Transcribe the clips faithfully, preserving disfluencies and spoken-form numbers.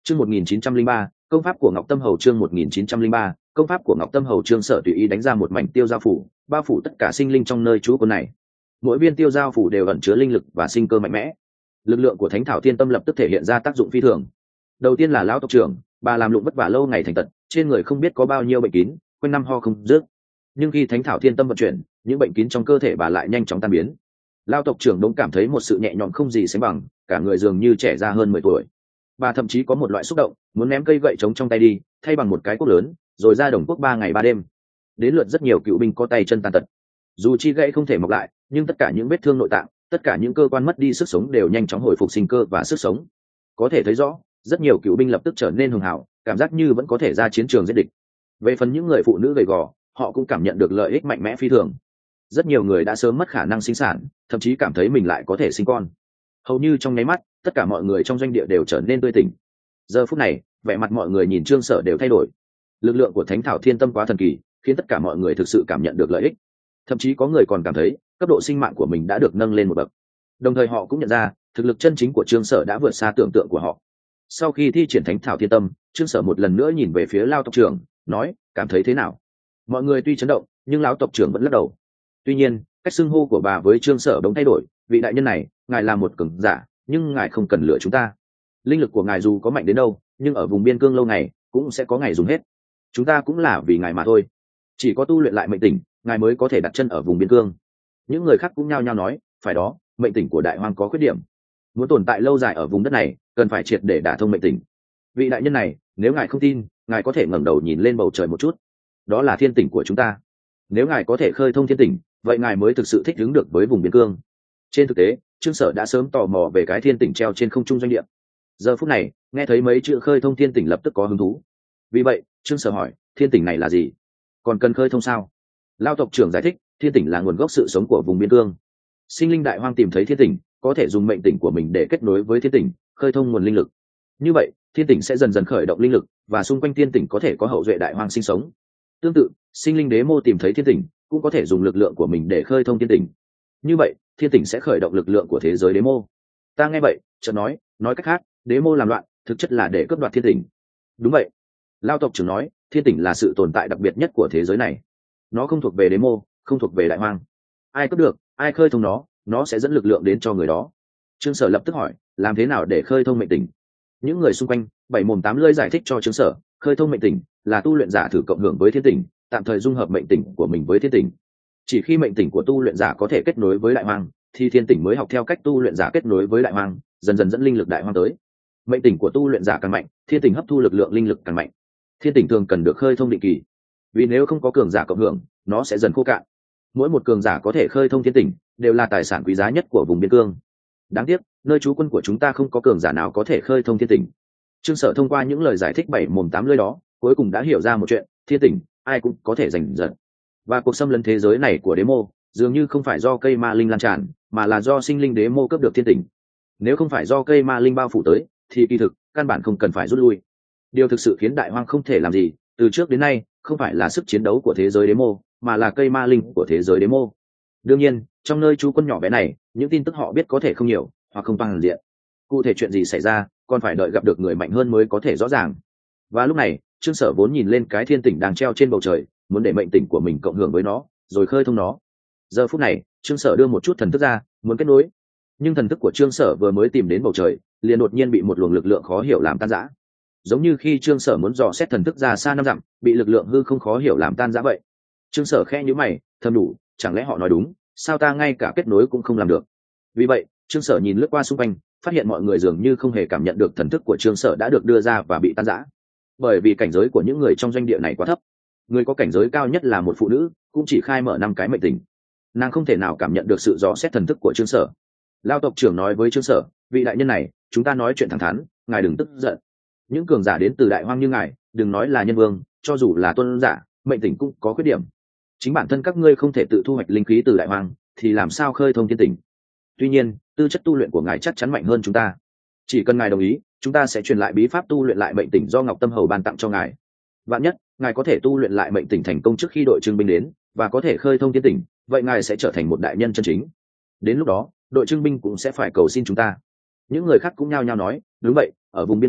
Chương một nghìn chín trăm lẻ ba, công pháp của Ngọc Tâm Hầu. Chương một nghìn chín trăm lẻ ba, công pháp của Ngọc Tâm Hầu. Trương Sở tùy ý đánh ra một mảnh tiêu giao phủ, bao phủ tất cả sinh linh trong nơi trú quân này. Mỗi viên tiêu giao phủ đều ẩn chứa linh lực và sinh cơ mạnh mẽ. Lực lượng của Thánh Thảo Thiên Tâm lập tức thể hiện ra tác dụng phi thường. Đầu tiên là lão tộc trưởng, bà làm lụng vất vả lâu ngày thành tật, trên người không biết có bao nhiêu bệnh kín, quanh năm ho không dứt. Nhưng khi Thánh Thảo Thiên Tâm vận chuyển, những bệnh kín trong cơ thể bà lại nhanh chóng tan biến. Lão tộc trưởng đống cảm thấy một sự nhẹ nhõm không gì sánh bằng, cả người dường như trẻ ra hơn mười tuổi. Bà thậm chí có một loại xúc động, muốn ném cây gậy trống trong tay đi, thay bằng một cái cuốc lớn, rồi ra đồng quốc ba ngày ba đêm. Đến lượt rất nhiều cựu binh có tay chân tàn tật. Dù chi gãy không thể mọc lại, nhưng tất cả những vết thương nội tạng, tất cả những cơ quan mất đi sức sống đều nhanh chóng hồi phục sinh cơ và sức sống. Có thể thấy rõ, rất nhiều cựu binh lập tức trở nên hùng hảo, cảm giác như vẫn có thể ra chiến trường giết địch. Về phần những người phụ nữ gầy gò, họ cũng cảm nhận được lợi ích mạnh mẽ phi thường. Rất nhiều người đã sớm mất khả năng sinh sản, thậm chí cảm thấy mình lại có thể sinh con. Hầu như trong nháy mắt, tất cả mọi người trong doanh địa đều trở nên tươi tỉnh. Giờ phút này, vẻ mặt mọi người nhìn Trương Sở đều thay đổi. Lực lượng của Thánh Thảo Thiên Tâm quá thần kỳ, khiến tất cả mọi người thực sự cảm nhận được lợi ích. Thậm chí có người còn cảm thấy cấp độ sinh mạng của mình đã được nâng lên một bậc. Đồng thời họ cũng nhận ra thực lực chân chính của Trương Sở đã vượt xa tưởng tượng của họ. Sau khi thi triển Thánh Thảo Thiên Tâm, Trương Sở một lần nữa nhìn về phía Lão tộc trưởng, nói: cảm thấy thế nào? Mọi người tuy chấn động, nhưng Lão tộc trưởng vẫn lắc đầu. Tuy nhiên, cách xưng hô của bà với Trương Sở bỗng thay đổi. Vị đại nhân này, ngài là một cường giả, nhưng ngài không cần lừa chúng ta. Linh lực của ngài dù có mạnh đến đâu, nhưng ở vùng biên cương lâu ngày cũng sẽ có ngày dùng hết. Chúng ta cũng là vì ngài mà thôi. Chỉ có tu luyện lại mệnh tỉnh, ngài mới có thể đặt chân ở vùng biên cương. Những người khác cũng nhao nhao nói: phải đó, mệnh tỉnh của đại hoang có khuyết điểm. Muốn tồn tại lâu dài ở vùng đất này, cần phải triệt để đả thông mệnh tỉnh. Vị đại nhân này, nếu ngài không tin, ngài có thể ngẩng đầu nhìn lên bầu trời một chút. Đó là thiên tỉnh của chúng ta. Nếu ngài có thể khơi thông thiên tỉnh, vậy ngài mới thực sự thích ứng được với vùng biên cương. Trên thực tế, Trương Sở đã sớm tò mò về cái thiên tỉnh treo trên không trung doanh địa. Giờ phút này, nghe thấy mấy chữ khơi thông thiên tỉnh lập tức có hứng thú. Vì vậy, Trương Sở hỏi: thiên tỉnh này là gì? Còn cần khơi thông sao? Lão tộc trưởng giải thích: thiên tỉnh là nguồn gốc sự sống của vùng biên cương. Sinh linh đại hoang tìm thấy thiên tỉnh, có thể dùng mệnh tỉnh của mình để kết nối với thiên tỉnh, khơi thông nguồn linh lực. Như vậy, thiên tỉnh sẽ dần dần khởi động linh lực, và xung quanh thiên tỉnh có thể có hậu duệ đại hoang sinh sống. Tương tự, sinh linh đế mô tìm thấy thiên tỉnh, cũng có thể dùng lực lượng của mình để khơi thông thiên tỉnh. Như vậy, thiên tỉnh sẽ khởi động lực lượng của thế giới đế mô. Ta nghe vậy, chợt nói: nói cách khác, đế mô làm loạn, thực chất là để cướp đoạt thiên tỉnh. Đúng vậy. Lão tộc trưởng nói: thiên tỉnh là sự tồn tại đặc biệt nhất của thế giới này. Nó không thuộc về đế mô, không thuộc về đại hoang. Ai cướp được, ai khơi thông nó, nó sẽ dẫn lực lượng đến cho người đó. Trương Sở lập tức hỏi: làm thế nào để khơi thông mệnh tỉnh? Những người xung quanh bảy mồm tám lưỡi giải thích cho Trương Sở: khơi thông mệnh tỉnh là tu luyện giả thử cộng hưởng với thiên tỉnh, tạm thời dung hợp mệnh tỉnh của mình với thiên tỉnh. Chỉ khi mệnh tỉnh của tu luyện giả có thể kết nối với đại hoang, thì thiên tỉnh mới học theo cách tu luyện giả kết nối với đại hoang, dần dần dẫn linh lực đại hoang tới. Mệnh tỉnh của tu luyện giả càng mạnh, thiên tỉnh hấp thu lực lượng linh lực càng mạnh. Thiên tỉnh thường cần được khơi thông định kỳ, vì nếu không có cường giả cộng hưởng, nó sẽ dần khô cạn. Mỗi một cường giả có thể khơi thông thiên tỉnh đều là tài sản quý giá nhất của vùng biên cương. Đáng tiếc, nơi trú quân của chúng ta không có cường giả nào có thể khơi thông thiên tỉnh. Trương Sở thông qua những lời giải thích bảy mồm tám lưỡi đó, cuối cùng đã hiểu ra một chuyện: thiên tỉnh ai cũng có thể giành giật. Và cuộc xâm lấn thế giới này của đế mô dường như không phải do cây ma linh lan tràn, mà là do sinh linh đế mô cướp được thiên tỉnh. Nếu không phải do cây ma linh bao phủ tới, thì kỳ thực căn bản không cần phải rút lui. Điều thực sự khiến đại hoang không thể làm gì từ trước đến nay không phải là sức chiến đấu của thế giới đế mô, mà là cây ma linh của thế giới đế mô. Đương nhiên, trong nơi trú quân nhỏ bé này, những tin tức họ biết có thể không nhiều, hoặc không toàn diện. Cụ thể chuyện gì xảy ra, còn phải đợi gặp được người mạnh hơn mới có thể rõ ràng. Và lúc này, Trương Sở vốn nhìn lên cái thiên tỉnh đang treo trên bầu trời, muốn để mệnh tỉnh của mình cộng hưởng với nó, rồi khơi thông nó. Giờ phút này, Trương Sở đưa một chút thần thức ra, muốn kết nối. Nhưng thần thức của Trương Sở vừa mới tìm đến bầu trời, liền đột nhiên bị một luồng lực lượng khó hiểu làm tan rã. Giống như khi Trương Sở muốn dò xét thần thức ra xa năm dặm, bị lực lượng hư không khó hiểu làm tan rã vậy. Trương Sở khẽ nhíu mày, thầm đủ, chẳng lẽ họ nói đúng, sao ta ngay cả kết nối cũng không làm được. Vì vậy, Trương Sở nhìn lướt qua xung quanh, phát hiện mọi người dường như không hề cảm nhận được thần thức của Trương Sở đã được đưa ra và bị tan rã. Bởi vì cảnh giới của những người trong doanh địa này quá thấp. Người có cảnh giới cao nhất là một phụ nữ, cũng chỉ khai mở năm cái mệnh tỉnh. Nàng không thể nào cảm nhận được sự dò xét thần thức của Trương Sở. Lão tộc trưởng nói với Trương Sở: vị đại nhân này, chúng ta nói chuyện thẳng thắn, ngài đừng tức giận. Những cường giả đến từ đại hoang như ngài, đừng nói là nhân vương, cho dù là tuân giả, mệnh tỉnh cũng có khuyết điểm. Chính bản thân các ngươi không thể tự thu hoạch linh khí từ đại hoang, thì làm sao khơi thông thiên tỉnh? Tuy nhiên, tư chất tu luyện của ngài chắc chắn mạnh hơn chúng ta. Chỉ cần ngài đồng ý, chúng ta sẽ truyền lại bí pháp tu luyện lại mệnh tỉnh do Ngọc Tâm Hầu ban tặng cho ngài. Vạn nhất, ngài có thể tu luyện lại mệnh tỉnh thành công trước khi đội trưng binh đến, và có thể khơi thông thiên tỉnh, vậy ngài sẽ trở thành một đại nhân chân chính. Đến lúc đó, đội trưng binh cũng sẽ phải cầu xin chúng ta. Những người khác cũng nhao nhao nói: đúng vậy, ở vùng biên cương,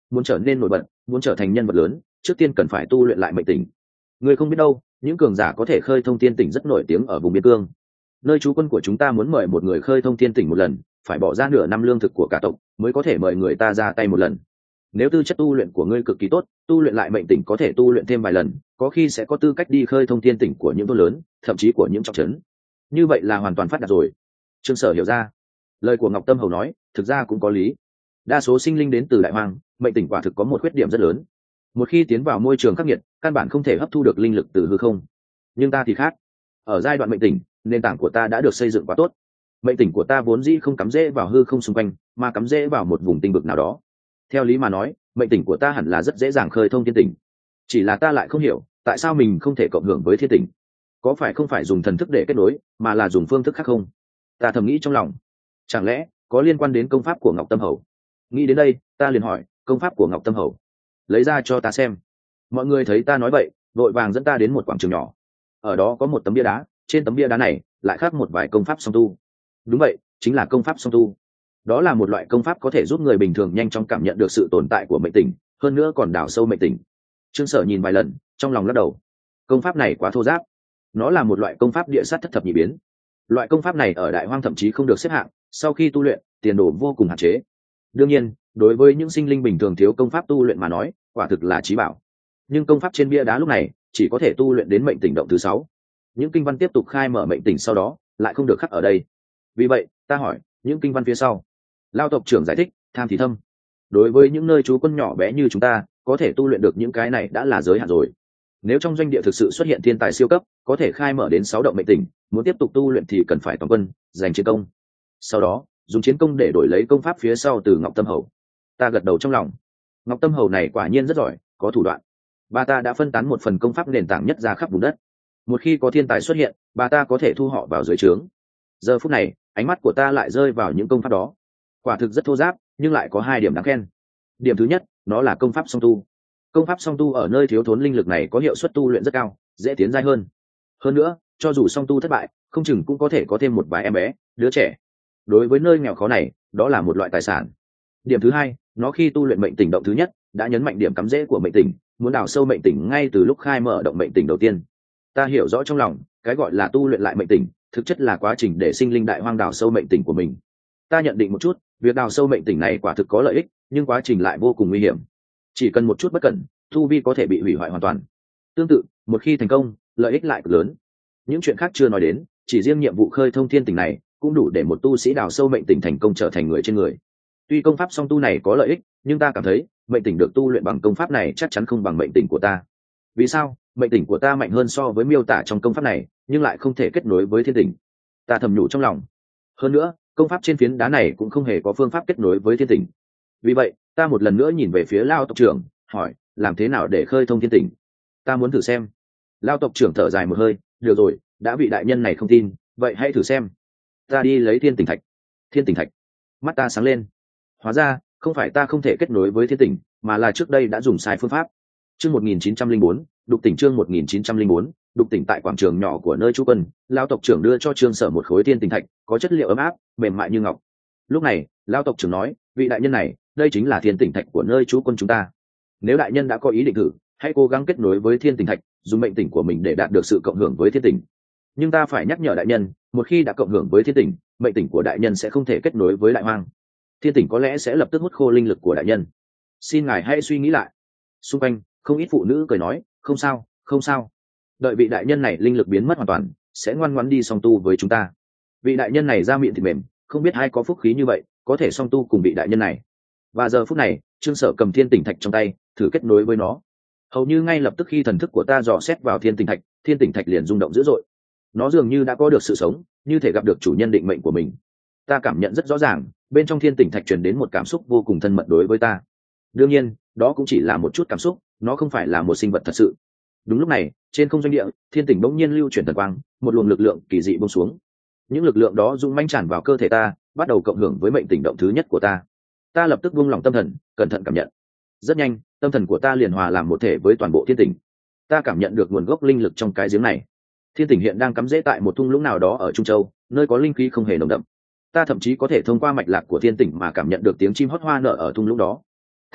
muốn trở nên nổi bật, muốn trở thành nhân vật lớn, trước tiên cần phải tu luyện lại mệnh tỉnh. Ngươi không biết đâu, những cường giả có thể khơi thông thiên tỉnh rất nổi tiếng ở vùng biên cương. Nơi trú quân của chúng ta muốn mời một người khơi thông thiên tỉnh một lần, phải bỏ ra nửa năm lương thực của cả tộc mới có thể mời người ta ra tay một lần. Nếu tư chất tu luyện của ngươi cực kỳ tốt, tu luyện lại mệnh tỉnh có thể tu luyện thêm vài lần, có khi sẽ có tư cách đi khơi thông thiên tỉnh của những thôn lớn, thậm chí của những trọng trấn. Như vậy là hoàn toàn phát đạt rồi. Trương Sở hiểu ra, lời của Ngọc Tâm Hầu nói, thực ra cũng có lý. Đa số sinh linh đến từ đại hoang, mệnh tỉnh quả thực có một khuyết điểm rất lớn. Một khi tiến vào môi trường khắc nghiệt, căn bản không thể hấp thu được linh lực từ hư không. Nhưng ta thì khác. Ở giai đoạn mệnh tỉnh, nền tảng của ta đã được xây dựng quá tốt. Mệnh tỉnh của ta vốn dĩ không cắm rễ vào hư không xung quanh, mà cắm rễ vào một vùng tinh vực nào đó. Theo lý mà nói, mệnh tỉnh của ta hẳn là rất dễ dàng khơi thông thiên tỉnh. Chỉ là ta lại không hiểu, tại sao mình không thể cộng hưởng với thiên tỉnh? Có phải không phải dùng thần thức để kết nối, mà là dùng phương thức khác không? Ta thầm nghĩ trong lòng. Chẳng lẽ có liên quan đến công pháp của Ngọc Tâm Hầu? Nghĩ đến đây, ta liền hỏi, công pháp của Ngọc Tâm Hầu? Lấy ra cho ta xem. Mọi người thấy ta nói vậy, vội vàng dẫn ta đến một quảng trường nhỏ. Ở đó có một tấm bia đá, trên tấm bia đá này lại khắc một vài công pháp song tu. Đúng vậy, chính là công pháp song tu. Đó là một loại công pháp có thể giúp người bình thường nhanh chóng cảm nhận được sự tồn tại của mệnh tỉnh, hơn nữa còn đào sâu mệnh tỉnh. Trương Sở nhìn vài lần, trong lòng lắc đầu. Công pháp này quá thô ráp. Nó là một loại công pháp địa sát thất thập nhị biến. Loại công pháp này ở đại hoang thậm chí không được xếp hạng, sau khi tu luyện, tiền đồ vô cùng hạn chế. Đương nhiên, đối với những sinh linh bình thường thiếu công pháp tu luyện mà nói, quả thực là chí bảo. Nhưng công pháp trên bia đá lúc này chỉ có thể tu luyện đến mệnh tỉnh động thứ sáu. Những kinh văn tiếp tục khai mở mệnh tỉnh sau đó lại không được khắc ở đây. Vì vậy, ta hỏi, những kinh văn phía sau? Lao tộc trưởng giải thích, tham thì thâm. Đối với những nơi trú quân nhỏ bé như chúng ta, có thể tu luyện được những cái này đã là giới hạn rồi. Nếu trong doanh địa thực sự xuất hiện thiên tài siêu cấp, có thể khai mở đến sáu động mệnh tỉnh, muốn tiếp tục tu luyện thì cần phải toàn quân, giành chiến công. Sau đó, dùng chiến công để đổi lấy công pháp phía sau từ Ngọc Tâm Hầu. Ta gật đầu trong lòng. Ngọc Tâm Hầu này quả nhiên rất giỏi, có thủ đoạn. Bà ta đã phân tán một phần công pháp nền tảng nhất ra khắp vùng đất. Một khi có thiên tài xuất hiện, bà ta có thể thu họ vào dưới trướng. Giờ phút này, ánh mắt của ta lại rơi vào những công pháp đó. Quả thực rất thô ráp, nhưng lại có hai điểm đáng khen. Điểm thứ nhất, nó là công pháp song tu. Công pháp song tu ở nơi thiếu thốn linh lực này có hiệu suất tu luyện rất cao, dễ tiến giai hơn. Hơn nữa, cho dù song tu thất bại, không chừng cũng có thể có thêm một vài em bé, đứa trẻ. Đối với nơi nghèo khó này, đó là một loại tài sản. Điểm thứ hai, nó khi tu luyện mệnh tỉnh động thứ nhất, đã nhấn mạnh điểm cắm rễ của mệnh tỉnh, muốn đào sâu mệnh tỉnh ngay từ lúc khai mở động mệnh tỉnh đầu tiên. Ta hiểu rõ trong lòng, cái gọi là tu luyện lại mệnh tỉnh, thực chất là quá trình để sinh linh đại hoang đào sâu mệnh tỉnh của mình. Ta nhận định một chút, việc đào sâu mệnh tỉnh này quả thực có lợi ích, nhưng quá trình lại vô cùng nguy hiểm. Chỉ cần một chút bất cẩn, tu vi có thể bị hủy hoại hoàn toàn. Tương tự, một khi thành công, lợi ích lại cực lớn. Những chuyện khác chưa nói đến, chỉ riêng nhiệm vụ khơi thông thiên tỉnh này cũng đủ để một tu sĩ đào sâu mệnh tỉnh thành công trở thành người trên người. Tuy công pháp song tu này có lợi ích, nhưng ta cảm thấy mệnh tỉnh được tu luyện bằng công pháp này chắc chắn không bằng mệnh tỉnh của ta. Vì sao? Mệnh tỉnh của ta mạnh hơn so với miêu tả trong công pháp này, nhưng lại không thể kết nối với thiên tỉnh. Ta thầm nhủ trong lòng. Hơn nữa, công pháp trên phiến đá này cũng không hề có phương pháp kết nối với thiên tỉnh. Vì vậy, ta một lần nữa nhìn về phía Lao tộc trưởng, hỏi, làm thế nào để khơi thông thiên tỉnh? Ta muốn thử xem. Lao tộc trưởng thở dài một hơi, được rồi, đã vị đại nhân này không tin, vậy hãy thử xem. Ta đi lấy thiên tỉnh thạch. Thiên tỉnh thạch. Mắt ta sáng lên. Hóa ra, không phải ta không thể kết nối với thiên tỉnh, mà là trước đây đã dùng sai phương pháp. Chương một nghìn chín trăm linh bốn, đục tỉnh chương một nghìn chín trăm linh bốn, đục tỉnh tại quảng trường nhỏ của nơi trú quân, Lao tộc trưởng đưa cho Trương Sở một khối thiên tỉnh thạch, có chất liệu ấm áp, mềm mại như ngọc. Lúc này, Lao tộc trưởng nói, vị đại nhân này, đây chính là thiên tỉnh thạch của nơi trú quân chúng ta. Nếu đại nhân đã có ý định thử, hãy cố gắng kết nối với thiên tỉnh thạch, dùng mệnh tỉnh của mình để đạt được sự cộng hưởng với thiên tỉnh. Nhưng ta phải nhắc nhở đại nhân, một khi đã cộng hưởng với thiên tỉnh, mệnh tỉnh của đại nhân sẽ không thể kết nối với đại hoang. Thiên tỉnh có lẽ sẽ lập tức hút khô linh lực của đại nhân. Xin ngài hãy suy nghĩ lại. Xung quanh không ít phụ nữ cười nói, không sao, không sao. Đợi vị đại nhân này linh lực biến mất hoàn toàn, sẽ ngoan ngoãn đi song tu với chúng ta. Vị đại nhân này da miệng thịt mềm, không biết ai có phúc khí như vậy, có thể song tu cùng vị đại nhân này. Và giờ phút này, Trương Sở cầm thiên tỉnh thạch trong tay, thử kết nối với nó. Hầu như ngay lập tức khi thần thức của ta dò xét vào thiên tỉnh thạch, thiên tỉnh thạch liền rung động dữ dội. Nó dường như đã có được sự sống, như thể gặp được chủ nhân định mệnh của mình. Ta cảm nhận rất rõ ràng, bên trong thiên tỉnh thạch truyền đến một cảm xúc vô cùng thân mật đối với ta. Đương nhiên, đó cũng chỉ là một chút cảm xúc, nó không phải là một sinh vật thật sự. Đúng lúc này, trên không doanh địa, thiên tỉnh bỗng nhiên lưu chuyển thần quang, một luồng lực lượng kỳ dị buông xuống. Những lực lượng đó dũng mãnh tràn vào cơ thể ta, bắt đầu cộng hưởng với mệnh tỉnh động thứ nhất của ta. Ta lập tức buông lỏng tâm thần, cẩn thận cảm nhận. Rất nhanh, tâm thần của ta liền hòa làm một thể với toàn bộ thiên tỉnh. Ta cảm nhận được nguồn gốc linh lực trong cái giếng này. Thiên tỉnh hiện đang cắm rễ tại một thung lũng nào đó ở Trung Châu, nơi có linh khí không hề nồng đậm. Ta thậm chí có thể thông qua mạch lạc của thiên tỉnh mà cảm nhận được tiếng chim hót hoa nở ở thung lũng đó. Thảo nào,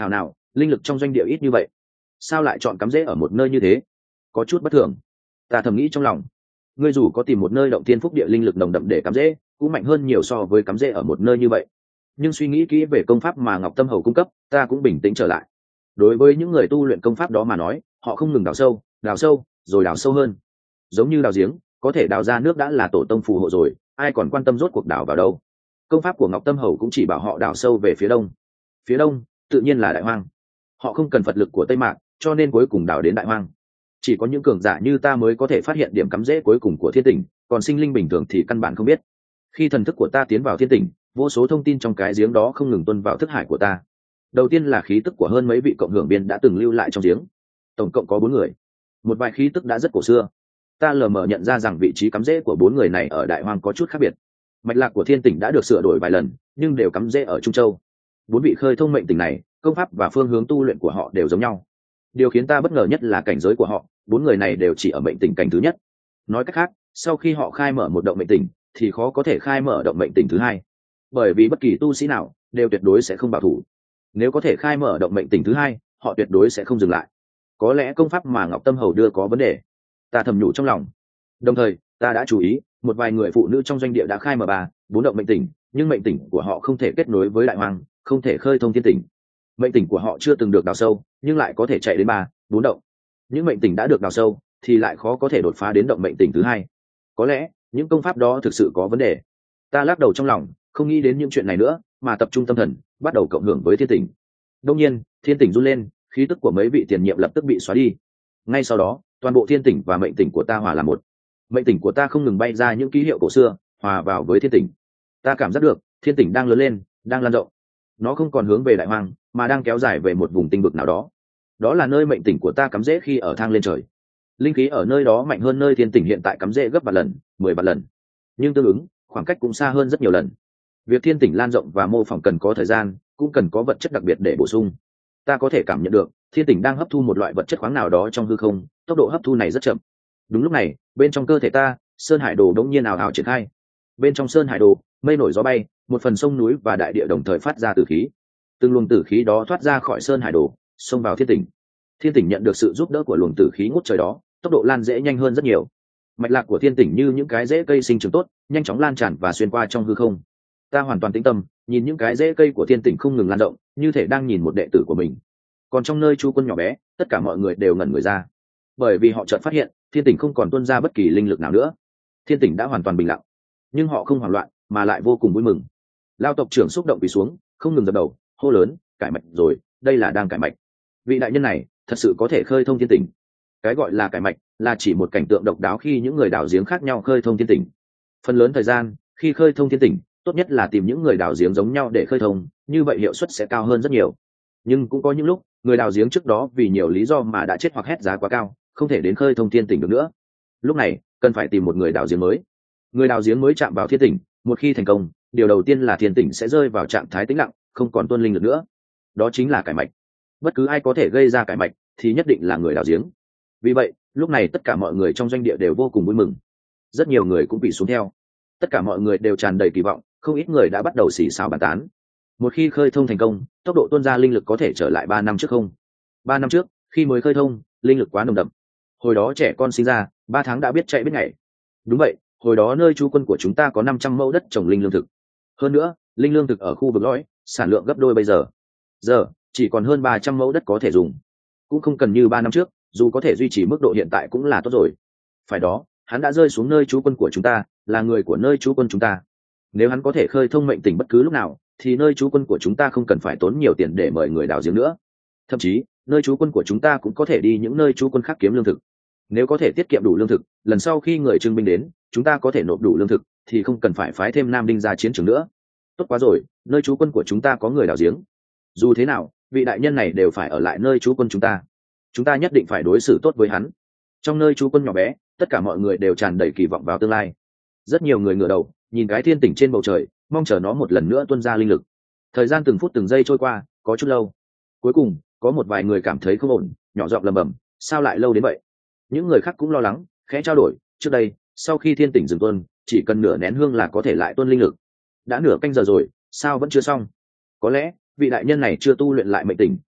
linh lực trong doanh địa ít như vậy, sao lại chọn cắm rễ ở một nơi như thế, có chút bất thường. Ta thầm nghĩ trong lòng, ngươi dù có tìm một nơi động thiên phúc địa linh lực nồng đậm để cắm rễ cũng mạnh hơn nhiều so với cắm rễ ở một nơi như vậy. Nhưng suy nghĩ kỹ về công pháp mà Ngọc Tâm Hầu cung cấp, ta cũng bình tĩnh trở lại. Đối với những người tu luyện công pháp đó mà nói, họ không ngừng đào sâu đào sâu rồi đào sâu hơn, giống như đào giếng có thể đào ra nước đã là tổ tông phù hộ rồi, ai còn quan tâm rốt cuộc đào vào đâu. Công pháp của Ngọc Tâm Hầu cũng chỉ bảo họ đào sâu về phía đông. Phía đông tự nhiên là Đại Hoang. Họ không cần Phật lực của Tây Mạc, cho nên cuối cùng đào đến Đại Hoang. Chỉ có những cường giả như ta mới có thể phát hiện điểm cắm rễ cuối cùng của thiên tỉnh, còn sinh linh bình thường thì căn bản không biết. Khi thần thức của ta tiến vào thiên tỉnh, vô số thông tin trong cái giếng đó không ngừng tuân vào thức hải của ta. Đầu tiên là khí tức của hơn mấy vị cộng hưởng biên đã từng lưu lại trong giếng, tổng cộng có bốn người. Một vài khí tức đã rất cổ xưa, ta lờ mờ nhận ra rằng vị trí cắm rễ của bốn người này ở Đại Hoang có chút khác biệt. Mạch lạc của thiên tỉnh đã được sửa đổi vài lần, nhưng đều cắm rễ ở Trung Châu. Bốn vị khơi thông mệnh tỉnh này, công pháp và phương hướng tu luyện của họ đều giống nhau. Điều khiến ta bất ngờ nhất là cảnh giới của họ, bốn người này đều chỉ ở mệnh tỉnh cảnh thứ nhất. Nói cách khác, sau khi họ khai mở một động mệnh tỉnh, thì khó có thể khai mở động mệnh tỉnh thứ hai, bởi vì bất kỳ tu sĩ nào đều tuyệt đối sẽ không bảo thủ. Nếu có thể khai mở động mệnh tỉnh thứ hai, họ tuyệt đối sẽ không dừng lại. Có lẽ công pháp mà Ngọc Tâm Hầu đưa có vấn đề, ta thầm nhủ trong lòng. Đồng thời ta đã chú ý một vài người phụ nữ trong doanh địa đã khai mở ba bốn động mệnh tỉnh, nhưng mệnh tỉnh của họ không thể kết nối với Đại Hoang, không thể khơi thông thiên tỉnh. Mệnh tỉnh của họ chưa từng được đào sâu, nhưng lại có thể chạy đến ba bốn động. Những mệnh tỉnh đã được đào sâu thì lại khó có thể đột phá đến động mệnh tỉnh thứ hai. Có lẽ những công pháp đó thực sự có vấn đề. Ta lắc đầu trong lòng, không nghĩ đến những chuyện này nữa, mà tập trung tâm thần bắt đầu cộng hưởng với thiên tỉnh. Đông nhiên thiên tỉnh run lên, khí tức của mấy vị tiền nhiệm lập tức bị xóa đi. Ngay sau đó toàn bộ thiên tỉnh và mệnh tỉnh của ta hòa làm một. Mệnh tỉnh của ta không ngừng bay ra những ký hiệu cổ xưa, hòa vào với thiên tỉnh. Ta cảm giác được thiên tỉnh đang lớn lên, đang lan rộng. Nó không còn hướng về Đại Hoang, mà đang kéo dài về một vùng tinh vực nào đó. Đó là nơi mệnh tỉnh của ta cắm rễ khi ở thang lên trời. Linh khí ở nơi đó mạnh hơn nơi thiên tỉnh hiện tại cắm rễ gấp vài lần, mười vạn lần. Nhưng tương ứng, khoảng cách cũng xa hơn rất nhiều lần. Việc thiên tỉnh lan rộng và mô phỏng cần có thời gian, cũng cần có vật chất đặc biệt để bổ sung. Ta có thể cảm nhận được thiên tỉnh đang hấp thu một loại vật chất khoáng nào đó trong hư không, tốc độ hấp thu này rất chậm. Đúng lúc này, bên trong cơ thể ta, sơn hải đồ đống nhiên ảo ảo triển khai. Bên trong sơn hải đồ, mây nổi gió bay, một phần sông núi và đại địa đồng thời phát ra tử khí. Từng luồng tử khí đó thoát ra khỏi sơn hải đồ, xông vào thiên tỉnh. Thiên tỉnh nhận được sự giúp đỡ của luồng tử khí ngút trời đó, tốc độ lan rễ nhanh hơn rất nhiều. Mạch lạc của thiên tỉnh như những cái rễ cây sinh trưởng tốt, nhanh chóng lan tràn và xuyên qua trong hư không. Ta hoàn toàn tĩnh tâm, nhìn những cái rễ cây của thiên tỉnh không ngừng lan rộng, như thể đang nhìn một đệ tử của mình. Còn trong nơi Chu Quân nhỏ bé, tất cả mọi người đều ngẩn người ra, bởi vì họ chợt phát hiện thiên tỉnh không còn tuôn ra bất kỳ linh lực nào nữa. Thiên tỉnh đã hoàn toàn bình lặng, nhưng họ không hoảng loạn, mà lại vô cùng vui mừng. Lao tộc trưởng xúc động quỳ xuống, không ngừng dập đầu, hô lớn: cải mạch rồi, đây là đang cải mạch. Vị đại nhân này thật sự có thể khơi thông thiên tỉnh. Cái gọi là cải mạch là chỉ một cảnh tượng độc đáo khi những người đào giếng khác nhau khơi thông thiên tỉnh. Phần lớn thời gian khi khơi thông thiên tỉnh, tốt nhất là tìm những người đào giếng giống nhau để khơi thông, như vậy hiệu suất sẽ cao hơn rất nhiều. Nhưng cũng có những lúc người đào giếng trước đó vì nhiều lý do mà đã chết hoặc hét giá quá cao, không thể đến khơi thông thiên tỉnh được nữa. Lúc này cần phải tìm một người đào giếng mới. Người đào giếng mới chạm vào thiên tỉnh, một khi thành công, điều đầu tiên là thiên tỉnh sẽ rơi vào trạng thái tĩnh lặng, không còn tuôn linh lực nữa. Đó chính là cải mạch. Bất cứ ai có thể gây ra cải mạch thì nhất định là người đào giếng. Vì vậy lúc này tất cả mọi người trong doanh địa đều vô cùng vui mừng, rất nhiều người cũng bị xuống theo. Tất cả mọi người đều tràn đầy kỳ vọng, không ít người đã bắt đầu xì xào bàn tán. Một khi khơi thông thành công, tốc độ tuôn ra linh lực có thể trở lại ba năm trước không? Ba năm trước, khi mới khơi thông, linh lực quá nồng đậm. Hồi đó trẻ con sinh ra, ba tháng đã biết chạy biết nhảy. Đúng vậy, hồi đó nơi trú quân của chúng ta có năm trăm mẫu đất trồng linh lương thực. Hơn nữa, linh lương thực ở khu vực lõi, sản lượng gấp đôi bây giờ. Giờ, chỉ còn hơn ba trăm mẫu đất có thể dùng. Cũng không cần như ba năm trước, dù có thể duy trì mức độ hiện tại cũng là tốt rồi. Phải đó, hắn đã rơi xuống nơi trú quân của chúng ta, là người của nơi trú quân chúng ta. Nếu hắn có thể khơi thông mệnh tỉnh bất cứ lúc nào, thì nơi trú quân của chúng ta không cần phải tốn nhiều tiền để mời người đào giếng nữa. Thậm chí nơi trú quân của chúng ta cũng có thể đi những nơi trú quân khác kiếm lương thực. Nếu có thể tiết kiệm đủ lương thực, lần sau khi người trưng binh đến, chúng ta có thể nộp đủ lương thực, thì không cần phải phái thêm Nam Đinh ra chiến trường nữa. Tốt quá rồi, nơi trú quân của chúng ta có người đào giếng. Dù thế nào, vị đại nhân này đều phải ở lại nơi trú quân chúng ta. Chúng ta nhất định phải đối xử tốt với hắn. Trong nơi trú quân nhỏ bé, tất cả mọi người đều tràn đầy kỳ vọng vào tương lai. Rất nhiều người ngửa đầu nhìn cái thiên tỉnh trên bầu trời, mong chờ nó một lần nữa tuôn ra linh lực. Thời gian từng phút từng giây trôi qua, có chút lâu. Cuối cùng có một vài người cảm thấy không ổn, nhỏ giọng lầm bầm: sao lại lâu đến vậy? Những người khác cũng lo lắng, khẽ trao đổi: trước đây, sau khi thiên tỉnh dừng tuôn, chỉ cần nửa nén hương là có thể lại tuôn linh lực. Đã nửa canh giờ rồi, sao vẫn chưa xong? Có lẽ vị đại nhân này chưa tu luyện lại mệnh tỉnh,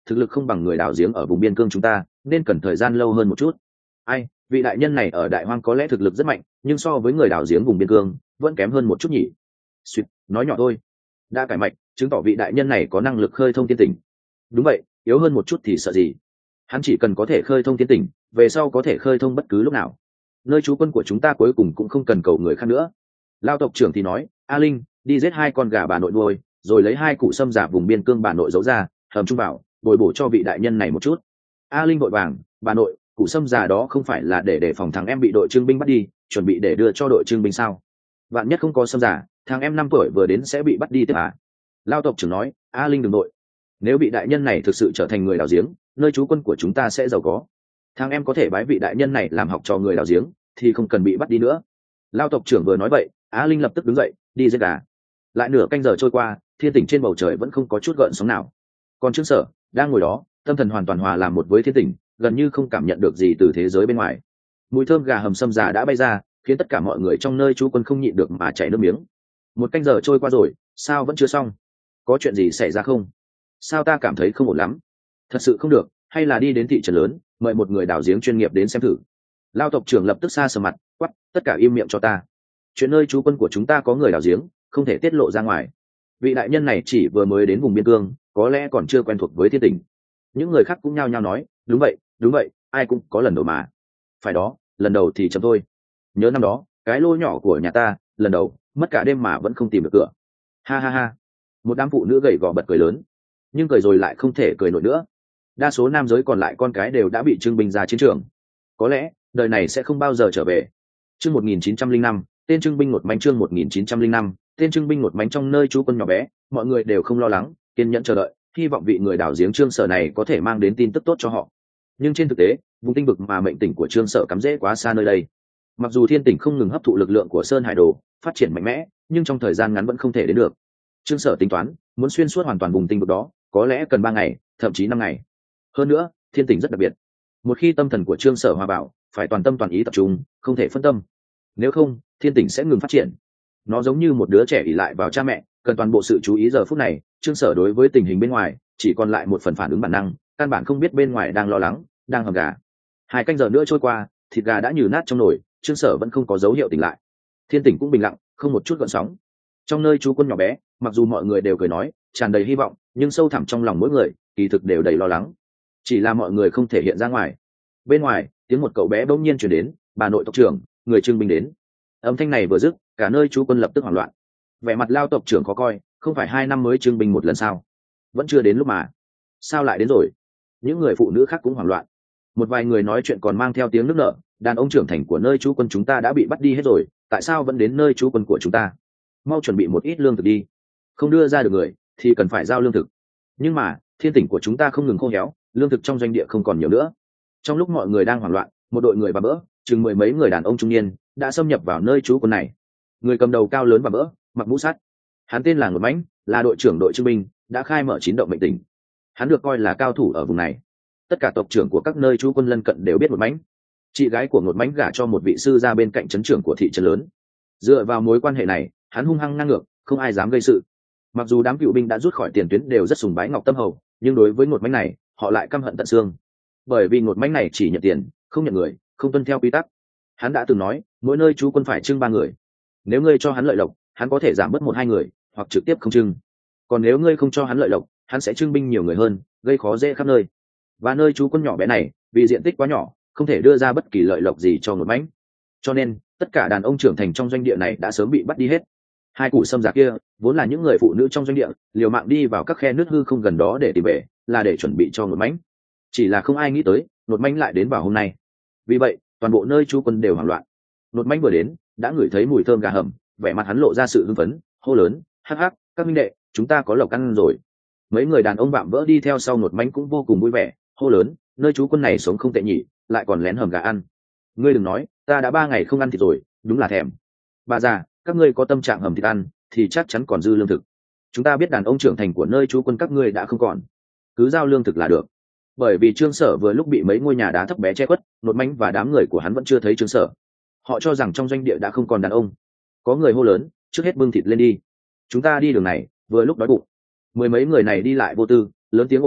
thực lực không bằng người đào giếng ở vùng biên cương chúng ta, nên cần thời gian lâu hơn một chút. Ai, vị đại nhân này ở Đại Hoang có lẽ thực lực rất mạnh, nhưng so với người đào giếng vùng biên cương vẫn kém hơn một chút nhỉ. Suýt, nói nhỏ thôi. Đã cải mạch, chứng tỏ vị đại nhân này có năng lực khơi thông tiên tỉnh. Đúng vậy, yếu hơn một chút thì sợ gì? Hắn chỉ cần có thể khơi thông tiên tỉnh, về sau có thể khơi thông bất cứ lúc nào. Nơi trú quân của chúng ta cuối cùng cũng không cần cầu người khác nữa. Lao tộc trưởng thì nói, A Linh, đi giết hai con gà bà nội nuôi, rồi lấy hai cụ sâm giả vùng biên cương bà nội giấu ra, hầm trung bảo, bồi bổ cho vị đại nhân này một chút. A Linh vội vàng, bà nội, cụ sâm già đó không phải là để để phòng thằng em bị đội trưng binh bắt đi, chuẩn bị để đưa cho đội trưng binh sao? Vạn nhất không có sâm giả, thằng em năm tuổi vừa đến sẽ bị bắt đi tiếp à? Lao tộc trưởng nói, A Linh đừng nội. Nếu vị đại nhân này thực sự trở thành người đào giếng, nơi trú quân của chúng ta sẽ giàu có. Thằng em có thể bái vị đại nhân này làm học trò người đào giếng, thì không cần bị bắt đi nữa. Lao tộc trưởng vừa nói vậy, Á Linh lập tức đứng dậy, đi giết gà. Lại nửa canh giờ trôi qua, thiên tỉnh trên bầu trời vẫn không có chút gợn sóng nào. Còn Trương Sở đang ngồi đó, tâm thần hoàn toàn hòa làm một với thiên tỉnh, gần như không cảm nhận được gì từ thế giới bên ngoài. Mùi thơm gà hầm sâm già đã bay ra, khiến tất cả mọi người trong nơi trú quân không nhịn được mà chảy nước miếng. Một canh giờ trôi qua rồi, sao vẫn chưa xong? Có chuyện gì xảy ra không? Sao ta cảm thấy không ổn lắm? Thật sự không được, hay là đi đến thị trấn lớn, mời một người đào giếng chuyên nghiệp đến xem thử. Lao tộc trưởng lập tức xa sờ mặt, quát, tất cả im miệng cho ta. Chuyện nơi trú quân của chúng ta có người đào giếng, không thể tiết lộ ra ngoài. Vị đại nhân này chỉ vừa mới đến vùng biên cương, có lẽ còn chưa quen thuộc với thiên tình. Những người khác cũng nhao nhao nói, đúng vậy, đúng vậy, ai cũng có lần đầu mà. Phải đó, lần đầu thì chấm thôi. Nhớ năm đó, cái lô nhỏ của nhà ta, lần đầu, mất cả đêm mà vẫn không tìm được cửa. Ha ha ha. Một đám phụ nữ gầy gò bật cười lớn, nhưng cười rồi lại không thể cười nổi nữa. Đa số nam giới còn lại con cái đều đã bị trưng binh ra chiến trường. Có lẽ đời này sẽ không bao giờ trở về. Chương một nghìn chín trăm linh năm, tên trưng binh một mảnh. Chương một nghìn chín trăm linh năm, tên trưng binh một mảnh. Trong nơi trú quân nhỏ bé, mọi người đều không lo lắng, kiên nhẫn chờ đợi, hy vọng vị người đào giếng Trương Sở này có thể mang đến tin tức tốt cho họ. Nhưng trên thực tế, vùng tinh vực mà mệnh tỉnh của Trương Sở cắm rễ quá xa nơi đây. Mặc dù thiên tỉnh không ngừng hấp thụ lực lượng của Sơn Hải Đồ, phát triển mạnh mẽ, nhưng trong thời gian ngắn vẫn không thể đến được. Trương Sở tính toán, muốn xuyên suốt hoàn toàn vùng tinh vực đó, có lẽ cần ba ngày, thậm chí năm ngày. Hơn nữa, thiên tỉnh rất đặc biệt. Một khi tâm thần của Trương Sở hòa bảo, phải toàn tâm toàn ý tập trung, không thể phân tâm. Nếu không, thiên tỉnh sẽ ngừng phát triển. Nó giống như một đứa trẻ ỷ lại vào cha mẹ, cần toàn bộ sự chú ý giờ phút này. Trương Sở đối với tình hình bên ngoài chỉ còn lại một phần phản ứng bản năng, căn bản không biết bên ngoài đang lo lắng, đang hầm gà. Hai canh giờ nữa trôi qua, thịt gà đã nhừ nát trong nồi, Trương Sở vẫn không có dấu hiệu tỉnh lại. Thiên tỉnh cũng bình lặng, không một chút gợn sóng. Trong nơi trú quân nhỏ bé, mặc dù mọi người đều cười nói, tràn đầy hy vọng, nhưng sâu thẳm trong lòng mỗi người, kỳ thực đều đầy lo lắng. Chỉ là mọi người không thể hiện ra ngoài. Bên ngoài, tiếng một cậu bé bỗng nhiên truyền đến, bà nội tộc trưởng, người trưng binh đến. Âm thanh này vừa dứt, cả nơi trú quân lập tức hoảng loạn. Vẻ mặt Lao tộc trưởng khó coi, không phải hai năm mới trưng binh một lần sao? Vẫn chưa đến lúc mà. Sao lại đến rồi? Những người phụ nữ khác cũng hoảng loạn. Một vài người nói chuyện còn mang theo tiếng nức nở, đàn ông trưởng thành của nơi trú quân chúng ta đã bị bắt đi hết rồi, tại sao vẫn đến nơi trú quân của chúng ta? Mau chuẩn bị một ít lương thực đi. Không đưa ra được người thì cần phải giao lương thực. Nhưng mà thiên tỉnh của chúng ta không ngừng khô héo, lương thực trong doanh địa không còn nhiều nữa. Trong lúc mọi người đang hoảng loạn, một đội người bà bỡ, chừng mười mấy người đàn ông trung niên đã xâm nhập vào nơi trú quân này. Người cầm đầu cao lớn bà bỡ, mặc mũ sắt. Hắn tên là Ngột Mãnh, là đội trưởng đội trưng binh, đã khai mở chín động mệnh tỉnh. Hắn được coi là cao thủ ở vùng này. Tất cả tộc trưởng của các nơi trú quân lân cận đều biết Ngột Mãnh. Chị gái của Ngột Mãnh gả cho một vị sư ra bên cạnh trấn trưởng của thị trấn lớn. Dựa vào mối quan hệ này, hắn hung hăng ngang ngược, không ai dám gây sự. Mặc dù đám cựu binh đã rút khỏi tiền tuyến đều rất sùng bái Ngọc Tâm Hầu, nhưng đối với Ngột Mãnh này, họ lại căm hận tận xương. Bởi vì Ngột Mãnh này chỉ nhận tiền, không nhận người, không tuân theo quy tắc. Hắn đã từng nói, mỗi nơi trú quân phải trưng ba người. Nếu ngươi cho hắn lợi lộc, hắn có thể giảm bớt một hai người, hoặc trực tiếp không trưng. Còn nếu ngươi không cho hắn lợi lộc, hắn sẽ trưng binh nhiều người hơn, gây khó dễ khắp nơi. Và nơi trú quân nhỏ bé này, vì diện tích quá nhỏ, không thể đưa ra bất kỳ lợi lộc gì cho Ngột Mãnh. Cho nên, tất cả đàn ông trưởng thành trong doanh địa này đã sớm bị bắt đi hết. Hai cụ sâm già kia vốn là những người phụ nữ trong doanh địa, liều mạng đi vào các khe nước hư không gần đó để tìm về, là để chuẩn bị cho Ngột Mãnh. Chỉ là không ai nghĩ tới, Ngột Mãnh lại đến vào hôm nay. Vì vậy, toàn bộ nơi trú quân đều hoảng loạn. Ngột Mãnh vừa đến, đã ngửi thấy mùi thơm gà hầm, vẻ mặt hắn lộ ra sự hưng phấn, hô lớn, hắc hắc, các minh đệ, chúng ta có lộc ăn rồi. Mấy người đàn ông vạm vỡ đi theo sau Ngột Mãnh cũng vô cùng vui vẻ, hô lớn, nơi trú quân này sống không tệ nhỉ, lại còn lén hầm gà ăn. Ngươi đừng nói, ta đã ba ngày không ăn thịt rồi, đúng là thèm. Bà già, các ngươi có tâm trạng hầm thịt ăn thì chắc chắn còn dư lương thực. Chúng ta biết đàn ông trưởng thành của nơi trú quân các ngươi đã không còn, cứ giao lương thực là được. Bởi vì Trương Sở vừa lúc bị mấy ngôi nhà đá thấp bé che khuất, Ngột Mãnh và đám người của hắn vẫn chưa thấy Trương Sở. Họ cho rằng trong doanh địa đã không còn đàn ông. Có người hô lớn, trước hết bưng thịt lên đi, chúng ta đi đường này vừa lúc đói bụng. Mười mấy người này đi lại vô tư, lớn tiếng ồn ào,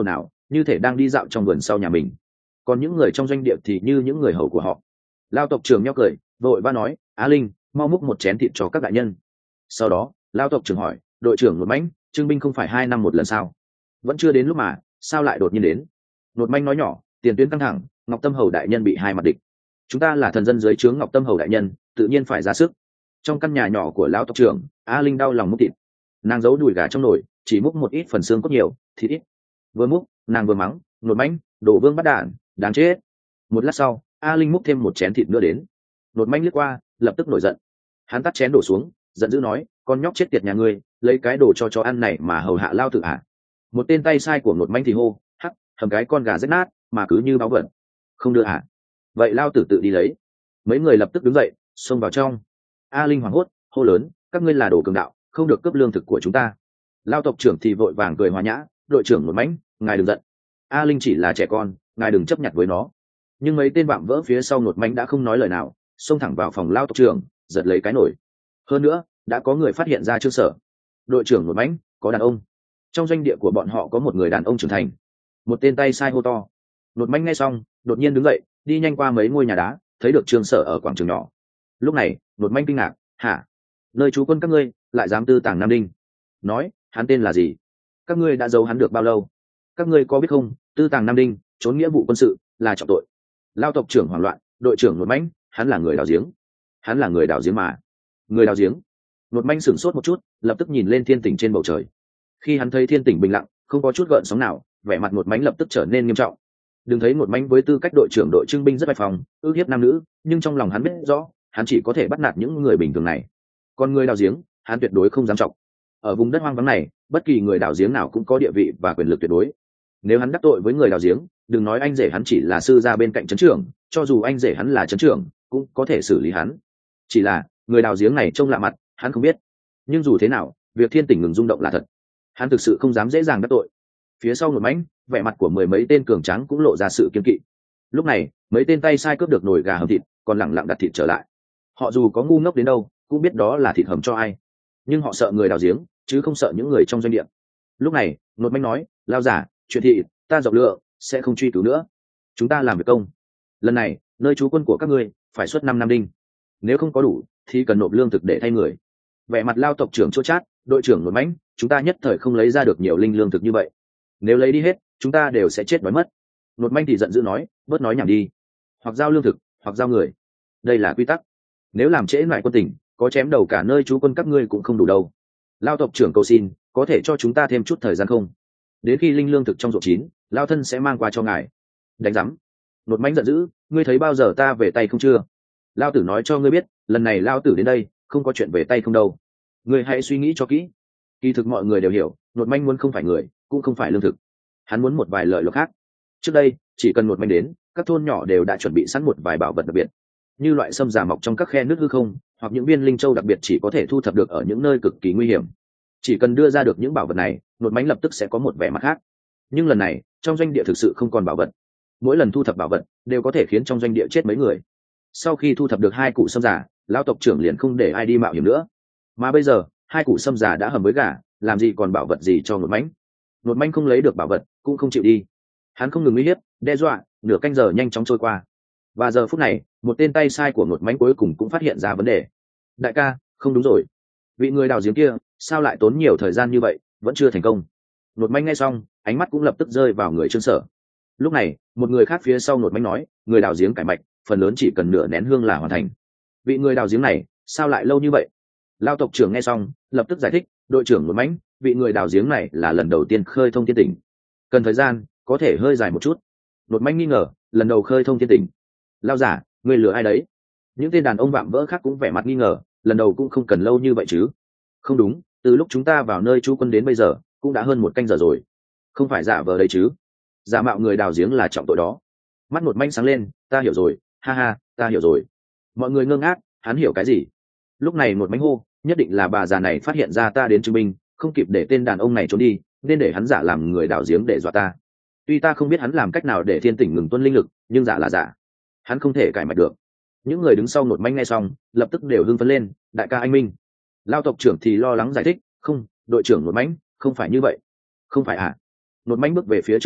như thể đang đi dạo trong vườn sau nhà mình. Còn những người trong doanh địa thì như những người hầu của họ. Lao tộc trưởng nhóc cười vội va nói, Á Linh, mau múc một chén thịt cho các đại nhân. Sau đó Lao tộc trưởng hỏi, đội trưởng Nột Mãnh, trưng binh không phải hai năm một lần sao? Vẫn chưa đến lúc mà sao lại đột nhiên đến? Nột Mãnh nói nhỏ, tiền tuyến căng thẳng, Ngọc Tâm Hầu đại nhân bị hai mặt địch, chúng ta là thần dân dưới trướng Ngọc Tâm Hầu đại nhân, tự nhiên phải ra sức. Trong căn nhà nhỏ của lão tộc trưởng, Á Linh đau lòng múc thịt. Nàng giấu đùi gà trong nồi, chỉ múc một ít phần xương cốt nhiều, thịt ít. Vừa múc, nàng vừa mắng, Nột Mãnh, đổ vương bắt đạn, đáng chết. Một lát sau, A Linh múc thêm một chén thịt nữa đến. Nột Mãnh lướt qua, lập tức nổi giận. Hắn tắt chén đổ xuống, giận dữ nói, con nhóc chết tiệt nhà ngươi, lấy cái đồ cho chó ăn này mà hầu hạ lao tự hả? Một tên tay sai của Nột Mãnh thì hô, hắc, hầm cái con gà rách nát mà cứ như báo vật, không đưa hả? Vậy lao tử tự đi lấy. Mấy người lập tức đứng dậy, xông vào trong. A Linh hoảng hốt, hô lớn, các ngươi là đồ cường đạo, không được cướp lương thực của chúng ta. Lao tộc trưởng thì vội vàng cười hòa nhã, đội trưởng Nột Mãnh, ngài đừng giận. A Linh chỉ là trẻ con, ngài đừng chấp nhặt với nó. Nhưng mấy tên vạm vỡ phía sau Nột Mãnh đã không nói lời nào, xông thẳng vào phòng lao tộc trưởng, giật lấy cái nổi. Hơn nữa, đã có người phát hiện ra Trương Sở. Đội trưởng Nột Mãnh, có đàn ông. Trong doanh địa của bọn họ có một người đàn ông trưởng thành. Một tên tay sai hô to. Nột Mãnh nghe xong, đột nhiên đứng dậy, đi nhanh qua mấy ngôi nhà đá, thấy được Trương Sở ở quảng trường nhỏ. Lúc này, Nột Mãnh kinh ngạc, hả? Nơi trú quân các ngươi lại dám tư tàng Nam Đinh? Nói, hắn tên là gì? Các ngươi đã giấu hắn được bao lâu? Các ngươi có biết không, tư tàng Nam Đinh, trốn nghĩa vụ quân sự, là trọng tội. Lao tộc trưởng hoảng loạn, đội trưởng Nột Mãnh, hắn là người đào giếng. Hắn là người đào giếng mà. Người đào giếng. Nột Mãnh sửng sốt một chút, lập tức nhìn lên thiên tỉnh trên bầu trời. Khi hắn thấy thiên tỉnh bình lặng, không có chút gợn sóng nào, vẻ mặt Nột Mãnh lập tức trở nên nghiêm trọng. Đừng thấy Nột Mãnh với tư cách đội trưởng đội trưng binh rất bạch phòng, ước hiếp nam nữ, nhưng trong lòng hắn biết rõ, hắn chỉ có thể bắt nạt những người bình thường này. Còn người đào giếng, hắn tuyệt đối không dám trọng. Ở vùng đất hoang vắng này, bất kỳ người đào giếng nào cũng có địa vị và quyền lực tuyệt đối. Nếu hắn đắc tội với người đào giếng, đừng nói anh rể hắn chỉ là sư gia bên cạnh trấn trưởng, cho dù anh rể hắn là trấn trưởng, cũng có thể xử lý hắn. Chỉ là người đào giếng này trông lạ mặt, hắn không biết. Nhưng dù thế nào, việc thiên tỉnh ngừng rung động là thật. Hắn thực sự không dám dễ dàng đắc tội. Phía sau Nột Mãnh, vẻ mặt của mười mấy tên cường tráng cũng lộ ra sự kiên kỵ. Lúc này, mấy tên tay sai cướp được nồi gà hầm thịt, còn lẳng lặng đặt thịt trở lại. Họ dù có ngu ngốc đến đâu, cũng biết đó là thịt hầm cho ai. Nhưng họ sợ người đào giếng, chứ không sợ những người trong doanh địa. Lúc này, Nột Mãnh nói, lao giả, chuyện thị, ta dọc lượng, sẽ không truy cứu nữa. Chúng ta làm việc công. Lần này, nơi trú quân của các ngươi phải xuất năm Nam Đinh. Nếu không có đủ, thì cần nộp lương thực để thay người. Vẻ mặt lao tộc trưởng chốt chát, đội trưởng Nột Mãnh, chúng ta nhất thời không lấy ra được nhiều linh lương thực như vậy. Nếu lấy đi hết, chúng ta đều sẽ chết đói mất. Nột Mãnh thì giận dữ nói, bớt nói nhảm đi. Hoặc giao lương thực, hoặc giao người. Đây là quy tắc. Nếu làm trễ lại quân tình, có chém đầu cả nơi trú quân các ngươi cũng không đủ đâu. Lao tộc trưởng cầu xin, có thể cho chúng ta thêm chút thời gian không? Đến khi linh lương thực trong ruộng chín, lao thân sẽ mang qua cho ngài. Đánh rắm. Nột Mãnh giận dữ, ngươi thấy bao giờ ta về tay không chưa? Lao tử nói cho ngươi biết, lần này lao tử đến đây, không có chuyện về tay không đâu. Ngươi hãy suy nghĩ cho kỹ. Kỳ thực mọi người đều hiểu, Nột Mãnh muốn không phải người, cũng không phải lương thực. Hắn muốn một vài lợi lộc khác. Trước đây, chỉ cần Nột Mãnh đến, các thôn nhỏ đều đã chuẩn bị sẵn một vài bảo vật đặc biệt, như loại sâm già mọc trong các khe nước hư không, hoặc những viên linh châu đặc biệt chỉ có thể thu thập được ở những nơi cực kỳ nguy hiểm. Chỉ cần đưa ra được những bảo vật này, Nột Mãnh lập tức sẽ có một vẻ mặt khác. Nhưng lần này, trong doanh địa thực sự không còn bảo vật. Mỗi lần thu thập bảo vật đều có thể khiến trong doanh địa chết mấy người. Sau khi thu thập được hai củ sâm già, lão tộc trưởng liền không để ai đi mạo hiểm nữa. Mà bây giờ, hai củ sâm già đã hầm với gà, làm gì còn bảo vật gì cho Nột Mãnh. Nột Mãnh không lấy được bảo vật, cũng không chịu đi. Hắn không ngừng uy hiếp, đe dọa, nửa canh giờ nhanh chóng trôi qua. Và giờ phút này, một tên tay sai của Nột Mãnh cuối cùng cũng phát hiện ra vấn đề. Đại ca, không đúng rồi. Vị người đào giếng kia, sao lại tốn nhiều thời gian như vậy, vẫn chưa thành công? Nột Mãnh nghe xong, ánh mắt cũng lập tức rơi vào người Trương Sở. Lúc này, một người khác phía sau Nột Mãnh nói, người đào giếng cải mạch, phần lớn chỉ cần nửa nén hương là hoàn thành. Vị người đào giếng này, sao lại lâu như vậy? Lao tộc trưởng nghe xong, lập tức giải thích, đội trưởng Nột Mãnh, vị người đào giếng này là lần đầu tiên khơi thông thiên tỉnh, cần thời gian, có thể hơi dài một chút. Nột Mãnh nghi ngờ, lần đầu khơi thông thiên tỉnh. Lao giả, người lừa ai đấy? Những tên đàn ông vạm vỡ khác cũng vẻ mặt nghi ngờ, lần đầu cũng không cần lâu như vậy chứ? Không đúng, từ lúc chúng ta vào nơi trú quân đến bây giờ, cũng đã hơn một canh giờ rồi. Không phải giả vờ đấy chứ? Giả mạo người đào giếng là trọng tội đó. Mắt Nột Mãnh sáng lên, ta hiểu rồi, ha ha, ta hiểu rồi. Mọi người ngơ ngác, hắn hiểu cái gì? Lúc này Nột Mãnh hô, nhất định là bà già này phát hiện ra ta đến chứng minh, không kịp để tên đàn ông này trốn đi, nên để hắn giả làm người đào giếng để dọa ta. Tuy ta không biết hắn làm cách nào để thiên tỉnh ngừng tuân linh lực, nhưng giả là giả, hắn không thể cải mạch được. Những người đứng sau Nột Mãnh nghe xong, lập tức đều hưng phấn lên, đại ca anh minh. Lao tộc trưởng thì lo lắng giải thích, không, đội trưởng Nột Mãnh, không phải như vậy. Không phải à? Nột Mãnh bước về phía Trương Sở,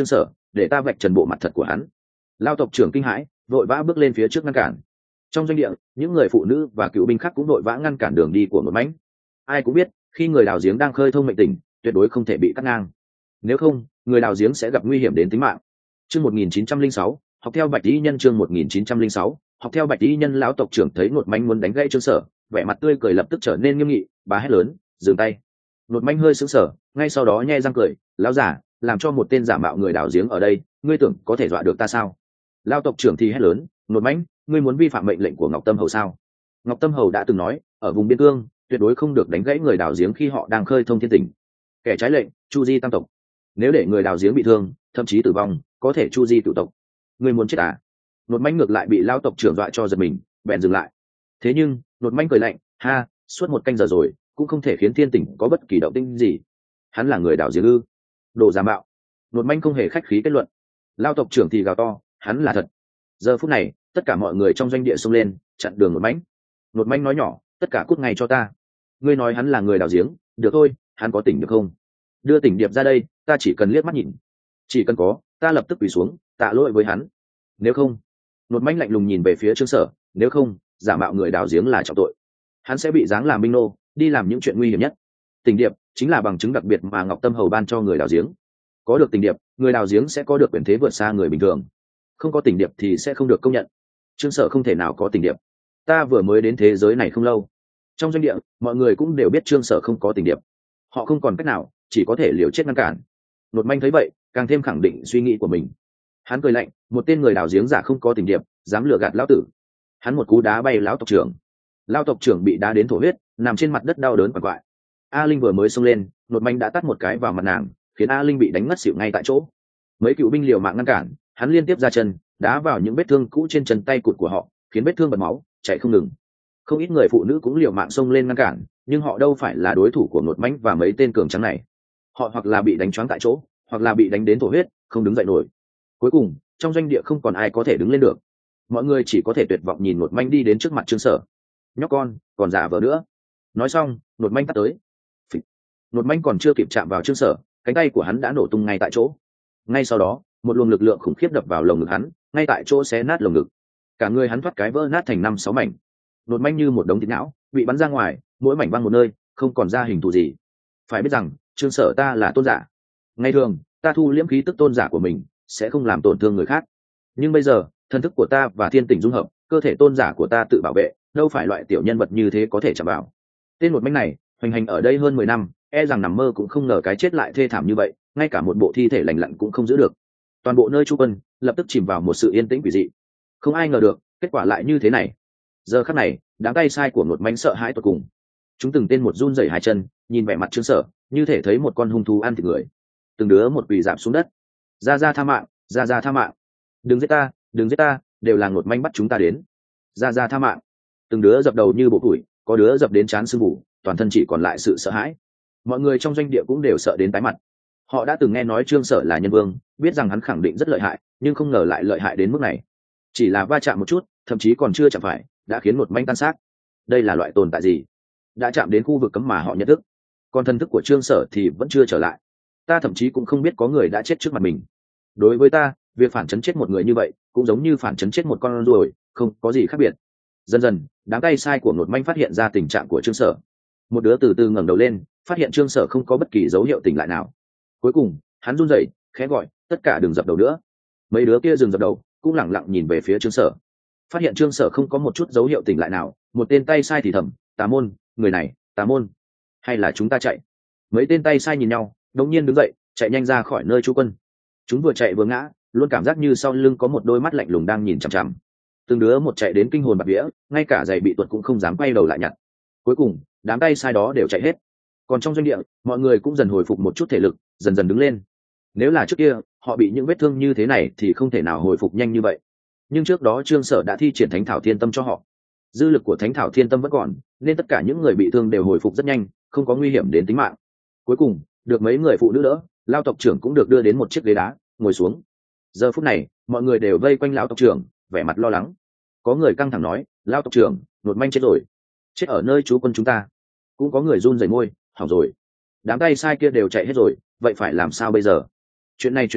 để ta vạch trần bộ mặt thật của hắn. Lao tộc trưởng kinh hãi, vội vã bước lên phía trước ngăn cản. Trong doanh địa, những người phụ nữ và cựu binh khác cũng vội vã ngăn cản đường đi của Ngột Mãnh. Ai cũng biết, khi người đào giếng đang khơi thông mệnh tình, tuyệt đối không thể bị cắt ngang. Nếu không, người đào giếng sẽ gặp nguy hiểm đến tính mạng. Chương một nghìn chín trăm lẻ sáu, học theo Bạch Y Nhân. Chương một nghìn chín trăm lẻ sáu, học theo Bạch Y Nhân. Lão tộc trưởng thấy Ngột Mãnh muốn đánh gãy Trương Sở, vẻ mặt tươi cười lập tức trở nên nghiêm nghị, bà hét lớn, dừng tay. Ngột Mãnh hơi sững sờ, ngay sau đó nhe răng cười, lão giả, làm cho một tên giả mạo người đào giếng ở đây, ngươi tưởng có thể dọa được ta sao? Lão tộc trưởng thì hét lớn, Ngột Mãnh, ngươi muốn vi phạm mệnh lệnh của Ngọc Tâm Hầu sao? Ngọc Tâm Hầu đã từng nói, ở vùng biên cương, tuyệt đối không được đánh gãy người đào giếng khi họ đang khơi thông thiên tình. Kẻ trái lệnh, chu di tam tộc. Nếu để người đào giếng bị thương, thậm chí tử vong, có thể chu di cửu tộc. Ngươi muốn chết à? Ngột Mãnh ngược lại bị lão tộc trưởng dọa cho giật mình, bèn dừng lại. Thế nhưng, Ngột Mãnh cười lạnh, ha, suốt một canh giờ rồi, cũng không thể khiến thiên tỉnh có bất kỳ động tĩnh gì. Hắn là người đào giếng ư? Đồ giả mạo. Ngột Mãnh không hề khách khí kết luận. Lão tộc trưởng thì gào to, hắn là thật. Giờ phút này, tất cả mọi người trong doanh địa xông lên, chặn đường Ngột Mãnh. Ngột Mãnh nói nhỏ, tất cả cút ngay cho ta. Ngươi nói hắn là người đào giếng, được thôi, hắn có tỉnh được không? Đưa tỉnh điệp ra đây, ta chỉ cần liếc mắt nhìn. Chỉ cần có, ta lập tức quỳ xuống, tạ lỗi với hắn. Nếu không, Ngột Mãnh lạnh lùng nhìn về phía Trương Sở, nếu không, giả mạo người đào giếng là trọng tội. Hắn sẽ bị giáng làm binh nô, đi làm những chuyện nguy hiểm nhất. Tỉnh điệp chính là bằng chứng đặc biệt mà Ngọc Tâm Hầu ban cho người đào giếng. Có được tỉnh điệp, người đào giếng sẽ có được quyền thế vượt xa người bình thường. Không có tỉnh điệp thì sẽ không được công nhận. Trương Sở không thể nào có tỉnh điệp. Ta vừa mới đến thế giới này không lâu. Trong doanh địa, mọi người cũng đều biết Trương Sở không có tỉnh điệp. Họ không còn cách nào, chỉ có thể liều chết ngăn cản. Ngột Mãnh thấy vậy, càng thêm khẳng định suy nghĩ của mình. Hắn cười lạnh, một tên người đào giếng giả không có tỉnh điệp, dám lừa gạt lão tử. Hắn một cú đá bay lão tộc trưởng. Lão tộc trưởng bị đá đến thổ huyết, nằm trên mặt đất đau đớn quằn quại. A Linh vừa mới xông lên, Ngột Mãnh đã tát một cái vào mặt nàng, khiến A Linh bị đánh ngất xỉu ngay tại chỗ. Mấy cựu binh liều mạng ngăn cản, hắn liên tiếp ra chân, đá vào những vết thương cũ trên chân tay cụt của họ, khiến vết thương bật máu, chảy không ngừng. Không ít người phụ nữ cũng liều mạng xông lên ngăn cản, nhưng họ đâu phải là đối thủ của Ngột Mãnh và mấy tên cường tráng này. Họ hoặc là bị đánh choáng tại chỗ, hoặc là bị đánh đến thổ huyết, không đứng dậy nổi. Cuối cùng, trong doanh địa không còn ai có thể đứng lên được. Mọi người chỉ có thể tuyệt vọng nhìn Ngột Mãnh đi đến trước mặt Trương Sở. Nhóc con, còn giả vờ nữa. Nói xong, Ngột Mãnh tắt tới. Phịch. Ngột Mãnh còn chưa kịp chạm vào Trương Sở, cánh tay của hắn đã nổ tung ngay tại chỗ. Ngay sau đó, một luồng lực lượng khủng khiếp đập vào lồng ngực hắn, ngay tại chỗ xé nát lồng ngực. Cả người hắn thoát cái vỡ nát thành năm sáu mảnh. Ngột Mãnh như một đống thịt não, bị bắn ra ngoài, mỗi mảnh văng một nơi, không còn ra hình thù gì. Phải biết rằng, Trương Sở ta là tôn giả. Ngày thường, ta thu liễm khí tức tôn giả của mình, sẽ không làm tổn thương người khác. Nhưng bây giờ, thân thức của ta và thiên tình dung hợp, cơ thể tôn giả của ta tự bảo vệ, đâu phải loại tiểu nhân vật như thế có thể chạm vào. Tên Ngột Mãnh này, hoành hành ở đây hơn mười năm, e rằng nằm mơ cũng không ngờ cái chết lại thê thảm như vậy, ngay cả một bộ thi thể lành lặn cũng không giữ được. Toàn bộ nơi trú quân lập tức chìm vào một sự yên tĩnh quỷ dị. Không ai ngờ được, kết quả lại như thế này. Giờ khắc này, đám tay sai của Ngột Mãnh sợ hãi tột cùng. Chúng từng tên một run rẩy hai chân, nhìn vẻ mặt Trương Sở, như thể thấy một con hung thú ăn thịt người. Từng đứa một quỳ rạp xuống đất. Ra ra tha mạng, ra ra tha mạng. Đừng giết ta, đừng giết ta, đều là Ngột Mãnh bắt chúng ta đến. Ra ra tha mạng. Từng đứa dập đầu như bộ củi, có đứa dập đến trán sưng mù, toàn thân chỉ còn lại sự sợ hãi. Mọi người trong doanh địa cũng đều sợ đến tái mặt. Họ đã từng nghe nói Trương Sở là nhân vương, biết rằng hắn khẳng định rất lợi hại, nhưng không ngờ lại lợi hại đến mức này. Chỉ là va chạm một chút, thậm chí còn chưa chạm phải, đã khiến Ngột Mãnh tan xác. Đây là loại tồn tại gì? Đã chạm đến khu vực cấm mà họ nhận thức, còn thần thức của Trương Sở thì vẫn chưa trở lại. Ta thậm chí cũng không biết có người đã chết trước mặt mình. Đối với ta, việc phản chấn chết một người như vậy cũng giống như phản chấn chết một con ruồi, không có gì khác biệt. Dần dần, đám tay sai của Ngột Mãnh phát hiện ra tình trạng của Trương Sở. Một đứa từ từ ngẩng đầu lên, phát hiện Trương Sở không có bất kỳ dấu hiệu tỉnh lại nào. Cuối cùng, hắn run rẩy, khẽ gọi, tất cả đừng dập đầu nữa. Mấy đứa kia dừng dập đầu, cũng lẳng lặng nhìn về phía Trương Sở. Phát hiện Trương Sở không có một chút dấu hiệu tỉnh lại nào, một tên tay sai thì thầm, tà môn, người này, tà môn. Hay là chúng ta chạy? Mấy tên tay sai nhìn nhau, đột nhiên đứng dậy, chạy nhanh ra khỏi nơi trú quân. Chúng vừa chạy vừa ngã, luôn cảm giác như sau lưng có một đôi mắt lạnh lùng đang nhìn chằm chằm. Từng đứa một chạy đến kinh hồn bạt vía, ngay cả giày bị tuột cũng không dám quay đầu lại nhặt. Cuối cùng, đám tay sai đó đều chạy hết. Còn trong doanh địa, mọi người cũng dần hồi phục một chút thể lực, dần dần đứng lên. Nếu là trước kia, họ bị những vết thương như thế này thì không thể nào hồi phục nhanh như vậy. Nhưng trước đó Trương Sở đã thi triển Thánh Thảo Thiên Tâm cho họ. Dư lực của Thánh Thảo Thiên Tâm vẫn còn, nên tất cả những người bị thương đều hồi phục rất nhanh, không có nguy hiểm đến tính mạng. Cuối cùng, được mấy người phụ nữ đỡ, Lao tộc trưởng cũng được đưa đến một chiếc ghế đá, ngồi xuống. Giờ phút này, mọi người đều vây quanh lão tộc trưởng, vẻ mặt lo lắng. Có người căng thẳng nói, Lao tộc trưởng, Ngột Mãnh chết rồi, chết ở nơi trú quân chúng ta. Cũng có người run rẩy môi, hỏng rồi, đám tay sai kia đều chạy hết rồi, vậy phải làm sao bây giờ? Chuyện này truyền ra,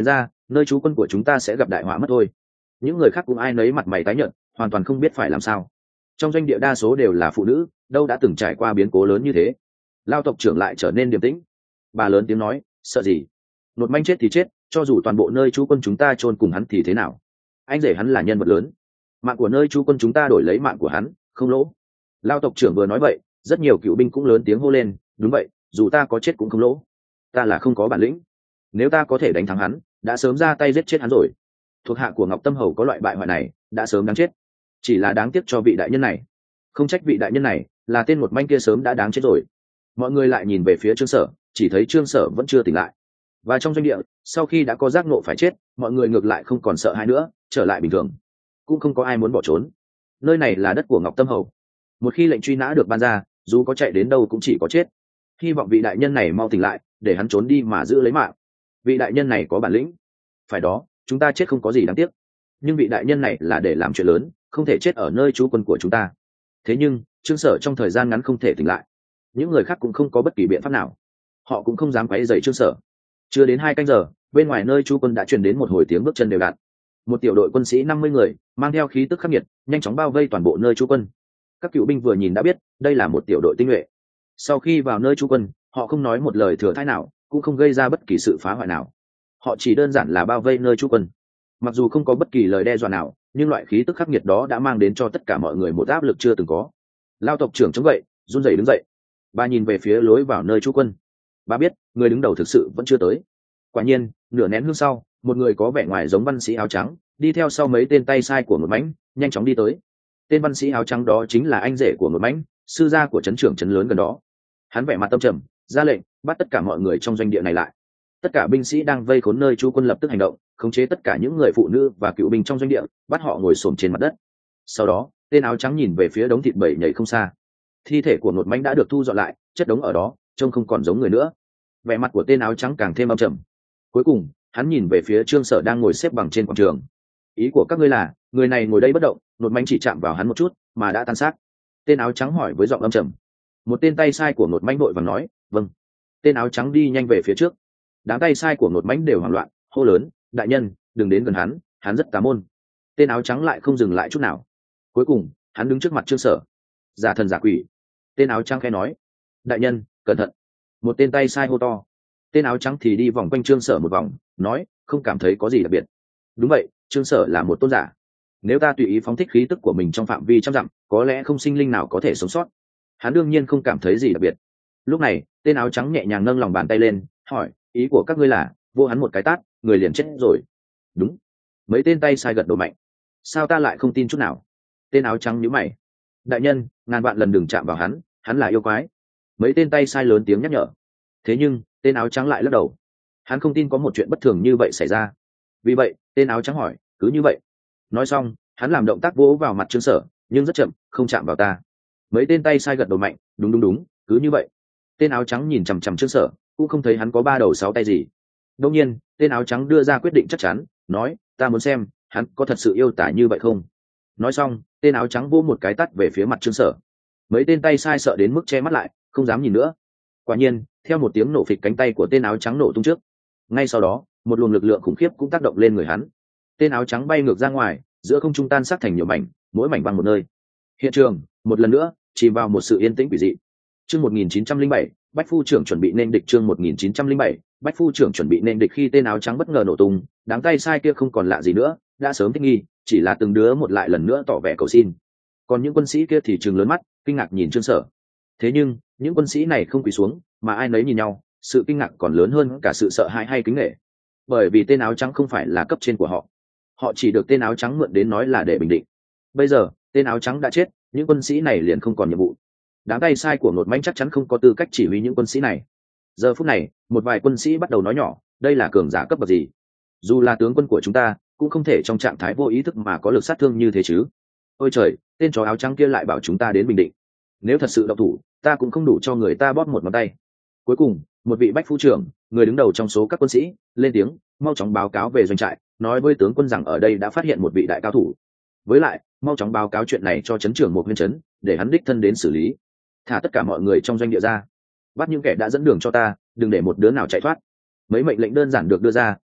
nơi trú quân của chúng ta sẽ gặp đại họa mất thôi. Những người khác cũng ai nấy mặt mày tái nhợt, hoàn toàn không biết phải làm sao. Trong doanh địa đa số đều là phụ nữ, đâu đã từng trải qua biến cố lớn như thế. Lao tộc trưởng lại trở nên điềm tĩnh. Bà lớn tiếng nói, sợ gì? Nột manh chết thì chết, cho dù toàn bộ nơi trú quân chúng ta chôn cùng hắn thì thế nào? Anh rể hắn là nhân vật lớn, mạng của nơi trú quân chúng ta đổi lấy mạng của hắn, không lỗ. Lao tộc trưởng vừa nói vậy, rất nhiều cựu binh cũng lớn tiếng hô lên, đúng vậy, dù ta có chết cũng không lỗ. Ta là không có bản lĩnh, nếu ta có thể đánh thắng hắn, đã sớm ra tay giết chết hắn rồi. Thuộc hạ của Ngọc Tâm Hầu có loại bại hoại này, đã sớm đáng chết. Chỉ là đáng tiếc cho vị đại nhân này, không trách vị đại nhân này, là tên một manh kia sớm đã đáng chết rồi. Mọi người lại nhìn về phía Trương Sở, chỉ thấy Trương Sở vẫn chưa tỉnh lại. Và trong doanh địa, sau khi đã có giác ngộ phải chết, mọi người ngược lại không còn sợ hãi nữa, trở lại bình thường. Cũng không có ai muốn bỏ trốn. Nơi này là đất của Ngọc Tâm Hầu, một khi lệnh truy nã được ban ra, dù có chạy đến đâu cũng chỉ có chết. Hy vọng vị đại nhân này mau tỉnh lại, để hắn trốn đi mà giữ lấy mạng. Vị đại nhân này có bản lĩnh. Phải đó, chúng ta chết không có gì đáng tiếc, nhưng vị đại nhân này là để làm chuyện lớn, không thể chết ở nơi trú quân của chúng ta. Thế nhưng Trương Sở trong thời gian ngắn không thể tỉnh lại, những người khác cũng không có bất kỳ biện pháp nào, họ cũng không dám quấy rầy Trương Sở. Chưa đến hai canh giờ, bên ngoài nơi trú quân đã truyền đến một hồi tiếng bước chân đều đặn. Một tiểu đội quân sĩ năm mươi người mang theo khí tức khắc nghiệt, nhanh chóng bao vây toàn bộ nơi trú quân. Các cựu binh vừa nhìn đã biết đây là một tiểu đội tinh nhuệ. Sau khi vào nơi trú quân, họ không nói một lời thừa thãi nào, cũng không gây ra bất kỳ sự phá hoại nào. Họ chỉ đơn giản là bao vây nơi trú quân. Mặc dù không có bất kỳ lời đe dọa nào, nhưng loại khí tức khắc nghiệt đó đã mang đến cho tất cả mọi người một áp lực chưa từng có. Lao tộc trưởng chống gậy, run rẩy đứng dậy. Bà nhìn về phía lối vào nơi trú quân. Bà biết người đứng đầu thực sự vẫn chưa tới. Quả nhiên, nửa nén hương sau, một người có vẻ ngoài giống văn sĩ áo trắng, đi theo sau mấy tên tay sai của Ngột Mãnh, nhanh chóng đi tới. Tên văn sĩ áo trắng đó chính là anh rể của Ngột Mãnh, sư gia của trấn trưởng trấn lớn gần đó. Hắn vẻ mặt tâm trầm, ra lệnh bắt tất cả mọi người trong doanh địa này lại. Tất cả binh sĩ đang vây khốn nơi trú quân lập tức hành động, khống chế tất cả những người phụ nữ và cựu binh trong doanh địa, bắt họ ngồi xổm trên mặt đất. Sau đó, tên áo trắng nhìn về phía đống thịt bầy nhảy không xa. Thi thể của Ngột Mãnh đã được thu dọn lại, chất đống ở đó, trông không còn giống người nữa. Vẻ mặt của tên áo trắng càng thêm âm trầm. Cuối cùng, hắn nhìn về phía Trương Sở đang ngồi xếp bằng trên quảng trường. Ý của các ngươi là, người này ngồi đây bất động, Ngột Mãnh chỉ chạm vào hắn một chút, mà đã tan xác. Tên áo trắng hỏi với giọng âm trầm. Một tên tay sai của Ngột Mãnh vội vàng nói, vâng. Tên áo trắng đi nhanh về phía trước. Đám tay sai của Ngột Mãnh đều hoảng loạn, hô lớn, đại nhân, đừng đến gần hắn, hắn rất tà môn. Tên áo trắng lại không dừng lại chút nào. Cuối cùng, hắn đứng trước mặt Trương Sở. Giả thần giả quỷ. Tên áo trắng khẽ nói, đại nhân, cẩn thận. Một tên tay sai hô to. Tên áo trắng thì đi vòng quanh Trương Sở một vòng, nói, không cảm thấy có gì đặc biệt. Đúng vậy, Trương Sở là một tôn giả. Nếu ta tùy ý phóng thích khí tức của mình trong phạm vi trăm dặm, có lẽ không sinh linh nào có thể sống sót. Hắn đương nhiên không cảm thấy gì đặc biệt. Lúc này, tên áo trắng nhẹ nhàng nâng lòng bàn tay lên, hỏi, ý của các ngươi là vô hắn một cái tát, người liền chết rồi? Đúng. Mấy tên tay sai gật đầu mạnh. Sao ta lại không tin chút nào? Tên áo trắng nhíu mày. Đại nhân, ngàn vạn lần đừng chạm vào hắn, hắn là yêu quái. Mấy tên tay sai lớn tiếng nhắc nhở. Thế nhưng tên áo trắng lại lắc đầu. Hắn không tin có một chuyện bất thường như vậy xảy ra. Vì vậy tên áo trắng hỏi, cứ như vậy? Nói xong, hắn làm động tác vỗ vào mặt Trương Sở, nhưng rất chậm, không chạm vào ta. Mấy tên tay sai gật đầu mạnh, đúng đúng đúng, cứ như vậy. Tên áo trắng nhìn chằm chằm Trương Sở, cũng không thấy hắn có ba đầu sáu tay gì. Đương nhiên, tên áo trắng đưa ra quyết định chắc chắn, nói, ta muốn xem hắn có thật sự yêu tả như vậy không. Nói xong, tên áo trắng vỗ một cái tát về phía mặt Trương Sở. Mấy tên tay sai sợ đến mức che mắt lại, không dám nhìn nữa. Quả nhiên, theo một tiếng nổ phịch, cánh tay của tên áo trắng nổ tung trước. Ngay sau đó, một luồng lực lượng khủng khiếp cũng tác động lên người hắn. Tên áo trắng bay ngược ra ngoài, giữa không trung tan xác thành nhiều mảnh, mỗi mảnh văng một nơi. Hiện trường một lần nữa chìm vào một sự yên tĩnh quỷ dị. Chương một nghìn chín trăm lẻ bảy, Bách phu trưởng chuẩn bị nên địch. Chương một nghìn chín trăm lẻ bảy, Bách phu trưởng chuẩn bị nên địch. Khi tên áo trắng bất ngờ nổ tung, đám tay sai kia không còn lạ gì nữa, đã sớm thích nghi, chỉ là từng đứa một lại lần nữa tỏ vẻ cầu xin. Còn những quân sĩ kia thì trừng lớn mắt, kinh ngạc nhìn Trương Sở. Thế nhưng những quân sĩ này không quỳ xuống, mà ai nấy nhìn nhau, sự kinh ngạc còn lớn hơn cả sự sợ hãi hay kính nể. Bởi vì tên áo trắng không phải là cấp trên của họ, họ chỉ được tên áo trắng mượn đến nói là để bình định. Bây giờ tên áo trắng đã chết, những quân sĩ này liền không còn nhiệm vụ. Đám tay sai của Ngột Mãnh chắc chắn không có tư cách chỉ huy những quân sĩ này. Giờ phút này, một vài quân sĩ bắt đầu nói nhỏ, đây là cường giả cấp bậc gì? Dù là tướng quân của chúng ta, cũng không thể trong trạng thái vô ý thức mà có lực sát thương như thế chứ. Ôi trời, tên chó áo trắng kia lại bảo chúng ta đến bình định. Nếu thật sự động thủ, ta cũng không đủ cho người ta bóp một ngón tay. Cuối cùng, một vị bách phu trưởng, người đứng đầu trong số các quân sĩ, lên tiếng, mau chóng báo cáo về doanh trại, nói với tướng quân rằng ở đây đã phát hiện một vị đại cao thủ. Với lại, mau chóng báo cáo chuyện này cho trấn trưởng một huyện trấn, để hắn đích thân đến xử lý. Thả tất cả mọi người trong doanh địa ra, bắt những kẻ đã dẫn đường cho ta, đừng để một đứa nào chạy thoát. Mấy mệnh lệnh đơn giản được đưa ra,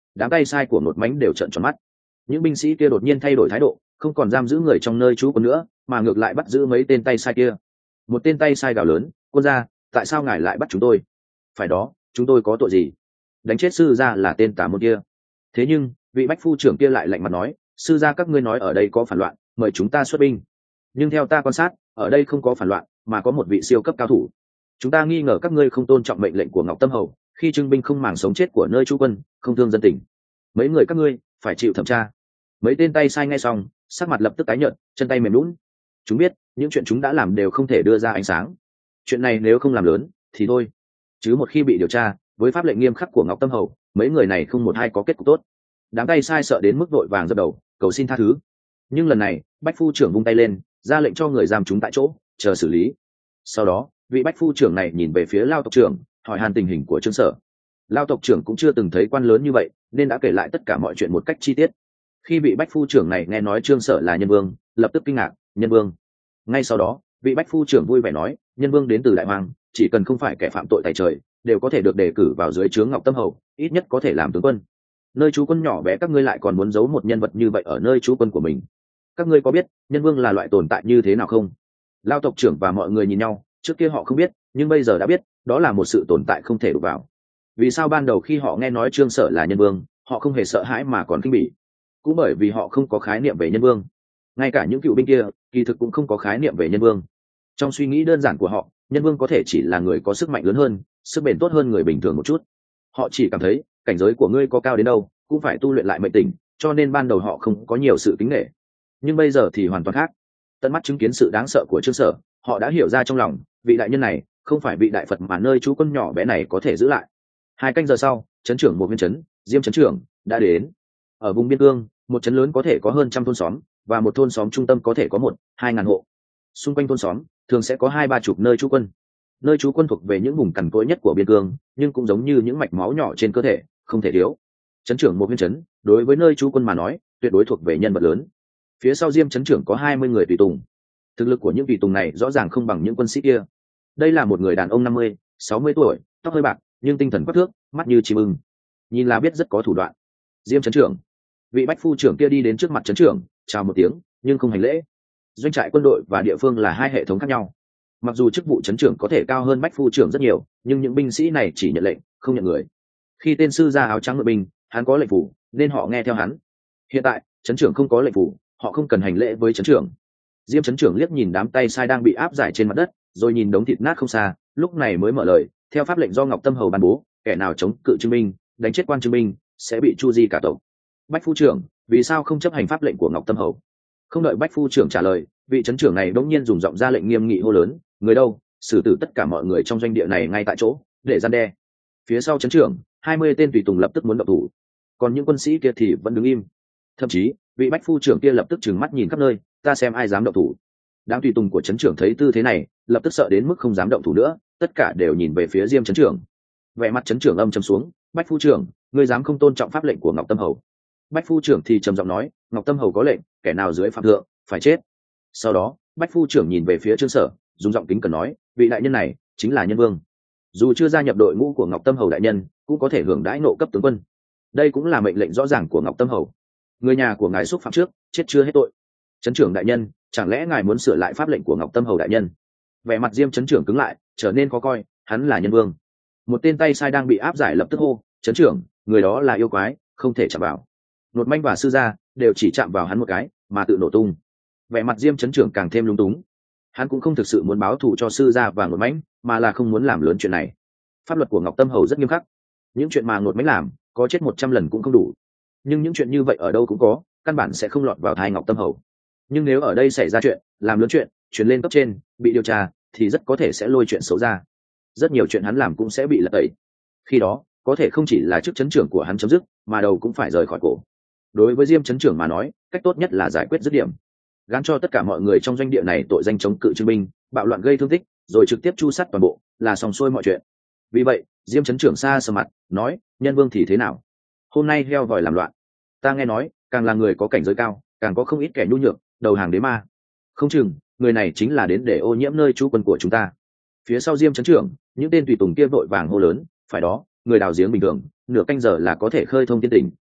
đám tay sai của Ngột Mánh đều trợn tròn mắt. Những binh sĩ kia đột nhiên thay đổi thái độ, không còn giam giữ người trong nơi trú quân nữa, mà ngược lại bắt giữ mấy tên tay sai kia. Một tên tay sai gào lớn: "Quân gia, tại sao ngài lại bắt chúng tôi?" "Phải đó, chúng tôi có tội gì? Đánh chết sư gia là tên tà môn kia." Thế nhưng vị bách phu trưởng kia lại lạnh mặt nói: "Sư gia các ngươi nói ở đây có phản loạn, mời chúng ta xuất binh. Nhưng theo ta quan sát, ở đây không có phản loạn, mà có một vị siêu cấp cao thủ. Chúng ta nghi ngờ các ngươi không tôn trọng mệnh lệnh của Ngọc Tâm Hầu, khi trưng binh không màng sống chết của nơi trú quân, không thương dân tình. Mấy người các ngươi phải chịu thẩm tra." Mấy tên tay sai nghe xong, sắc mặt lập tức tái nhợt, chân tay mềm lún. Chúng biết những chuyện chúng đã làm đều không thể đưa ra ánh sáng. Chuyện này nếu không làm lớn thì thôi, chứ một khi bị điều tra với pháp lệnh nghiêm khắc của Ngọc Tâm Hầu, mấy người này không một ai có kết cục tốt. Đám tay sai sợ đến mức vội vàng dập đầu cầu xin tha thứ. Nhưng lần này bách phu trưởng vung tay lên, ra lệnh cho người giam chúng tại chỗ chờ xử lý. Sau đó vị bách phu trưởng này nhìn về phía Lao tộc trưởng, hỏi han tình hình của Trương Sở. Lao tộc trưởng cũng chưa từng thấy quan lớn như vậy, nên đã kể lại tất cả mọi chuyện một cách chi tiết. Khi vị bách phu trưởng này nghe nói Trương Sở là nhân vương, lập tức kinh ngạc: "Nhân vương?" Ngay sau đó vị bách phu trưởng vui vẻ nói: "Nhân vương đến từ Đại Hoàng, chỉ cần không phải kẻ phạm tội tại trời, đều có thể được đề cử vào dưới trướng Ngọc Tâm Hầu, ít nhất có thể làm tướng quân. Nơi trú quân nhỏ bé các ngươi lại còn muốn giấu một nhân vật như vậy ở nơi trú quân của mình. Các ngươi có biết nhân vương là loại tồn tại như thế nào không?" Lao tộc trưởng và mọi người nhìn nhau, trước kia họ không biết, nhưng bây giờ đã biết, đó là một sự tồn tại không thể đụng vào. Vì sao ban đầu khi họ nghe nói Trương Sở là nhân vương, họ không hề sợ hãi mà còn kinh bỉ? Cũng bởi vì họ không có khái niệm về nhân vương. Ngay cả những cựu binh kia kỳ thực cũng không có khái niệm về nhân vương. Trong suy nghĩ đơn giản của họ, nhân vương có thể chỉ là người có sức mạnh lớn hơn, sức bền tốt hơn người bình thường một chút. Họ chỉ cảm thấy cảnh giới của ngươi có cao đến đâu cũng phải tu luyện lại mệnh tình, cho nên ban đầu họ không có nhiều sự kính nể. Nhưng bây giờ thì hoàn toàn khác. Tận mắt chứng kiến sự đáng sợ của Trương Sở, họ đã hiểu ra trong lòng, vị đại nhân này không phải vị đại Phật mà nơi trú quân nhỏ bé này có thể giữ lại. Hai canh giờ sau, trấn trưởng một viên trấn, Diêm trấn trưởng đã đến. Ở vùng biên cương, một trấn lớn có thể có hơn trăm thôn xóm, và một thôn xóm trung tâm có thể có một hai ngàn hộ. Xung quanh thôn xóm thường sẽ có hai ba chục nơi trú quân. Nơi trú quân thuộc về những vùng cằn cỗi nhất của biên cương, nhưng cũng giống như những mạch máu nhỏ trên cơ thể, không thể thiếu. Trấn trưởng một viên trấn đối với nơi trú quân mà nói, tuyệt đối thuộc về nhân vật lớn. Phía sau Diêm trấn trưởng có hai mươi người tùy tùng. Thực lực của những tùy tùng này rõ ràng không bằng những quân sĩ kia. Đây là một người đàn ông năm mươi, sáu mươi tuổi, tóc hơi bạc, nhưng tinh thần quắc thước, mắt như chim ưng. Nhìn là biết rất có thủ đoạn. Diêm trấn trưởng. Vị bách phu trưởng kia đi đến trước mặt trấn trưởng, chào một tiếng, nhưng không hành lễ. Doanh trại quân đội và địa phương là hai hệ thống khác nhau. Mặc dù chức vụ trấn trưởng có thể cao hơn bách phu trưởng rất nhiều, nhưng những binh sĩ này chỉ nhận lệnh, không nhận người. Khi tên sư ra áo trắng ngự binh, hắn có lệnh phủ, nên họ nghe theo hắn. Hiện tại trấn trưởng không có lệnh phủ, họ không cần hành lễ với trấn trưởng. Diêm trấn trưởng liếc nhìn đám tay sai đang bị áp giải trên mặt đất, rồi nhìn đống thịt nát không xa, lúc này mới mở lời: "Theo pháp lệnh do Ngọc Tâm Hầu ban bố, kẻ nào chống cự chứng minh, đánh chết quan chứng minh, sẽ bị chu di cả tộc. Bách phu trưởng, vì sao không chấp hành pháp lệnh của Ngọc Tâm Hầu?" Không đợi bách phu trưởng trả lời, vị trấn trưởng này bỗng nhiên dùng giọng ra lệnh nghiêm nghị hô lớn: "Người đâu, xử tử tất cả mọi người trong doanh địa này ngay tại chỗ, để gian đe." Phía sau trấn trưởng, hai mươi tên tùy tùng lập tức muốn động thủ, còn những quân sĩ kia thì vẫn đứng im. Thậm chí vị bách phu trưởng kia lập tức trừng mắt nhìn khắp nơi: "Ta xem ai dám động thủ." Đám tùy tùng của trấn trưởng thấy tư thế này, lập tức sợ đến mức không dám động thủ nữa, tất cả đều nhìn về phía Diêm trấn trưởng. Vẻ mặt trấn trưởng âm trầm xuống: "Bách phu trưởng, ngươi dám không tôn trọng pháp lệnh của Ngọc Tâm Hầu?" Bách phu trưởng thì trầm giọng nói: "Ngọc Tâm Hầu có lệnh, kẻ nào dưới phạm thượng phải chết." Sau đó bách phu trưởng nhìn về phía Trương Sở, dùng giọng kính cẩn nói: "Vị đại nhân này chính là nhân vương, dù chưa gia nhập đội ngũ của Ngọc Tâm Hầu đại nhân, cũng có thể hưởng đãi nộ cấp tướng quân. Đây cũng là mệnh lệnh rõ ràng của Ngọc Tâm Hầu. Người nhà của ngài xúc phạm trước, chết chưa hết tội. Trấn trưởng đại nhân, chẳng lẽ ngài muốn sửa lại pháp lệnh của Ngọc Tâm Hầu đại nhân?" Vẻ mặt Diêm trấn trưởng cứng lại, trở nên khó coi. Hắn là nhân vương. Một tên tay sai đang bị áp giải lập tức hô: "Trấn trưởng, người đó là yêu quái, không thể chạm vào." Nột Manh và sư gia đều chỉ chạm vào hắn một cái mà tự nổ tung. Vẻ mặt Diêm trấn trưởng càng thêm lung túng. Hắn cũng không thực sự muốn báo thù cho sư gia và Nột Manh, mà là không muốn làm lớn chuyện này. Pháp luật của Ngọc Tâm Hầu rất nghiêm khắc, những chuyện mà Nột Manh làm, có chết một trăm lần cũng không đủ. Nhưng những chuyện như vậy ở đâu cũng có, căn bản sẽ không lọt vào tai Ngọc Tâm Hầu. Nhưng nếu ở đây xảy ra chuyện, làm lớn chuyện, chuyển lên cấp trên, bị điều tra, thì rất có thể sẽ lôi chuyện xấu ra. Rất nhiều chuyện hắn làm cũng sẽ bị lật tẩy. Khi đó, có thể không chỉ là chức trấn trưởng của hắn chấm dứt, mà đầu cũng phải rời khỏi cổ. Đối với Diêm trấn trưởng mà nói, cách tốt nhất là giải quyết dứt điểm, gán cho tất cả mọi người trong doanh địa này tội danh chống cự chứng binh, bạo loạn gây thương tích, rồi trực tiếp chu sát toàn bộ, là xong xuôi mọi chuyện. Vì vậy Diêm trấn trưởng xa sờ mặt nói: "Nhân vương thì thế nào? Hôm nay heo vòi làm loạn, ta nghe nói càng là người có cảnh giới cao, càng có không ít kẻ nhu nhược, đầu hàng đế ma. Không chừng người này chính là đến để ô nhiễm nơi trú quân của chúng ta." Phía sau Diêm trấn trưởng, những tên tùy tùng kia vội vàng hô lớn: "Phải đó, người đào giếng bình thường, nửa canh giờ là có thể khơi thông tiên tình,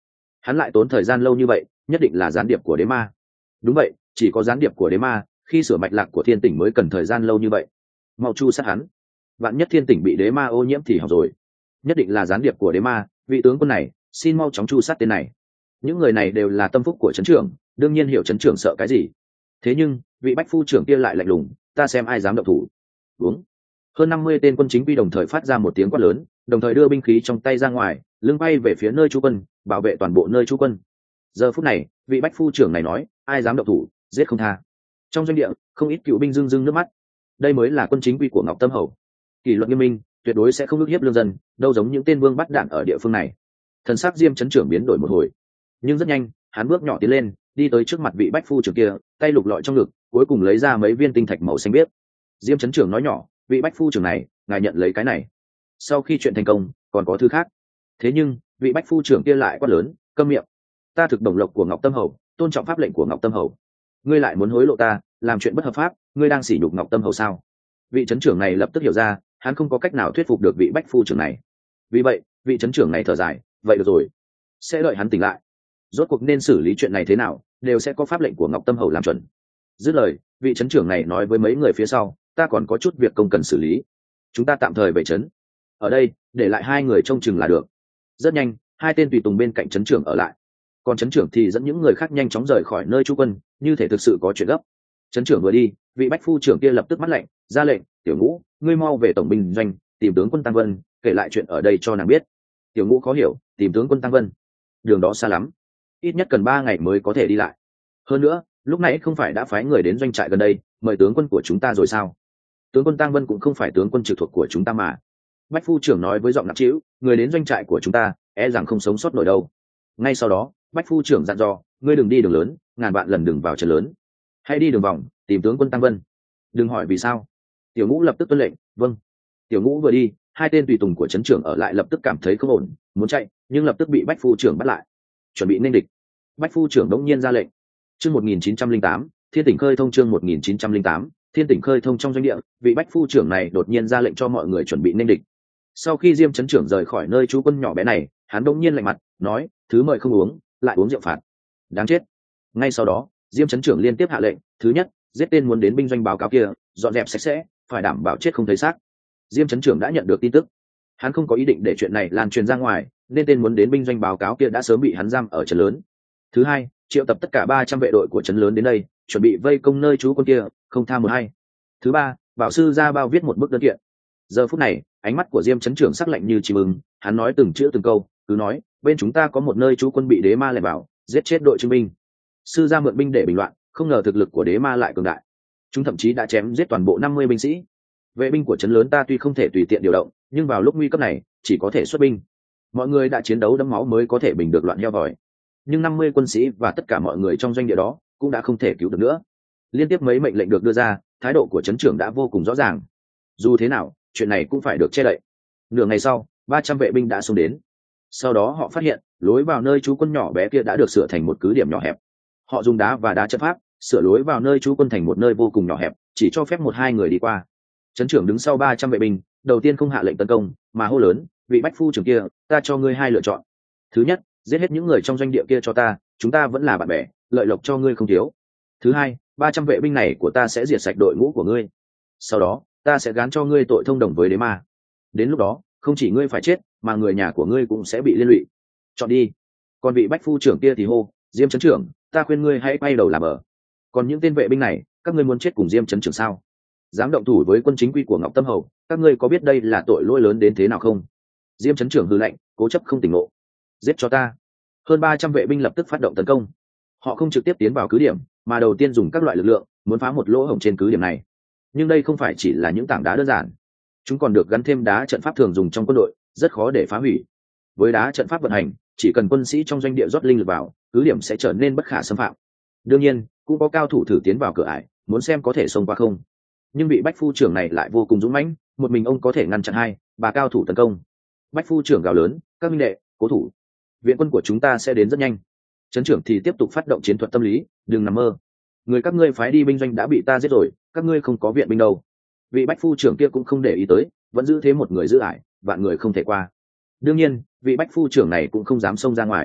hắn lại tốn thời gian lâu như vậy, nhất định là gián điệp của đế ma. Đúng vậy, chỉ có gián điệp của đế ma khi sửa mạch lạc của thiên tỉnh mới cần thời gian lâu như vậy. Mau chu sát hắn, vạn nhất thiên tỉnh bị đế ma ô nhiễm thì hỏng rồi. Nhất định là gián điệp của đế ma, vị tướng quân này xin mau chóng chu sát tên này. Những người này đều là tâm phúc của trấn trưởng, đương nhiên hiểu trấn trưởng sợ cái gì. Thế nhưng vị bách phu trưởng kia lại lạnh lùng, ta xem ai dám động thủ. Uống. Hơn năm mươi tên quân chính quy đồng thời phát ra một tiếng quát lớn, đồng thời đưa binh khí trong tay ra ngoài, lưng bay về phía nơi trú quân, bảo vệ toàn bộ nơi trú quân. Giờ phút này vị bách phu trưởng này nói, ai dám động thủ giết không tha. Trong doanh địa không ít cựu binh rưng rưng nước mắt. Đây mới là quân chính quy của Ngọc Tâm Hầu, kỷ luật nghiêm minh, tuyệt đối sẽ không ức hiếp lương dân, đâu giống những tên vương bắt đạn ở địa phương này. Thần sắc Diêm trấn trưởng biến đổi một hồi, nhưng rất nhanh hắn bước nhỏ tiến lên, đi tới trước mặt vị bách phu trưởng kia, tay lục lọi trong ngực, cuối cùng lấy ra mấy viên tinh thạch màu xanh biếc. Diêm trấn trưởng nói nhỏ, vị bách phu trưởng này ngài nhận lấy cái này, sau khi chuyện thành công còn có thứ khác. Thế nhưng vị bách phu trưởng kia lại quát lớn, câm miệng, ta thực đồng lộc của Ngọc Tâm Hầu, tôn trọng pháp lệnh của Ngọc Tâm Hầu, ngươi lại muốn hối lộ ta, làm chuyện bất hợp pháp, ngươi đang sỉ nhục Ngọc Tâm Hầu sao? Vị trấn trưởng này lập tức hiểu ra, hắn không có cách nào thuyết phục được vị bách phu trưởng này. Vì vậy vị trấn trưởng này thở dài, vậy được rồi, sẽ đợi hắn tỉnh lại, rốt cuộc nên xử lý chuyện này thế nào đều sẽ có pháp lệnh của Ngọc Tâm Hầu làm chuẩn. Dứt lời vị trấn trưởng này nói với mấy người phía sau, ta còn có chút việc công cần xử lý, chúng ta tạm thời về trấn ở đây, để lại hai người trông chừng là được. Rất nhanh hai tên tùy tùng bên cạnh trấn trưởng ở lại, còn trấn trưởng thì dẫn những người khác nhanh chóng rời khỏi nơi trú quân, như thể thực sự có chuyện gấp. Trấn trưởng vừa đi, vị bách phu trưởng kia lập tức mắt lạnh, ra lệnh, tiểu ngũ ngươi mau về tổng binh doanh, tìm tướng quân Tăng Vân, kể lại chuyện ở đây cho nàng biết. Tiểu ngũ khó hiểu, tìm tướng quân Tăng Vân, đường đó xa lắm, ít nhất cần ba ngày mới có thể đi lại. Hơn nữa lúc nãy không phải đã phái người đến doanh trại gần đây mời tướng quân của chúng ta rồi sao? Tướng quân Tăng Vân cũng không phải tướng quân trực thuộc của chúng ta mà. Bách phu trưởng nói với giọng nặng trĩu, người đến doanh trại của chúng ta e rằng không sống sót nổi đâu. Ngay sau đó bách phu trưởng dặn dò, ngươi đừng đi đường lớn, ngàn vạn lần đừng vào trấn lớn, hãy đi đường vòng tìm tướng quân Tăng Vân, đừng hỏi vì sao. Tiểu ngũ lập tức tuân lệnh, vâng. Tiểu ngũ vừa đi, hai tên tùy tùng của trấn trưởng ở lại lập tức cảm thấy không ổn, muốn chạy nhưng lập tức bị bách phu trưởng bắt lại, chuẩn bị nên địch. Bách phu trưởng đống nhiên ra lệnh. Chương một nghìn chín trăm lẻ tám, Thiên Tỉnh Khơi Thông. Chương một nghìn chín trăm lẻ tám, Thiên Tỉnh Khơi Thông. Trong doanh địa, vị bách phu trưởng này đột nhiên ra lệnh cho mọi người chuẩn bị nên địch. Sau khi Diêm trấn trưởng rời khỏi nơi trú quân nhỏ bé này, hắn đống nhiên lạnh mặt nói, thứ mời không uống lại uống rượu phạt, đáng chết. Ngay sau đó Diêm trấn trưởng liên tiếp hạ lệnh, thứ nhất, giết tên muốn đến binh doanh báo cáo kia, dọn dẹp sạch sẽ, phải đảm bảo chết không thấy xác. Diêm trấn trưởng đã nhận được tin tức, hắn không có ý định để chuyện này lan truyền ra ngoài, nên tên muốn đến binh doanh báo cáo kia đã sớm bị hắn giam ở trấn lớn. Thứ hai, triệu tập tất cả ba trăm vệ đội của trấn lớn đến đây, chuẩn bị vây công nơi trú quân kia, không tha một hay. Thứ ba, bảo sư ra bao viết một bức đơn kiện. Giờ phút này ánh mắt của Diêm trấn trưởng sắc lạnh như chim ưng, hắn nói từng chữ từng câu, cứ nói, bên chúng ta có một nơi trú quân bị đế ma lẻn vào, giết chết đội trưng binh. Sư ra mượn binh để bình loạn, không ngờ thực lực của đế ma lại cường đại, chúng thậm chí đã chém giết toàn bộ năm mươi binh sĩ. Vệ binh của trấn lớn ta tuy không thể tùy tiện điều động, nhưng vào lúc nguy cấp này chỉ có thể xuất binh. Mọi người đã chiến đấu đẫm máu mới có thể bình được loạn heo vòi, nhưng năm mươi quân sĩ và tất cả mọi người trong doanh địa đó cũng đã không thể cứu được nữa. Liên tiếp mấy mệnh lệnh được đưa ra, thái độ của trấn trưởng đã vô cùng rõ ràng. Dù thế nào chuyện này cũng phải được che đậy. Nửa ngày sau ba trăm vệ binh đã xông đến. Sau đó họ phát hiện lối vào nơi trú quân nhỏ bé kia đã được sửa thành một cứ điểm nhỏ hẹp. Họ dùng đá và đá trận pháp sửa lối vào nơi trú quân thành một nơi vô cùng nhỏ hẹp, chỉ cho phép một hai người đi qua. Trấn trưởng đứng sau ba trăm vệ binh, đầu tiên không hạ lệnh tấn công mà hô lớn, vị bách phu trưởng kia, ta cho ngươi hai lựa chọn. Thứ nhất, giết hết những người trong doanh địa kia cho ta, chúng ta vẫn là bạn bè, lợi lộc cho ngươi không thiếu. Thứ hai, ba trăm vệ binh này của ta sẽ diệt sạch đội ngũ của ngươi, sau đó ta sẽ gán cho ngươi tội thông đồng với đế ma. Đến lúc đó không chỉ ngươi phải chết mà người nhà của ngươi cũng sẽ bị liên lụy. Chọn đi. Còn vị bách phu trưởng kia thì hô, Diêm trấn trưởng, ta khuyên ngươi hãy quay đầu làm ở. Còn những tên vệ binh này, các ngươi muốn chết cùng Diêm trấn trưởng sao? Dám động thủ với quân chính quy của Ngọc Tâm Hầu, các ngươi có biết đây là tội lỗi lớn đến thế nào không? Diêm trấn trưởng hừ lạnh, cố chấp không tỉnh ngộ. Giết cho ta. Hơn ba trăm vệ binh lập tức phát động tấn công. Họ không trực tiếp tiến vào cứ điểm, mà đầu tiên dùng các loại lực lượng muốn phá một lỗ hổng trên cứ điểm này. Nhưng đây không phải chỉ là những tảng đá đơn giản, chúng còn được gắn thêm đá trận pháp thường dùng trong quân đội, rất khó để phá hủy. Với đá trận pháp vận hành, chỉ cần quân sĩ trong doanh địa rót linh lực vào, cứ điểm sẽ trở nên bất khả xâm phạm. Đương nhiên cũng có cao thủ thử tiến vào cửa ải, muốn xem có thể xông qua không. Nhưng vị bách phu trưởng này lại vô cùng dũng mãnh, một mình ông có thể ngăn chặn hai ba cao thủ tấn công. Bách phu trưởng gào lớn, các minh đệ cố thủ, viện quân của chúng ta sẽ đến rất nhanh. Trấn trưởng thì tiếp tục phát động chiến thuật tâm lý, đừng nằm mơ, người các ngươi phái đi binh doanh đã bị ta giết rồi, các ngươi không có viện binh đâu. Vị bách phu trưởng kia cũng không để ý tới, vẫn giữ thế một người giữ ải, vạn người không thể qua. Đương nhiên vị bách phu trưởng này cũng không dám xông ra ngoài.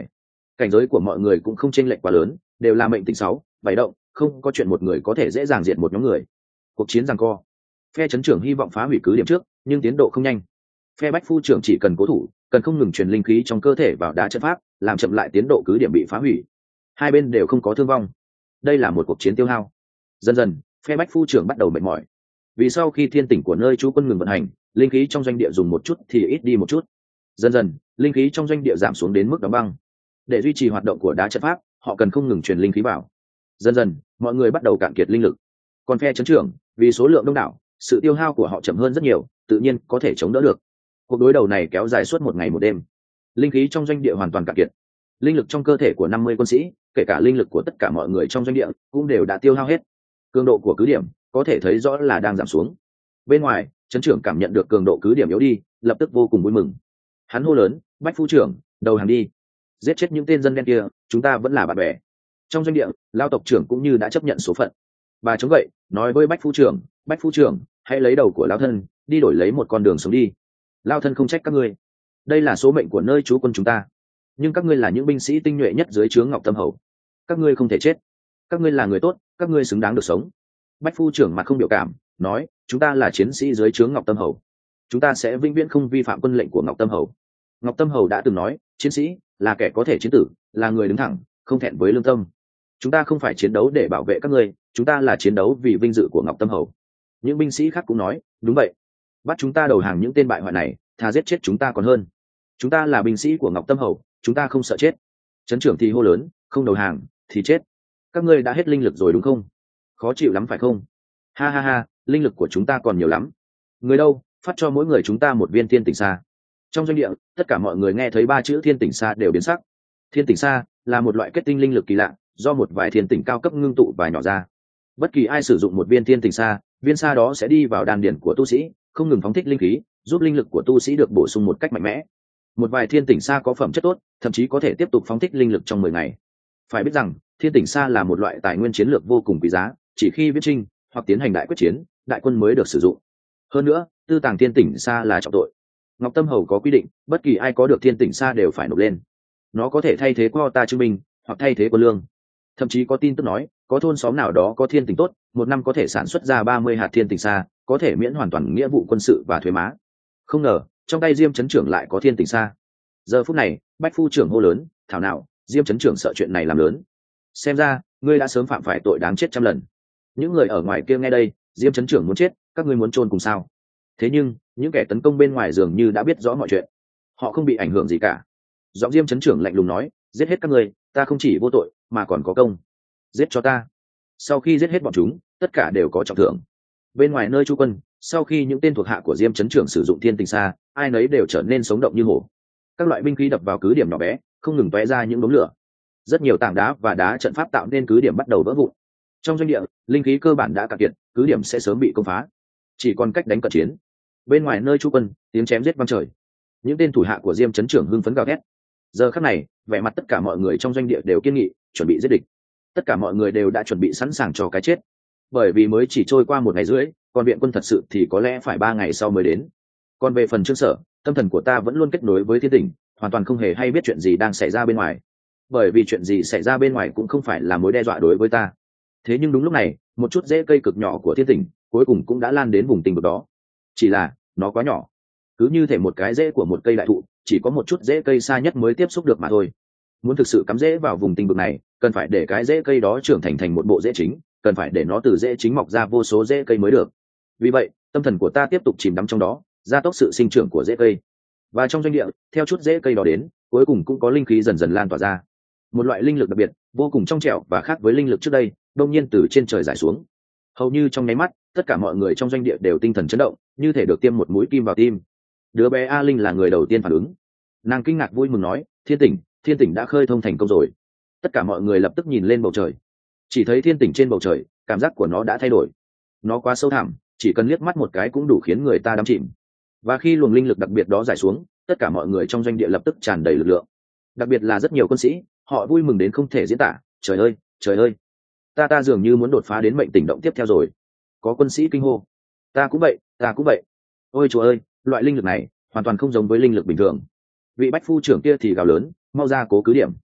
cảnh giới của mọi người cũng không chênh lệch quá lớn, đều là mệnh tỉnh sáu bảy động, không có chuyện một người có thể dễ dàng diệt một nhóm người. Cuộc chiến giằng co, phe chấn trưởng hy vọng phá hủy cứ điểm trước, nhưng tiến độ không nhanh. Phe bách phu trưởng chỉ cần cố thủ, cần không ngừng truyền linh khí trong cơ thể vào đá trận pháp, làm chậm lại tiến độ cứ điểm bị phá hủy. Hai bên đều không có thương vong. Đây là một cuộc chiến tiêu hao. Dần dần, phe bách phu trưởng bắt đầu mệt mỏi. Vì sau khi thiên tỉnh của nơi trú quân ngừng vận hành, linh khí trong doanh địa dùng một chút thì ít đi một chút. Dần dần, linh khí trong doanh địa giảm xuống đến mức đóng băng. Để duy trì hoạt động của đá trận pháp, họ cần không ngừng truyền linh khí vào. Dần dần, mọi người bắt đầu cạn kiệt linh lực. Còn phe chấn trưởng, vì số lượng đông đảo, sự tiêu hao của họ chậm hơn rất nhiều, tự nhiên có thể chống đỡ được. Cuộc đối đầu này kéo dài suốt một ngày một đêm. Linh khí trong doanh địa hoàn toàn cạn kiệt. Linh lực trong cơ thể của năm mươi quân sĩ, kể cả linh lực của tất cả mọi người trong doanh địa, cũng đều đã tiêu hao hết. Cường độ của cứ điểm có thể thấy rõ là đang giảm xuống. Bên ngoài, trấn trưởng cảm nhận được cường độ cứ điểm yếu đi, lập tức vô cùng vui mừng. Hắn hô lớn: "Bách phu trưởng, đầu hàng đi, giết chết những tên dân đen kia, chúng ta vẫn là bạn bè." Trong doanh địa, lao tộc trưởng cũng như đã chấp nhận số phận. Bà chống gậy nói với bách phu trưởng: "Bách phu trưởng, hãy lấy đầu của lao thân đi đổi lấy một con đường sống đi. Lao thân không trách các ngươi, đây là số mệnh của nơi trú quân chúng ta. Nhưng các ngươi là những binh sĩ tinh nhuệ nhất dưới trướng Ngọc Tâm Hầu, các ngươi không thể chết. Các ngươi là người tốt, các ngươi xứng đáng được sống." Bách phu trưởng mặt không biểu cảm nói: "Chúng ta là chiến sĩ dưới trướng Ngọc Tâm Hầu, chúng ta sẽ vĩnh viễn không vi phạm quân lệnh của Ngọc Tâm Hầu." Ngọc Tâm Hầu đã từng nói, chiến sĩ là kẻ có thể chiến tử, là người đứng thẳng, không thẹn với lương tâm. Chúng ta không phải chiến đấu để bảo vệ các ngươi, chúng ta là chiến đấu vì vinh dự của Ngọc Tâm Hầu. Những binh sĩ khác cũng nói, đúng vậy, bắt chúng ta đầu hàng những tên bại hoại này, thà giết chết chúng ta còn hơn. Chúng ta là binh sĩ của Ngọc Tâm Hầu, chúng ta không sợ chết. Trấn trưởng thì hô lớn, không đầu hàng thì chết. Các ngươi đã hết linh lực rồi đúng không? Khó chịu lắm phải không? Ha ha ha, linh lực của chúng ta còn nhiều lắm. Người đâu, phát cho mỗi người chúng ta một viên thiên tỉnh sa. Trong doanh địa, tất cả mọi người nghe thấy ba chữ thiên tỉnh sa đều biến sắc. Thiên tỉnh sa là một loại kết tinh linh lực kỳ lạ, do một vài thiên tỉnh cao cấp ngưng tụ và nhỏ ra. Bất kỳ ai sử dụng một viên thiên tỉnh sa, viên sa đó sẽ đi vào đan điển của tu sĩ, không ngừng phóng thích linh khí, giúp linh lực của tu sĩ được bổ sung một cách mạnh mẽ. Một vài thiên tỉnh sa có phẩm chất tốt, thậm chí có thể tiếp tục phóng thích linh lực trong mười ngày. Phải biết rằng, thiên tỉnh sa là một loại tài nguyên chiến lược vô cùng quý giá, chỉ khi viễn chinh hoặc tiến hành đại quyết chiến, đại quân mới được sử dụng. Hơn nữa, tư tàng thiên tỉnh sa là trọng tội. Ngọc Tâm Hầu có quy định, bất kỳ ai có được thiên tỉnh sa đều phải nộp lên. Nó có thể thay thế quota chứng minh, hoặc thay thế quân lương. Thậm chí có tin tức nói, có thôn xóm nào đó có thiên tỉnh tốt, một năm có thể sản xuất ra ba mươi hạt thiên tỉnh sa, có thể miễn hoàn toàn nghĩa vụ quân sự và thuế má. Không ngờ, trong tay Diêm trấn trưởng lại có thiên tỉnh sa. Giờ phút này, bách phu trưởng hô lớn, thảo nào, Diêm trấn trưởng sợ chuyện này làm lớn. Xem ra, ngươi đã sớm phạm phải tội đáng chết trăm lần. Những người ở ngoài kia nghe đây, Diêm trấn trưởng muốn chết, các ngươi muốn chôn cùng sao? Thế nhưng, những kẻ tấn công bên ngoài dường như đã biết rõ mọi chuyện. Họ không bị ảnh hưởng gì cả. Giọng Diêm trấn trưởng lạnh lùng nói, giết hết các ngươi, ta không chỉ vô tội, mà còn có công. Giết cho ta. Sau khi giết hết bọn chúng, tất cả đều có trọng thưởng. Bên ngoài nơi trú quân, sau khi những tên thuộc hạ của Diêm trấn trưởng sử dụng thiên tình xa, ai nấy đều trở nên sống động như hổ. Các loại binh khí đập vào cứ điểm nhỏ bé, không ngừng tóe ra những đốm lửa. Rất nhiều tảng đá và đá trận pháp tạo nên cứ điểm bắt đầu vỡ vụn. Trong doanh địa, linh khí cơ bản đã cạn kiệt, cứ điểm sẽ sớm bị công phá. Chỉ còn cách đánh cận chiến. Bên ngoài nơi trú quân, tiếng chém giết vang trời. Những tên thủ hạ của Diêm trấn trưởng hưng phấn gào thét. Giờ khắc này, vẻ mặt tất cả mọi người trong doanh địa đều kiên nghị, chuẩn bị giết địch. Tất cả mọi người đều đã chuẩn bị sẵn sàng cho cái chết. Bởi vì mới chỉ trôi qua một ngày rưỡi, còn viện quân thật sự thì có lẽ phải ba ngày sau mới đến. Còn về phần Trương Sở, tâm thần của ta vẫn luôn kết nối với thiên tỉnh, hoàn toàn không hề hay biết chuyện gì đang xảy ra bên ngoài. Bởi vì chuyện gì xảy ra bên ngoài cũng không phải là mối đe dọa đối với ta. Thế nhưng đúng lúc này, một chút rễ cây cực nhỏ của thiên tỉnh, cuối cùng cũng đã lan đến vùng tinh vực đó. Chỉ là, nó quá nhỏ. Cứ như thể một cái rễ của một cây đại thụ, chỉ có một chút rễ cây xa nhất mới tiếp xúc được mà thôi. Muốn thực sự cắm rễ vào vùng tinh vực này, cần phải để cái rễ cây đó trưởng thành thành một bộ rễ chính, cần phải để nó từ rễ chính mọc ra vô số rễ cây mới được. Vì vậy, tâm thần của ta tiếp tục chìm đắm trong đó, gia tốc sự sinh trưởng của rễ cây. Và trong doanh địa, theo chút rễ cây đó đến, cuối cùng cũng có linh khí dần dần lan tỏa ra. Một loại linh lực đặc biệt, vô cùng trong trẻo và khác với linh lực trước đây, đột nhiên từ trên trời rải xuống. Hầu như trong nháy mắt, tất cả mọi người trong doanh địa đều tinh thần chấn động, như thể được tiêm một mũi kim vào tim. Đứa bé A Linh là người đầu tiên phản ứng. Nàng kinh ngạc vui mừng nói, thiên tỉnh, thiên tỉnh đã khơi thông thành công rồi. Tất cả mọi người lập tức nhìn lên bầu trời. Chỉ thấy thiên tỉnh trên bầu trời, cảm giác của nó đã thay đổi. Nó quá sâu thẳm, chỉ cần liếc mắt một cái cũng đủ khiến người ta đắm chìm. Và khi luồng linh lực đặc biệt đó rải xuống, tất cả mọi người trong doanh địa lập tức tràn đầy lực lượng. Đặc biệt là rất nhiều quân sĩ, họ vui mừng đến không thể diễn tả. Trời ơi, trời ơi, ta ta dường như muốn đột phá đến mệnh tỉnh động tiếp theo rồi. Có quân sĩ kinh hô, ta cũng vậy, ta cũng vậy. Ôi chúa ơi, loại linh lực này hoàn toàn không giống với linh lực bình thường. Vị bách phu trưởng kia thì gào lớn, mau ra cố cứ điểm.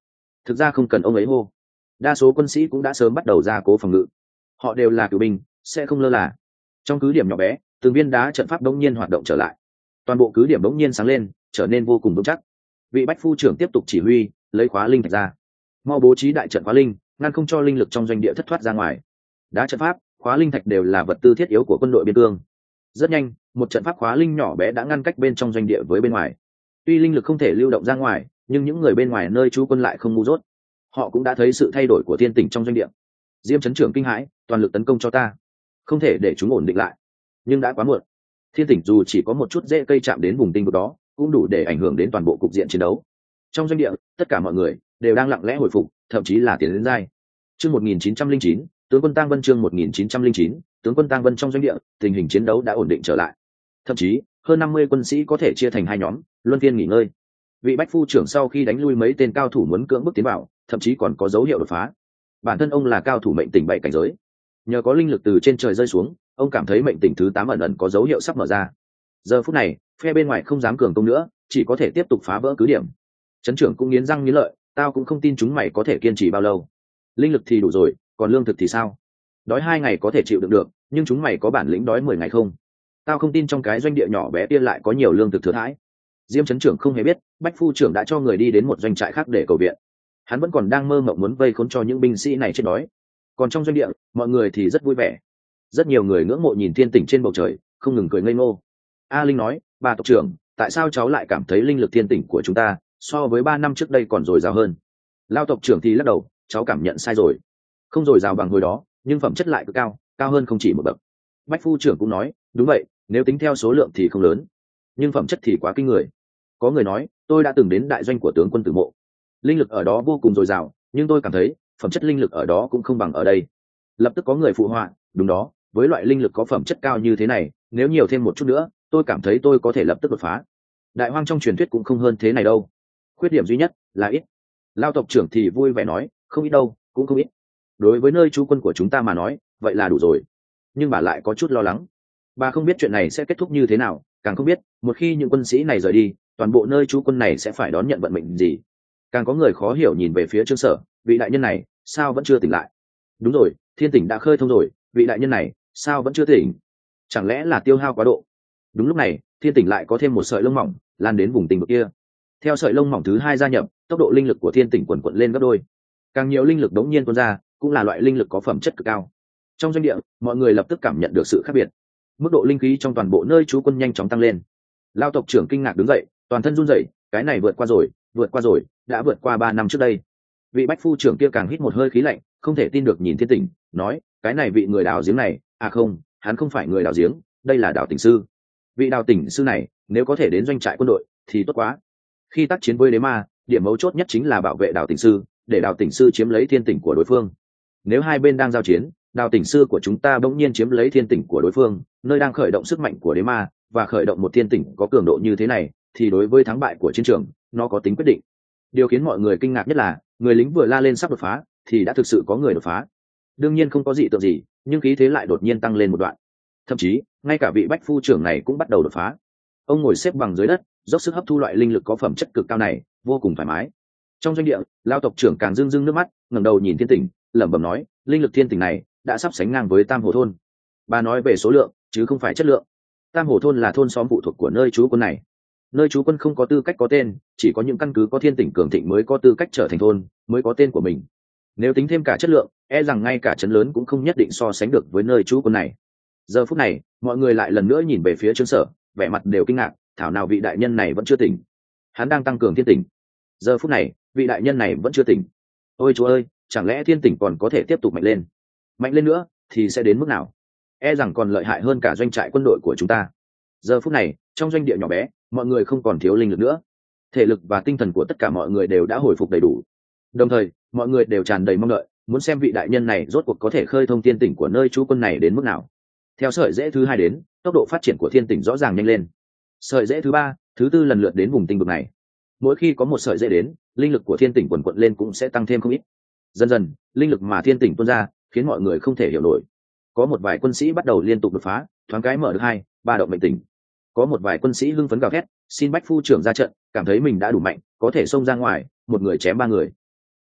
thực ra không cần ông ấy hô, đa số quân sĩ cũng đã sớm bắt đầu ra cố phòng ngự. Họ đều là cựu binh, sẽ không lơ là. Trong cứ điểm nhỏ bé, từng viên đá trận pháp đống nhiên hoạt động trở lại, toàn bộ cứ điểm đống nhiên sáng lên, trở nên vô cùng vững chắc. Vị bách phu trưởng tiếp tục chỉ huy, lấy khóa linh thạch ra, mau bố trí đại trận khóa linh, ngăn không cho linh lực trong doanh địa thất thoát ra ngoài. Đá trận pháp, khóa linh thạch đều là vật tư thiết yếu của quân đội biên cương. Rất nhanh, một trận pháp khóa linh nhỏ bé đã ngăn cách bên trong doanh địa với bên ngoài. Tuy linh lực không thể lưu động ra ngoài, nhưng những người bên ngoài nơi trú quân lại không ngu dốt. Họ cũng đã thấy sự thay đổi của thiên tỉnh trong doanh địa. Diêm chấn trưởng kinh hãi, toàn lực tấn công cho ta, không thể để chúng ổn định lại. Nhưng đã quá muộn. Thiên tỉnh dù chỉ có một chút rễ cây chạm đến vùng tinh vực đó, cũng đủ để ảnh hưởng đến toàn bộ cục diện chiến đấu. Trong doanh địa, tất cả mọi người đều đang lặng lẽ hồi phục, thậm chí là tiến đến giai. Chương một nghìn chín trăm linh chín, tướng quân Tang Vân chương một nghìn chín trăm linh chín, tướng quân Tang Vân trong doanh địa, tình hình chiến đấu đã ổn định trở lại. Thậm chí, hơn năm mươi quân sĩ có thể chia thành hai nhóm, luân phiên nghỉ ngơi. Vị bách phu trưởng sau khi đánh lui mấy tên cao thủ muốn cưỡng bức tiến vào, thậm chí còn có dấu hiệu đột phá. Bản thân ông là cao thủ mệnh tỉnh bảy cảnh giới, nhờ có linh lực từ trên trời rơi xuống, ông cảm thấy mệnh tỉnh thứ tám ẩn ẩn có dấu hiệu sắp mở ra. Giờ phút này, phe bên ngoài không dám cường công nữa, chỉ có thể tiếp tục phá vỡ cứ điểm. Trấn trưởng cũng nghiến răng nghiến lợi, tao cũng không tin chúng mày có thể kiên trì bao lâu. Linh lực thì đủ rồi, còn lương thực thì sao? Đói hai ngày có thể chịu đựng được, nhưng chúng mày có bản lĩnh đói mười ngày không? Tao không tin trong cái doanh địa nhỏ bé kia lại có nhiều lương thực thừa thãi. Diêm Trấn trưởng không hề biết, bách phu trưởng đã cho người đi đến một doanh trại khác để cầu viện. Hắn vẫn còn đang mơ mộng muốn vây khốn cho những binh sĩ này chết đói. Còn trong doanh địa, mọi người thì rất vui vẻ. Rất nhiều người ngưỡng mộ nhìn thiên tỉnh trên bầu trời, không ngừng cười ngây ngô. A Linh nói, bà tộc trưởng, tại sao cháu lại cảm thấy linh lực thiên tỉnh của chúng ta so với ba năm trước đây còn dồi dào hơn? Lao tộc trưởng thì lắc đầu, cháu cảm nhận sai rồi. Không dồi dào bằng hồi đó, nhưng phẩm chất lại cực cao, cao hơn không chỉ một bậc. Bách phu trưởng cũng nói, đúng vậy, nếu tính theo số lượng thì không lớn, nhưng phẩm chất thì quá kinh người. Có người nói, tôi đã từng đến đại doanh của tướng quân Tử Mộ, linh lực ở đó vô cùng dồi dào, nhưng tôi cảm thấy phẩm chất linh lực ở đó cũng không bằng ở đây. Lập tức có người phụ họa, đúng đó, với loại linh lực có phẩm chất cao như thế này, nếu nhiều thêm một chút nữa, tôi cảm thấy tôi có thể lập tức đột phá. Đại hoang trong truyền thuyết cũng không hơn thế này đâu, khuyết điểm duy nhất là ít. Lao tộc trưởng thì vui vẻ nói, không ít đâu, cũng không ít. Đối với nơi trú quân của chúng ta mà nói, vậy là đủ rồi. Nhưng bà lại có chút lo lắng. Bà không biết chuyện này sẽ kết thúc như thế nào, càng không biết một khi những quân sĩ này rời đi, toàn bộ nơi trú quân này sẽ phải đón nhận vận mệnh gì. Càng có người khó hiểu nhìn về phía Trương Sở, vị đại nhân này sao vẫn chưa tỉnh lại? Đúng rồi, thiên tỉnh đã khơi thông rồi, vị đại nhân này sao vẫn chưa tỉnh? Chẳng lẽ là tiêu hao quá độ? Đúng lúc này, thiên tỉnh lại có thêm một sợi lông mỏng lan đến vùng tinh vực kia. Theo sợi lông mỏng thứ hai gia nhập, tốc độ linh lực của thiên tỉnh quần quận lên gấp đôi. Càng nhiều linh lực đống nhiên tuôn ra, cũng là loại linh lực có phẩm chất cực cao. Trong doanh địa, mọi người lập tức cảm nhận được sự khác biệt. Mức độ linh khí trong toàn bộ nơi trú quân nhanh chóng tăng lên. Lao tộc trưởng kinh ngạc đứng dậy, toàn thân run rẩy, cái này vượt qua rồi, vượt qua rồi, đã vượt qua ba năm trước đây. Vị bách phu trưởng kia càng hít một hơi khí lạnh, không thể tin được nhìn thiên tỉnh, nói, cái này vị người đào giếng này, à không, hắn không phải người đào giếng, đây là đào tỉnh sư. Vị đào tỉnh sư này, nếu có thể đến doanh trại quân đội, thì tốt quá. Khi tác chiến với đế ma, điểm mấu chốt nhất chính là bảo vệ đào tỉnh sư, để đào tỉnh sư chiếm lấy thiên tỉnh của đối phương. Nếu hai bên đang giao chiến, đào tỉnh sư của chúng ta bỗng nhiên chiếm lấy thiên tỉnh của đối phương, nơi đang khởi động sức mạnh của đế ma, và khởi động một thiên tỉnh có cường độ như thế này, thì đối với thắng bại của chiến trường, nó có tính quyết định. Điều khiến mọi người kinh ngạc nhất là, người lính vừa la lên sắp đột phá, thì đã thực sự có người đột phá. Đương nhiên không có gì tượng gì, nhưng khí thế lại đột nhiên tăng lên một đoạn. Thậm chí, ngay cả vị bách phu trưởng này cũng bắt đầu đột phá. Ông ngồi xếp bằng dưới đất, dốc sức hấp thu loại linh lực có phẩm chất cực cao này, vô cùng thoải mái. Trong doanh địa, Lao tộc trưởng càng rưng rưng nước mắt, ngẩng đầu nhìn thiên tỉnh, lẩm bẩm nói, linh lực thiên tỉnh này đã sắp sánh ngang với Tam Hồ thôn. Bà nói về số lượng, chứ không phải chất lượng. Tam Hồ thôn là thôn xóm phụ thuộc của nơi trú quân này. Nơi trú quân không có tư cách có tên, chỉ có những căn cứ có thiên tỉnh cường thịnh mới có tư cách trở thành thôn, mới có tên của mình. Nếu tính thêm cả chất lượng, e rằng ngay cả trấn lớn cũng không nhất định so sánh được với nơi trú quân này. Giờ phút này, mọi người lại lần nữa nhìn về phía Trương Sở, vẻ mặt đều kinh ngạc, thảo nào vị đại nhân này vẫn chưa tỉnh. Hắn đang tăng cường thiên tỉnh. Giờ phút này, vị đại nhân này vẫn chưa tỉnh. Ôi chúa ơi, chẳng lẽ thiên tỉnh còn có thể tiếp tục mạnh lên? Mạnh lên nữa, thì sẽ đến mức nào? E rằng còn lợi hại hơn cả doanh trại quân đội của chúng ta. Giờ phút này, trong doanh địa nhỏ bé, mọi người không còn thiếu linh lực nữa. Thể lực và tinh thần của tất cả mọi người đều đã hồi phục đầy đủ. Đồng thời, mọi người đều tràn đầy mong đợi, muốn xem vị đại nhân này rốt cuộc có thể khơi thông thiên tỉnh của nơi trú quân này đến mức nào. Theo sợi rễ thứ hai đến, tốc độ phát triển của thiên tỉnh rõ ràng nhanh lên. Sợi rễ thứ ba, thứ tư lần lượt đến vùng tinh vực này. Mỗi khi có một sợi rễ đến, linh lực của thiên tỉnh quần quận lên cũng sẽ tăng thêm không ít. Dần dần, linh lực mà thiên tỉnh tuôn ra khiến mọi người không thể hiểu nổi. Có một vài quân sĩ bắt đầu liên tục đột phá, thoáng cái mở được hai ba động mệnh tỉnh. Có một vài quân sĩ hưng phấn gào thét, xin bách phu trưởng ra trận, cảm thấy mình đã đủ mạnh, có thể xông ra ngoài, một người chém ba người.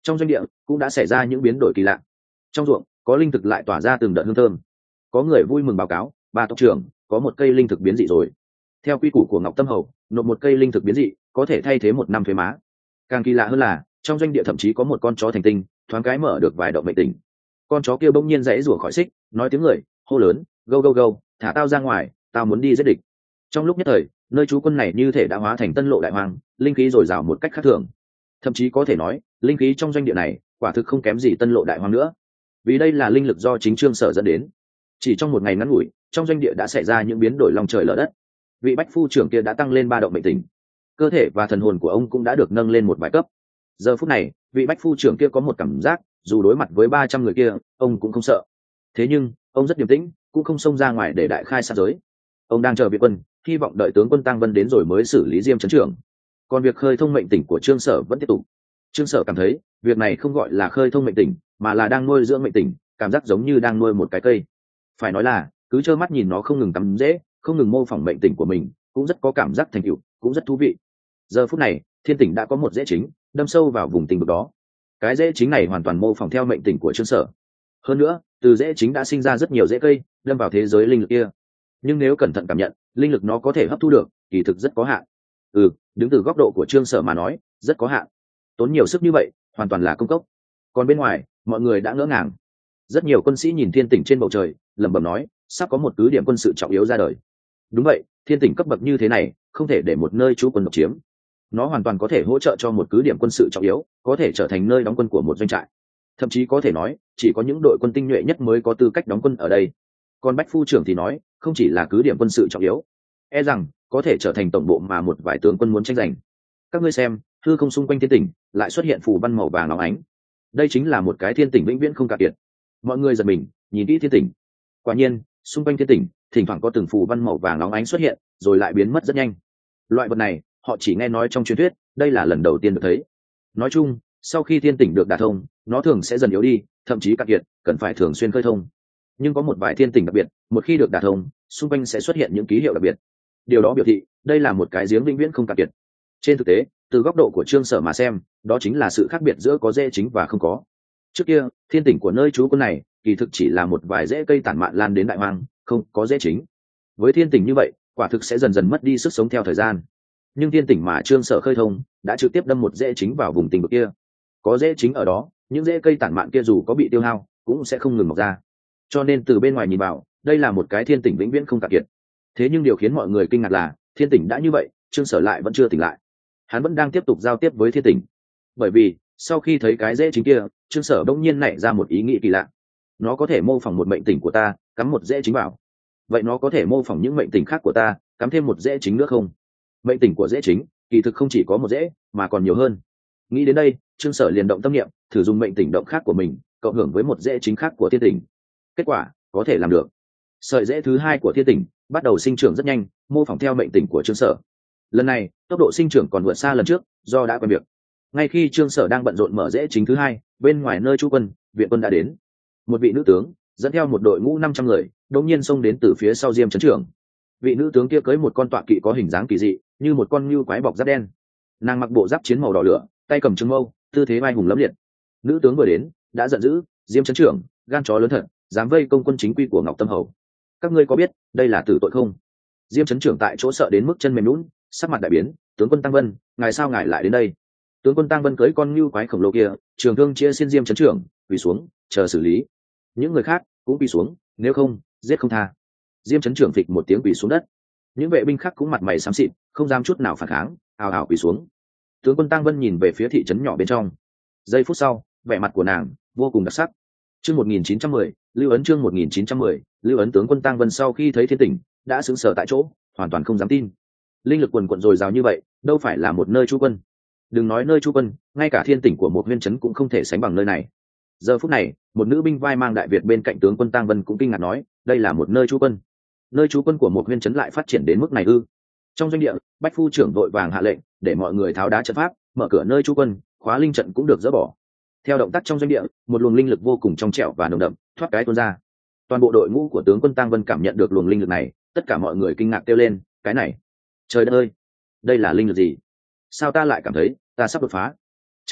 Trong doanh địa cũng đã xảy ra những biến đổi kỳ lạ. Trong ruộng có linh thực lại tỏa ra từng đợt hương thơm. Có người vui mừng báo cáo, bà tộc trưởng, có một cây linh thực biến dị rồi. Theo quy củ của Ngọc Tâm Hầu, nộp một cây linh thực biến dị có thể thay thế một năm thuế má. Càng kỳ lạ hơn là trong doanh địa thậm chí có một con chó thành tinh, thoáng cái mở được vài động mệnh tình. Con chó kia bỗng nhiên giãy rủa khỏi xích, nói tiếng người, hô lớn, gâu gâu gâu, thả tao ra ngoài, tao muốn đi giết địch. Trong lúc nhất thời, nơi trú quân này như thể đã hóa thành tân lộ đại hoang, linh khí dồi dào một cách khác thường. Thậm chí có thể nói, linh khí trong doanh địa này quả thực không kém gì tân lộ đại hoang nữa. Vì đây là linh lực do chính Trương Sở dẫn đến. Chỉ trong một ngày ngắn ngủi, trong doanh địa đã xảy ra những biến đổi long trời lở đất. Vị bách phu trưởng kia đã tăng lên ba động mệnh tình, cơ thể và thần hồn của ông cũng đã được nâng lên một vài cấp. Giờ phút này, vị bách phu trưởng kia có một cảm giác, dù đối mặt với ba trăm người kia, ông cũng không sợ. Thế nhưng, ông rất điềm tĩnh, cũng không xông ra ngoài để đại khai sát giới. Ông đang chờ viện quân, hy vọng đợi tướng quân Tăng Vân đến rồi mới xử lý Diêm trấn trưởng. Còn việc khơi thông mệnh tỉnh của Trương Sở vẫn tiếp tục. Trương Sở cảm thấy, việc này không gọi là khơi thông mệnh tỉnh, mà là đang nuôi dưỡng mệnh tỉnh, cảm giác giống như đang nuôi một cái cây. Phải nói là, cứ trơ mắt nhìn nó không ngừng tắm rễ, không ngừng mô phỏng mệnh tỉnh của mình, cũng rất có cảm giác thành tựu, cũng rất thú vị. Giờ phút này, thiên tỉnh đã có một rễ chính đâm sâu vào vùng tình vực đó. Cái rễ chính này hoàn toàn mô phỏng theo mệnh tỉnh của Trương Sở. Hơn nữa, từ rễ chính đã sinh ra rất nhiều rễ cây đâm vào thế giới linh lực kia. Nhưng nếu cẩn thận cảm nhận, linh lực nó có thể hấp thu được, kỳ thực rất có hạn. Ừ, đứng từ góc độ của Trương Sở mà nói, rất có hạn. Tốn nhiều sức như vậy, hoàn toàn là công cốc. Còn bên ngoài, mọi người đã ngỡ ngàng. Rất nhiều quân sĩ nhìn thiên tỉnh trên bầu trời, lẩm bẩm nói, sắp có một cứ điểm quân sự trọng yếu ra đời. Đúng vậy, thiên tỉnh cấp bậc như thế này, không thể để một nơi trú quân độc chiếm. Nó hoàn toàn có thể hỗ trợ cho một cứ điểm quân sự trọng yếu, có thể trở thành nơi đóng quân của một doanh trại. Thậm chí có thể nói, chỉ có những đội quân tinh nhuệ nhất mới có tư cách đóng quân ở đây. Còn bách phu trưởng thì nói, không chỉ là cứ điểm quân sự trọng yếu, e rằng có thể trở thành tổng bộ mà một vài tướng quân muốn tranh giành. Các ngươi xem, hư không xung quanh thiên tỉnh lại xuất hiện phù văn màu vàng óng ánh. Đây chính là một cái thiên tỉnh vĩnh viễn không cạn kiệt. Mọi người giật mình, nhìn kỹ thiên tỉnh. Quả nhiên, xung quanh thiên tỉnh, thỉnh thoảng có từng phù văn màu vàng óng ánh xuất hiện, rồi lại biến mất rất nhanh. Loại vật này, họ chỉ nghe nói trong truyền thuyết, đây là lần đầu tiên được thấy. Nói chung, sau khi thiên tỉnh được đả thông, nó thường sẽ dần yếu đi, thậm chí cạn kiệt, cần phải thường xuyên khơi thông. Nhưng có một vài thiên tỉnh đặc biệt, một khi được đả thông, xung quanh sẽ xuất hiện những ký hiệu đặc biệt. Điều đó biểu thị, đây là một cái giếng vĩnh viễn không cạn kiệt. Trên thực tế, từ góc độ của Trương Sở mà xem, đó chính là sự khác biệt giữa có rễ chính và không có. Trước kia, thiên tỉnh của nơi trú quân này, kỳ thực chỉ là một vài rễ cây tản mạn lan đến đại hoang, không có rễ chính. Với thiên tỉnh như vậy, quả thực sẽ dần dần mất đi sức sống theo thời gian. Nhưng thiên tỉnh mà Trương Sở khơi thông, đã trực tiếp đâm một rễ chính vào vùng tình vực kia. Có rễ chính ở đó, những rễ cây tản mạn kia dù có bị tiêu hao, cũng sẽ không ngừng mọc ra. Cho nên từ bên ngoài nhìn vào, đây là một cái thiên tỉnh vĩnh viễn không cạn kiệt. Thế nhưng điều khiến mọi người kinh ngạc là, thiên tỉnh đã như vậy, Trương Sở lại vẫn chưa tỉnh lại. Hắn vẫn đang tiếp tục giao tiếp với thiên tỉnh. Bởi vì, sau khi thấy cái rễ chính kia, Trương Sở đông nhiên nảy ra một ý nghĩ kỳ lạ. Nó có thể mô phỏng một mệnh tỉnh của ta, cắm một rễ chính vào. Vậy nó có thể mô phỏng những mệnh tỉnh khác của ta, cắm thêm một rễ chính nữa không? Mệnh tỉnh của rễ chính, kỳ thực không chỉ có một rễ, mà còn nhiều hơn. Nghĩ đến đây, Trương Sở liền động tâm niệm, thử dùng mệnh tỉnh động khác của mình, cộng hưởng với một rễ chính khác của thiên tỉnh. Kết quả, có thể làm được. Sợi rễ thứ hai của thiên tỉnh bắt đầu sinh trưởng rất nhanh, mô phỏng theo mệnh tỉnh của Trương Sở. Lần này, tốc độ sinh trưởng còn vượt xa lần trước, do đã quen việc. Ngay khi Trương Sở đang bận rộn mở rễ chính thứ hai, bên ngoài nơi trú quân, viện quân đã đến. Một vị nữ tướng dẫn theo một đội ngũ năm trăm người, đột nhiên xông đến từ phía sau Diêm trấn trưởng. Vị nữ tướng kia cưỡi một con tọa kỵ có hình dáng kỳ dị, như một con ngưu quái bọc giáp đen. Nàng mặc bộ giáp chiến màu đỏ lửa, tay cầm trường mâu, tư thế vai hùng lẫm liệt. Nữ tướng vừa đến, đã giận dữ, Diêm trấn trưởng, gan chó lớn thật, dám vây công quân chính quy của Ngọc Tâm Hầu. Các ngươi có biết đây là tử tội không? Diêm trấn trưởng tại chỗ sợ đến mức chân mềm nhũn, sắc mặt đại biến. Tướng quân Tăng Vân, ngài sao ngài lại đến đây? Tướng quân Tăng Vân cưỡi con ngưu quái khổng lồ kia, trường thương chia xiên Diêm trấn trưởng, quỳ xuống, chờ xử lý. Những người khác cũng quỳ xuống, nếu không, giết không tha. Diêm trấn trưởng phịch một tiếng quỳ xuống đất. Những vệ binh khác cũng mặt mày xám xịt, không dám chút nào phản kháng, ào ào quỳ xuống. Tướng quân Tăng Vân nhìn về phía thị trấn nhỏ bên trong. Giây phút sau, vẻ mặt của nàng vô cùng đặc sắc. Chương một nghìn chín trăm mười, lưu ấn chương một nghìn chín trăm mười, lưu ấn tướng quân Tăng Vân sau khi thấy thiên tỉnh, đã sững sờ tại chỗ, hoàn toàn không dám tin. Linh lực quần quần dồi dào như vậy, đâu phải là một nơi trú quân. Đừng nói nơi trú quân, ngay cả thiên tỉnh của một huyên trấn cũng không thể sánh bằng nơi này. Giờ phút này, một nữ binh vai mang đại việt bên cạnh tướng quân Tăng Vân cũng kinh ngạc nói, đây là một nơi trú quân. Nơi trú quân của một huyên trấn lại phát triển đến mức này ư? Trong doanh địa, bách phu trưởng vội vàng hạ lệnh để mọi người tháo đá trận pháp, mở cửa nơi trú quân, khóa linh trận cũng được dỡ bỏ. Theo động tác trong doanh địa, một luồng linh lực vô cùng trong trẻo và nồng đậm thoát cái tuôn ra. Toàn bộ đội ngũ của tướng quân Tăng Vân cảm nhận được luồng linh lực này, tất cả mọi người kinh ngạc kêu lên, cái này, trời đất ơi, đây là linh lực gì? Sao ta lại cảm thấy ta sắp đột phá? Trời ạ,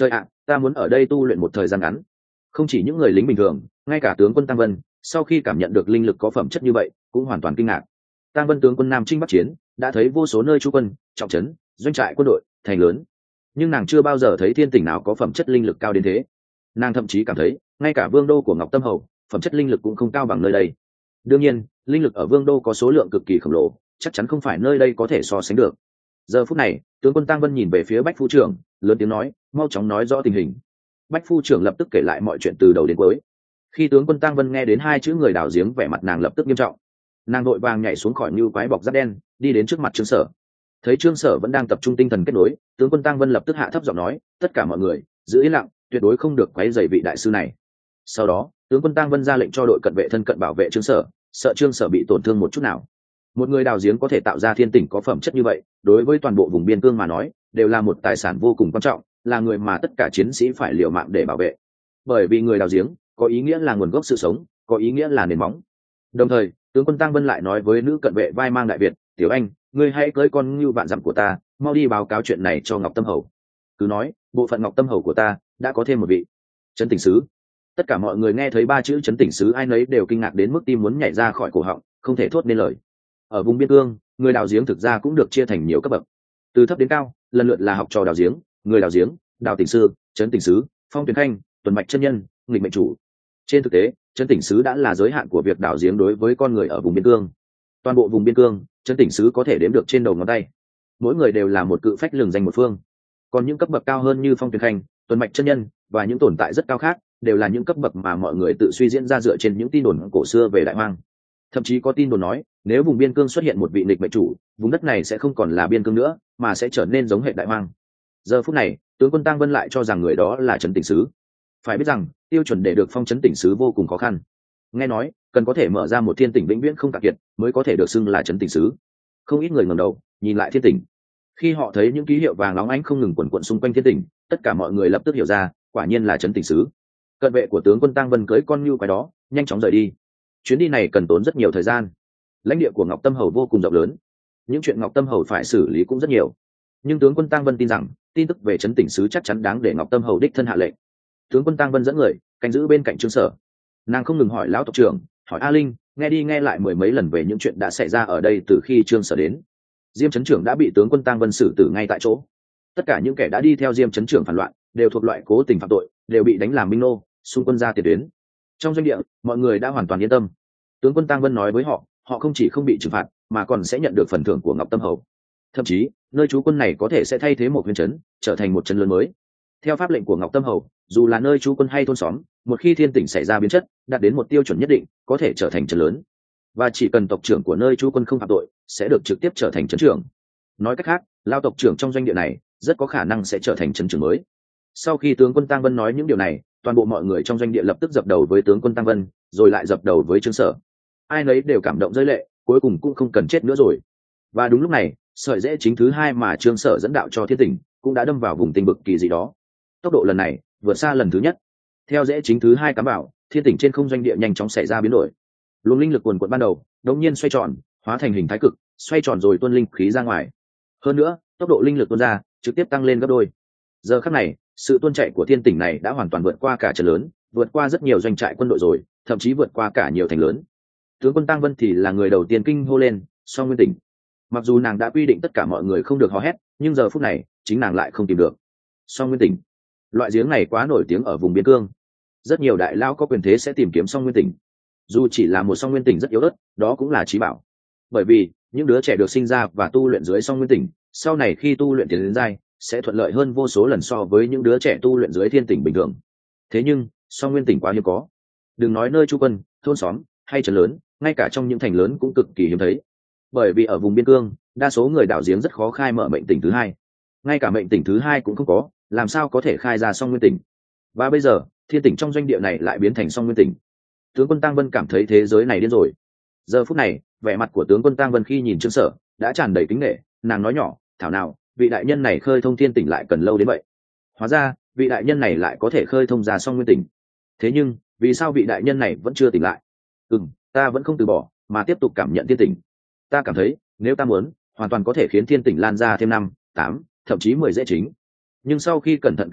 ta muốn ở đây tu luyện một thời gian ngắn. Không chỉ những người lính bình thường, ngay cả tướng quân Tăng Vân sau khi cảm nhận được linh lực có phẩm chất như vậy cũng hoàn toàn kinh ngạc. Tăng Vân tướng quân Nam Chinh Bắc Chiến đã thấy vô số nơi trú quân, trọng trấn, doanh trại quân đội, thành lớn, nhưng nàng chưa bao giờ thấy thiên tỉnh nào có phẩm chất linh lực cao đến thế. Nàng thậm chí cảm thấy ngay cả vương đô của Ngọc Tâm Hầu phẩm chất linh lực cũng không cao bằng nơi đây. Đương nhiên, linh lực ở vương đô có số lượng cực kỳ khổng lồ, chắc chắn không phải nơi đây có thể so sánh được. Giờ phút này, tướng quân Tăng Vân nhìn về phía Bách phu trưởng, lớn tiếng nói, mau chóng nói rõ tình hình. Bách phu trưởng lập tức kể lại mọi chuyện từ đầu đến cuối. Khi tướng quân Tăng Vân nghe đến hai chữ người đào giếng, vẻ mặt nàng lập tức nghiêm trọng. Nàng vội vàng nhảy xuống khỏi như quái bọc giáp đen, đi đến trước mặt Trương Sở. Thấy Trương Sở vẫn đang tập trung tinh thần kết nối, tướng quân Tăng Vân lập tức hạ thấp giọng nói, tất cả mọi người giữ yên lặng, tuyệt đối không được quấy rầy vị đại sư này. Sau đó, tướng quân Tăng Vân ra lệnh cho đội cận vệ thân cận bảo vệ Trương Sở, sợ Trương Sở bị tổn thương một chút nào. Một người đào giếng có thể tạo ra thiên tỉnh có phẩm chất như vậy, đối với toàn bộ vùng biên cương mà nói, đều là một tài sản vô cùng quan trọng, là người mà tất cả chiến sĩ phải liều mạng để bảo vệ. Bởi vì người đào giếng có ý nghĩa là nguồn gốc sự sống, có ý nghĩa là nền móng. Đồng thời, tướng quân Tăng Vân lại nói với nữ cận vệ vai mang đại Việt, tiểu anh, ngươi hãy cưỡi con ngưu vạn dặm của ta, mau đi báo cáo chuyện này cho Ngọc Tâm Hầu. Cứ nói, bộ phận Ngọc Tâm Hầu của ta đã có thêm một vị trấn tỉnh sứ. Tất cả mọi người nghe thấy ba chữ trấn tỉnh sứ, ai nấy đều kinh ngạc đến mức tim muốn nhảy ra khỏi cổ họng, không thể thốt nên lời. Ở vùng biên cương, người đào giếng thực ra cũng được chia thành nhiều cấp bậc, từ thấp đến cao, lần lượt là học trò đào giếng, người đào giếng, đào tỉnh sư, trấn tỉnh sứ, phong tuyển khanh, tuần mạch chân nhân, nghịch mệnh chủ. Trên thực tế, trấn tỉnh sứ đã là giới hạn của việc đào giếng đối với con người ở vùng biên cương. Toàn bộ vùng biên cương, trấn tỉnh sứ có thể đếm được trên đầu ngón tay. Mỗi người đều là một cự phách lừng danh một phương. Còn những cấp bậc cao hơn như phong tuyển khanh, tuần mạch chân nhân và những tồn tại rất cao khác, đều là những cấp bậc mà mọi người tự suy diễn ra dựa trên những tin đồn cổ xưa về Đại Hoang. Thậm chí có tin đồn nói, nếu vùng biên cương xuất hiện một vị nghịch mệnh chủ, vùng đất này sẽ không còn là biên cương nữa, mà sẽ trở nên giống hệ Đại Hoang. Giờ phút này, tướng quân Tăng Vân lại cho rằng người đó là trấn tỉnh sứ. Phải biết rằng, tiêu chuẩn để được phong trấn tỉnh sứ vô cùng khó khăn. Nghe nói, cần có thể mở ra một thiên tỉnh vĩnh viễn không cạn kiệt, mới có thể được xưng là trấn tỉnh sứ. Không ít người ngẩng đầu, nhìn lại thiên tỉnh. Khi họ thấy những ký hiệu vàng óng ánh không ngừng quần quận xung quanh thiên tỉnh, tất cả mọi người lập tức hiểu ra, quả nhiên là trấn tỉnh sứ. Cận vệ của tướng quân Tăng Vân cưỡi con ngưu quái đó, nhanh chóng rời đi. Chuyến đi này cần tốn rất nhiều thời gian. Lãnh địa của Ngọc Tâm Hầu vô cùng rộng lớn, những chuyện Ngọc Tâm Hầu phải xử lý cũng rất nhiều. Nhưng tướng quân Tăng Vân tin rằng, tin tức về trấn tỉnh sứ chắc chắn đáng để Ngọc Tâm Hầu đích thân hạ lệnh. Tướng quân Tăng Vân dẫn người canh giữ bên cạnh Trương Sở. Nàng không ngừng hỏi lão tộc trưởng, hỏi A Linh, nghe đi nghe lại mười mấy lần về những chuyện đã xảy ra ở đây từ khi Trương Sở đến. Diêm trấn trưởng đã bị tướng quân Tăng Vân xử tử ngay tại chỗ. Tất cả những kẻ đã đi theo Diêm trấn trưởng phản loạn đều thuộc loại cố tình phạm tội, đều bị đánh làm binh nô, xung quân ra tiền tuyến. Trong doanh địa, mọi người đã hoàn toàn yên tâm. Tướng quân Tăng Vân nói với họ, họ không chỉ không bị trừng phạt, mà còn sẽ nhận được phần thưởng của Ngọc Tâm Hầu. Thậm chí, nơi trú quân này có thể sẽ thay thế một huyện trấn, trở thành một trấn lớn mới. Theo pháp lệnh của Ngọc Tâm Hầu, dù là nơi trú quân hay thôn xóm, một khi thiên tỉnh xảy ra biến chất, đạt đến một tiêu chuẩn nhất định, có thể trở thành trấn lớn. Và chỉ cần tộc trưởng của nơi trú quân không phạm tội, sẽ được trực tiếp trở thành trấn trưởng. Nói cách khác, lao tộc trưởng trong doanh địa này rất có khả năng sẽ trở thành trấn trưởng mới. Sau khi tướng quân Tăng Vân nói những điều này, toàn bộ mọi người trong doanh địa lập tức dập đầu với tướng quân Tăng Vân, rồi lại dập đầu với Trương Sở. Ai nấy đều cảm động rơi lệ, cuối cùng cũng không cần chết nữa rồi. Và đúng lúc này, sợi rễ chính thứ hai mà Trương Sở dẫn đạo cho thiên tỉnh cũng đã đâm vào vùng tinh bực kỳ dị đó. Tốc độ lần này vượt xa lần thứ nhất. Theo rễ chính thứ hai cắm vào, thiên tỉnh trên không doanh địa nhanh chóng xảy ra biến đổi. Luồng linh lực quần quận ban đầu đột nhiên xoay tròn, hóa thành hình thái cực, xoay tròn rồi tuôn linh khí ra ngoài. Hơn nữa, tốc độ linh lực tuôn ra trực tiếp tăng lên gấp đôi. Giờ khắc này, sự tuôn chạy của thiên tỉnh này đã hoàn toàn vượt qua cả trận lớn, vượt qua rất nhiều doanh trại quân đội rồi, thậm chí vượt qua cả nhiều thành lớn. Tướng quân Tăng Vân thì là người đầu tiên kinh hô lên, Song Nguyên Tỉnh. Mặc dù nàng đã quy định tất cả mọi người không được hò hét, nhưng giờ phút này chính nàng lại không tìm được. Song Nguyên Tỉnh, loại giếng này quá nổi tiếng ở vùng biên cương, rất nhiều đại lao có quyền thế sẽ tìm kiếm Song Nguyên Tỉnh. Dù chỉ là một Song Nguyên Tỉnh rất yếu ớt, đó cũng là chí bảo. Bởi vì những đứa trẻ được sinh ra và tu luyện dưới Song Nguyên Tỉnh, sau này khi tu luyện tiến đến giai, sẽ thuận lợi hơn vô số lần so với những đứa trẻ tu luyện dưới thiên tỉnh bình thường. Thế nhưng Song Nguyên Tỉnh quá hiếm có, đừng nói nơi trú quân, thôn xóm hay trấn lớn, ngay cả trong những thành lớn cũng cực kỳ hiếm thấy. Bởi vì ở vùng biên cương, đa số người đào giếng rất khó khai mở mệnh tỉnh thứ hai, ngay cả mệnh tỉnh thứ hai cũng không có, làm sao có thể khai ra Song Nguyên Tỉnh. Và bây giờ thiên tỉnh trong doanh địa này lại biến thành Song Nguyên Tỉnh. Tướng quân Tăng Vân cảm thấy thế giới này điên rồi. Giờ phút này, vẻ mặt của tướng quân Tăng Vân khi nhìn Trương Sở đã tràn đầy kính nể. Nàng nói nhỏ, thảo nào vị đại nhân này khơi thông thiên tỉnh lại cần lâu đến vậy. Hóa ra vị đại nhân này lại có thể khơi thông ra Song Nguyên Tỉnh. Thế nhưng vì sao vị đại nhân này vẫn chưa tỉnh lại? Ừ, ta vẫn không từ bỏ mà tiếp tục cảm nhận thiên tỉnh. Ta cảm thấy nếu ta muốn, hoàn toàn có thể khiến thiên tỉnh lan ra thêm năm tám thậm chí mười rễ chính. Nhưng sau khi cẩn thận cảm nhận,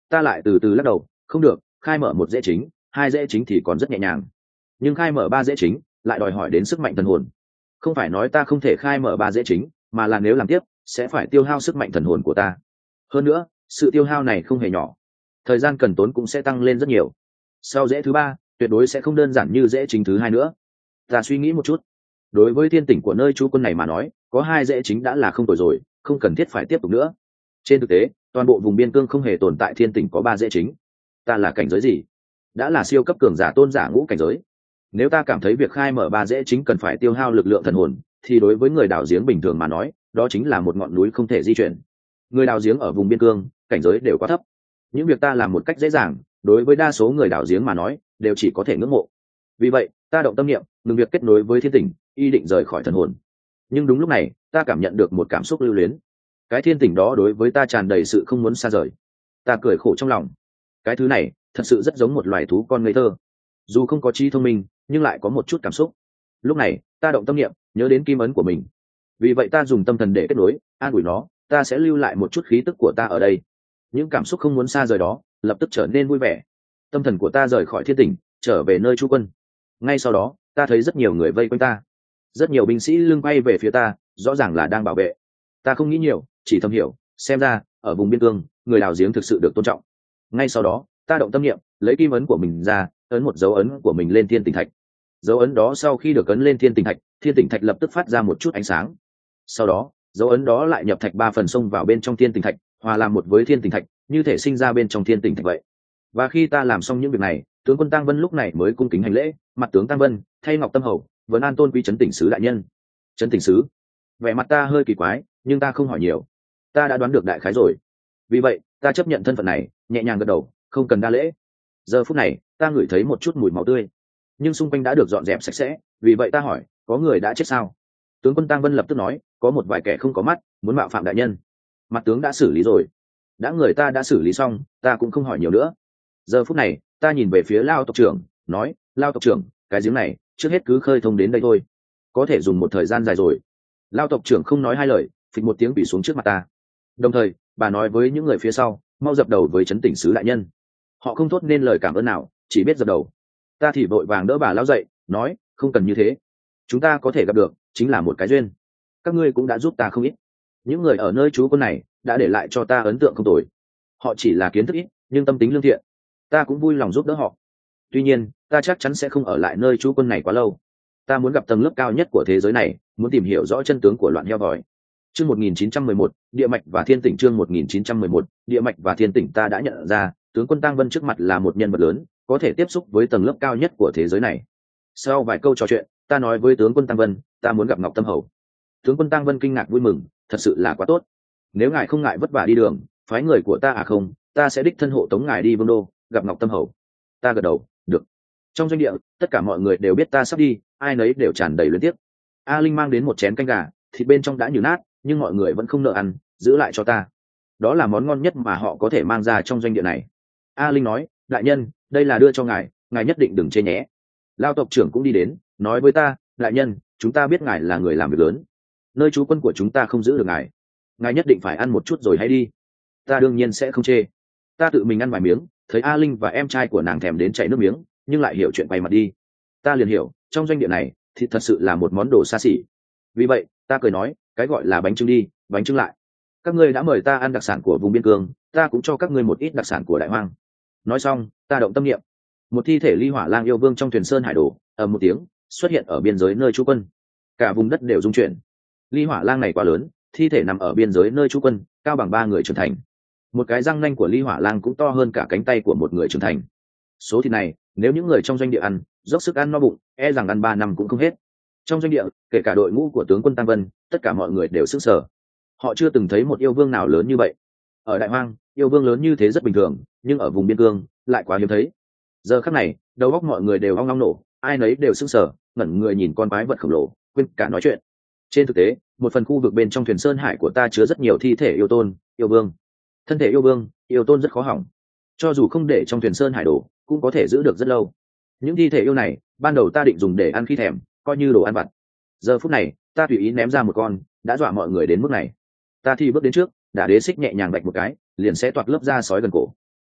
ta lại từ từ lắc đầu, không được, khai mở một dễ chính, hai dễ chính thì còn rất nhẹ nhàng, nhưng khai mở ba dễ chính lại đòi hỏi đến sức mạnh thần hồn. Không phải nói ta không thể khai mở ba dễ chính, mà là nếu làm tiếp sẽ phải tiêu hao sức mạnh thần hồn của ta. Hơn nữa sự tiêu hao này không hề nhỏ, thời gian cần tốn cũng sẽ tăng lên rất nhiều. Sau dễ thứ ba tuyệt đối sẽ không đơn giản như dễ chính thứ hai nữa. Ta suy nghĩ một chút, đối với thiên tỉnh của nơi chú quân này mà nói, có hai dễ chính đã là không tồi rồi, không cần thiết phải tiếp tục nữa. Trên thực tế toàn bộ vùng biên cương không hề tồn tại thiên tỉnh có ba dễ chính. Ta là cảnh giới gì? Đã là siêu cấp cường giả tôn giả ngũ cảnh giới. Nếu ta cảm thấy việc khai mở ba dễ chính cần phải tiêu hao lực lượng thần hồn, thì đối với người đào giếng bình thường mà nói, đó chính là một ngọn núi không thể di chuyển. Người đào giếng ở vùng biên cương cảnh giới đều quá thấp, những việc ta làm một cách dễ dàng, đối với đa số người đào giếng mà nói đều chỉ có thể ngưỡng mộ. Vì vậy ta động tâm niệm ngừng việc kết nối với thiên tỉnh, ý định rời khỏi thần hồn. Nhưng đúng lúc này ta cảm nhận được một cảm xúc lưu luyến. Cái thiên tỉnh đó đối với ta tràn đầy sự không muốn xa rời. Ta cười khổ trong lòng. Cái thứ này thật sự rất giống một loài thú con ngây thơ, dù không có trí thông minh nhưng lại có một chút cảm xúc. Lúc này ta động tâm niệm nhớ đến kim ấn của mình, vì vậy ta dùng tâm thần để kết nối, an ủi nó, ta sẽ lưu lại một chút khí tức của ta ở đây. Những cảm xúc không muốn xa rời đó lập tức trở nên vui vẻ. Tâm thần của ta rời khỏi thiên tỉnh, trở về nơi chú quân. Ngay sau đó ta thấy rất nhiều người vây quanh ta, rất nhiều binh sĩ lưng quay về phía ta, rõ ràng là đang bảo vệ. Ta không nghĩ nhiều, chỉ thầm hiểu, xem ra ở vùng biên cương người đào giếng thực sự được tôn trọng. Ngay sau đó ta động tâm niệm lấy kim ấn của mình ra, ấn một dấu ấn của mình lên thiên tỉnh thạch. Dấu ấn đó sau khi được ấn lên thiên tỉnh thạch, thiên tỉnh thạch lập tức phát ra một chút ánh sáng. Sau đó dấu ấn đó lại nhập thạch ba phần xông vào bên trong thiên tỉnh thạch, hòa làm một với thiên tỉnh thạch, như thể sinh ra bên trong thiên tỉnh thạch vậy. Và khi ta làm xong những việc này, tướng quân Tăng Vân lúc này mới cung kính hành lễ. Mặt tướng Tăng Vân thay Ngọc Tâm Hầu vấn an tôn quý trấn tỉnh sứ đại nhân. Trấn tỉnh sứ? Vẻ mặt ta hơi kỳ quái, nhưng ta không hỏi nhiều, ta đã đoán được đại khái rồi. Vì vậy ta chấp nhận thân phận này, nhẹ nhàng gật đầu, không cần đa lễ. Giờ phút này ta ngửi thấy một chút mùi máu tươi, nhưng xung quanh đã được dọn dẹp sạch sẽ. Vì vậy ta hỏi, có người đã chết sao? Tướng quân Tăng Vân lập tức nói, có một vài kẻ không có mắt muốn mạo phạm đại nhân. Mặt tướng đã xử lý rồi. Đã người ta đã xử lý xong, ta cũng không hỏi nhiều nữa. Giờ phút này ta nhìn về phía Lao tộc trưởng, nói, Lao tộc trưởng, cái giếng này trước hết cứ khơi thông đến đây thôi, có thể dùng một thời gian dài rồi. Lao tộc trưởng không nói hai lời, phịch một tiếng bị xuống trước mặt ta. Đồng thời bà nói với những người phía sau, mau dập đầu với trấn tỉnh sứ đại nhân. Họ không thốt nên lời cảm ơn nào, chỉ biết dập đầu. Ta thì vội vàng đỡ bà Lao dậy, nói, không cần như thế, chúng ta có thể gặp được chính là một cái duyên. Các ngươi cũng đã giúp ta không ít. Những người ở nơi trú quân này đã để lại cho ta ấn tượng không tồi. Họ chỉ là kiến thức ít nhưng tâm tính lương thiện, ta cũng vui lòng giúp đỡ họ. Tuy nhiên ta chắc chắn sẽ không ở lại nơi trú quân này quá lâu. Ta muốn gặp tầng lớp cao nhất của thế giới này, muốn tìm hiểu rõ chân tướng của loạn heo vòi. Chương một nghìn chín trăm mười một, địa mạch và thiên tỉnh. Chương một nghìn chín trăm mười một, địa mạch và thiên tỉnh. Ta đã nhận ra tướng quân Tăng Vân trước mặt là một nhân vật lớn, có thể tiếp xúc với tầng lớp cao nhất của thế giới này. Sau vài câu trò chuyện, ta nói với tướng quân Tăng Vân, ta muốn gặp Ngọc Tâm Hầu. Tướng quân Tăng Vân kinh ngạc vui mừng, thật sự là quá tốt. Nếu ngài không ngại vất vả đi đường, phái người của ta à không, ta sẽ đích thân hộ tống ngài đi Vương đô gặp Ngọc Tâm Hầu. Ta gật đầu, được. Trong doanh địa tất cả mọi người đều biết ta sắp đi, ai nấy đều tràn đầy luyến tiếc. A Linh mang đến một chén canh gà, thịt bên trong đã nhừ nát, nhưng mọi người vẫn không nỡ ăn, giữ lại cho ta. Đó là món ngon nhất mà họ có thể mang ra trong doanh địa này. A Linh nói, đại nhân, đây là đưa cho ngài, ngài nhất định đừng chê nhé. Lao tộc trưởng cũng đi đến, nói với ta, đại nhân, chúng ta biết ngài là người làm việc lớn, nơi trú quân của chúng ta không giữ được ngài, ngài nhất định phải ăn một chút rồi hãy đi. Ta đương nhiên sẽ không chê. Ta tự mình ăn vài miếng, thấy A Linh và em trai của nàng thèm đến chảy nước miếng, nhưng lại hiểu chuyện quay mặt đi. Ta liền hiểu, trong doanh địa này thì thật sự là một món đồ xa xỉ. Vì vậy ta cười nói, cái gọi là bánh trưng đi, bánh trưng lại. Các ngươi đã mời ta ăn đặc sản của vùng biên cương, ta cũng cho các ngươi một ít đặc sản của đại hoang. Nói xong ta động tâm niệm, một thi thể ly hỏa lang yêu vương trong thuyền sơn hải đổ ầm một tiếng xuất hiện ở biên giới nơi trú quân. Cả vùng đất đều rung chuyển. Ly hỏa lang này quá lớn, thi thể nằm ở biên giới nơi trú quân, cao bằng ba người trưởng thành. Một cái răng nanh của ly hỏa lang cũng to hơn cả cánh tay của một người trưởng thành. Số thịt này nếu những người trong doanh địa ăn, dốc sức ăn no bụng, e rằng ăn ba năm cũng không hết. Trong doanh địa, kể cả đội ngũ của tướng quân Tam Vân, tất cả mọi người đều sững sờ. Họ chưa từng thấy một yêu vương nào lớn như vậy. Ở đại hoang, yêu vương lớn như thế rất bình thường, nhưng ở vùng biên cương lại quá hiếm thấy. Giờ khắc này đầu óc mọi người đều ong ong nổ, ai nấy đều sững sờ, ngẩn người nhìn con quái vật khổng lồ, quên cả nói chuyện. Trên thực tế một phần khu vực bên trong thuyền sơn hải của ta chứa rất nhiều thi thể yêu tôn, yêu vương. Thân thể yêu vương, yêu tôn rất khó hỏng, cho dù không để trong thuyền sơn hải đổ cũng có thể giữ được rất lâu. Những thi thể yêu này ban đầu ta định dùng để ăn khi thèm, coi như đồ ăn vặt. Giờ phút này ta tùy ý ném ra một con, đã dọa mọi người đến mức này. Ta thì bước đến trước, đả đế xích nhẹ nhàng vạch một cái, liền sẽ toạc lớp da sói gần cổ.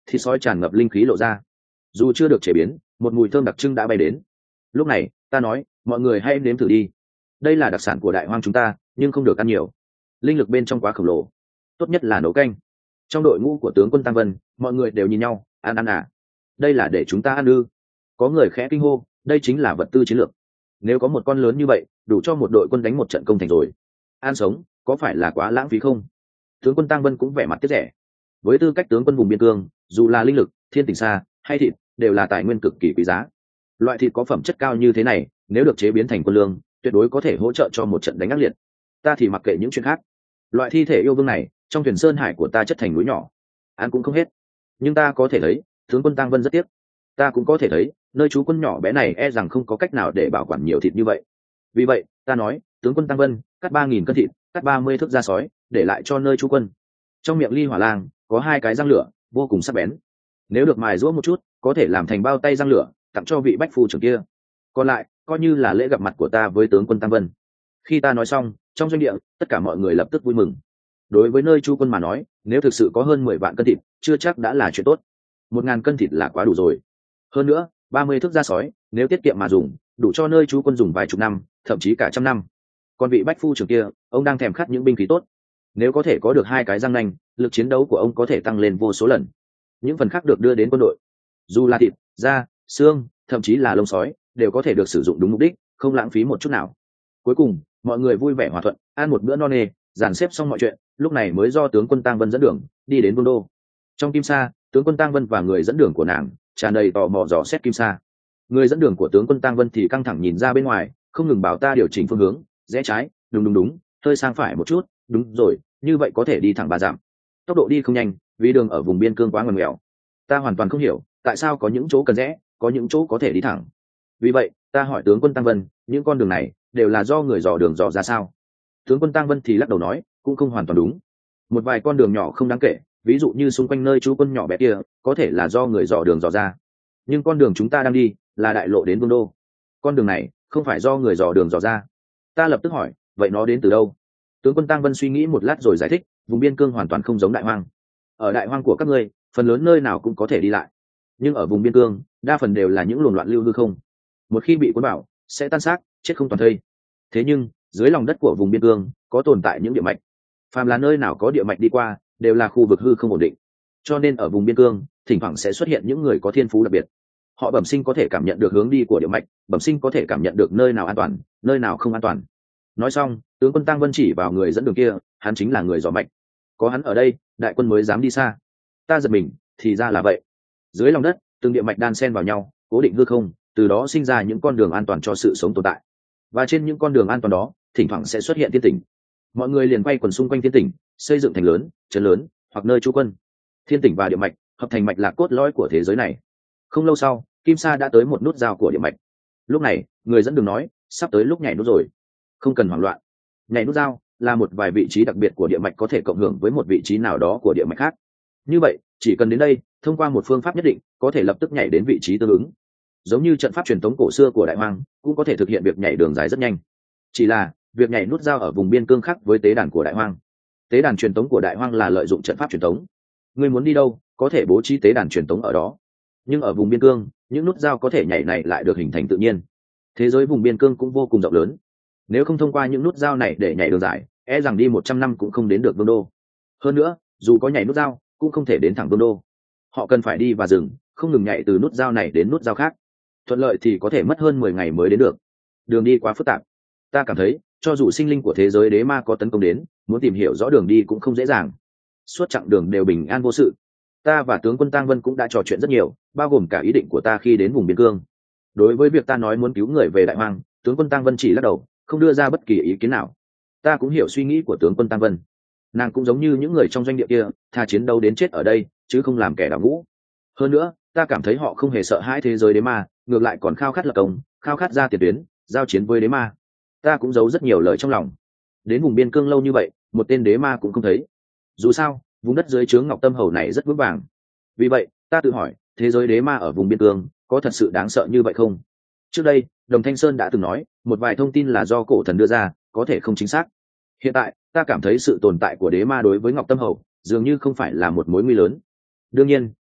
thịt sói tràn ngập linh khí lộ ra, dù chưa được chế biến, một mùi thơm đặc trưng đã bay đến. Lúc này ta nói, mọi người hãy nếm thử đi, đây là đặc sản của đại hoang chúng ta, nhưng không được ăn nhiều, linh lực bên trong quá khổng lồ, tốt nhất là nấu canh. Trong đội ngũ của tướng quân Tăng Vân, mọi người đều nhìn nhau, ăn ăn à, đây là để chúng ta ăn ư? Có người khẽ kinh hô, đây chính là vật tư chiến lược, nếu có một con lớn như vậy đủ cho một đội quân đánh một trận công thành rồi, ăn sống có phải là quá lãng phí không? Tướng quân Tăng Vân cũng vẻ mặt tiếc rẻ. Với tư cách tướng quân vùng biên cương, dù là linh lực, thiên tình xa hay thịt đều là tài nguyên cực kỳ quý giá. Loại thịt có phẩm chất cao như thế này, nếu được chế biến thành quân lương, tuyệt đối có thể hỗ trợ cho một trận đánh ác liệt. Ta thì mặc kệ những chuyện khác, loại thi thể yêu vương này trong thuyền sơn hải của ta chất thành núi nhỏ, ăn cũng không hết. Nhưng ta có thể thấy tướng quân Tăng Vân rất tiếc, ta cũng có thể thấy nơi trú quân nhỏ bé này e rằng không có cách nào để bảo quản nhiều thịt như vậy. Vì vậy ta nói, tướng quân Tăng Vân cắt ba nghìn cân thịt, cắt ba mươi thước da sói để lại cho nơi trú quân. Trong miệng ly hỏa lang có hai cái răng lửa vô cùng sắc bén, nếu được mài giũa một chút có thể làm thành bao tay răng lửa tặng cho vị bách phu trưởng kia, còn lại coi như là lễ gặp mặt của ta với tướng quân Tăng Vân. Khi ta nói xong, trong doanh địa tất cả mọi người lập tức vui mừng. Đối với nơi trú quân mà nói, nếu thực sự có hơn mười vạn cân thịt chưa chắc đã là chuyện tốt, một ngàn cân thịt là quá đủ rồi. Hơn nữa ba mươi thước da sói nếu tiết kiệm mà dùng, đủ cho nơi trú quân dùng vài chục năm, thậm chí cả trăm năm. Còn vị bách phu trưởng kia, ông đang thèm khát những binh khí tốt, nếu có thể có được hai cái răng nanh, lực chiến đấu của ông có thể tăng lên vô số lần. Những phần khác được đưa đến quân đội, dù là thịt, da, xương, thậm chí là lông sói, đều có thể được sử dụng đúng mục đích, không lãng phí một chút nào. Cuối cùng mọi người vui vẻ hòa thuận, ăn một bữa no nê, dàn xếp xong mọi chuyện, lúc này mới do tướng quân Tăng Vân dẫn đường đi đến vương đô. Trong kim sa, tướng quân Tăng Vân và người dẫn đường của nàng tràn đầy tò mò dò xét kim sa. Người dẫn đường của tướng quân Tăng Vân thì căng thẳng nhìn ra bên ngoài, không ngừng bảo ta điều chỉnh phương hướng, rẽ trái, đúng đúng đúng, hơi sang phải một chút, đúng rồi, như vậy có thể đi thẳng ba dặm. Tốc độ đi không nhanh, vì đường ở vùng biên cương quá ngoằn ngoèo. Ta hoàn toàn không hiểu tại sao có những chỗ cần rẽ, có những chỗ có thể đi thẳng. Vì vậy ta hỏi tướng quân Tăng Vân, những con đường này đều là do người dò đường dò ra sao? Tướng quân Tăng Vân thì lắc đầu nói, cũng không hoàn toàn đúng. Một vài con đường nhỏ không đáng kể, ví dụ như xung quanh nơi trú quân nhỏ bé kia, có thể là do người dò đường dò ra. Nhưng con đường chúng ta đang đi là đại lộ đến vương đô, con đường này không phải do người dò đường dò ra. Ta lập tức hỏi, vậy nó đến từ đâu? Tướng quân Tăng Vân suy nghĩ một lát rồi giải thích, vùng biên cương hoàn toàn không giống đại hoang. Ở đại hoang của các ngươi, phần lớn nơi nào cũng có thể đi lại, nhưng ở vùng biên cương đa phần đều là những luồng loạn lưu hư không, một khi bị cuốn bảo sẽ tan xác, chết không toàn thây. Thế nhưng dưới lòng đất của vùng biên cương có tồn tại những địa mạch, phàm là nơi nào có địa mạch đi qua đều là khu vực hư không ổn định, cho nên ở vùng biên cương thỉnh thoảng sẽ xuất hiện những người có thiên phú đặc biệt. Họ bẩm sinh có thể cảm nhận được hướng đi của địa mạch, bẩm sinh có thể cảm nhận được nơi nào an toàn, nơi nào không an toàn. Nói xong, tướng quân Tăng Vân chỉ vào người dẫn đường kia, hắn chính là người dò mạch, có hắn ở đây đại quân mới dám đi xa. Ta giật mình, thì ra là vậy. Dưới lòng đất từng địa mạch đan xen vào nhau, cố định hư không, từ đó sinh ra những con đường an toàn cho sự sống tồn tại, và trên những con đường an toàn đó thỉnh thoảng sẽ xuất hiện thiên tỉnh. Mọi người liền quay quần xung quanh thiên tỉnh, xây dựng thành lớn, trấn lớn hoặc nơi trú quân. Thiên tỉnh và địa mạch hợp thành mạch lạc cốt lõi của thế giới này. Không lâu sau, kim sa đã tới một nút giao của địa mạch. Lúc này người dẫn đường nói, sắp tới lúc nhảy nút rồi. Không cần hoảng loạn, nhảy nút giao là một vài vị trí đặc biệt của địa mạch có thể cộng hưởng với một vị trí nào đó của địa mạch khác. Như vậy chỉ cần đến đây, thông qua một phương pháp nhất định, có thể lập tức nhảy đến vị trí tương ứng. Giống như trận pháp truyền thống cổ xưa của đại hoang, cũng có thể thực hiện việc nhảy đường dài rất nhanh. Chỉ là việc nhảy nút giao ở vùng biên cương khác với tế đàn của đại hoang. Tế đàn truyền thống của đại hoang là lợi dụng trận pháp truyền thống, người muốn đi đâu có thể bố trí tế đàn truyền thống ở đó. Nhưng ở vùng biên cương, những nút giao có thể nhảy này lại được hình thành tự nhiên. Thế giới vùng biên cương cũng vô cùng rộng lớn, nếu không thông qua những nút giao này để nhảy đường dài, e rằng đi một trăm năm cũng không đến được vương đô. Hơn nữa, dù có nhảy nút giao cũng không thể đến thẳng vương đô, họ cần phải đi và dừng, không ngừng nhảy từ nút giao này đến nút giao khác. Thuận lợi thì có thể mất hơn mười ngày mới đến được, đường đi quá phức tạp. Ta cảm thấy cho dù sinh linh của thế giới đế ma có tấn công đến, muốn tìm hiểu rõ đường đi cũng không dễ dàng. Suốt chặng đường đều bình an vô sự. Ta và tướng quân Tăng Vân cũng đã trò chuyện rất nhiều, bao gồm cả ý định của ta khi đến vùng biên cương. Đối với việc ta nói muốn cứu người về đại hoang, tướng quân Tăng Vân chỉ lắc đầu, không đưa ra bất kỳ ý kiến nào. Ta cũng hiểu suy nghĩ của tướng quân Tăng Vân, nàng cũng giống như những người trong doanh địa kia, thà chiến đấu đến chết ở đây chứ không làm kẻ đào ngũ. Hơn nữa ta cảm thấy họ không hề sợ hãi thế giới đế ma, ngược lại còn khao khát lập công, khao khát ra tiền tuyến giao chiến với đế ma. Ta cũng giấu rất nhiều lời trong lòng. Đến vùng biên cương lâu như vậy, một tên đế ma cũng không thấy. Dù sao vùng đất dưới trướng Ngọc Tâm Hầu này rất vững vàng. Vì vậy ta tự hỏi, thế giới đế ma ở vùng biên cương có thật sự đáng sợ như vậy không? Trước đây Đồng Thanh Sơn đã từng nói một vài thông tin là do cổ thần đưa ra, có thể không chính xác. Hiện tại ta cảm thấy sự tồn tại của đế ma đối với Ngọc Tâm Hầu dường như không phải là một mối nguy lớn. Đương nhiên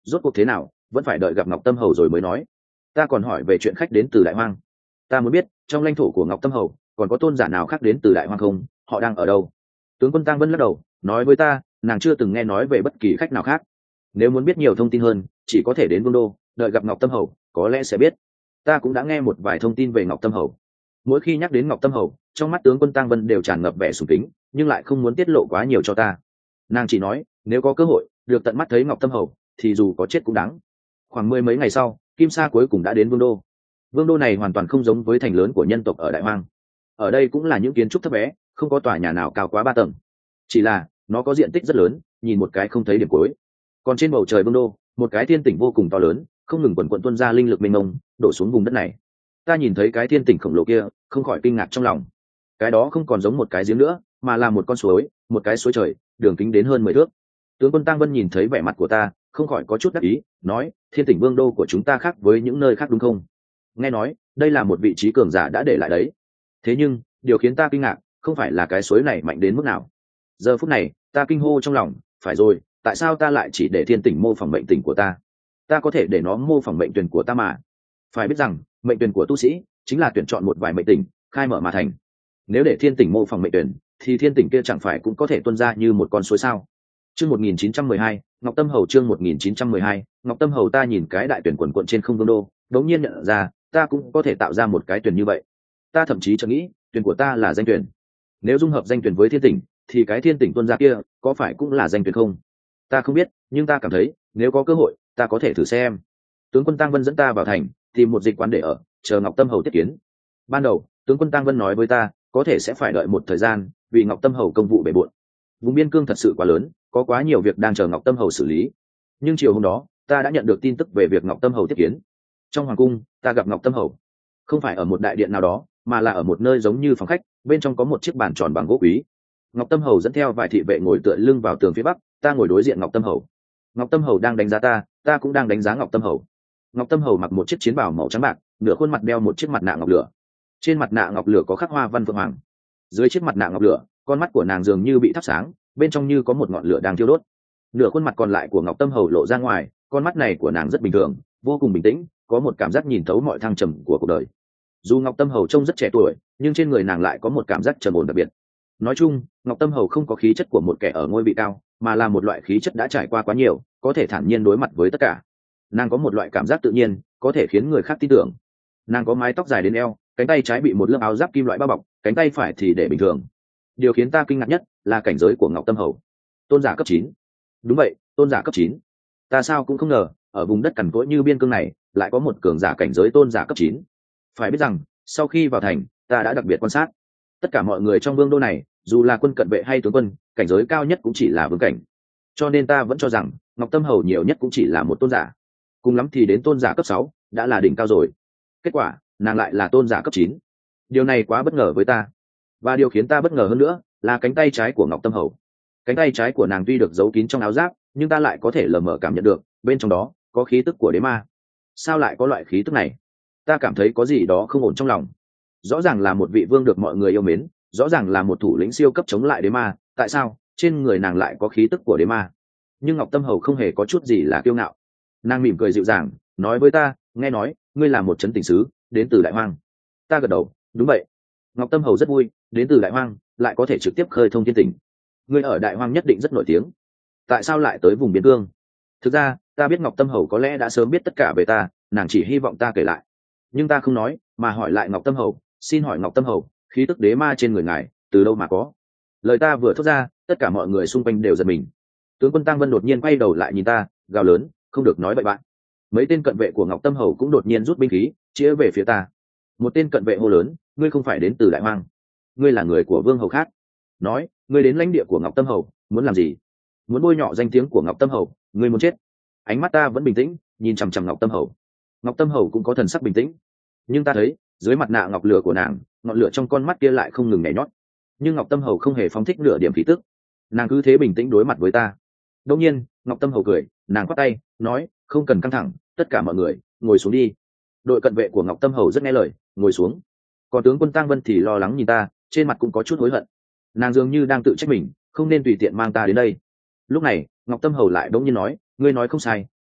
rốt cuộc thế nào vẫn phải đợi gặp Ngọc Tâm Hầu rồi mới nói. Ta còn hỏi về chuyện khách đến từ Đại Hoang. Ta muốn biết trong lãnh thổ của Ngọc Tâm Hầu còn có tôn giả nào khác đến từ Đại Hoang không, họ đang ở đâu? Tướng quân Tang Vân lắc đầu nói với ta, nàng chưa từng nghe nói về bất kỳ khách nào khác. Nếu muốn biết nhiều thông tin hơn chỉ có thể đến Vương đô, đợi gặp Ngọc Tâm Hầu có lẽ sẽ biết. Ta cũng đã nghe một vài thông tin về Ngọc Tâm Hầu. Mỗi khi nhắc đến Ngọc Tâm Hầu, trong mắt tướng quân Tang Vân đều tràn ngập vẻ sùng kính, nhưng lại không muốn tiết lộ quá nhiều cho ta. Nàng chỉ nói nếu có cơ hội được tận mắt thấy Ngọc Tâm Hầu thì dù có chết cũng đáng. Khoảng mười mấy ngày sau, Kim Sa cuối cùng đã đến Vương đô. Vương đô này hoàn toàn không giống với thành lớn của nhân tộc ở Đại Hoang. Ở đây cũng là những kiến trúc thấp bé, không có tòa nhà nào cao quá ba tầng. Chỉ là nó có diện tích rất lớn, nhìn một cái không thấy điểm cuối. Còn trên bầu trời Vương đô, một cái thiên tỉnh vô cùng to lớn, không ngừng quần quận tuôn ra linh lực mênh mông, đổ xuống vùng đất này. Ta nhìn thấy cái thiên tỉnh khổng lồ kia, không khỏi kinh ngạc trong lòng. Cái đó không còn giống một cái giếng nữa, mà là một con suối, một cái suối trời, đường kính đến hơn mười thước. Tướng quân Tang Vân nhìn thấy vẻ mặt của ta, không khỏi có chút đắc ý, nói: thiên tỉnh Vương đô của chúng ta khác với những nơi khác đúng không? Nghe nói đây là một vị trí cường giả đã để lại đấy. Thế nhưng điều khiến ta kinh ngạc không phải là cái suối này mạnh đến mức nào. Giờ phút này ta kinh hô trong lòng, phải rồi, tại sao ta lại chỉ để thiên tỉnh mô phỏng mệnh tình của ta? Ta có thể để nó mô phỏng mệnh tuyển của ta mà. Phải biết rằng mệnh tuyển của tu sĩ chính là tuyển chọn một vài mệnh tình khai mở mà thành. Nếu để thiên tỉnh mô phỏng mệnh tuyển thì thiên tỉnh kia chẳng phải cũng có thể tuôn ra như một con suối sao? Chương một nghìn chín trăm mười hai, Ngọc Tâm Hầu. Chương một nghìn chín trăm mười hai, Ngọc Tâm Hầu. Ta nhìn cái đại tuyển quần quận trên không Vương đô, đống nhiên nhận ra ta cũng có thể tạo ra một cái tuyển như vậy. Ta thậm chí cho nghĩ tuyển của ta là danh tuyển. Nếu dung hợp danh tuyển với thiên tỉnh thì cái thiên tỉnh tuôn ra kia có phải cũng là danh tuyển không? Ta không biết, nhưng ta cảm thấy nếu có cơ hội ta có thể thử xem. Tướng quân Tang Vân dẫn ta vào thành, tìm một dịch quán để ở, chờ Ngọc Tâm Hầu tiếp kiến. Ban đầu tướng quân Tang Vân nói với ta có thể sẽ phải đợi một thời gian, vì Ngọc Tâm Hầu công vụ bề bộn. Vùng biên cương thật sự quá lớn, có quá nhiều việc đang chờ Ngọc Tâm Hầu xử lý. Nhưng chiều hôm đó ta đã nhận được tin tức về việc Ngọc Tâm Hầu tiếp kiến. Trong hoàng cung ta gặp Ngọc Tâm Hầu, không phải ở một đại điện nào đó, mà là ở một nơi giống như phòng khách, bên trong có một chiếc bàn tròn bằng gỗ quý. Ngọc Tâm Hầu dẫn theo vài thị vệ ngồi tựa lưng vào tường phía bắc, ta ngồi đối diện Ngọc Tâm Hầu. Ngọc Tâm Hầu đang đánh giá ta, ta cũng đang đánh giá Ngọc Tâm Hầu. Ngọc Tâm Hầu mặc một chiếc chiến bào màu trắng bạc, nửa khuôn mặt đeo một chiếc mặt nạ ngọc lửa. Trên mặt nạ ngọc lửa có khắc hoa văn phượng hoàng. Dưới chiếc mặt nạ ngọc lửa, con mắt của nàng dường như bị thắp sáng, bên trong như có một ngọn lửa đang thiêu đốt. Nửa khuôn mặt còn lại của Ngọc Tâm Hầu lộ ra ngoài, con mắt này của nàng rất bình thường, vô cùng bình tĩnh, có một cảm giác nhìn thấu mọi thăng trầm của cuộc đời. Dù Ngọc Tâm Hầu trông rất trẻ tuổi, nhưng trên người nàng lại có một cảm giác trầm ổn đặc biệt. Nói chung, Ngọc Tâm Hầu không có khí chất của một kẻ ở ngôi vị cao, mà là một loại khí chất đã trải qua quá nhiều, có thể thản nhiên đối mặt với tất cả. Nàng có một loại cảm giác tự nhiên, có thể khiến người khác tin tưởng. Nàng có mái tóc dài đến eo, cánh tay trái bị một lớp áo giáp kim loại bao bọc, cánh tay phải thì để bình thường. Điều khiến ta kinh ngạc nhất là cảnh giới của Ngọc Tâm Hầu. Tôn giả cấp chín. Đúng vậy, tôn giả cấp chín. Ta sao cũng không ngờ, ở vùng đất cằn cỗi như biên cương này, lại có một cường giả cảnh giới tôn giả cấp chín. Phải biết rằng, sau khi vào thành, ta đã đặc biệt quan sát. Tất cả mọi người trong vương đô này, dù là quân cận vệ hay tướng quân, cảnh giới cao nhất cũng chỉ là vương cảnh. Cho nên ta vẫn cho rằng, Ngọc Tâm Hầu nhiều nhất cũng chỉ là một tôn giả. Cùng lắm thì đến tôn giả cấp sáu, đã là đỉnh cao rồi. Kết quả, nàng lại là tôn giả cấp chín. Điều này quá bất ngờ với ta. Và điều khiến ta bất ngờ hơn nữa, là cánh tay trái của Ngọc Tâm Hầu. Cánh tay trái của nàng tuy được giấu kín trong áo giáp, nhưng ta lại có thể lờ mờ cảm nhận được, bên trong đó có khí tức của đế ma. Sao lại có loại khí tức này? Ta cảm thấy có gì đó không ổn trong lòng. Rõ ràng là một vị vương được mọi người yêu mến, rõ ràng là một thủ lĩnh siêu cấp chống lại đế ma, tại sao trên người nàng lại có khí tức của đế ma? Nhưng Ngọc Tâm Hầu không hề có chút gì là kiêu ngạo. Nàng mỉm cười dịu dàng, nói với ta, nghe nói ngươi là một trấn tỉnh sứ, đến từ Đại Hoang. Ta gật đầu, đúng vậy. Ngọc Tâm Hầu rất vui, đến từ Đại Hoang, lại có thể trực tiếp khơi thông thiên tỉnh. Ngươi ở Đại Hoang nhất định rất nổi tiếng. Tại sao lại tới vùng biên cương? Thực ra, ta biết Ngọc Tâm Hầu có lẽ đã sớm biết tất cả về ta, nàng chỉ hy vọng ta kể lại. Nhưng ta không nói, mà hỏi lại Ngọc Tâm Hầu, xin hỏi Ngọc Tâm Hầu, khí tức đế ma trên người ngài, từ đâu mà có? Lời ta vừa thốt ra, tất cả mọi người xung quanh đều giật mình. Tướng quân Tang Vân đột nhiên quay đầu lại nhìn ta, gào lớn, không được nói vậy bạn. Mấy tên cận vệ của Ngọc Tâm Hầu cũng đột nhiên rút binh khí, chĩa về phía ta. Một tên cận vệ hô lớn, ngươi không phải đến từ Đại Hoang, ngươi là người của vương hầu khác. Nói, ngươi đến lãnh địa của Ngọc Tâm Hầu, muốn làm gì? Muốn bôi nhọ danh tiếng của Ngọc Tâm Hầu, ngươi muốn chết. Ánh mắt ta vẫn bình tĩnh, nhìn chằm chằm Ngọc Tâm Hầu. Ngọc Tâm Hầu cũng có thần sắc bình tĩnh, nhưng ta thấy dưới mặt nạ ngọc lửa của nàng, ngọn lửa trong con mắt kia lại không ngừng nhảy nhót. Nhưng Ngọc Tâm Hầu không hề phóng thích nửa điểm khí tức, nàng cứ thế bình tĩnh đối mặt với ta. Đột nhiên Ngọc Tâm Hầu cười, nàng quát tay nói, không cần căng thẳng, tất cả mọi người ngồi xuống đi. Đội cận vệ của Ngọc Tâm Hầu rất nghe lời, ngồi xuống. Còn tướng quân Tang Vân thì lo lắng nhìn ta, trên mặt cũng có chút hối hận. Nàng dường như đang tự trách mình không nên tùy tiện mang ta đến đây. Lúc này Ngọc Tâm Hầu lại đống nhiên nói, ngươi nói không sai,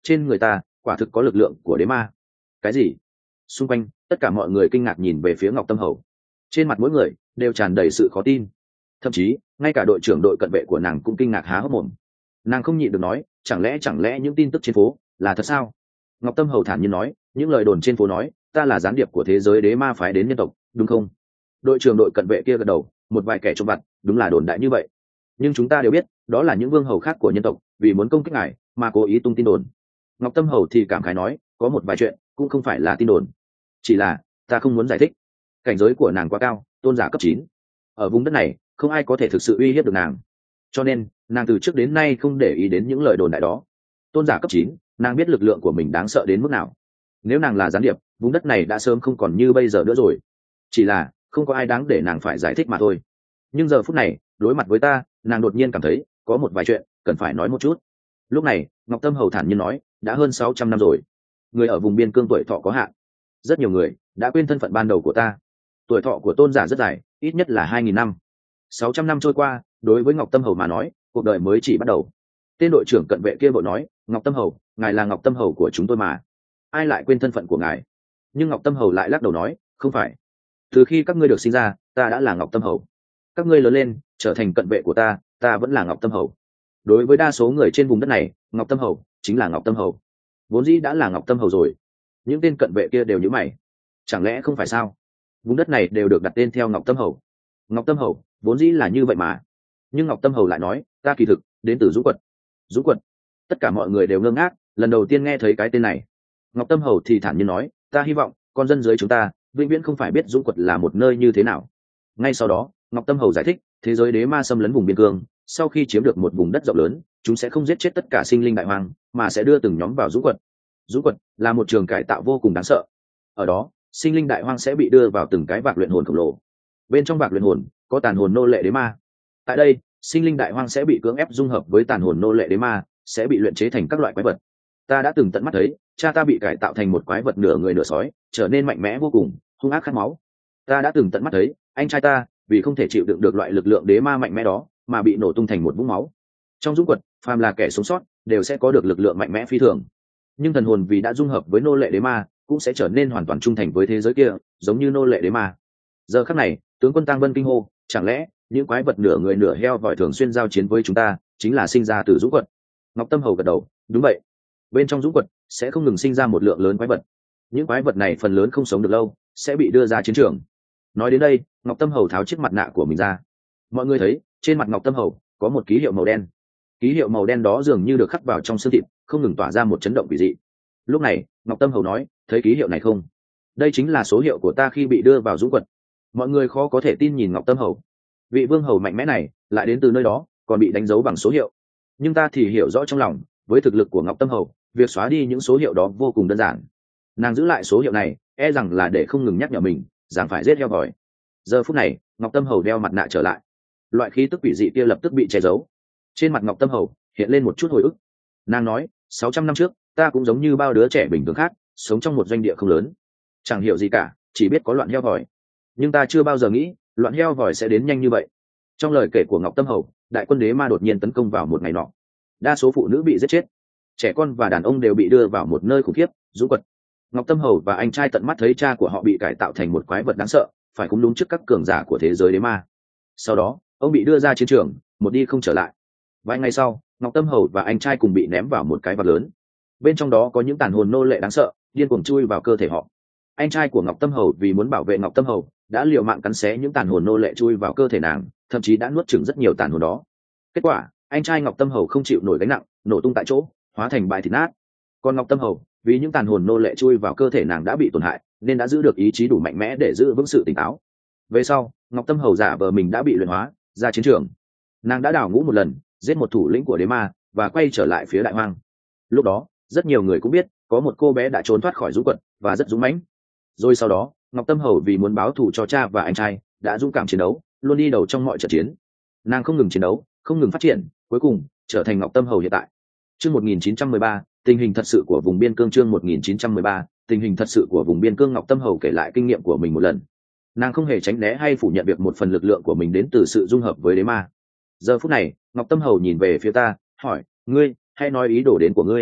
trên người ta quả thực có lực lượng của đế ma. Cái gì? Xung quanh tất cả mọi người kinh ngạc nhìn về phía Ngọc Tâm Hầu, trên mặt mỗi người đều tràn đầy sự khó tin, thậm chí ngay cả đội trưởng đội cận vệ của nàng cũng kinh ngạc há hốc mồm. Nàng không nhịn được nói, chẳng lẽ chẳng lẽ những tin tức trên phố là thật sao? Ngọc Tâm Hầu thản nhiên nói, những lời đồn trên phố nói ta là gián điệp của thế giới đế ma phái đến nhân tộc, đúng không? Đội trưởng đội cận vệ kia gật đầu, một vài kẻ trộm vặt, đúng là đồn đại như vậy, nhưng chúng ta đều biết đó là những vương hầu khác của nhân tộc vì muốn công kích ngài mà cố ý tung tin đồn. Ngọc Tâm Hầu thì cảm khái nói, có một vài chuyện cũng không phải là tin đồn, chỉ là ta không muốn giải thích. Cảnh giới của nàng quá cao, tôn giả cấp chín, ở vùng đất này không ai có thể thực sự uy hiếp được nàng, cho nên nàng từ trước đến nay không để ý đến những lời đồn đại đó. Tôn giả cấp chín, nàng biết lực lượng của mình đáng sợ đến mức nào. Nếu nàng là gián điệp, vùng đất này đã sớm không còn như bây giờ nữa rồi, chỉ là không có ai đáng để nàng phải giải thích mà thôi. Nhưng giờ phút này đối mặt với ta, nàng đột nhiên cảm thấy có một vài chuyện cần phải nói một chút. Lúc này Ngọc Tâm Hầu thản nhiên nói, đã hơn sáu trăm năm rồi, người ở vùng biên cương tuổi thọ có hạn, rất nhiều người đã quên thân phận ban đầu của ta. Tuổi thọ của tôn giả rất dài, ít nhất là hai nghìn năm. Sáu trăm năm trôi qua, đối với Ngọc Tâm Hầu mà nói, cuộc đời mới chỉ bắt đầu. Tên đội trưởng cận vệ kia vội nói, Ngọc Tâm Hầu, ngài là Ngọc Tâm Hầu của chúng tôi mà, ai lại quên thân phận của ngài? Nhưng Ngọc Tâm Hầu lại lắc đầu nói, không phải, từ khi các ngươi được sinh ra ta đã là Ngọc Tâm Hầu, các ngươi lớn lên trở thành cận vệ của ta, ta vẫn là Ngọc Tâm Hầu. Đối với đa số người trên vùng đất này, Ngọc Tâm Hầu chính là Ngọc Tâm Hầu, vốn dĩ đã là Ngọc Tâm Hầu rồi. Những tên cận vệ kia đều nhíu mày, chẳng lẽ không phải sao? Vùng đất này đều được đặt tên theo Ngọc Tâm Hầu, Ngọc Tâm Hầu vốn dĩ là như vậy mà. Nhưng Ngọc Tâm Hầu lại nói, ta kỳ thực đến từ Dũ Quật. Dũ Quật? Tất cả mọi người đều ngơ ngác, lần đầu tiên nghe thấy cái tên này. Ngọc Tâm Hầu thì thản nhiên nói, ta hy vọng con dân dưới chúng ta vĩnh viễn không phải biết Dũ Quật là một nơi như thế nào. Ngay sau đó Ngọc Tâm Hầu giải thích, thế giới đế ma xâm lấn vùng biên cương, sau khi chiếm được một vùng đất rộng lớn, chúng sẽ không giết chết tất cả sinh linh đại hoang, mà sẽ đưa từng nhóm vào Dũ Quật. Dũ Quật là một trường cải tạo vô cùng đáng sợ, ở đó sinh linh đại hoang sẽ bị đưa vào từng cái vạc luyện hồn khổng lồ, bên trong vạc luyện hồn có tàn hồn nô lệ đế ma. Tại đây sinh linh đại hoang sẽ bị cưỡng ép dung hợp với tàn hồn nô lệ đế ma, sẽ bị luyện chế thành các loại quái vật. Ta đã từng tận mắt thấy cha ta bị cải tạo thành một quái vật nửa người nửa sói, trở nên mạnh mẽ vô cùng, hung ác khát máu. Ta đã từng tận mắt thấy anh trai ta vì không thể chịu đựng được loại lực lượng đế ma mạnh mẽ đó mà bị nổ tung thành một vũng máu. Trong Dũ Quật, phàm là kẻ sống sót đều sẽ có được lực lượng mạnh mẽ phi thường, nhưng thần hồn vì đã dung hợp với nô lệ đế ma cũng sẽ trở nên hoàn toàn trung thành với thế giới kia, giống như nô lệ đế ma. Giờ khắc này tướng quân Tăng Vân kinh hô, chẳng lẽ những quái vật nửa người nửa heo vòi thường xuyên giao chiến với chúng ta chính là sinh ra từ Dũ Quật? Ngọc Tâm Hầu gật đầu, đúng vậy, bên trong Dũ Quật sẽ không ngừng sinh ra một lượng lớn quái vật. Những quái vật này phần lớn không sống được lâu, sẽ bị đưa ra chiến trường. Nói đến đây Ngọc Tâm Hầu tháo chiếc mặt nạ của mình ra. Mọi người thấy trên mặt Ngọc Tâm Hầu có một ký hiệu màu đen, ký hiệu màu đen đó dường như được khắc vào trong xương thịt, không ngừng tỏa ra một chấn động quỷ dị. Lúc này Ngọc Tâm Hầu nói, thấy ký hiệu này không? Đây chính là số hiệu của ta khi bị đưa vào Dũ Quật. Mọi người khó có thể tin nhìn Ngọc Tâm Hầu, vị vương hầu mạnh mẽ này lại đến từ nơi đó, còn bị đánh dấu bằng số hiệu. Nhưng ta thì hiểu rõ trong lòng, với thực lực của Ngọc Tâm Hầu, việc xóa đi những số hiệu đó vô cùng đơn giản. Nàng giữ lại số hiệu này e rằng là để không ngừng nhắc nhở mình rằng phải giết heo vòi. Giờ phút này Ngọc Tâm Hầu đeo mặt nạ trở lại, loại khí tức quỷ dị kia lập tức bị che giấu. Trên mặt Ngọc Tâm Hầu hiện lên một chút hồi ức. Nàng nói, sáu trăm năm trước ta cũng giống như bao đứa trẻ bình thường khác, sống trong một doanh địa không lớn, chẳng hiểu gì cả, chỉ biết có loạn heo vòi. Nhưng ta chưa bao giờ nghĩ loạn heo vòi sẽ đến nhanh như vậy. Trong lời kể của Ngọc Tâm Hầu, đại quân đế ma đột nhiên tấn công vào một ngày nọ, đa số phụ nữ bị giết chết, trẻ con và đàn ông đều bị đưa vào một nơi khủng khiếp, Dũ Quật. Ngọc Tâm Hầu và anh trai tận mắt thấy cha của họ bị cải tạo thành một quái vật đáng sợ, phải cúm đúng trước các cường giả của thế giới đế ma. Sau đó ông bị đưa ra chiến trường, một đi không trở lại. Vài ngày sau Ngọc Tâm Hầu và anh trai cùng bị ném vào một cái vạc lớn, bên trong đó có những tàn hồn nô lệ đáng sợ điên cuồng chui vào cơ thể họ. Anh trai của Ngọc Tâm Hầu vì muốn bảo vệ Ngọc Tâm Hầu đã liều mạng cắn xé những tàn hồn nô lệ chui vào cơ thể nàng, thậm chí đã nuốt chửng rất nhiều tàn hồn đó. Kết quả anh trai Ngọc Tâm Hầu không chịu nổi gánh nặng, nổ tung tại chỗ, hóa thành bại thịt nát. Còn Ngọc Tâm Hầu vì những tàn hồn nô lệ chui vào cơ thể nàng đã bị tổn hại, nên đã giữ được ý chí đủ mạnh mẽ để giữ vững sự tỉnh táo. Về sau Ngọc Tâm Hầu giả vờ mình đã bị luyện hóa, ra chiến trường. Nàng đã đào ngũ một lần, giết một thủ lĩnh của đế ma và quay trở lại phía đại hoang. Lúc đó rất nhiều người cũng biết có một cô bé đã trốn thoát khỏi Dũ Quật và rất dũng mãnh. Rồi sau đó Ngọc Tâm Hầu vì muốn báo thù cho cha và anh trai đã dũng cảm chiến đấu, luôn đi đầu trong mọi trận chiến. Nàng không ngừng chiến đấu, không ngừng phát triển, cuối cùng trở thành Ngọc Tâm Hầu hiện tại. Chương một nghìn chín trăm mười ba, tình hình thật sự của vùng biên cương. Chương một nghìn chín trăm mười ba, tình hình thật sự của vùng biên cương. Ngọc Tâm Hầu kể lại kinh nghiệm của mình một lần. Nàng không hề tránh né hay phủ nhận việc một phần lực lượng của mình đến từ sự dung hợp với đế ma. Giờ phút này Ngọc Tâm Hầu nhìn về phía ta, hỏi, ngươi hãy nói ý đồ đến của ngươi.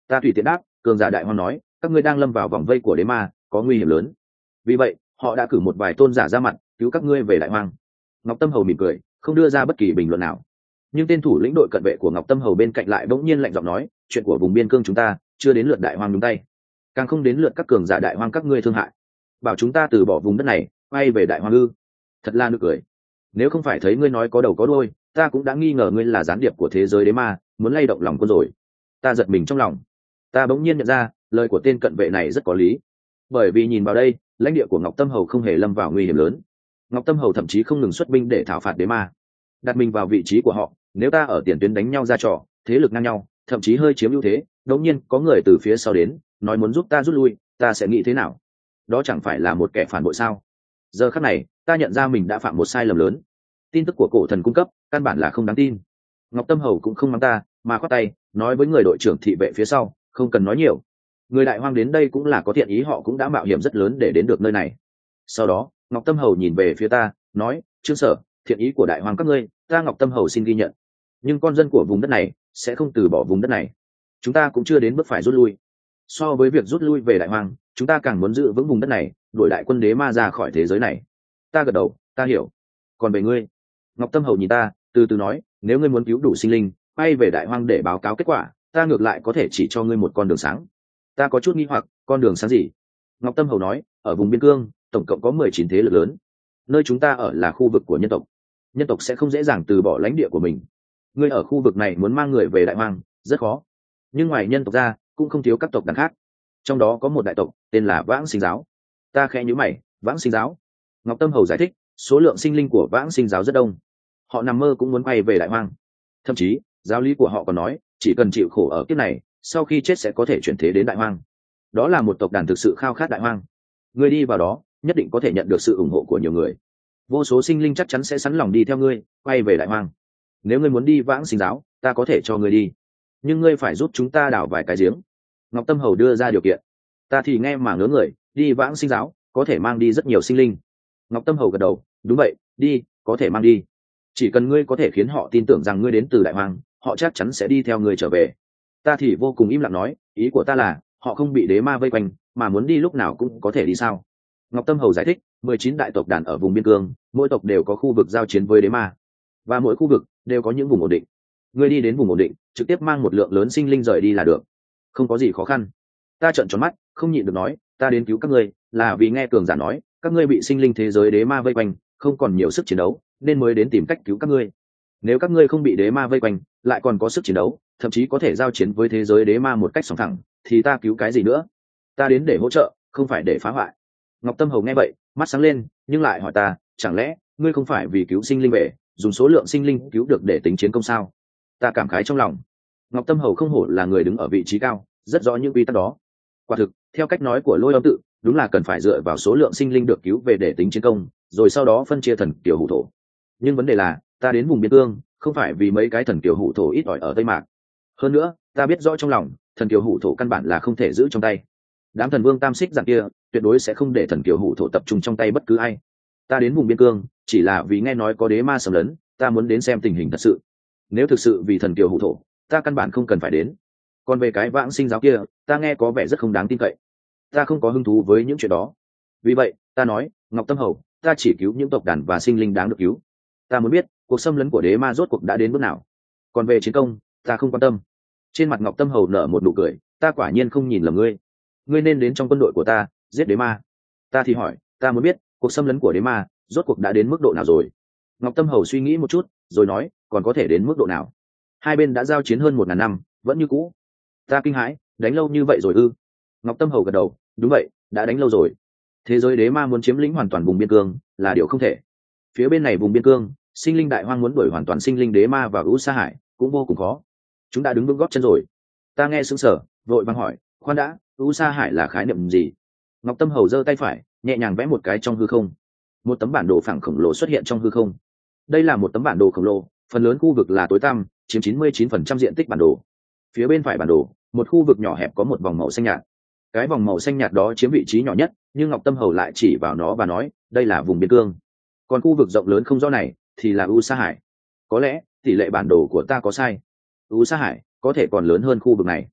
Ta tùy tiện đáp, cường giả đại hoang nói các ngươi đang lâm vào vòng vây của đế ma, có nguy hiểm lớn, vì vậy họ đã cử một vài tôn giả ra mặt cứu các ngươi về đại hoang. Ngọc Tâm Hầu mỉm cười, không đưa ra bất kỳ bình luận nào. Nhưng tên thủ lĩnh đội cận vệ của Ngọc Tâm Hầu bên cạnh lại bỗng nhiên lạnh giọng nói, chuyện của vùng biên cương chúng ta chưa đến lượt đại hoang nhúng tay, càng không đến lượt các cường giả đại hoang các ngươi thương hại, bảo chúng ta từ bỏ vùng đất này quay về đại hoang ư? Thật là nực cười. Nếu không phải thấy ngươi nói có đầu có đuôi, ta cũng đã nghi ngờ ngươi là gián điệp của thế giới đế ma, muốn lay động lòng quân rồi. Ta giật mình trong lòng. Ta bỗng nhiên nhận ra lời của tên cận vệ này rất có lý, bởi vì nhìn vào đây, lãnh địa của Ngọc Tâm Hầu không hề lâm vào nguy hiểm lớn. Ngọc Tâm Hầu thậm chí không ngừng xuất binh để thảo phạt đế ma, đặt mình vào vị trí của họ. Nếu ta ở tiền tuyến đánh nhau ra trò, thế lực ngang nhau, thậm chí hơi chiếm ưu thế, đống nhiên có người từ phía sau đến nói muốn giúp ta rút lui, ta sẽ nghĩ thế nào? Đó chẳng phải là một kẻ phản bội sao? Giờ khắc này ta nhận ra mình đã phạm một sai lầm lớn. Tin tức của cổ thần cung cấp căn bản là không đáng tin. Ngọc Tâm Hầu cũng không mắng ta, mà khoát tay nói với người đội trưởng thị vệ phía sau, không cần nói nhiều, người đại hoang đến đây cũng là có thiện ý, họ cũng đã mạo hiểm rất lớn để đến được nơi này. Sau đó Ngọc Tâm Hầu nhìn về phía ta nói, Trương Sở, thiện ý của đại hoang các ngươi ta Ngọc Tâm Hầu xin ghi nhận, nhưng con dân của vùng đất này sẽ không từ bỏ vùng đất này. Chúng ta cũng chưa đến bước phải rút lui. So với việc rút lui về đại hoang, chúng ta càng muốn giữ vững vùng đất này, đuổi đại quân đế ma ra khỏi thế giới này. Ta gật đầu, ta hiểu. Còn về ngươi? Ngọc Tâm Hầu nhìn ta từ từ nói, nếu ngươi muốn cứu đủ sinh linh bay về đại hoang để báo cáo kết quả, ta ngược lại có thể chỉ cho ngươi một con đường sáng. Ta có chút nghi hoặc, con đường sáng gì? Ngọc Tâm Hầu nói, ở vùng biên cương tổng cộng có mười chín thế lực lớn, nơi chúng ta ở là khu vực của nhân tộc, nhân tộc sẽ không dễ dàng từ bỏ lãnh địa của mình. Ngươi ở khu vực này muốn mang người về đại hoang rất khó, nhưng ngoài nhân tộc ra cũng không thiếu các tộc đàn khác, trong đó có một đại tộc tên là Vãng Sinh Giáo. Ta khẽ nhíu mày, Vãng Sinh Giáo? Ngọc Tâm Hầu giải thích, số lượng sinh linh của Vãng Sinh Giáo rất đông, họ nằm mơ cũng muốn quay về đại hoang. Thậm chí giáo lý của họ còn nói chỉ cần chịu khổ ở kiếp này, sau khi chết sẽ có thể chuyển thế đến đại hoang. Đó là một tộc đàn thực sự khao khát đại hoang. Ngươi đi vào đó nhất định có thể nhận được sự ủng hộ của nhiều người, vô số sinh linh chắc chắn sẽ sẵn lòng đi theo ngươi quay về đại hoang. Nếu ngươi muốn đi Vãng Sinh Giáo, ta có thể cho ngươi đi, nhưng ngươi phải giúp chúng ta đào vài cái giếng. Ngọc Tâm Hầu đưa ra điều kiện. Ta thì nghe mà ngớ người, đi Vãng Sinh Giáo có thể mang đi rất nhiều sinh linh. Ngọc Tâm Hầu gật đầu, đúng vậy, đi, có thể mang đi. Chỉ cần ngươi có thể khiến họ tin tưởng rằng ngươi đến từ đại hoang, họ chắc chắn sẽ đi theo ngươi trở về. Ta thì vô cùng im lặng nói, ý của ta là họ không bị đế ma vây quanh, mà muốn đi lúc nào cũng có thể đi sao? Ngọc Tâm Hầu giải thích, mười chín đại tộc đàn ở vùng biên cương, mỗi tộc đều có khu vực giao chiến với đế ma, và mỗi khu vực đều có những vùng ổn định. Ngươi đi đến vùng ổn định, trực tiếp mang một lượng lớn sinh linh rời đi là được, không có gì khó khăn. Ta trợn tròn mắt, không nhịn được nói, ta đến cứu các ngươi là vì nghe cường giả nói các ngươi bị sinh linh thế giới đế ma vây quanh, không còn nhiều sức chiến đấu, nên mới đến tìm cách cứu các ngươi. Nếu các ngươi không bị đế ma vây quanh, lại còn có sức chiến đấu, thậm chí có thể giao chiến với thế giới đế ma một cách sòng thẳng, thì ta cứu cái gì nữa? Ta đến để hỗ trợ, không phải để phá hoại. Ngọc Tâm Hầu nghe vậy mắt sáng lên, nhưng lại hỏi ta, chẳng lẽ ngươi không phải vì cứu sinh linh về, dùng số lượng sinh linh cứu được để tính chiến công sao? Ta cảm khái trong lòng. Ngọc Tâm Hầu không hổ là người đứng ở vị trí cao, rất rõ những quy tắc đó. Quả thực, theo cách nói của Lôi Âm Tự, đúng là cần phải dựa vào số lượng sinh linh được cứu về để tính chiến công, rồi sau đó phân chia thần kiều hủ thổ. Nhưng vấn đề là, ta đến vùng biên cương không phải vì mấy cái thần kiều hủ thổ ít ỏi ở Tây Mạc. Hơn nữa, ta biết rõ trong lòng, thần kiều hủ thổ căn bản là không thể giữ trong tay. Đám thần vương tam xích dạng kia tuyệt đối sẽ không để thần kiều hủ thổ tập trung trong tay bất cứ ai. Ta đến vùng biên cương chỉ là vì nghe nói có đế ma xâm lấn, ta muốn đến xem tình hình thật sự. Nếu thực sự vì thần kiều hủ thổ, ta căn bản không cần phải đến. Còn về cái Vãng Sinh Giáo kia, ta nghe có vẻ rất không đáng tin cậy, ta không có hứng thú với những chuyện đó. Vì vậy ta nói, Ngọc Tâm Hầu, ta chỉ cứu những tộc đàn và sinh linh đáng được cứu. Ta muốn biết cuộc xâm lấn của đế ma rốt cuộc đã đến bước nào. Còn về chiến công, ta không quan tâm. Trên mặt Ngọc Tâm Hầu nở một nụ cười, ta quả nhiên không nhìn lầm ngươi. Ngươi nên đến trong quân đội của ta giết đế ma. Ta thì hỏi, ta muốn biết cuộc xâm lấn của đế ma rốt cuộc đã đến mức độ nào rồi. Ngọc Tâm Hầu suy nghĩ một chút rồi nói, còn có thể đến mức độ nào? Hai bên đã giao chiến hơn một ngàn năm vẫn như cũ. Ta kinh hãi, đánh lâu như vậy rồi ư? Ngọc Tâm Hầu gật đầu, đúng vậy, đã đánh lâu rồi. Thế giới đế ma muốn chiếm lĩnh hoàn toàn vùng biên cương là điều không thể. Phía bên này vùng biên cương, sinh linh đại hoang muốn đuổi hoàn toàn sinh linh đế ma và U Sa Hải cũng vô cùng khó. Chúng đã đứng vững gót chân rồi. Ta nghe sững sờ, vội vàng hỏi, khoan đã, U Sa Hải là khái niệm gì? Ngọc Tâm Hầu giơ tay phải nhẹ nhàng vẽ một cái trong hư không. Một tấm bản đồ phẳng khổng lồ xuất hiện trong hư không. Đây là một tấm bản đồ khổng lồ, phần lớn khu vực là tối tăm, chiếm chín mươi chín phần trăm diện tích bản đồ. Phía bên phải bản đồ, một khu vực nhỏ hẹp có một vòng màu xanh nhạt. Cái vòng màu xanh nhạt đó chiếm vị trí nhỏ nhất, nhưng Ngọc Tâm Hầu lại chỉ vào nó và nói, đây là vùng biên cương. Còn khu vực rộng lớn không rõ này thì là U Sa Hải. Có lẽ tỷ lệ bản đồ của ta có sai, U Sa Hải có thể còn lớn hơn khu vực này.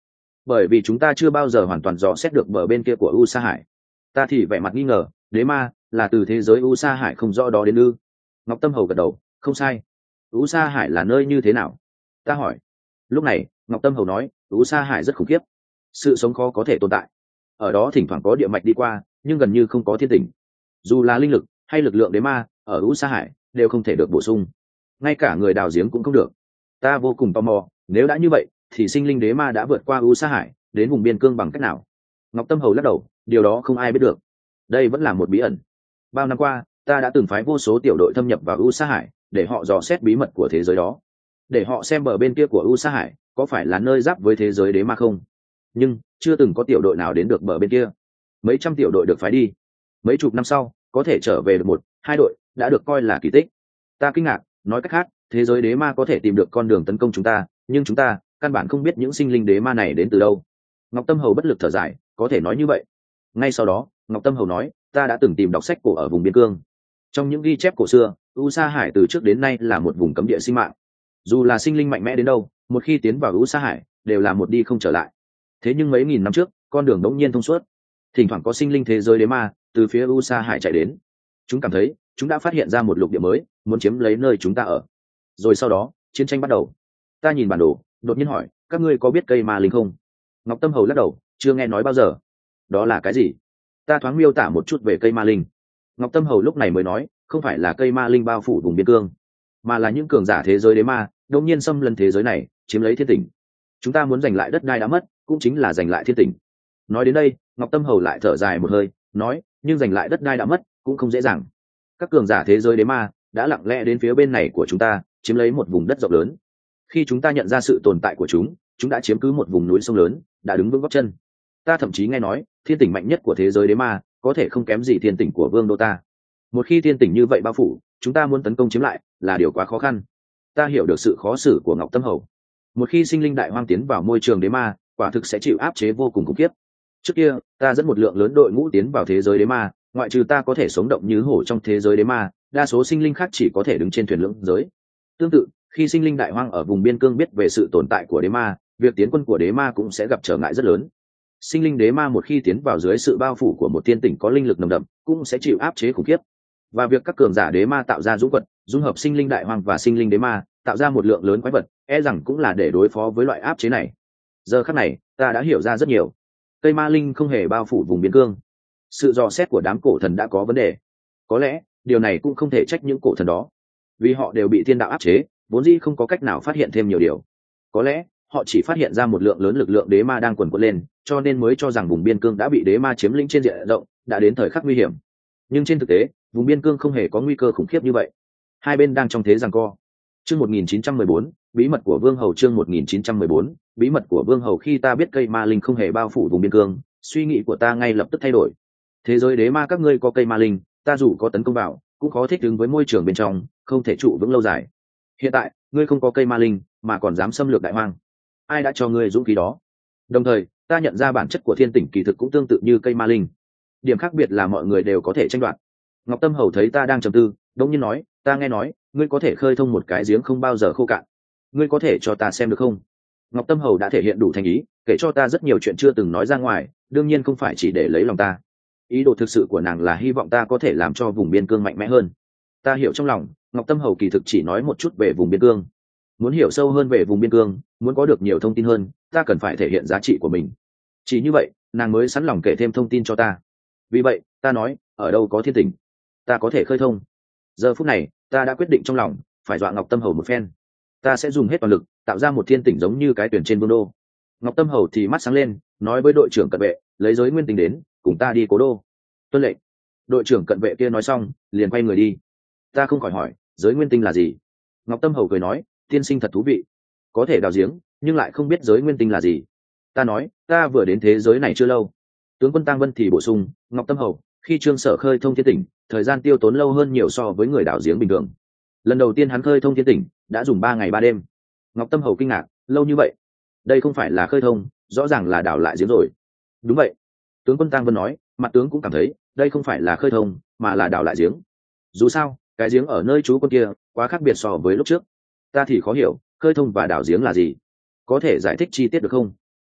bởi vì chúng ta chưa bao giờ hoàn toàn dò xét được bờ bên kia của u sa hải. Ta thì vẻ mặt nghi ngờ, đế ma là từ thế giới u sa hải không rõ đó đến ư? Ngọc Tâm Hầu gật đầu, không sai. U sa hải là nơi như thế nào? Ta hỏi. Lúc này Ngọc Tâm Hầu nói, u sa hải rất khủng khiếp, sự sống khó có thể tồn tại ở đó, thỉnh thoảng có địa mạch đi qua nhưng gần như không có thiên tỉnh. Dù là linh lực hay lực lượng đế ma ở u sa hải đều không thể được bổ sung, ngay cả người đào giếng cũng không được. Ta vô cùng tò mò, nếu đã như vậy thì sinh linh đế ma đã vượt qua u sa hải đến vùng biên cương bằng cách nào? Ngọc Tâm Hầu lắc đầu, điều đó không ai biết được, đây vẫn là một bí ẩn. Bao năm qua ta đã từng phái vô số tiểu đội thâm nhập vào u sa hải để họ dò xét bí mật của thế giới đó, để họ xem bờ bên kia của u sa hải có phải là nơi giáp với thế giới đế ma không. Nhưng chưa từng có tiểu đội nào đến được bờ bên kia. Mấy trăm tiểu đội được phái đi, mấy chục năm sau có thể trở về được một hai đội đã được coi là kỳ tích. Ta kinh ngạc, nói cách khác thế giới đế ma có thể tìm được con đường tấn công chúng ta, nhưng chúng ta căn bản không biết những sinh linh đế ma này đến từ đâu. Ngọc Tâm Hầu bất lực thở dài, có thể nói như vậy. Ngay sau đó Ngọc Tâm Hầu nói, ta đã từng tìm đọc sách cổ ở vùng biên cương. Trong những ghi chép cổ xưa, u sa hải từ trước đến nay là một vùng cấm địa sinh mạng. Dù là sinh linh mạnh mẽ đến đâu, một khi tiến vào u sa hải đều là một đi không trở lại. Thế nhưng mấy nghìn năm trước con đường đống nhiên thông suốt, thỉnh thoảng có sinh linh thế giới đế ma từ phía u sa hải chạy đến. Chúng cảm thấy chúng đã phát hiện ra một lục địa mới, muốn chiếm lấy nơi chúng ta ở. Rồi sau đó chiến tranh bắt đầu. Ta nhìn bản đồ, đột nhiên hỏi, các ngươi có biết cây ma linh không? Ngọc Tâm Hầu lắc đầu, chưa nghe nói bao giờ. Đó là cái gì? Ta thoáng miêu tả một chút về cây ma linh. Ngọc Tâm Hầu lúc này mới nói, không phải là cây ma linh bao phủ vùng biên cương, mà là những cường giả thế giới đế ma đột nhiên xâm lấn thế giới này, chiếm lấy thiên tỉnh. Chúng ta muốn giành lại đất đai đã mất, cũng chính là giành lại thiên tỉnh. Nói đến đây Ngọc Tâm Hầu lại thở dài một hơi, nói, nhưng giành lại đất đai đã mất cũng không dễ dàng. Các cường giả thế giới đế ma đã lặng lẽ đến phía bên này của chúng ta, chiếm lấy một vùng đất rộng lớn. Khi chúng ta nhận ra sự tồn tại của chúng, chúng đã chiếm cứ một vùng núi sông lớn, đã đứng vững gót chân. Ta thậm chí nghe nói thiên tỉnh mạnh nhất của thế giới đế ma có thể không kém gì thiên tỉnh của vương đô ta. Một khi thiên tỉnh như vậy bao phủ, chúng ta muốn tấn công chiếm lại là điều quá khó khăn. Ta hiểu được sự khó xử của Ngọc Tâm Hầu. Một khi sinh linh đại hoang tiến vào môi trường đế ma, quả thực sẽ chịu áp chế vô cùng khủng khiếp. Trước kia ta dẫn một lượng lớn đội ngũ tiến vào thế giới đế ma, ngoại trừ ta có thể sống động như hổ trong thế giới đế ma, đa số sinh linh khác chỉ có thể đứng trên thuyền lưỡng giới. Tương tự, khi sinh linh đại hoang ở vùng biên cương biết về sự tồn tại của đế ma, việc tiến quân của đế ma cũng sẽ gặp trở ngại rất lớn. Sinh linh đế ma một khi tiến vào dưới sự bao phủ của một thiên tỉnh có linh lực nồng đậm, cũng sẽ chịu áp chế khủng khiếp. Và việc các cường giả đế ma tạo ra dũng vật, dung hợp sinh linh đại hoang và sinh linh đế ma, tạo ra một lượng lớn quái vật, e rằng cũng là để đối phó với loại áp chế này. Giờ khắc này ta đã hiểu ra rất nhiều. Cây ma linh không hề bao phủ vùng biên cương, sự dò xét của đám cổ thần đã có vấn đề. Có lẽ điều này cũng không thể trách những cổ thần đó, vì họ đều bị thiên đạo áp chế, vốn dĩ không có cách nào phát hiện thêm nhiều điều. Có lẽ họ chỉ phát hiện ra một lượng lớn lực lượng đế ma đang quần quật lên, cho nên mới cho rằng vùng biên cương đã bị đế ma chiếm lĩnh trên diện rộng, đã đến thời khắc nguy hiểm. Nhưng trên thực tế vùng biên cương không hề có nguy cơ khủng khiếp như vậy. Hai bên đang trong thế giằng co. Chương một nghìn chín trăm mười bốn, bí mật của Vương Hầu. Chương một nghìn chín trăm mười bốn, bí mật của Vương Hầu. Khi ta biết cây ma linh không hề bao phủ vùng biên cương, suy nghĩ của ta ngay lập tức thay đổi. Thế giới đế ma các ngươi có cây ma linh, ta dù có tấn công vào cũng khó thích ứng với môi trường bên trong, không thể trụ vững lâu dài. Hiện tại ngươi không có cây ma linh mà còn dám xâm lược đại hoang, ai đã cho ngươi dũng khí đó? Đồng thời ta nhận ra bản chất của thiên tỉnh kỳ thực cũng tương tự như cây ma linh, điểm khác biệt là mọi người đều có thể tranh đoạt. Ngọc Tâm Hầu thấy ta đang trầm tư, đống nhiên nói, ta nghe nói ngươi có thể khơi thông một cái giếng không bao giờ khô cạn, ngươi có thể cho ta xem được không? Ngọc Tâm Hầu đã thể hiện đủ thành ý, kể cho ta rất nhiều chuyện chưa từng nói ra ngoài, đương nhiên không phải chỉ để lấy lòng ta. Ý đồ thực sự của nàng là hy vọng ta có thể làm cho vùng biên cương mạnh mẽ hơn. Ta hiểu trong lòng Ngọc Tâm Hầu kỳ thực chỉ nói một chút về vùng biên cương. Muốn hiểu sâu hơn về vùng biên cương, muốn có được nhiều thông tin hơn, ta cần phải thể hiện giá trị của mình. Chỉ như vậy nàng mới sẵn lòng kể thêm thông tin cho ta. Vì vậy ta nói, ở đâu có thiên tỉnh ta có thể khơi thông. Giờ phút này ta đã quyết định trong lòng, phải dọa Ngọc Tâm Hầu một phen. Ta sẽ dùng hết toàn lực tạo ra một thiên tỉnh giống như cái tuyển trên vương đô. Ngọc Tâm Hầu thì mắt sáng lên, nói với đội trưởng cận vệ, lấy giới nguyên tinh đến, cùng ta đi cố đô. Tuân lệnh. Đội trưởng cận vệ kia nói xong liền quay người đi. Ta không khỏi hỏi, giới nguyên tinh là gì? Ngọc Tâm Hầu cười nói, tiên sinh thật thú vị, có thể đào giếng nhưng lại không biết giới nguyên tinh là gì. Ta nói, ta vừa đến thế giới này chưa lâu. Tướng quân Tang Vân thì bổ sung, Ngọc Tâm Hầu, khi Trương Sở khơi thông thiên tỉnh, thời gian tiêu tốn lâu hơn nhiều so với người đào giếng bình thường. Lần đầu tiên hắn khơi thông thiên tỉnh đã dùng ba ngày ba đêm. Ngọc Tâm Hầu kinh ngạc, lâu như vậy? Đây không phải là khơi thông, rõ ràng là đào lại giếng rồi. Đúng vậy, tướng quân Tang Vân nói, mặt tướng cũng cảm thấy đây không phải là khơi thông mà là đào lại giếng. Dù sao cái giếng ở nơi chú quân kia quá khác biệt so với lúc trước. Ta thì khó hiểu khơi thông và đào giếng là gì, có thể giải thích chi tiết được không?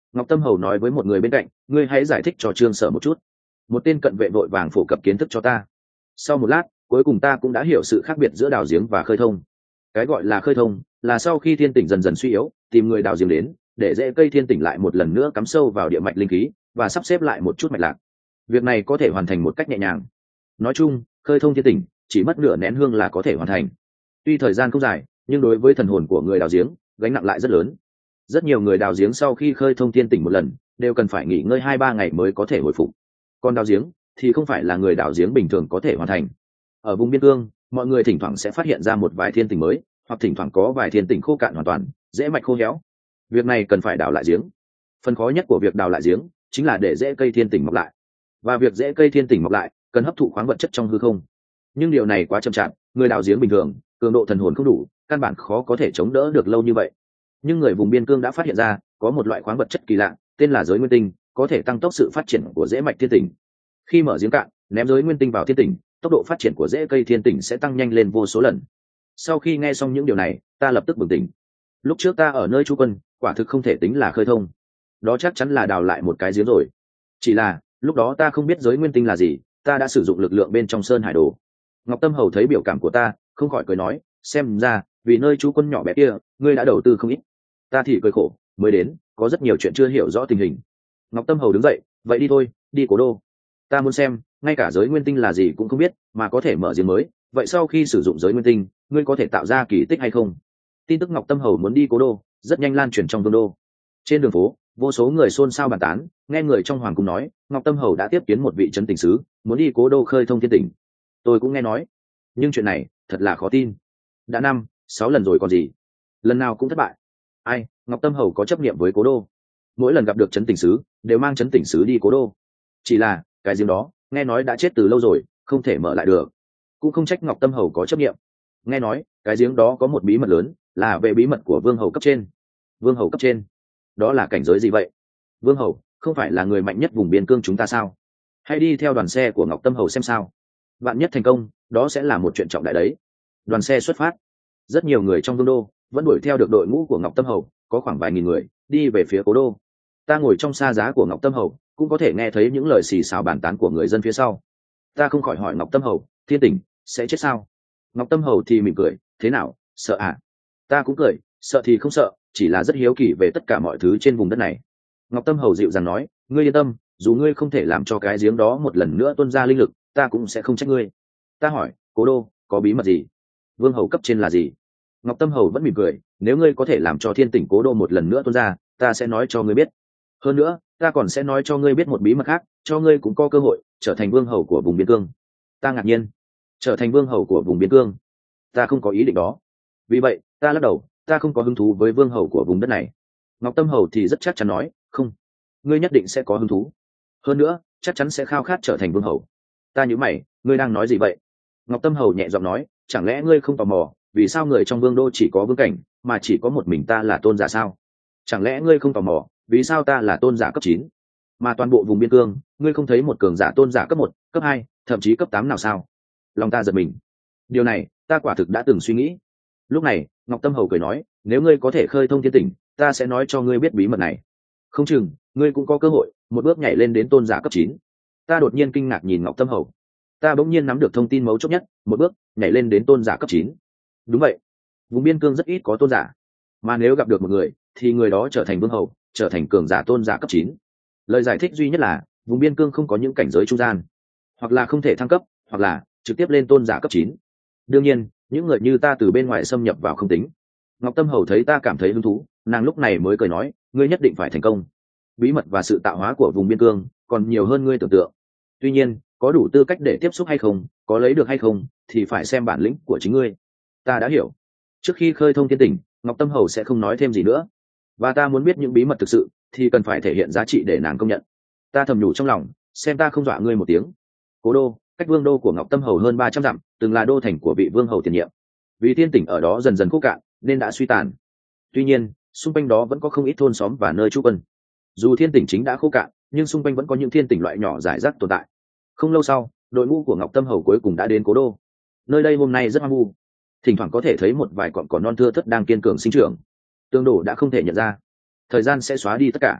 Ngọc Tâm Hầu nói với một người bên cạnh, ngươi hãy giải thích cho Trương Sở một chút. Một tên cận vệ vội vàng phổ cập kiến thức cho ta. Sau một lát, cuối cùng ta cũng đã hiểu sự khác biệt giữa đào giếng và khơi thông. Cái gọi là khơi thông là sau khi thiên tỉnh dần dần suy yếu, tìm người đào giếng đến, để rễ cây thiên tỉnh lại một lần nữa cắm sâu vào địa mạch linh khí và sắp xếp lại một chút mạch lạc. Việc này có thể hoàn thành một cách nhẹ nhàng. Nói chung, khơi thông thiên tỉnh chỉ mất nửa nén hương là có thể hoàn thành. Tuy thời gian không dài, nhưng đối với thần hồn của người đào giếng, gánh nặng lại rất lớn. Rất nhiều người đào giếng sau khi khơi thông thiên tỉnh một lần, đều cần phải nghỉ ngơi hai ba ngày mới có thể hồi phục. Còn đào giếng thì không phải là người đào giếng bình thường có thể hoàn thành. Ở vùng biên cương, mọi người thỉnh thoảng sẽ phát hiện ra một vài thiên tỉnh mới, hoặc thỉnh thoảng có vài thiên tỉnh khô cạn hoàn toàn, dễ mạch khô héo. Việc này cần phải đào lại giếng. Phần khó nhất của việc đào lại giếng chính là để rễ cây thiên tỉnh mọc lại. Và việc rễ cây thiên tỉnh mọc lại cần hấp thụ khoáng vật chất trong hư không. Nhưng điều này quá chậm chạp, người đào giếng bình thường, cường độ thần hồn không đủ, căn bản khó có thể chống đỡ được lâu như vậy. Nhưng người vùng biên cương đã phát hiện ra, có một loại khoáng vật chất kỳ lạ, tên là giới nguyên tinh, có thể tăng tốc sự phát triển của rễ mạch thiên tỉnh. Khi mở giếng cạn, ném giới nguyên tinh vào thiên tỉnh, tốc độ phát triển của rễ cây thiên tỉnh sẽ tăng nhanh lên vô số lần. Sau khi nghe xong những điều này, ta lập tức bừng tỉnh. Lúc trước ta ở nơi trú quân, quả thực không thể tính là khơi thông, đó chắc chắn là đào lại một cái giếng rồi. Chỉ là lúc đó ta không biết giới nguyên tinh là gì, ta đã sử dụng lực lượng bên trong sơn hải đồ. Ngọc Tâm Hầu thấy biểu cảm của ta, không khỏi cười nói, xem ra vì nơi trú quân nhỏ bé kia, ngươi đã đầu tư không ít. Ta thì cười khổ, mới đến, có rất nhiều chuyện chưa hiểu rõ tình hình. Ngọc Tâm Hầu đứng dậy, vậy đi thôi, đi Cố Đô. Ta muốn xem, ngay cả giới nguyên tinh là gì cũng không biết, mà có thể mở giếng mới. Vậy sau khi sử dụng giới nguyên tinh, ngươi có thể tạo ra kỳ tích hay không? Tin tức Ngọc Tâm Hầu muốn đi Cố Đô rất nhanh lan truyền trong vương đô. Trên đường phố, vô số người xôn xao bàn tán, nghe người trong hoàng cung nói, Ngọc Tâm Hầu đã tiếp kiến một vị trấn tỉnh sứ, muốn đi Cố Đô khơi thông thiên tỉnh. Tôi cũng nghe nói, nhưng chuyện này thật là khó tin. Đã năm, sáu lần rồi còn gì, lần nào cũng thất bại. Ai, Ngọc Tâm Hầu có chấp niệm với Cố Đô, mỗi lần gặp được trấn tỉnh sứ, đều mang trấn tỉnh sứ đi Cố Đô. Chỉ là cái giếng đó, nghe nói đã chết từ lâu rồi, không thể mở lại được. Cũng không trách Ngọc Tâm Hầu có chấp niệm. Nghe nói cái giếng đó có một bí mật lớn, là về bí mật của vương hầu cấp trên. Vương hầu cấp trên, đó là cảnh giới gì vậy? Vương hầu không phải là người mạnh nhất vùng biên cương chúng ta sao? Hãy đi theo đoàn xe của Ngọc Tâm Hầu xem sao. Vạn nhất thành công, đó sẽ là một chuyện trọng đại đấy. Đoàn xe xuất phát, rất nhiều người trong vương đô vẫn đuổi theo được đội ngũ của Ngọc Tâm Hầu, có khoảng vài nghìn người đi về phía Cố Đô. Ta ngồi trong xa giá của Ngọc Tâm Hầu, cũng có thể nghe thấy những lời xì xào bàn tán của người dân phía sau. Ta không khỏi hỏi Ngọc Tâm Hầu, thiên tỉnh sẽ chết sao? Ngọc Tâm Hầu thì mỉm cười, thế nào, sợ à? Ta cũng cười, sợ thì không sợ, chỉ là rất hiếu kỳ về tất cả mọi thứ trên vùng đất này. Ngọc Tâm Hầu dịu dàng nói, ngươi yên tâm, dù ngươi không thể làm cho cái giếng đó một lần nữa tuôn ra linh lực, ta cũng sẽ không trách ngươi. Ta hỏi, Cố Đô có bí mật gì? Vương hầu cấp trên là gì? Ngọc Tâm Hầu vẫn mỉm cười, nếu ngươi có thể làm cho thiên tỉnh Cố Đô một lần nữa tuôn ra, ta sẽ nói cho ngươi biết. Hơn nữa, ta còn sẽ nói cho ngươi biết một bí mật khác, cho ngươi cũng có cơ hội trở thành vương hầu của vùng biên cương. Ta ngạc nhiên, trở thành vương hầu của vùng biên cương? Ta không có ý định đó. Vì vậy, ta lắc đầu, ta không có hứng thú với vương hầu của vùng đất này. Ngọc Tâm Hầu thì rất chắc chắn nói, không, ngươi nhất định sẽ có hứng thú. Hơn nữa, chắc chắn sẽ khao khát trở thành vương hầu. Ta nhíu mày, ngươi đang nói gì vậy? Ngọc Tâm Hầu nhẹ giọng nói, chẳng lẽ ngươi không tò mò, vì sao người trong vương đô chỉ có vương cảnh, mà chỉ có một mình ta là tôn giả sao? Chẳng lẽ ngươi không tò mò, vì sao ta là tôn giả cấp chín, mà toàn bộ vùng biên cương, ngươi không thấy một cường giả tôn giả cấp một, cấp hai, thậm chí cấp tám nào sao? Lòng ta giật mình. Điều này, ta quả thực đã từng suy nghĩ. Lúc này, Ngọc Tâm Hầu cười nói, nếu ngươi có thể khơi thông thiên tỉnh, ta sẽ nói cho ngươi biết bí mật này. Không chừng, ngươi cũng có cơ hội, một bước nhảy lên đến tôn giả cấp chín. Ta đột nhiên kinh ngạc nhìn Ngọc Tâm Hầu. Ta bỗng nhiên nắm được thông tin mấu chốt nhất, một bước nhảy lên đến tôn giả cấp chín. Đúng vậy, vùng biên cương rất ít có tôn giả, mà nếu gặp được một người, thì người đó trở thành vương hầu, trở thành cường giả tôn giả cấp chín. Lời giải thích duy nhất là, vùng biên cương không có những cảnh giới trung gian, hoặc là không thể thăng cấp, hoặc là trực tiếp lên tôn giả cấp chín. Đương nhiên, những người như ta từ bên ngoài xâm nhập vào không tính. Ngọc Tâm Hầu thấy ta cảm thấy hứng thú, nàng lúc này mới cười nói, ngươi nhất định phải thành công. Bí mật và sự tạo hóa của vùng biên cương còn nhiều hơn ngươi tưởng tượng. Tuy nhiên, có đủ tư cách để tiếp xúc hay không, có lấy được hay không, thì phải xem bản lĩnh của chính ngươi. Ta đã hiểu. Trước khi khơi thông thiên tỉnh, Ngọc Tâm Hầu sẽ không nói thêm gì nữa. Và ta muốn biết những bí mật thực sự, thì cần phải thể hiện giá trị để nàng công nhận. Ta thầm nhủ trong lòng, xem ta không dọa ngươi một tiếng. Cố Đô, cách vương đô của Ngọc Tâm Hầu hơn ba trăm dặm, từng là đô thành của vị vương hầu tiền nhiệm. Vì thiên tỉnh ở đó dần dần khô cạn, nên đã suy tàn. Tuy nhiên, xung quanh đó vẫn có không ít thôn xóm và nơi trú quân. Dù thiên tỉnh chính đã khô cạn, nhưng xung quanh vẫn có những thiên tỉnh loại nhỏ rải rác tồn tại. Không lâu sau, đội ngũ của Ngọc Tâm Hầu cuối cùng đã đến Cố Đô. Nơi đây hôm nay rất hoang vu, thỉnh thoảng có thể thấy một vài cọn cỏ non thưa thớt đang kiên cường sinh trưởng. Tương đổ đã không thể nhận ra, thời gian sẽ xóa đi tất cả.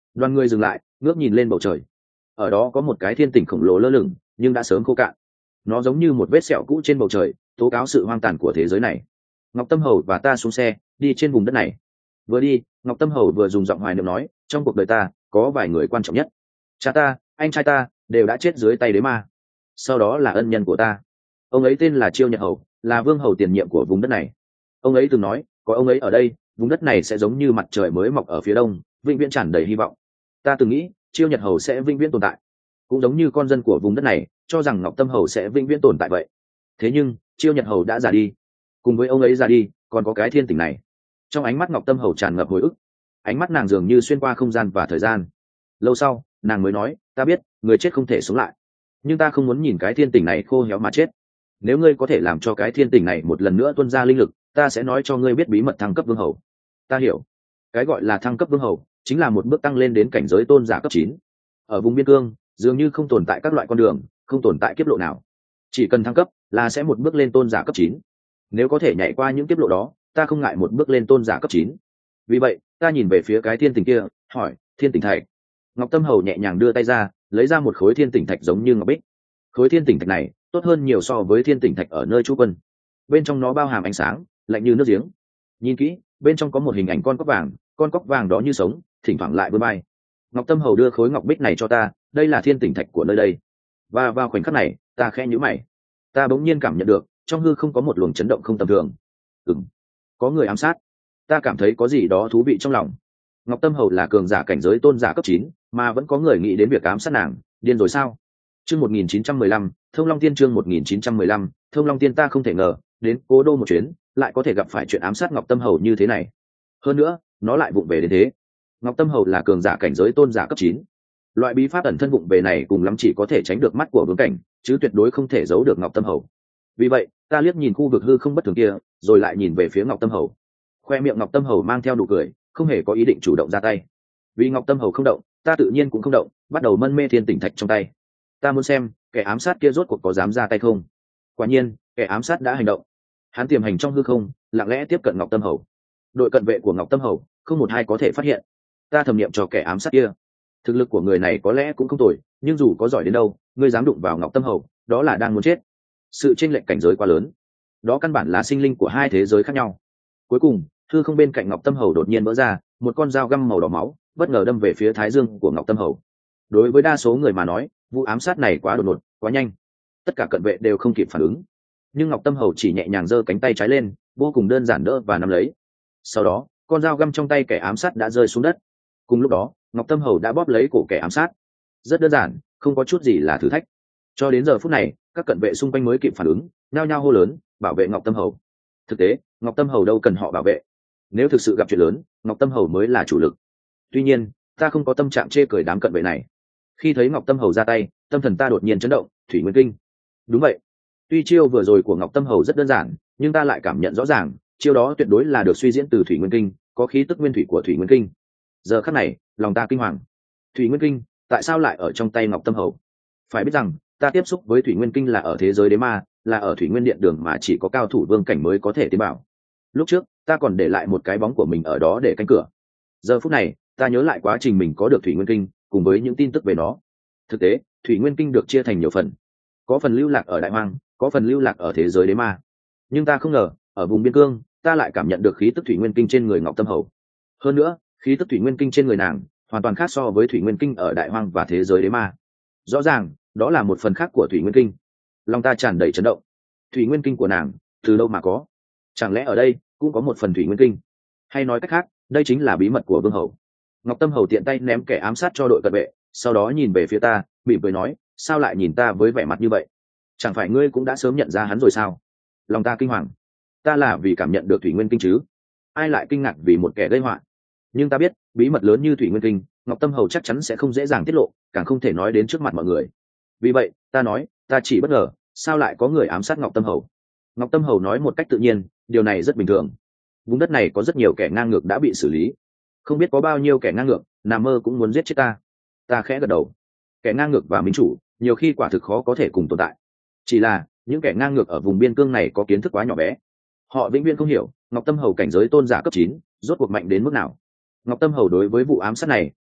Đoàn người dừng lại, ngước nhìn lên bầu trời. Ở đó có một cái thiên tỉnh khổng lồ lơ lửng, nhưng đã sớm khô cạn. Nó giống như một vết sẹo cũ trên bầu trời, tố cáo sự hoang tàn của thế giới này. Ngọc Tâm Hầu và ta xuống xe, đi trên vùng đất này. Vừa đi, Ngọc Tâm Hầu vừa dùng giọng hoài niệm nói, trong cuộc đời ta có vài người quan trọng nhất, cha ta, anh trai ta đều đã chết dưới tay đế ma. Sau đó là ân nhân của ta, ông ấy tên là Chiêu Nhật Hầu, là vương hầu tiền nhiệm của vùng đất này. Ông ấy từng nói, có ông ấy ở đây, vùng đất này sẽ giống như mặt trời mới mọc ở phía đông, vĩnh viễn tràn đầy hy vọng. Ta từng nghĩ Chiêu Nhật Hầu sẽ vĩnh viễn tồn tại, cũng giống như con dân của vùng đất này cho rằng Ngọc Tâm Hầu sẽ vĩnh viễn tồn tại vậy. Thế nhưng Chiêu Nhật Hầu đã già đi, cùng với ông ấy già đi còn có cái thiên tỉnh này. Trong ánh mắt Ngọc Tâm Hầu tràn ngập hồi ức, ánh mắt nàng dường như xuyên qua không gian và thời gian. Lâu sau nàng mới nói, ta biết người chết không thể sống lại, nhưng ta không muốn nhìn cái thiên tỉnh này khô héo mà chết. Nếu ngươi có thể làm cho cái thiên tỉnh này một lần nữa tuôn ra linh lực, ta sẽ nói cho ngươi biết bí mật thăng cấp vương hầu. Ta hiểu, cái gọi là thăng cấp vương hầu chính là một bước tăng lên đến cảnh giới tôn giả cấp chín. Ở vùng biên cương dường như không tồn tại các loại con đường, không tồn tại kiếp lộ nào, chỉ cần thăng cấp là sẽ một bước lên tôn giả cấp chín. Nếu có thể nhảy qua những kiếp lộ đó, ta không ngại một bước lên tôn giả cấp chín. Vì vậy ta nhìn về phía cái thiên tỉnh kia, hỏi, thiên tỉnh thạch. Ngọc Tâm Hầu nhẹ nhàng đưa tay ra, lấy ra một khối thiên tỉnh thạch giống như ngọc bích. Khối thiên tỉnh thạch này tốt hơn nhiều so với thiên tỉnh thạch ở nơi trú quân. Bên trong nó bao hàm ánh sáng lạnh như nước giếng. Nhìn kỹ, bên trong có một hình ảnh con cóc vàng, con cóc vàng đó như sống, thỉnh thoảng lại vươn bay. Ngọc Tâm Hầu đưa khối ngọc bích này cho ta, đây là thiên tỉnh thạch của nơi đây. Và vào khoảnh khắc này ta khẽ nhíu mày, ta bỗng nhiên cảm nhận được trong hư không có một luồng chấn động không tầm thường. Ừm, có người ám sát. Ta cảm thấy có gì đó thú vị trong lòng. Ngọc Tâm Hầu là cường giả cảnh giới tôn giả cấp chín, mà vẫn có người nghĩ đến việc ám sát nàng, điên rồi sao? Chương một nghìn chín trăm mười lăm, Thông Long Tiên. Chương một nghìn chín trăm mười lăm, Thông Long Tiên. Ta không thể ngờ đến Cố Đô một chuyến lại có thể gặp phải chuyện ám sát Ngọc Tâm Hầu như thế này. Hơn nữa nó lại vụng về đến thế. Ngọc Tâm Hầu là cường giả cảnh giới tôn giả cấp chín, loại bí pháp ẩn thân vụng về này cùng lắm chỉ có thể tránh được mắt của vương cảnh, chứ tuyệt đối không thể giấu được Ngọc Tâm Hầu. Vì vậy ta liếc nhìn khu vực hư không bất thường kia, rồi lại nhìn về phía Ngọc Tâm Hầu. Khoe miệng Ngọc Tâm Hầu mang theo nụ cười, không hề có ý định chủ động ra tay. Vì Ngọc Tâm Hầu không động, ta tự nhiên cũng không động, bắt đầu mân mê thiên tỉnh thạch trong tay. Ta muốn xem kẻ ám sát kia rốt cuộc có dám ra tay không. Quả nhiên kẻ ám sát đã hành động. Hắn tiềm hành trong hư không, lặng lẽ tiếp cận Ngọc Tâm Hầu. Đội cận vệ của Ngọc Tâm Hầu không một ai có thể phát hiện. Ta thầm niệm cho kẻ ám sát kia, thực lực của người này có lẽ cũng không tồi, nhưng dù có giỏi đến đâu, ngươi dám đụng vào Ngọc Tâm Hầu, đó là đang muốn chết. Sự chênh lệch cảnh giới quá lớn, đó căn bản là sinh linh của hai thế giới khác nhau. Cuối cùng hư không bên cạnh Ngọc Tâm Hầu đột nhiên vỡ ra, một con dao găm màu đỏ máu bất ngờ đâm về phía thái dương của Ngọc Tâm Hầu. Đối với đa số người mà nói, vụ ám sát này quá đột ngột, quá nhanh, tất cả cận vệ đều không kịp phản ứng. Nhưng Ngọc Tâm Hầu chỉ nhẹ nhàng giơ cánh tay trái lên, vô cùng đơn giản đỡ và nắm lấy. Sau đó con dao găm trong tay kẻ ám sát đã rơi xuống đất. Cùng lúc đó Ngọc Tâm Hầu đã bóp lấy cổ kẻ ám sát. Rất đơn giản, không có chút gì là thử thách. Cho đến giờ phút này các cận vệ xung quanh mới kịp phản ứng, nhao nhao hô lớn, bảo vệ Ngọc Tâm Hầu. Thực tế Ngọc Tâm Hầu đâu cần họ bảo vệ, nếu thực sự gặp chuyện lớn, Ngọc Tâm Hầu mới là chủ lực. Tuy nhiên ta không có tâm trạng chê cười đám cận vệ này. Khi thấy Ngọc Tâm Hầu ra tay, tâm thần ta đột nhiên chấn động. Thủy Nguyên Kinh. Đúng vậy, tuy chiêu vừa rồi của Ngọc Tâm Hầu rất đơn giản, nhưng ta lại cảm nhận rõ ràng chiêu đó tuyệt đối là được suy diễn từ Thủy Nguyên Kinh, có khí tức nguyên thủy của Thủy Nguyên Kinh. Giờ khắc này lòng ta kinh hoàng. Thủy Nguyên Kinh tại sao lại ở trong tay Ngọc Tâm Hầu? Phải biết rằng ta tiếp xúc với Thủy Nguyên Kinh là ở thế giới đế ma, là ở Thủy Nguyên Điện Đường mà chỉ có cao thủ vương cảnh mới có thể tiến bảo. Lúc trước ta còn để lại một cái bóng của mình ở đó để canh cửa. Giờ phút này ta nhớ lại quá trình mình có được Thủy Nguyên Kinh cùng với những tin tức về nó. Thực tế Thủy Nguyên Kinh được chia thành nhiều phần, có phần lưu lạc ở Đại Hoang, có phần lưu lạc ở thế giới đế ma. Nhưng ta không ngờ ở vùng biên cương ta lại cảm nhận được khí tức Thủy Nguyên Kinh trên người Ngọc Tâm Hầu. Hơn nữa khí tức Thủy Nguyên Kinh trên người nàng hoàn toàn khác so với Thủy Nguyên Kinh ở Đại Hoang và thế giới đế ma. Rõ ràng đó là một phần khác của Thủy Nguyên Kinh. Lòng ta tràn đầy chấn động. Thủy Nguyên Kinh của nàng từ đâu mà có? Chẳng lẽ ở đây cũng có một phần Thủy Nguyên Kinh? Hay nói cách khác, đây chính là bí mật của vương hầu? Ngọc Tâm Hầu tiện tay ném kẻ ám sát cho đội cận vệ, sau đó nhìn về phía ta, mỉm cười nói, sao lại nhìn ta với vẻ mặt như vậy? Chẳng phải ngươi cũng đã sớm nhận ra hắn rồi sao? Lòng ta kinh hoàng. Ta là vì cảm nhận được Thủy Nguyên Kinh chứ, ai lại kinh ngạc vì một kẻ gây họa? Nhưng ta biết bí mật lớn như Thủy Nguyên Kinh, Ngọc Tâm Hầu chắc chắn sẽ không dễ dàng tiết lộ, càng không thể nói đến trước mặt mọi người. Vì vậy ta nói, ta chỉ bất ngờ sao lại có người ám sát Ngọc Tâm Hầu. Ngọc Tâm Hầu nói một cách tự nhiên, điều này rất bình thường. Vùng đất này có rất nhiều kẻ ngang ngược đã bị xử lý, không biết có bao nhiêu kẻ ngang ngược nằm mơ cũng muốn giết chết ta. Ta khẽ gật đầu. Kẻ ngang ngược và minh chủ nhiều khi quả thực khó có thể cùng tồn tại. Chỉ là những kẻ ngang ngược ở vùng biên cương này có kiến thức quá nhỏ bé, họ vĩnh viễn không hiểu Ngọc Tâm Hầu cảnh giới tôn giả cấp chín rốt cuộc mạnh đến mức nào. Ngọc Tâm Hầu đối với vụ ám sát này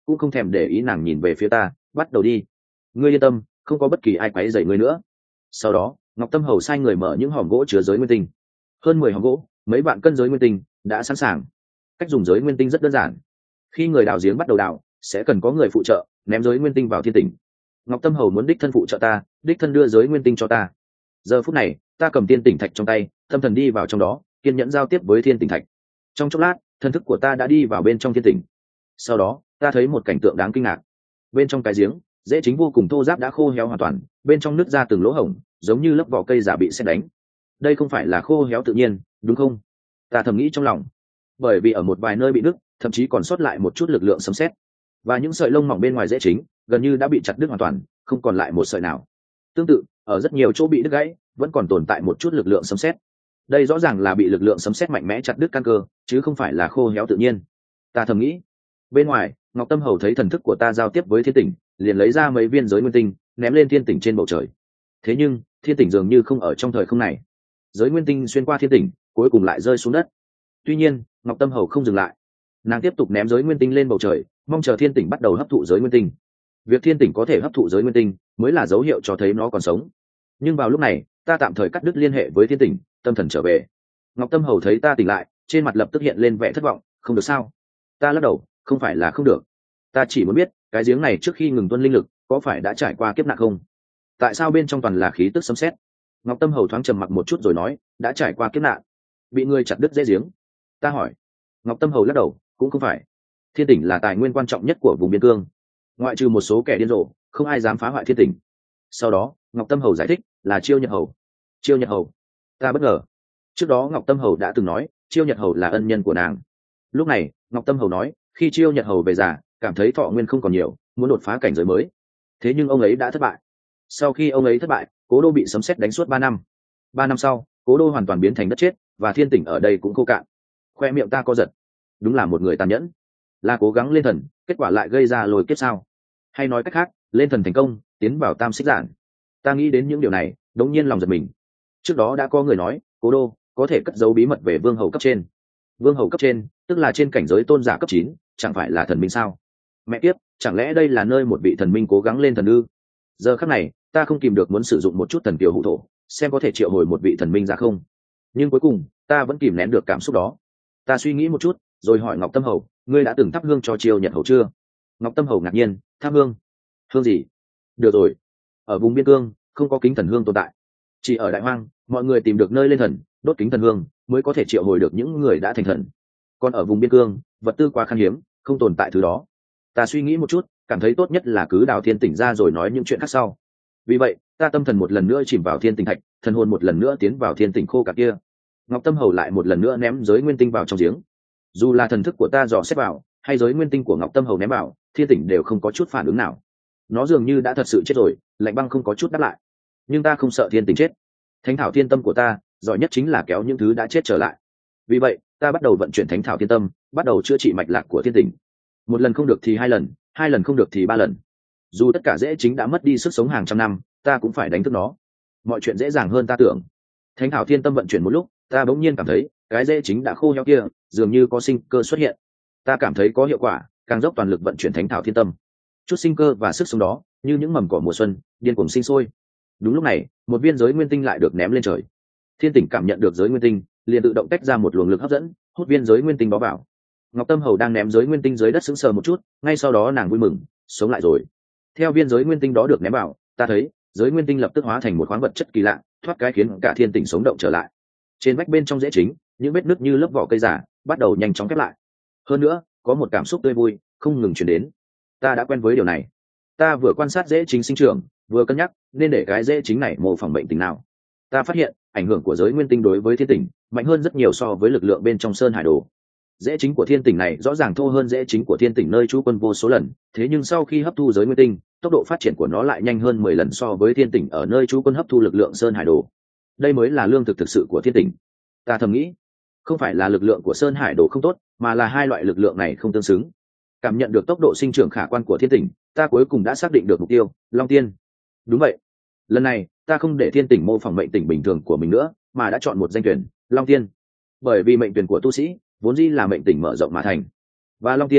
cũng không thèm để ý nàng nhìn về phía ta, bắt đầu đi. Ngươi yên tâm, không có bất kỳ ai quấy rầy ngươi nữa. Sau đó Ngọc Tâm Hầu sai người mở những hòm gỗ chứa giới nguyên tinh, hơn mười hòm gỗ, mấy vạn cân giới nguyên tinh đã sẵn sàng. Cách dùng giới nguyên tinh rất đơn giản. Khi người đào giếng bắt đầu đào, sẽ cần có người phụ trợ ném giới nguyên tinh vào thiên tỉnh. Ngọc Tâm Hầu muốn đích thân phụ trợ ta, đích thân đưa giới nguyên tinh cho ta. Giờ phút này ta cầm tiên tỉnh thạch trong tay, tâm thần đi vào trong đó, kiên nhẫn giao tiếp với thiên tỉnh thạch. Trong chốc lát thần thức của ta đã đi vào bên trong thiên tỉnh. Sau đó ta thấy một cảnh tượng đáng kinh ngạc. Bên trong cái giếng, rễ chính vô cùng thô ráp đã khô héo hoàn toàn, bên trong nứt ra từng lỗ hổng, giống như lớp vỏ cây giả bị sét đánh. Đây không phải là khô héo tự nhiên, đúng không? Ta thầm nghĩ trong lòng. Bởi vì ở một vài nơi bị nứt, thậm chí còn sót lại một chút lực lượng sấm sét, và những sợi lông mỏng bên ngoài rễ chính gần như đã bị chặt đứt hoàn toàn, không còn lại một sợi nào. Tương tự, ở rất nhiều chỗ bị đứt gãy, vẫn còn tồn tại một chút lực lượng sấm sét. Đây rõ ràng là bị lực lượng sấm sét mạnh mẽ chặt đứt căn cơ, chứ không phải là khô héo tự nhiên. Ta thầm nghĩ. Bên ngoài, Ngọc Tâm Hầu thấy thần thức của ta giao tiếp với thiên tỉnh, liền lấy ra mấy viên giới nguyên tinh ném lên thiên tỉnh trên bầu trời. Thế nhưng thiên tỉnh dường như không ở trong thời không này. Giới nguyên tinh xuyên qua thiên tỉnh, cuối cùng lại rơi xuống đất. Tuy nhiên Ngọc Tâm Hầu không dừng lại, nàng tiếp tục ném giới nguyên tinh lên bầu trời, mong chờ thiên tỉnh bắt đầu hấp thụ giới nguyên tinh. Việc thiên tỉnh có thể hấp thụ giới nguyên tinh mới là dấu hiệu cho thấy nó còn sống. Nhưng vào lúc này ta tạm thời cắt đứt liên hệ với thiên tỉnh, tâm thần trở về. Ngọc Tâm Hầu thấy ta tỉnh lại, trên mặt lập tức hiện lên vẻ thất vọng. Không được sao? Ta lắc đầu. Không phải là không được, ta chỉ muốn biết cái giếng này trước khi ngừng tuân linh lực có phải đã trải qua kiếp nạn không? Tại sao bên trong toàn là khí tức sấm sét? Ngọc Tâm Hầu thoáng trầm mặc một chút rồi nói, đã trải qua kiếp nạn, bị người chặt đứt rễ giếng. Ta hỏi. Ngọc Tâm Hầu lắc đầu, cũng không phải. Thiên tỉnh là tài nguyên quan trọng nhất của vùng biên cương, ngoại trừ một số kẻ điên rồ, không ai dám phá hoại thiên tỉnh. Sau đó Ngọc Tâm Hầu giải thích, là Chiêu Nhật Hầu. Chiêu Nhật Hầu? Ta bất ngờ. Trước đó Ngọc Tâm Hầu đã từng nói Chiêu Nhật Hầu là ân nhân của nàng. Lúc này Ngọc Tâm Hầu nói, khi Chiêu Nhật Hầu về già, cảm thấy thọ nguyên không còn nhiều, muốn đột phá cảnh giới mới. Thế nhưng ông ấy đã thất bại. Sau khi ông ấy thất bại, cố đô bị sấm sét đánh suốt ba năm. Ba năm sau, cố đô hoàn toàn biến thành đất chết, và thiên tỉnh ở đây cũng khô cạn. Khoe miệng ta co giật. Đúng là một người tàn nhẫn. Là cố gắng lên thần, kết quả lại gây ra lôi kiếp sao? Hay nói cách khác, lên thần thành công, tiến vào tam xích giản. Ta nghĩ đến những điều này, đống nhiên lòng giật mình. Trước đó đã có người nói, cố đô có thể cất giấu bí mật về vương hầu cấp trên. Vương hầu cấp trên, tức là trên cảnh giới tôn giả cấp chín, chẳng phải là thần minh sao? Mẹ kiếp, chẳng lẽ đây là nơi một vị thần minh cố gắng lên thần ư? Giờ khắc này ta không kìm được muốn sử dụng một chút thần kiều hụ thổ, xem có thể triệu hồi một vị thần minh ra không. Nhưng cuối cùng ta vẫn kìm nén được cảm xúc đó. Ta suy nghĩ một chút rồi hỏi Ngọc Tâm Hầu, ngươi đã từng thắp hương cho Chiêu Nhật Hầu chưa? Ngọc Tâm Hầu ngạc nhiên, thắp hương? Hương gì? Được rồi, ở vùng biên cương không có kính thần hương tồn tại, chỉ ở đại hoang mọi người tìm được nơi lên thần, đốt kính thần hương mới có thể triệu hồi được những người đã thành thần. Còn ở vùng biên cương vật tư quá khan hiếm, không tồn tại thứ đó. Ta suy nghĩ một chút, cảm thấy tốt nhất là cứ đào thiên tỉnh ra rồi nói những chuyện khác sau. Vì vậy ta tâm thần một lần nữa chìm vào thiên tỉnh thạch, thần hồn một lần nữa tiến vào thiên tỉnh khô cả kia. Ngọc Tâm Hầu lại một lần nữa ném giới nguyên tinh vào trong giếng. Dù là thần thức của ta dò xét vào, hay giới nguyên tinh của Ngọc Tâm Hầu ném vào, thiên tỉnh đều không có chút phản ứng nào. Nó dường như đã thật sự chết rồi, lạnh băng không có chút đáp lại. Nhưng ta không sợ thiên tỉnh chết. Thánh thảo thiên tâm của ta giỏi nhất chính là kéo những thứ đã chết trở lại. Vì vậy ta bắt đầu vận chuyển thánh thảo thiên tâm, bắt đầu chữa trị mạch lạc của thiên tỉnh. Một lần không được thì hai lần, hai lần không được thì ba lần. Dù tất cả rễ chính đã mất đi sức sống hàng trăm năm, ta cũng phải đánh thức nó. Mọi chuyện dễ dàng hơn ta tưởng. Thánh thảo thiên tâm vận chuyển một lúc, ta bỗng nhiên cảm thấy cái rễ chính đã khô héo kia dường như có sinh cơ xuất hiện. Ta cảm thấy có hiệu quả, càng dốc toàn lực vận chuyển thánh thảo thiên tâm. Chút sinh cơ và sức sống đó như những mầm cỏ mùa xuân điên cuồng sinh sôi. Đúng lúc này một viên giới nguyên tinh lại được ném lên trời. Thiên tỉnh cảm nhận được giới nguyên tinh, liền tự động tách ra một luồng lực hấp dẫn, hút viên giới nguyên tinh đó vào. Ngọc Tâm Hầu đang ném giới nguyên tinh dưới đất sững sờ một chút, ngay sau đó nàng vui mừng, sống lại rồi. Theo viên giới nguyên tinh đó được ném vào, ta thấy giới nguyên tinh lập tức hóa thành một khoáng vật chất kỳ lạ, thoát cái khiến cả thiên tỉnh sống động trở lại. Trên vách bên trong rễ chính, những vết nứt như lớp vỏ cây giả bắt đầu nhanh chóng khép lại. Hơn nữa có một cảm xúc tươi vui không ngừng truyền đến. Ta đã quen với điều này. Ta vừa quan sát rễ chính sinh trưởng, vừa cân nhắc nên để cái rễ chính này mô phỏng bệnh tình nào. Ta phát hiện ảnh hưởng của giới nguyên tinh đối với thiên tỉnh mạnh hơn rất nhiều so với lực lượng bên trong sơn hải đồ. Rễ chính của thiên tỉnh này rõ ràng thô hơn rễ chính của thiên tỉnh nơi trú quân vô số lần, thế nhưng sau khi hấp thu giới nguyên tinh, tốc độ phát triển của nó lại nhanh hơn mười lần so với thiên tỉnh ở nơi trú quân hấp thu lực lượng sơn hải đồ. Đây mới là lương thực thực sự của thiên tỉnh. Ta thầm nghĩ, không phải là lực lượng của sơn hải đồ không tốt, mà là hai loại lực lượng này không tương xứng. Cảm nhận được tốc độ sinh trưởng khả quan của thiên tỉnh, ta cuối cùng đã xác định được mục tiêu, Long Tiên. Đúng vậy, lần này ta không để thiên tỉnh mô phỏng mệnh tỉnh bình thường của mình nữa, mà đã chọn một danh tuyển, Long Tiên. Bởi vì mệnh tuyển của tu sĩ vốn dĩ là mệnh tỉnh mở rộng mà thành, và Long Tiên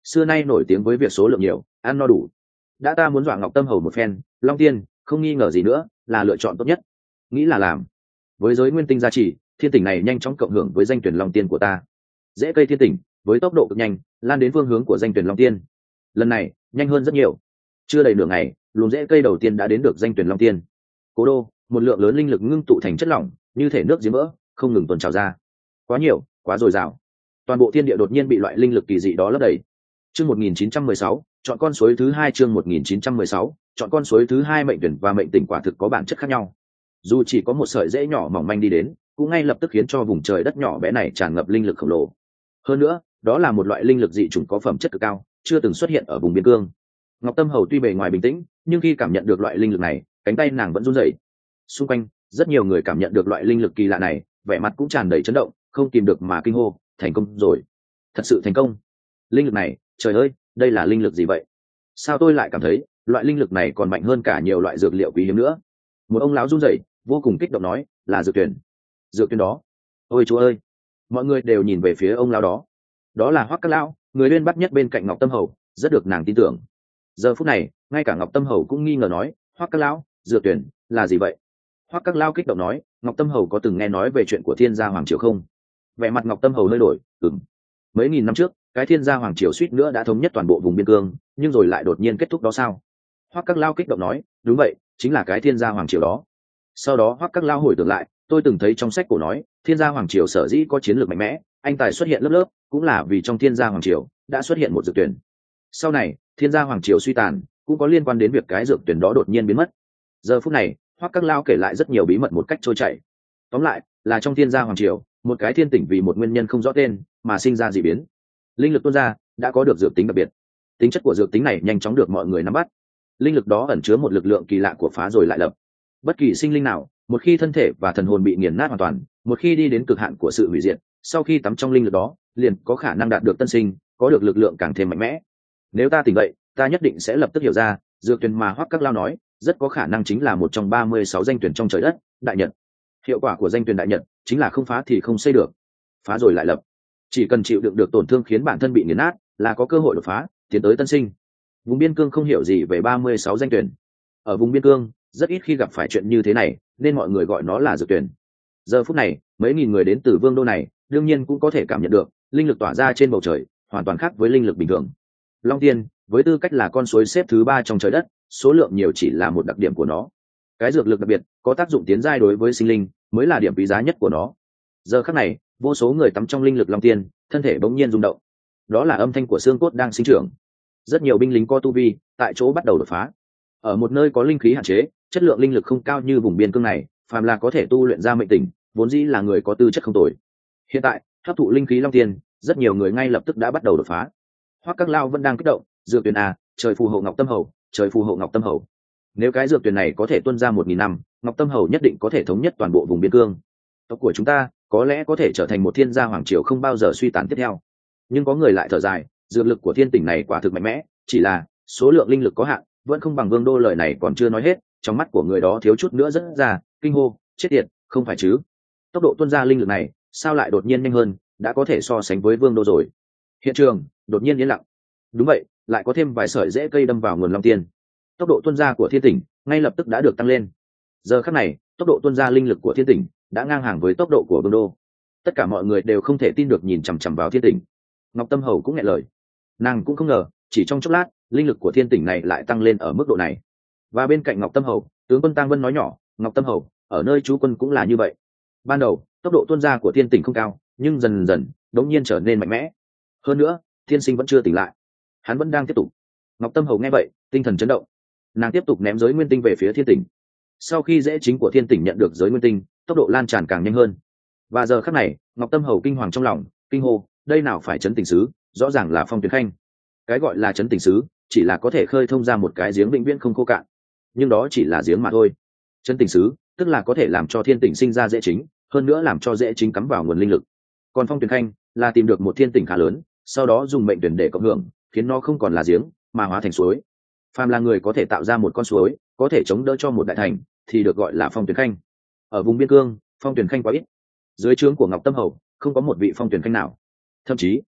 xưa nay nổi tiếng với việc số lượng nhiều, ăn no đủ. Đã ta muốn dọa Ngọc Tâm Hầu một phen, Long Tiên không nghi ngờ gì nữa là lựa chọn tốt nhất. Nghĩ là làm. Với giới nguyên tinh gia trì, thiên tỉnh này nhanh chóng cộng hưởng với danh tuyển Long Tiên của ta. Dễ cây thiên tỉnh với tốc độ cực nhanh lan đến phương hướng của danh tuyển Long Tiên. Lần này nhanh hơn rất nhiều. Chưa đầy nửa ngày, luồng rễ cây đầu tiên đã đến được danh tuyển Long Tiên. Cố đô, một lượng lớn linh lực ngưng tụ thành chất lỏng, như thể nước giếng vỡ, không ngừng tuôn trào ra. Quá nhiều, quá dồi dào. Toàn bộ thiên địa đột nhiên bị loại linh lực kỳ dị đó lấp đầy. Chương một nghìn chín trăm mười sáu, chọn con suối thứ hai. Chương một nghìn chín trăm mười sáu, chọn con suối thứ hai. Mệnh tuyển và mệnh tỉnh quả thực có bản chất khác nhau. Dù chỉ có một sợi rễ nhỏ mỏng manh đi đến, cũng ngay lập tức khiến cho vùng trời đất nhỏ bé này tràn ngập linh lực khổng lồ. Hơn nữa, đó là một loại linh lực dị chủng có phẩm chất cực cao, chưa từng xuất hiện ở vùng biên cương. Ngọc Tâm Hầu tuy bề ngoài bình tĩnh, nhưng khi cảm nhận được loại linh lực này, cánh tay nàng vẫn run rẩy. Xung quanh, rất nhiều người cảm nhận được loại linh lực kỳ lạ này, vẻ mặt cũng tràn đầy chấn động, không kìm được mà kinh hô, thành công rồi. Thật sự thành công. Linh lực này, trời ơi, đây là linh lực gì vậy? Sao tôi lại cảm thấy, loại linh lực này còn mạnh hơn cả nhiều loại dược liệu quý hiếm nữa? Một ông lão run rẩy, vô cùng kích động nói, là dược tuyển. Dược tuyển đó. Ôi chúa ơi. Mọi người đều nhìn về phía ông lão đó. Đó là Hoắc Các lão, người uyên bác nhất bên cạnh Ngọc Tâm Hầu, rất được nàng tin tưởng. Giờ phút này, ngay cả Ngọc Tâm Hầu cũng nghi ngờ nói, Hoắc Các lão, dược tuyển là gì vậy? Hoắc Các lão kích động nói, Ngọc Tâm Hầu có từng nghe nói về chuyện của Thiên Gia Hoàng Triều không? Vẻ mặt Ngọc Tâm Hầu hơi đổi, ừm. Mấy nghìn năm trước, cái Thiên Gia Hoàng Triều suýt nữa đã thống nhất toàn bộ vùng biên cương, nhưng rồi lại đột nhiên kết thúc đó sao? Hoắc Các lão kích động nói, đúng vậy, chính là cái Thiên Gia Hoàng Triều đó. Sau đó Hoắc Các lão hồi tưởng lại, tôi từng thấy trong sách cổ nói, Thiên Gia Hoàng Triều sở dĩ có chiến lược mạnh mẽ, anh tài xuất hiện lớp lớp, cũng là vì trong Thiên Gia Hoàng Triều đã xuất hiện một dược tuyển. Sau này, Thiên Gia Hoàng Triều suy tàn, cũng có liên quan đến việc cái dược tuyển đó đột nhiên biến mất. Giờ phút này, Hoắc Các lão kể lại rất nhiều bí mật một cách trôi chảy. Tóm lại, là trong Thiên Gia Hoàng Triều, một cái thiên tỉnh vì một nguyên nhân không rõ tên mà sinh ra dị biến. Linh lực tuôn ra, đã có được dược tính đặc biệt. Tính chất của dược tính này nhanh chóng được mọi người nắm bắt. Linh lực đó ẩn chứa một lực lượng kỳ lạ của phá rồi lại lập. Bất kỳ sinh linh nào, một khi thân thể và thần hồn bị nghiền nát hoàn toàn, một khi đi đến cực hạn của sự hủy diệt, sau khi tắm trong linh lực đó, liền có khả năng đạt được tân sinh, có được lực lượng càng thêm mạnh mẽ. Nếu ta tỉnh dậy, ta nhất định sẽ lập tức hiểu ra, dược tuyển mà Hoắc Các lão nói, rất có khả năng chính là một trong ba mươi sáu danh tuyển trong trời đất, đại nhật. Hiệu quả của danh tuyển đại nhật chính là không phá thì không xây được, phá rồi lại lập. Chỉ cần chịu đựng được tổn thương khiến bản thân bị nghiền nát, là có cơ hội đột phá, tiến tới tân sinh. Vùng biên cương không hiểu gì về ba mươi sáu danh tuyển. Ở vùng biên cương, rất ít khi gặp phải chuyện như thế này, nên mọi người gọi nó là dược tuyển. Giờ phút này, mấy nghìn người đến từ vương đô này, đương nhiên cũng có thể cảm nhận được linh lực tỏa ra trên bầu trời, hoàn toàn khác với linh lực bình thường. Long Tiên, với tư cách là con suối xếp thứ ba trong trời đất, số lượng nhiều chỉ là một đặc điểm của nó. Cái dược lực đặc biệt, có tác dụng tiến giai đối với sinh linh, mới là điểm quý giá nhất của nó. Giờ khắc này, vô số người tắm trong linh lực Long Tiên, thân thể bỗng nhiên rung động. Đó là âm thanh của xương cốt đang sinh trưởng. Rất nhiều binh lính co tu vi, tại chỗ bắt đầu đột phá. Ở một nơi có linh khí hạn chế, chất lượng linh lực không cao như vùng biên cương này, phàm là có thể tu luyện ra mệnh tỉnh, vốn dĩ là người có tư chất không tồi. Hiện tại, hấp thụ linh khí Long Tiên, rất nhiều người ngay lập tức đã bắt đầu đột phá. Hoắc Các lão vẫn đang kích động, dược tuyển à, trời phù hộ Ngọc Tâm Hầu, trời phù hộ Ngọc Tâm Hầu. Nếu cái dược tuyển này có thể tuôn ra một nghìn năm, Ngọc Tâm Hầu nhất định có thể thống nhất toàn bộ vùng biên cương. Tộc của chúng ta có lẽ có thể trở thành một Thiên Gia Hoàng Triều không bao giờ suy tàn tiếp theo. Nhưng có người lại thở dài, dược lực của thiên tỉnh này quả thực mạnh mẽ, chỉ là số lượng linh lực có hạn, vẫn không bằng vương đô. Lời này còn chưa nói hết, trong mắt của người đó thiếu chút nữa rất ra kinh hô, chết tiệt, không phải chứ? Tốc độ tuôn ra linh lực này sao lại đột nhiên nhanh hơn, đã có thể so sánh với vương đô rồi. Hiện trường đột nhiên yên lặng. Đúng vậy, lại có thêm vài sợi rễ cây đâm vào nguồn Long Tiên. Tốc độ tuôn ra của thiên tỉnh ngay lập tức đã được tăng lên. Giờ khắc này, tốc độ tuôn ra linh lực của thiên tỉnh đã ngang hàng với tốc độ của vương đô. Tất cả mọi người đều không thể tin được nhìn chằm chằm vào thiên tỉnh. Ngọc Tâm Hầu cũng nghẹn lời. Nàng cũng không ngờ, chỉ trong chốc lát, linh lực của thiên tỉnh này lại tăng lên ở mức độ này. Và bên cạnh Ngọc Tâm Hầu, tướng quân Tang Vân nói nhỏ, Ngọc Tâm Hầu, ở nơi trú quân cũng là như vậy. Ban đầu, tốc độ tuôn ra của thiên tỉnh không cao, nhưng dần dần, đống nhiên trở nên mạnh mẽ. Hơn nữa, thiên sinh vẫn chưa tỉnh lại, hắn vẫn đang tiếp tục. Ngọc Tâm Hầu nghe vậy, tinh thần chấn động. Nàng tiếp tục ném giới nguyên tinh về phía thiên tỉnh. Sau khi rễ chính của thiên tỉnh nhận được giới nguyên tinh, tốc độ lan tràn càng nhanh hơn. Và giờ khắc này, Ngọc Tâm Hầu kinh hoàng trong lòng, kinh hô, đây nào phải trấn tỉnh sứ, rõ ràng là Phong Tuyển Khanh. Cái gọi là trấn tỉnh sứ, chỉ là có thể khơi thông ra một cái giếng vĩnh viễn không khô cạn, nhưng đó chỉ là giếng mà thôi. Trấn tỉnh sứ, tức là có thể làm cho thiên tỉnh sinh ra rễ chính, hơn nữa làm cho rễ chính cắm vào nguồn linh lực. Còn Phong Tuyển Khanh là tìm được một thiên tỉnh khá lớn, sau đó dùng mệnh tuyển để cộng hưởng, khiến nó không còn là giếng, mà hóa thành suối. Phàm là người có thể tạo ra một con suối, có thể chống đỡ cho một đại thành, thì được gọi là Phong Tuyển Khanh. Ở vùng biên cương, Phong Tuyển Khanh quá ít. Dưới trướng của Ngọc Tâm Hầu, không có một vị Phong Tuyển Khanh nào. Thậm chí,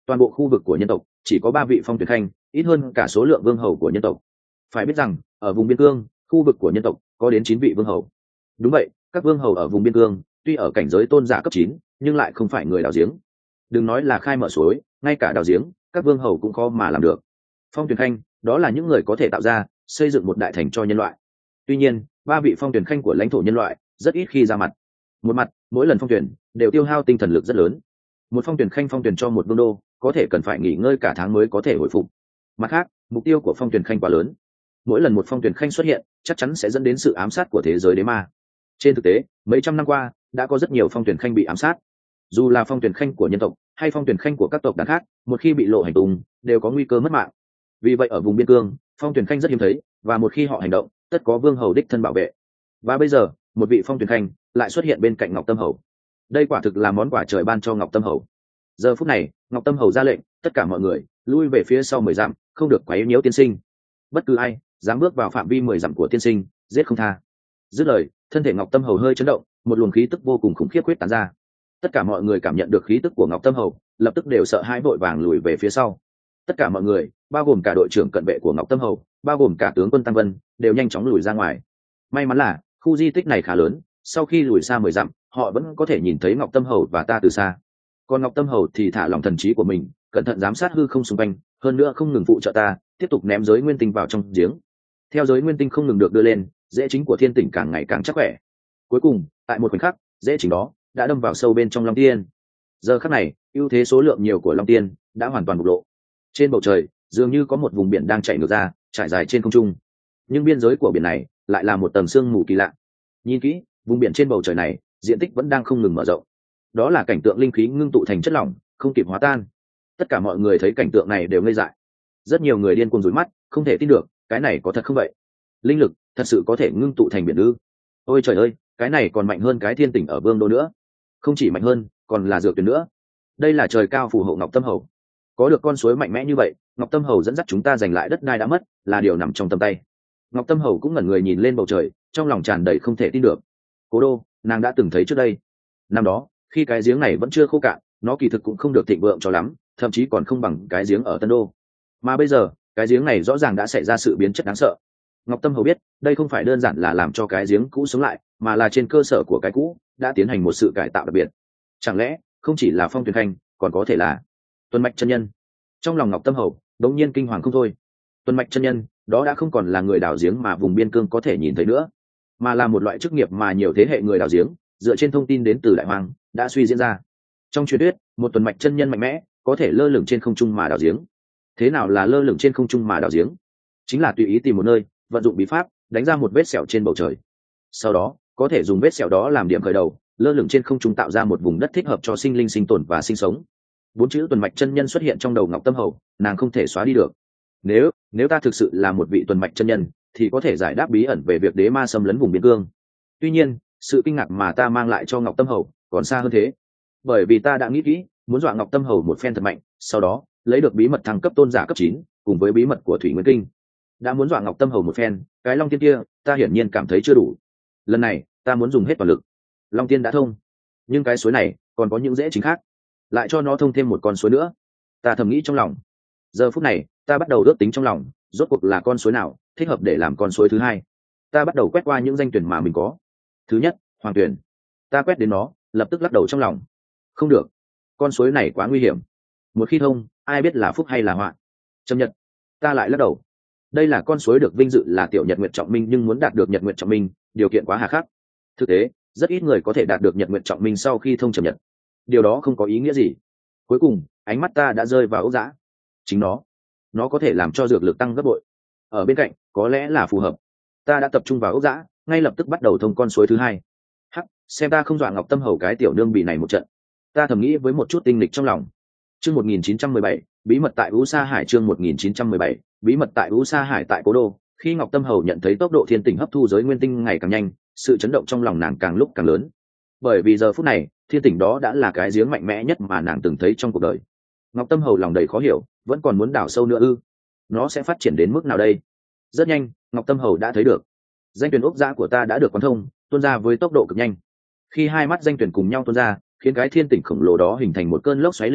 toàn bộ khu vực của nhân tộc chỉ có ba vị phong tuyển khanh, ít hơn cả số lượng vương hầu của nhân tộc. Phải biết rằng ở vùng biên cương, khu vực của nhân tộc có đến chín vị vương hầu. Đúng vậy, các vương hầu ở vùng biên cương tuy ở cảnh giới tôn giả cấp chín, nhưng lại không phải người đào giếng. Đừng nói là khai mở suối, ngay cả đào giếng các vương hầu cũng khó mà làm được. Phong tuyển khanh đó là những người có thể tạo ra, xây dựng một đại thành cho nhân loại. Tuy nhiên ba vị phong tuyển khanh của lãnh thổ nhân loại rất ít khi ra mặt. Một mặt, mỗi lần phong tuyển đều tiêu hao tinh thần lực rất lớn. Một phong tuyển khanh phong tuyển cho một vương đô có thể cần phải nghỉ ngơi cả tháng mới có thể hồi phục. Mặt khác, mục tiêu của phong tuyển khanh quá lớn, mỗi lần một phong tuyển khanh xuất hiện chắc chắn sẽ dẫn đến sự ám sát của thế giới đế ma. Trên thực tế mấy trăm năm qua đã có rất nhiều phong tuyển khanh bị ám sát. Dù là phong tuyển khanh của nhân tộc hay phong tuyển khanh của các tộc đàn khác, một khi bị lộ hành tung đều có nguy cơ mất mạng. Vì vậy ở vùng biên cương, phong tuyển khanh rất hiếm thấy, và một khi họ hành động tất có vương hầu đích thân bảo vệ. Và bây giờ một vị phong tuyển khanh lại xuất hiện bên cạnh Ngọc Tâm Hầu. Đây quả thực là món quà trời ban cho Ngọc Tâm Hầu. Giờ phút này Ngọc Tâm Hầu ra lệnh tất cả mọi người lui về phía sau mười dặm, không được quấy nhiễu tiên sinh. Bất cứ ai dám bước vào phạm vi mười dặm của tiên sinh, giết không tha. Dứt lời, thân thể Ngọc Tâm Hầu hơi chấn động, một luồng khí tức vô cùng khủng khiếp quyết tán ra. Tất cả mọi người cảm nhận được khí tức của Ngọc Tâm Hầu, lập tức đều sợ hãi vội vàng lùi về phía sau. Tất cả mọi người, bao gồm cả đội trưởng cận vệ của Ngọc Tâm Hầu, bao gồm cả tướng quân Tăng Vân, đều nhanh chóng lùi ra ngoài. May mắn là khu di tích này khá lớn, sau khi lùi xa mười dặm, họ vẫn có thể nhìn thấy Ngọc Tâm Hầu và ta từ xa. Còn Ngọc Tâm Hầu thì thả lỏng thần trí của mình, cẩn thận giám sát hư không xung quanh, hơn nữa không ngừng phụ trợ ta, tiếp tục ném giới nguyên tinh vào trong giếng. Theo giới nguyên tinh không ngừng được đưa lên, rễ chính của thiên tỉnh càng ngày càng chắc khỏe. Cuối cùng, tại một khoảnh khắc, rễ chính đó đã đâm vào sâu bên trong Long Tiên. Giờ khắc này, ưu thế số lượng nhiều của Long Tiên đã hoàn toàn bộc lộ. Trên bầu trời, dường như có một vùng biển đang chảy ngược ra, trải dài trên không trung. Nhưng biên giới của biển này lại là một tầng sương mù kỳ lạ. Nhìn kỹ, vùng biển trên bầu trời này, diện tích vẫn đang không ngừng mở rộng. Đó là cảnh tượng linh khí ngưng tụ thành chất lỏng, không kịp hóa tan. Tất cả mọi người thấy cảnh tượng này đều ngây dại. Rất nhiều người điên cuồng rối mắt, không thể tin được, cái này có thật không vậy? Linh lực thật sự có thể ngưng tụ thành biển ư? Ôi trời ơi, cái này còn mạnh hơn cái thiên tỉnh ở Vương đô nữa. Không chỉ mạnh hơn, còn là dược tuyển nữa. Đây là trời cao phù hộ Ngọc Tâm Hầu. Có được con suối mạnh mẽ như vậy, Ngọc Tâm Hầu dẫn dắt chúng ta giành lại đất đai đã mất, là điều nằm trong tầm tay. Ngọc Tâm Hầu cũng ngẩn người nhìn lên bầu trời, trong lòng tràn đầy không thể tin được. Cố đô, nàng đã từng thấy trước đây. Năm đó, khi cái giếng này vẫn chưa khô cạn, nó kỳ thực cũng không được thịnh vượng cho lắm, thậm chí còn không bằng cái giếng ở Tân Đô. Mà bây giờ, cái giếng này rõ ràng đã xảy ra sự biến chất đáng sợ. Ngọc Tâm Hầu biết, đây không phải đơn giản là làm cho cái giếng cũ sống lại, mà là trên cơ sở của cái cũ đã tiến hành một sự cải tạo đặc biệt. Chẳng lẽ không chỉ là Phong Tuyền Khanh, còn có thể là Tuần Mạch chân nhân? Trong lòng Ngọc Tâm Hầu đống nhiên kinh hoàng không thôi. Tuần Mạch chân nhân, đó đã không còn là người đào giếng mà vùng biên cương có thể nhìn thấy nữa, mà là một loại chức nghiệp mà nhiều thế hệ người đào giếng dựa trên thông tin đến từ Đại Hoàng đã suy diễn ra. Trong truyền thuyết, một Tuần Mạch chân nhân mạnh mẽ có thể lơ lửng trên không trung mà đào giếng. Thế nào là lơ lửng trên không trung mà đào giếng? Chính là tùy ý tìm một nơi, vận dụng bí pháp đánh ra một vết sẹo trên bầu trời, sau đó có thể dùng vết sẹo đó làm điểm khởi đầu, lơ lửng trên không trung tạo ra một vùng đất thích hợp cho sinh linh sinh tồn và sinh sống. Bốn chữ Tuần Mạch chân nhân xuất hiện trong đầu Ngọc Tâm Hầu, nàng không thể xóa đi được. Nếu nếu ta thực sự là một vị Tuần Mạch chân nhân, thì có thể giải đáp bí ẩn về việc đế ma xâm lấn vùng biên cương. Tuy nhiên, sự kinh ngạc mà ta mang lại cho Ngọc Tâm Hầu còn xa hơn thế, bởi vì ta đã nghĩ kỹ, muốn dọa Ngọc Tâm Hầu một phen thật mạnh, sau đó lấy được bí mật thăng cấp tôn giả cấp chín cùng với bí mật của Thủy Nguyên Kinh. Đã muốn dọa Ngọc Tâm Hầu một phen, cái Long Tiên kia ta hiển nhiên cảm thấy chưa đủ. Lần này ta muốn dùng hết toàn lực. Long Tiên đã thông, nhưng cái suối này còn có những rễ chính khác, lại cho nó thông thêm một con suối nữa. Ta thầm nghĩ trong lòng. Giờ phút này ta bắt đầu ước tính trong lòng, rốt cuộc là con suối nào thích hợp để làm con suối thứ hai. Ta bắt đầu quét qua những danh tuyển mà mình có. Thứ nhất, Hoàng Tuyển. Ta quét đến nó, lập tức lắc đầu trong lòng. Không được, con suối này quá nguy hiểm. Một khi thông, ai biết là phúc hay là họa. Trầm Nhật. Ta lại lắc đầu. Đây là con suối được vinh dự là tiểu Nhật Nguyệt Trọng Minh, nhưng muốn đạt được Nhật Nguyệt Trọng Minh, điều kiện quá hà khắc. Thực tế, rất ít người có thể đạt được Nhật Nguyệt Trọng Minh sau khi thông Trầm Nhật. Điều đó không có ý nghĩa gì. Cuối cùng, ánh mắt ta đã rơi vào ốc dã. Chính nó, nó có thể làm cho dược lực tăng gấp bội. Ở bên cạnh, có lẽ là phù hợp. Ta đã tập trung vào ốc dã, ngay lập tức bắt đầu thông con suối thứ hai. Hắc, xem ta không dọa Ngọc Tâm Hầu cái tiểu nương bị này một trận. Ta thầm nghĩ với một chút tinh lịch trong lòng. Chương một nghìn chín trăm mười bảy, bí mật tại U Sa Hải. Chương một nghìn chín trăm mười bảy, bí mật tại U Sa Hải. Tại Cố Đô, khi Ngọc Tâm Hầu nhận thấy tốc độ thiên tỉnh hấp thu giới nguyên tinh ngày càng nhanh, sự chấn động trong lòng nàng càng lúc càng lớn. Bởi vì giờ phút này, thiên tỉnh đó đã là cái giếng mạnh mẽ nhất mà nàng từng thấy trong cuộc đời. Ngọc Tâm Hầu lòng đầy khó hiểu, vẫn còn muốn đào sâu nữa ư? Nó sẽ phát triển đến mức nào đây? Rất nhanh, Ngọc Tâm Hầu đã thấy được. Danh tuyển ốc dã của ta đã được quán thông, tuôn ra với tốc độ cực nhanh. Khi hai mắt danh tuyển cùng nhau tuôn ra, khiến cái thiên tỉnh khổng lồ đó hình thành một cơn lốc xoáy linh dịch,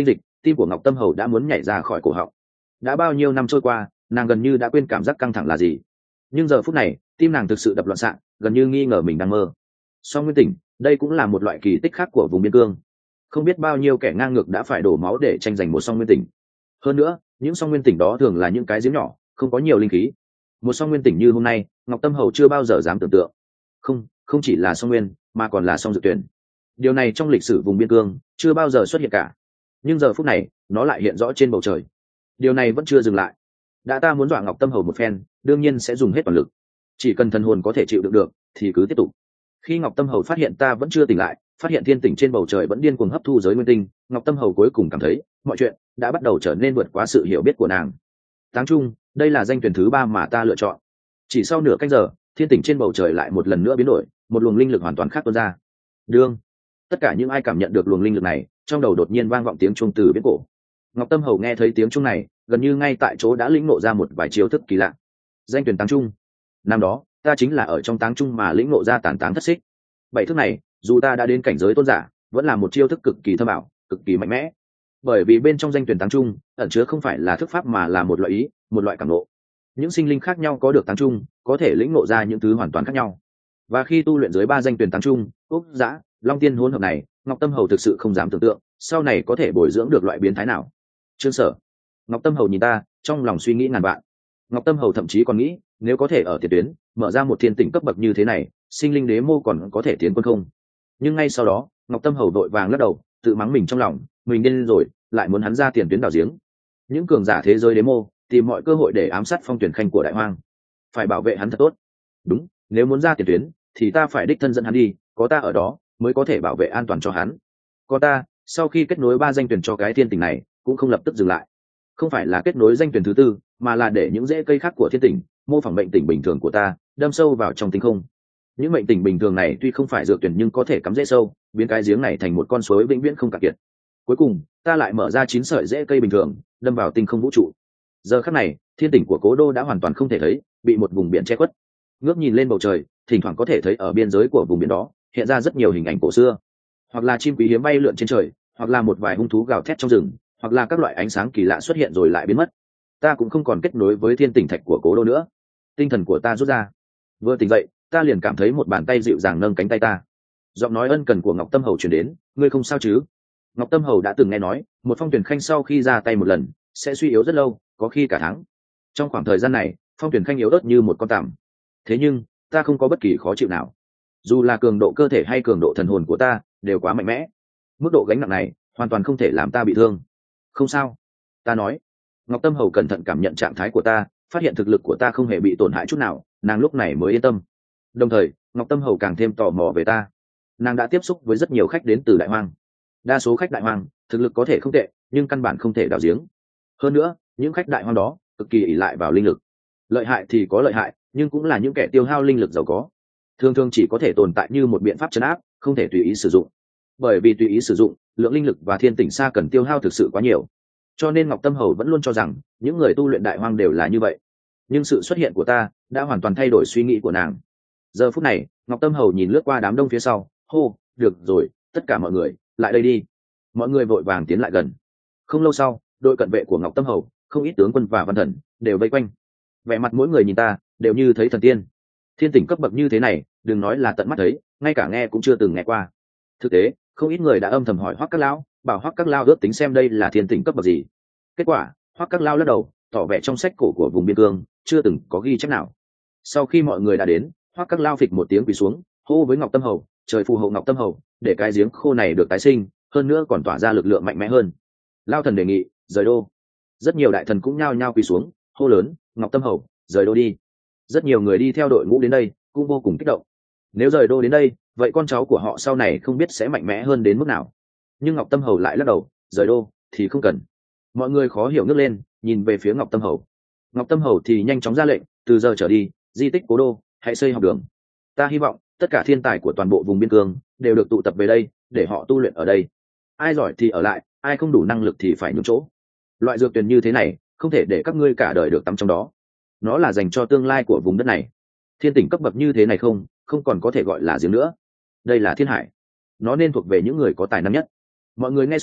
tim của Ngọc Tâm Hầu đã muốn nhảy ra khỏi cổ họng. Đã bao nhiêu năm trôi qua, nàng gần như đã quên cảm giác căng thẳng là gì, nhưng giờ phút này tim nàng thực sự đập loạn xạ, gần như nghi ngờ mình đang mơ. Song Nguyên Tỉnh, đây cũng là một loại kỳ tích khác của vùng biên cương. Không biết bao nhiêu kẻ ngang ngược đã phải đổ máu để tranh giành một Song Nguyên Tỉnh. Hơn nữa, những Song Nguyên Tỉnh đó thường là những cái giếng nhỏ, không có nhiều linh khí. Một Song Nguyên Tỉnh như hôm nay, Ngọc Tâm Hầu chưa bao giờ dám tưởng tượng. Không, không chỉ là Song Nguyên, mà còn là Song Dược Tuyển. Điều này trong lịch sử vùng biên cương chưa bao giờ xuất hiện cả, nhưng giờ phút này nó lại hiện rõ trên bầu trời. Điều này vẫn chưa dừng lại. Đã ta muốn dọa Ngọc Tâm Hầu một phen, đương nhiên sẽ dùng hết toàn lực. Chỉ cần thần hồn có thể chịu đựng được thì cứ tiếp tục. Khi Ngọc Tâm Hầu phát hiện ta vẫn chưa tỉnh lại, phát hiện thiên tỉnh trên bầu trời vẫn điên cuồng hấp thu giới nguyên tinh, Ngọc Tâm Hầu cuối cùng cảm thấy mọi chuyện đã bắt đầu trở nên vượt quá sự hiểu biết của nàng. Táng Trung, đây là danh tuyển thứ ba mà ta lựa chọn. Chỉ sau nửa canh giờ, thiên tỉnh trên bầu trời lại một lần nữa biến đổi, một luồng linh lực hoàn toàn khác tuôn ra. Đương, tất cả những ai cảm nhận được luồng linh lực này, trong đầu đột nhiên vang vọng tiếng chuông từ biển cổ. Ngọc Tâm Hầu nghe thấy tiếng chuông này, gần như ngay tại chỗ đã lĩnh ngộ ra một vài chiêu thức kỳ lạ. Danh tuyển Táng Trung, năm đó ta chính là ở trong Táng Trung mà lĩnh ngộ ra tản táng thất xích. Bảy thức này, dù ta đã đến cảnh giới tôn giả, vẫn là một chiêu thức cực kỳ thâm ảo, cực kỳ mạnh mẽ. Bởi vì bên trong danh tuyển Táng Trung ẩn chứa không phải là thức pháp mà là một loại ý, một loại cảm ngộ. Những sinh linh khác nhau có được Táng Trung, có thể lĩnh ngộ ra những thứ hoàn toàn khác nhau. Và khi tu luyện dưới ba danh tuyển Táng Trung, Úc Dã, Long Tiên hỗn hợp này, Ngọc Tâm Hầu thực sự không dám tưởng tượng, sau này có thể bồi dưỡng được loại biến thái nào. Trương Sở, Ngọc Tâm Hầu nhìn ta, trong lòng suy nghĩ ngàn vạn. Ngọc Tâm Hầu thậm chí còn nghĩ, nếu có thể ở tiền tuyến mở ra một thiên tỉnh cấp bậc như thế này, sinh linh đế mô còn có thể tiến quân không. Nhưng ngay sau đó, Ngọc Tâm Hầu đội vàng lắc đầu, tự mắng mình trong lòng, mình điên rồi, lại muốn hắn ra tiền tuyến đào giếng. Những cường giả thế giới đế mô tìm mọi cơ hội để ám sát Phong Tuyển Khanh của Đại Hoang, phải bảo vệ hắn thật tốt. Đúng, nếu muốn ra tiền tuyến thì ta phải đích thân dẫn hắn đi, có ta ở đó mới có thể bảo vệ an toàn cho hắn. Có ta, sau khi kết nối ba danh tuyển cho cái thiên tỉnh này, cũng không lập tức dừng lại. Không phải là kết nối danh tuyển thứ tư, mà là để những rễ cây khác của thiên tỉnh mô phỏng mệnh tỉnh bình thường của ta, đâm sâu vào trong tinh không. Những mệnh tỉnh bình thường này tuy không phải dược tuyển nhưng có thể cắm rễ sâu, biến cái giếng này thành một con suối vĩnh viễn không cạn kiệt. Cuối cùng, ta lại mở ra chín sợi rễ cây bình thường, đâm vào tinh không vũ trụ. Giờ khắc này, thiên tỉnh của Cố Đô đã hoàn toàn không thể thấy, bị một vùng biển che khuất. Ngước nhìn lên bầu trời, thỉnh thoảng có thể thấy ở biên giới của vùng biển đó hiện ra rất nhiều hình ảnh cổ xưa, hoặc là chim quý hiếm bay lượn trên trời, hoặc là một vài hung thú gào thét trong rừng, hoặc là các loại ánh sáng kỳ lạ xuất hiện rồi lại biến mất. Ta cũng không còn kết nối với thiên tỉnh thạch của Cố Đô nữa. Tinh thần của ta rút ra, vừa tỉnh dậy, ta liền cảm thấy một bàn tay dịu dàng nâng cánh tay ta. Giọng nói ân cần của Ngọc Tâm Hầu truyền đến, ngươi không sao chứ? Ngọc Tâm Hầu đã từng nghe nói, một Phong Tuyển Khanh sau khi ra tay một lần sẽ suy yếu rất lâu, có khi cả tháng. Trong khoảng thời gian này, Phong Tuyển Khanh yếu ớt như một con tằm. Thế nhưng ta không có bất kỳ khó chịu nào, dù là cường độ cơ thể hay cường độ thần hồn của ta đều quá mạnh mẽ. Mức độ gánh nặng này hoàn toàn không thể làm ta bị thương. Không sao, ta nói. Ngọc Tâm Hầu cẩn thận cảm nhận trạng thái của ta, phát hiện thực lực của ta không hề bị tổn hại chút nào, nàng lúc này mới yên tâm. Đồng thời, Ngọc Tâm Hầu càng thêm tò mò về ta. Nàng đã tiếp xúc với rất nhiều khách đến từ Đại Hoang. Đa số khách Đại Hoang thực lực có thể không tệ, nhưng căn bản không thể đào giếng. Hơn nữa, những khách Đại Hoang đó cực kỳ ỷ lại vào linh lực. Lợi hại thì có lợi hại, nhưng cũng là những kẻ tiêu hao linh lực giàu có. Thường thường chỉ có thể tồn tại như một biện pháp trấn áp, không thể tùy ý sử dụng. Bởi vì tùy ý sử dụng, lượng linh lực và thiên tỉnh xa cần tiêu hao thực sự quá nhiều. Cho nên Ngọc Tâm Hầu vẫn luôn cho rằng những người tu luyện Đại Hoang đều là như vậy. Nhưng sự xuất hiện của ta đã hoàn toàn thay đổi suy nghĩ của nàng. Giờ phút này, Ngọc Tâm Hầu nhìn lướt qua đám đông phía sau, hô, được rồi, tất cả mọi người, lại đây đi. Mọi người vội vàng tiến lại gần. Không lâu sau, đội cận vệ của Ngọc Tâm Hầu, không ít tướng quân và văn thần, đều vây quanh. Vẻ mặt mỗi người nhìn ta, đều như thấy thần tiên. Thiên tỉnh cấp bậc như thế này, đừng nói là tận mắt thấy, ngay cả nghe cũng chưa từng nghe qua. Thực tế, không ít người đã âm thầm hỏi Hoắc Các Lão, bảo Hoắc Các Lão ước tính xem đây là thiên tỉnh cấp bậc gì. Kết quả, Hoắc Các Lão lắc đầu, tỏ vẻ trong sách cổ của vùng biên cương chưa từng có ghi chép nào. Sau khi mọi người đã đến, Hoắc Các Lão phịch một tiếng quỳ xuống, hô với Ngọc Tâm Hầu, trời phù hộ Ngọc Tâm Hầu, để cái giếng khô này được tái sinh, hơn nữa còn tỏa ra lực lượng mạnh mẽ hơn. Lao thần đề nghị rời đô. Rất nhiều đại thần cũng nhao nhao quỳ xuống, hô lớn, Ngọc Tâm Hầu, rời đô đi. Rất nhiều người đi theo đội ngũ đến đây cũng vô cùng kích động. Nếu rời đô đến đây, vậy con cháu của họ sau này không biết sẽ mạnh mẽ hơn đến mức nào. Nhưng Ngọc Tâm Hầu lại lắc đầu, rời đô thì không cần. Mọi người khó hiểu ngước lên, nhìn về phía Ngọc Tâm Hầu. Ngọc Tâm Hầu thì nhanh chóng ra lệnh, từ giờ trở đi, di tích Cố Đô hãy xây học đường. Ta hy vọng tất cả thiên tài của toàn bộ vùng biên cương đều được tụ tập về đây, để họ tu luyện ở đây. Ai giỏi thì ở lại, ai không đủ năng lực thì phải nhường chỗ. Loại dược tuyển như thế này không thể để các ngươi cả đời được tắm trong đó. Nó là dành cho tương lai của vùng đất này. Thiên tỉnh cấp bậc như thế này không không còn có thể gọi là giếng nữa. Đây là thiên hải, nó nên thuộc về những người có tài năng nhất. Mọi người nghe xong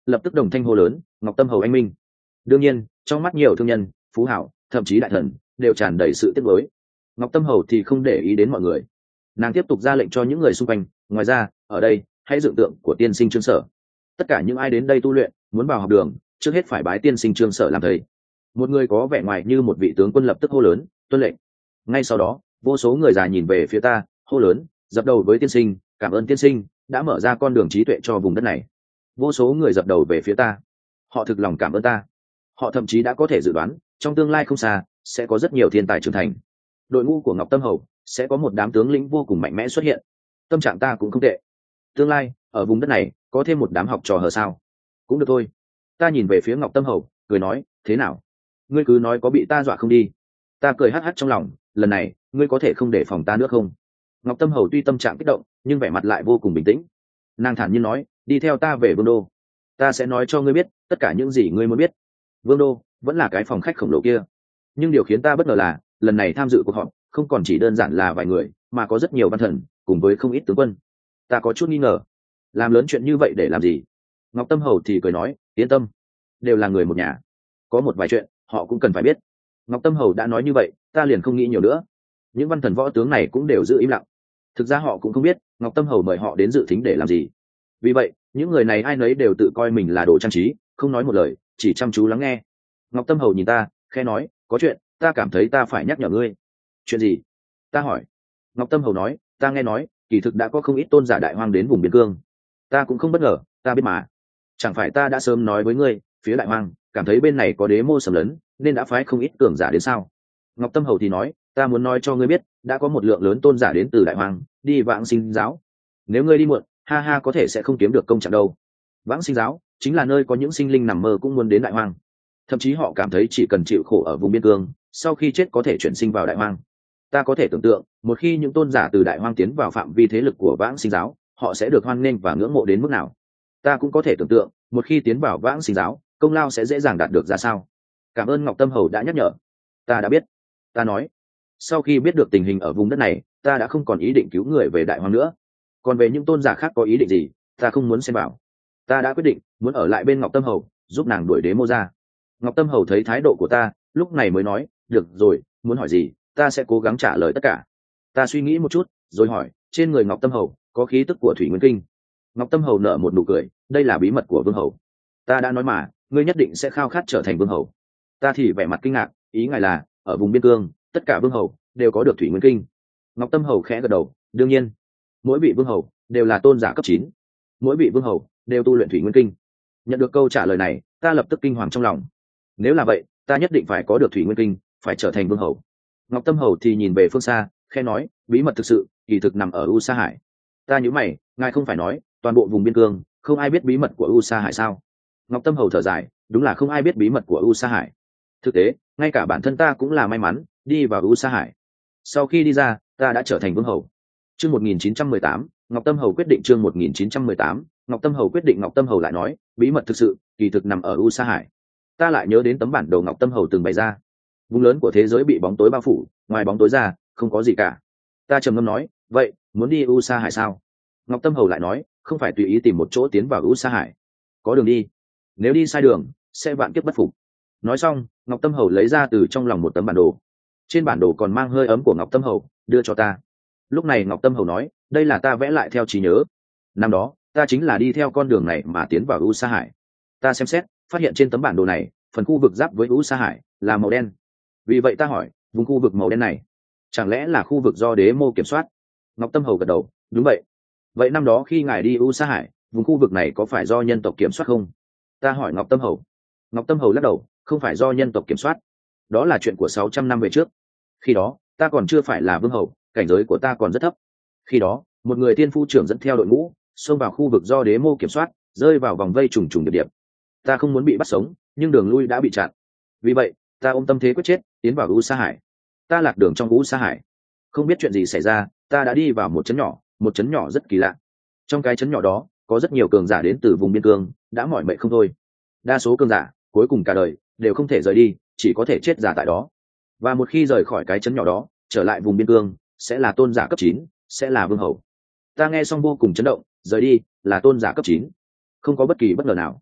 lập tức đồng thanh hô lớn, Ngọc Tâm Hầu anh minh. Đương nhiên trong mắt nhiều thương nhân, phú hảo, thậm chí đại thần đều tràn đầy sự tiếc nuối. Ngọc Tâm Hầu thì không để ý đến mọi người, nàng tiếp tục ra lệnh cho những người xung quanh. Ngoài ra ở đây hãy dựng tượng của tiên sinh Trương Sở, tất cả những ai đến đây tu luyện muốn vào học đường trước hết phải bái tiên sinh Trương Sở làm thầy. Một người có vẻ ngoài như một vị tướng quân lập tức hô lớn, tuân lệnh. Ngay sau đó vô số người già nhìn về phía ta, hô lớn, dập đầu với tiên sinh, cảm ơn tiên sinh đã mở ra con đường trí tuệ cho vùng đất này. Vô số người dập đầu về phía ta, họ thực lòng cảm ơn ta. Họ thậm chí đã có thể dự đoán trong tương lai không xa sẽ có rất nhiều thiên tài trưởng thành, đội ngũ của Ngọc Tâm Hầu sẽ có một đám tướng lĩnh vô cùng mạnh mẽ xuất hiện. Tâm trạng ta cũng không tệ, tương lai ở vùng đất này có thêm một đám học trò hờ sao cũng được thôi. Ta nhìn về phía Ngọc Tâm Hầu cười nói, thế nào, ngươi cứ nói có bị ta dọa không đi. Ta cười hắt hắt trong lòng, lần này ngươi có thể không để phòng ta nữa không? Ngọc Tâm Hầu tuy tâm trạng kích động nhưng vẻ mặt lại vô cùng bình tĩnh. Nàng thản nhiên nói, đi theo ta về Vương đô, ta sẽ nói cho ngươi biết tất cả những gì ngươi muốn biết. Vương đô vẫn là cái phòng khách khổng lồ kia, nhưng điều khiến ta bất ngờ là lần này tham dự cuộc họp không còn chỉ đơn giản là vài người mà có rất nhiều văn thần cùng với không ít tướng quân. Ta có chút nghi ngờ, làm lớn chuyện như vậy để làm gì? Ngọc Tâm Hầu thì cười nói, yên tâm, đều là người một nhà, có một vài chuyện họ cũng cần phải biết. Ngọc Tâm Hầu đã nói như vậy, ta liền không nghĩ nhiều nữa. Những văn thần võ tướng này cũng đều giữ im lặng, thực ra họ cũng không biết Ngọc Tâm Hầu mời họ đến dự thính để làm gì. Vì vậy những người này ai nấy đều tự coi mình là đồ trang trí, không nói một lời, chỉ chăm chú lắng nghe. Ngọc Tâm Hầu nhìn ta khẽ nói, có chuyện ta cảm thấy ta phải nhắc nhở ngươi. Chuyện gì? Ta hỏi. Ngọc Tâm Hầu nói, ta nghe nói kỳ thực đã có không ít tôn giả đại hoang đến vùng biên cương. Ta cũng không bất ngờ, ta biết mà, chẳng phải ta đã sớm nói với ngươi phía đại hoang cảm thấy bên này có đế mô sầm lấn nên đã phái không ít cường giả đến sao? Ngọc Tâm Hầu thì nói, ta muốn nói cho ngươi biết đã có một lượng lớn tôn giả đến từ đại hoang đi vãng sinh giáo. Nếu ngươi đi muộn, ha ha, có thể sẽ không kiếm được công trạng đâu. Vãng sinh giáo chính là nơi có những sinh linh nằm mơ cũng muốn đến đại hoang, thậm chí họ cảm thấy chỉ cần chịu khổ ở vùng biên cương, sau khi chết có thể chuyển sinh vào đại hoang. Ta có thể tưởng tượng một khi những tôn giả từ đại hoang tiến vào phạm vi thế lực của vãng sinh giáo, họ sẽ được hoan nghênh và ngưỡng mộ đến mức nào. Ta cũng có thể tưởng tượng một khi tiến vào vãng sinh giáo, công lao sẽ dễ dàng đạt được ra sao. Cảm ơn Ngọc Tâm Hầu đã nhắc nhở, ta đã biết. Ta nói, sau khi biết được tình hình ở vùng đất này, ta đã không còn ý định cứu người về đại hoang nữa. Còn về những tôn giả khác có ý định gì, ta không muốn xen vào. Ta đã quyết định muốn ở lại bên Ngọc Tâm Hầu, giúp nàng đuổi đế mô ra. Ngọc Tâm Hầu thấy thái độ của ta, lúc này mới nói, được rồi, muốn hỏi gì ta sẽ cố gắng trả lời tất cả. Ta suy nghĩ một chút rồi hỏi, trên người Ngọc Tâm Hầu có khí tức của Thủy Nguyên Kinh. Ngọc Tâm Hầu nở một nụ cười, đây là bí mật của vương hầu. Ta đã nói mà, ngươi nhất định sẽ khao khát trở thành vương hầu. Ta thì vẻ mặt kinh ngạc, ý ngài là ở vùng biên cương tất cả vương hầu đều có được Thủy Nguyên Kinh? Ngọc Tâm Hầu khẽ gật đầu, đương nhiên, mỗi vị vương hầu đều là tôn giả cấp chín, mỗi vị vương hầu đều tu luyện Thủy Nguyên Kinh. Nhận được câu trả lời này, ta lập tức kinh hoàng trong lòng. Nếu là vậy, ta nhất định phải có được Thủy Nguyên Kinh, phải trở thành vương hầu. Ngọc Tâm Hầu thì nhìn về phương xa, khẽ nói, bí mật thực sự kỳ thực nằm ở U Sa Hải. Ta nhíu mày, ngài không phải nói toàn bộ vùng biên cương không ai biết bí mật của U Sa Hải sao? Ngọc Tâm Hầu thở dài, đúng là không ai biết bí mật của U Sa Hải. Thực tế ngay cả bản thân ta cũng là may mắn đi vào U Sa Hải. Sau khi đi ra, ta đã trở thành vương hầu. Chương một nghìn chín trăm mười tám, Ngọc Tâm Hầu quyết định. Chương một nghìn chín trăm mười tám, Ngọc Tâm Hầu quyết định. Ngọc Tâm Hầu lại nói, bí mật thực sự kỳ thực nằm ở U Sa Hải. Ta lại nhớ đến tấm bản đồ Ngọc Tâm Hầu từng bày ra. Vùng lớn của thế giới bị bóng tối bao phủ, ngoài bóng tối ra không có gì cả. Ta trầm ngâm nói, vậy muốn đi U Sa Hải sao? Ngọc Tâm Hầu lại nói, không phải tùy ý tìm một chỗ tiến vào U Sa Hải, có đường đi, nếu đi sai đường sẽ vạn kiếp bất phục. Nói xong, Ngọc Tâm Hầu lấy ra từ trong lòng một tấm bản đồ, trên bản đồ còn mang hơi ấm của Ngọc Tâm Hầu, đưa cho ta. Lúc này Ngọc Tâm Hầu nói, đây là ta vẽ lại theo trí nhớ, năm đó ta chính là đi theo con đường này mà tiến vào U Sa Hải. Ta xem xét phát hiện trên tấm bản đồ này phần khu vực giáp với U Sa Hải là màu đen. Vì vậy ta hỏi, vùng khu vực màu đen này chẳng lẽ là khu vực do đế mô kiểm soát? Ngọc Tâm Hầu gật đầu, đúng vậy. Vậy năm đó khi ngài đi U Sa Hải, vùng khu vực này có phải do nhân tộc kiểm soát không? Ta hỏi Ngọc Tâm Hầu. Ngọc Tâm Hầu lắc đầu, không phải do nhân tộc kiểm soát, đó là chuyện của sáu trăm năm về trước. Khi đó ta còn chưa phải là vương hầu, cảnh giới của ta còn rất thấp. Khi đó một người tiên phu trưởng dẫn theo đội ngũ xông vào khu vực do đế mô kiểm soát, rơi vào vòng vây trùng trùng điệp điệp. Ta không muốn bị bắt sống, nhưng đường lui đã bị chặn. Vì vậy ta ôm tâm thế quyết chết tiến vào U Sa Hải. Ta lạc đường trong U Sa Hải, không biết chuyện gì xảy ra, ta đã đi vào một trấn nhỏ, một trấn nhỏ rất kỳ lạ. Trong cái trấn nhỏ đó có rất nhiều cường giả đến từ vùng biên cương, đã mỏi mệt không thôi. Đa số cường giả cuối cùng cả đời đều không thể rời đi, chỉ có thể chết giả tại đó. Và một khi rời khỏi cái trấn nhỏ đó, trở lại vùng biên cương, sẽ là tôn giả cấp chín, sẽ là vương hầu. Ta nghe xong vô cùng chấn động, rời đi là tôn giả cấp chín, không có bất kỳ bất ngờ nào.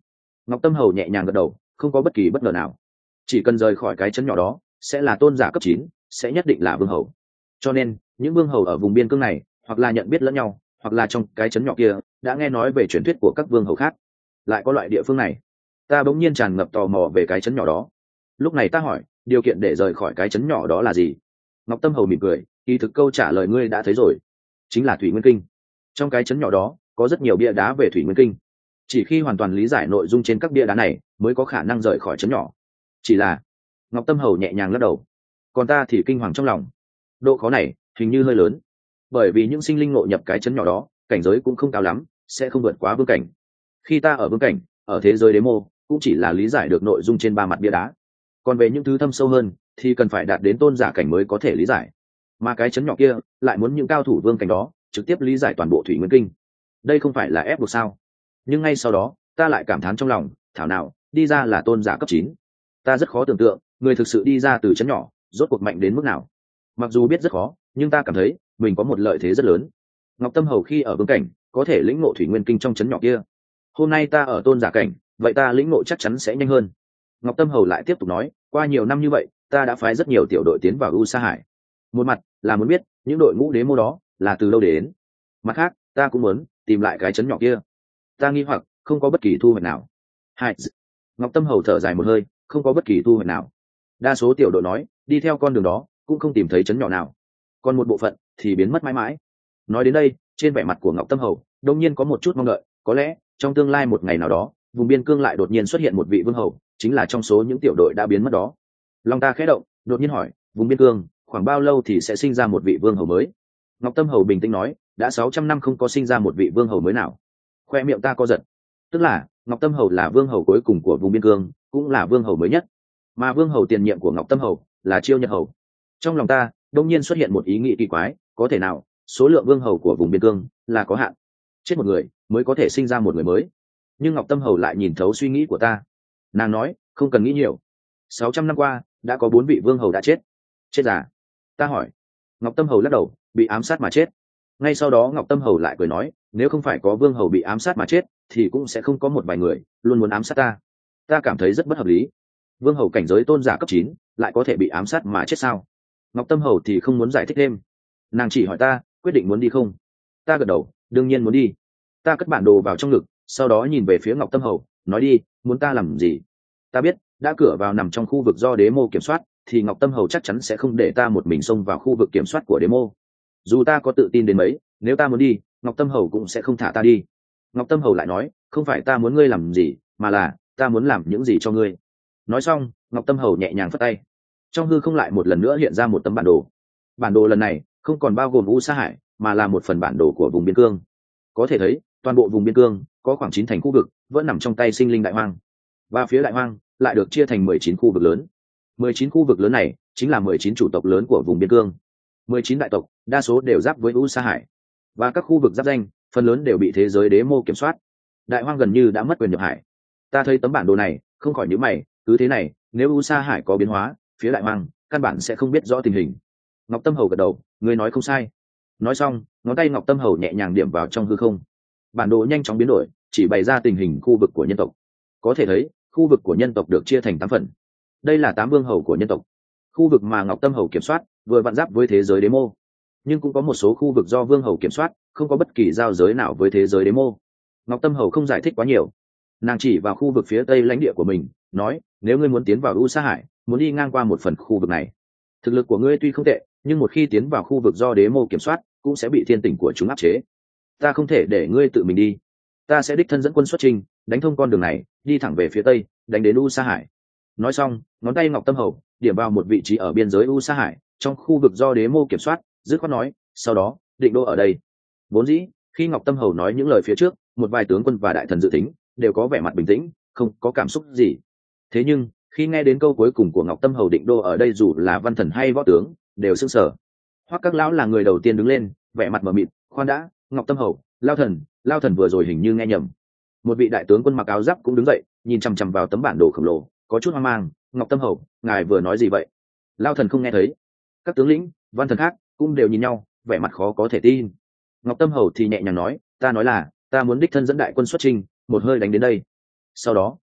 Ngọc Tâm Hầu nhẹ nhàng gật đầu, không có bất kỳ bất ngờ nào. Chỉ cần rời khỏi cái trấn nhỏ đó, sẽ là tôn giả cấp chín, sẽ nhất định là vương hầu. Cho nên, những vương hầu ở vùng biên cương này, hoặc là nhận biết lẫn nhau, hoặc là trong cái trấn nhỏ kia đã nghe nói về truyền thuyết của các vương hầu khác. Lại có loại địa phương này. Ta bỗng nhiên tràn ngập tò mò về cái trấn nhỏ đó. Lúc này ta hỏi, điều kiện để rời khỏi cái trấn nhỏ đó là gì? Ngọc Tâm Hầu mỉm cười, kỳ thực câu trả lời ngươi đã thấy rồi, chính là Thủy Nguyên Kinh. Trong cái trấn nhỏ đó có rất nhiều bia đá về Thủy Nguyên Kinh. Chỉ khi hoàn toàn lý giải nội dung trên các bia đá này mới có khả năng rời khỏi trấn nhỏ. Chỉ là, Ngọc Tâm Hầu nhẹ nhàng lắc đầu. Còn ta thì kinh hoàng trong lòng. Độ khó này hình như hơi lớn, bởi vì những sinh linh ngộ nhập cái trấn nhỏ đó, cảnh giới cũng không cao lắm, sẽ không vượt quá vương cảnh. Khi ta ở vương cảnh, ở thế giới demo, cũng chỉ là lý giải được nội dung trên ba mặt bia đá. Còn về những thứ thâm sâu hơn, thì cần phải đạt đến tôn giả cảnh mới có thể lý giải. Mà cái trấn nhỏ kia lại muốn những cao thủ vương cảnh đó trực tiếp lý giải toàn bộ Thủy Nguyên Kinh. Đây không phải là ép buộc sao? Nhưng ngay sau đó, ta lại cảm thán trong lòng, thảo nào đi ra là tôn giả cấp chín. Ta rất khó tưởng tượng, người thực sự đi ra từ trấn nhỏ, rốt cuộc mạnh đến mức nào. Mặc dù biết rất khó, nhưng ta cảm thấy mình có một lợi thế rất lớn. Ngọc Tâm Hầu khi ở vương cảnh, có thể lĩnh ngộ Thủy Nguyên Kinh trong trấn nhỏ kia. Hôm nay ta ở tôn giả cảnh, vậy ta lĩnh ngộ chắc chắn sẽ nhanh hơn. Ngọc Tâm Hầu lại tiếp tục nói, qua nhiều năm như vậy, ta đã phái rất nhiều tiểu đội tiến vào U Sa Hải. Một mặt là muốn biết những đội ngũ đế mô đó là từ đâu đến. Mặt khác, ta cũng muốn tìm lại cái trấn nhỏ kia. Ta nghi hoặc, không có bất kỳ thu hoạch nào. Hai. Ngọc Tâm Hầu thở dài một hơi, không có bất kỳ thu hoạch nào. Đa số tiểu đội nói, đi theo con đường đó, cũng không tìm thấy trấn nhỏ nào. Còn một bộ phận thì biến mất mãi mãi. Nói đến đây, trên vẻ mặt của Ngọc Tâm Hầu đột nhiên có một chút mong đợi, có lẽ trong tương lai một ngày nào đó, vùng biên cương lại đột nhiên xuất hiện một vị vương hầu, chính là trong số những tiểu đội đã biến mất đó. Lòng ta khẽ động, đột nhiên hỏi, vùng biên cương khoảng bao lâu thì sẽ sinh ra một vị vương hầu mới? Ngọc Tâm Hầu bình tĩnh nói, đã sáu trăm năm không có sinh ra một vị vương hầu mới nào. Khoe miệng ta co giật. Tức là Ngọc Tâm Hầu là vương hầu cuối cùng của vùng biên cương, cũng là vương hầu mới nhất. Mà vương hầu tiền nhiệm của Ngọc Tâm Hầu là Chiêu Nhật Hầu. Trong lòng ta đột nhiên xuất hiện một ý nghĩ kỳ quái, có thể nào số lượng vương hầu của vùng biên cương là có hạn, chết một người mới có thể sinh ra một người mới? Nhưng Ngọc Tâm Hầu lại nhìn thấu suy nghĩ của ta. Nàng nói, không cần nghĩ nhiều. sáu trăm năm qua đã có bốn vị vương hầu đã chết. Chết già? Ta hỏi. Ngọc Tâm Hầu lắc đầu, bị ám sát mà chết. Ngay sau đó Ngọc Tâm Hầu lại cười nói, nếu không phải có vương hầu bị ám sát mà chết, thì cũng sẽ không có một vài người luôn muốn ám sát ta. Ta cảm thấy rất bất hợp lý. Vương hầu cảnh giới tôn giả cấp chín lại có thể bị ám sát mà chết sao? Ngọc Tâm Hầu thì không muốn giải thích thêm. Nàng chỉ hỏi ta, quyết định muốn đi không? Ta gật đầu, đương nhiên muốn đi. Ta cất bản đồ vào trong ngực, sau đó nhìn về phía Ngọc Tâm Hầu, nói đi, muốn ta làm gì? Ta biết, đã cửa vào nằm trong khu vực do đế mô kiểm soát, thì Ngọc Tâm Hầu chắc chắn sẽ không để ta một mình xông vào khu vực kiểm soát của đế mô. Dù ta có tự tin đến mấy, nếu ta muốn đi, Ngọc Tâm Hầu cũng sẽ không thả ta đi. Ngọc Tâm Hầu lại nói, không phải ta muốn ngươi làm gì, mà là ta muốn làm những gì cho ngươi. Nói xong, Ngọc Tâm Hầu nhẹ nhàng phất tay. Trong hư không lại một lần nữa hiện ra một tấm bản đồ. Bản đồ lần này không còn bao gồm U Sa Hải, mà là một phần bản đồ của vùng biên cương. Có thể thấy, toàn bộ vùng biên cương có khoảng chín thành khu vực vẫn nằm trong tay sinh linh đại hoang, và phía đại hoang lại được chia thành mười chín khu vực lớn. mười chín khu vực lớn này chính là mười chín chủ tộc lớn của vùng biên cương. mười chín đại tộc, đa số đều giáp với U Sa Hải, và các khu vực giáp danh phần lớn đều bị thế giới đế mô kiểm soát. Đại hoang gần như đã mất quyền nhập hải. Ta thấy tấm bản đồ này, không khỏi nhíu mày, cứ thế này, nếu U Sa Hải có biến hóa, phía đại hoang căn bản sẽ không biết rõ tình hình. Ngọc Tâm Hầu gật đầu, ngươi nói không sai. Nói xong, ngón tay Ngọc Tâm Hầu nhẹ nhàng điểm vào trong hư không. Bản đồ nhanh chóng biến đổi, chỉ bày ra tình hình khu vực của nhân tộc. Có thể thấy, khu vực của nhân tộc được chia thành tám phần. Đây là tám vương hầu của nhân tộc. Khu vực mà Ngọc Tâm Hầu kiểm soát vừa vặn giáp với thế giới đế mô, nhưng cũng có một số khu vực do vương hầu kiểm soát, không có bất kỳ giao giới nào với thế giới đế mô. Ngọc Tâm Hầu không giải thích quá nhiều, nàng chỉ vào khu vực phía tây lãnh địa của mình, nói, nếu ngươi muốn tiến vào U Sa Hải, muốn đi ngang qua một phần khu vực này. Thực lực của ngươi tuy không tệ, nhưng một khi tiến vào khu vực do đế mô kiểm soát, cũng sẽ bị thiên tỉnh của chúng áp chế. Ta không thể để ngươi tự mình đi. Ta sẽ đích thân dẫn quân xuất chinh, đánh thông con đường này, đi thẳng về phía tây, đánh đến U Sa Hải. Nói xong, ngón tay Ngọc Tâm Hầu điểm vào một vị trí ở biên giới U Sa Hải, trong khu vực do đế mô kiểm soát, dứt khoát nói, sau đó định đô ở đây. Vốn dĩ, khi Ngọc Tâm Hầu nói những lời phía trước, một vài tướng quân và đại thần dự tính đều có vẻ mặt bình tĩnh, không có cảm xúc gì. Thế nhưng, khi nghe đến câu cuối cùng của Ngọc Tâm Hầu định đô ở đây, dù là văn thần hay võ tướng đều sững sờ. Hoắc các lão là người đầu tiên đứng lên, vẻ mặt mờ mịt, khoan đã, Ngọc Tâm Hầu, Lao thần, Lao thần vừa rồi hình như nghe nhầm. Một vị đại tướng quân mặc áo giáp cũng đứng dậy, nhìn chằm chằm vào tấm bản đồ khổng lồ, có chút hoang mang. Ngọc Tâm Hầu, ngài vừa nói gì vậy? Lao thần không nghe thấy. Các tướng lĩnh, văn thần khác cũng đều nhìn nhau, vẻ mặt khó có thể tin. Ngọc Tâm Hầu thì nhẹ nhàng nói, ta nói là ta muốn đích thân dẫn đại quân xuất chinh, một hơi đánh đến đây. Sau đó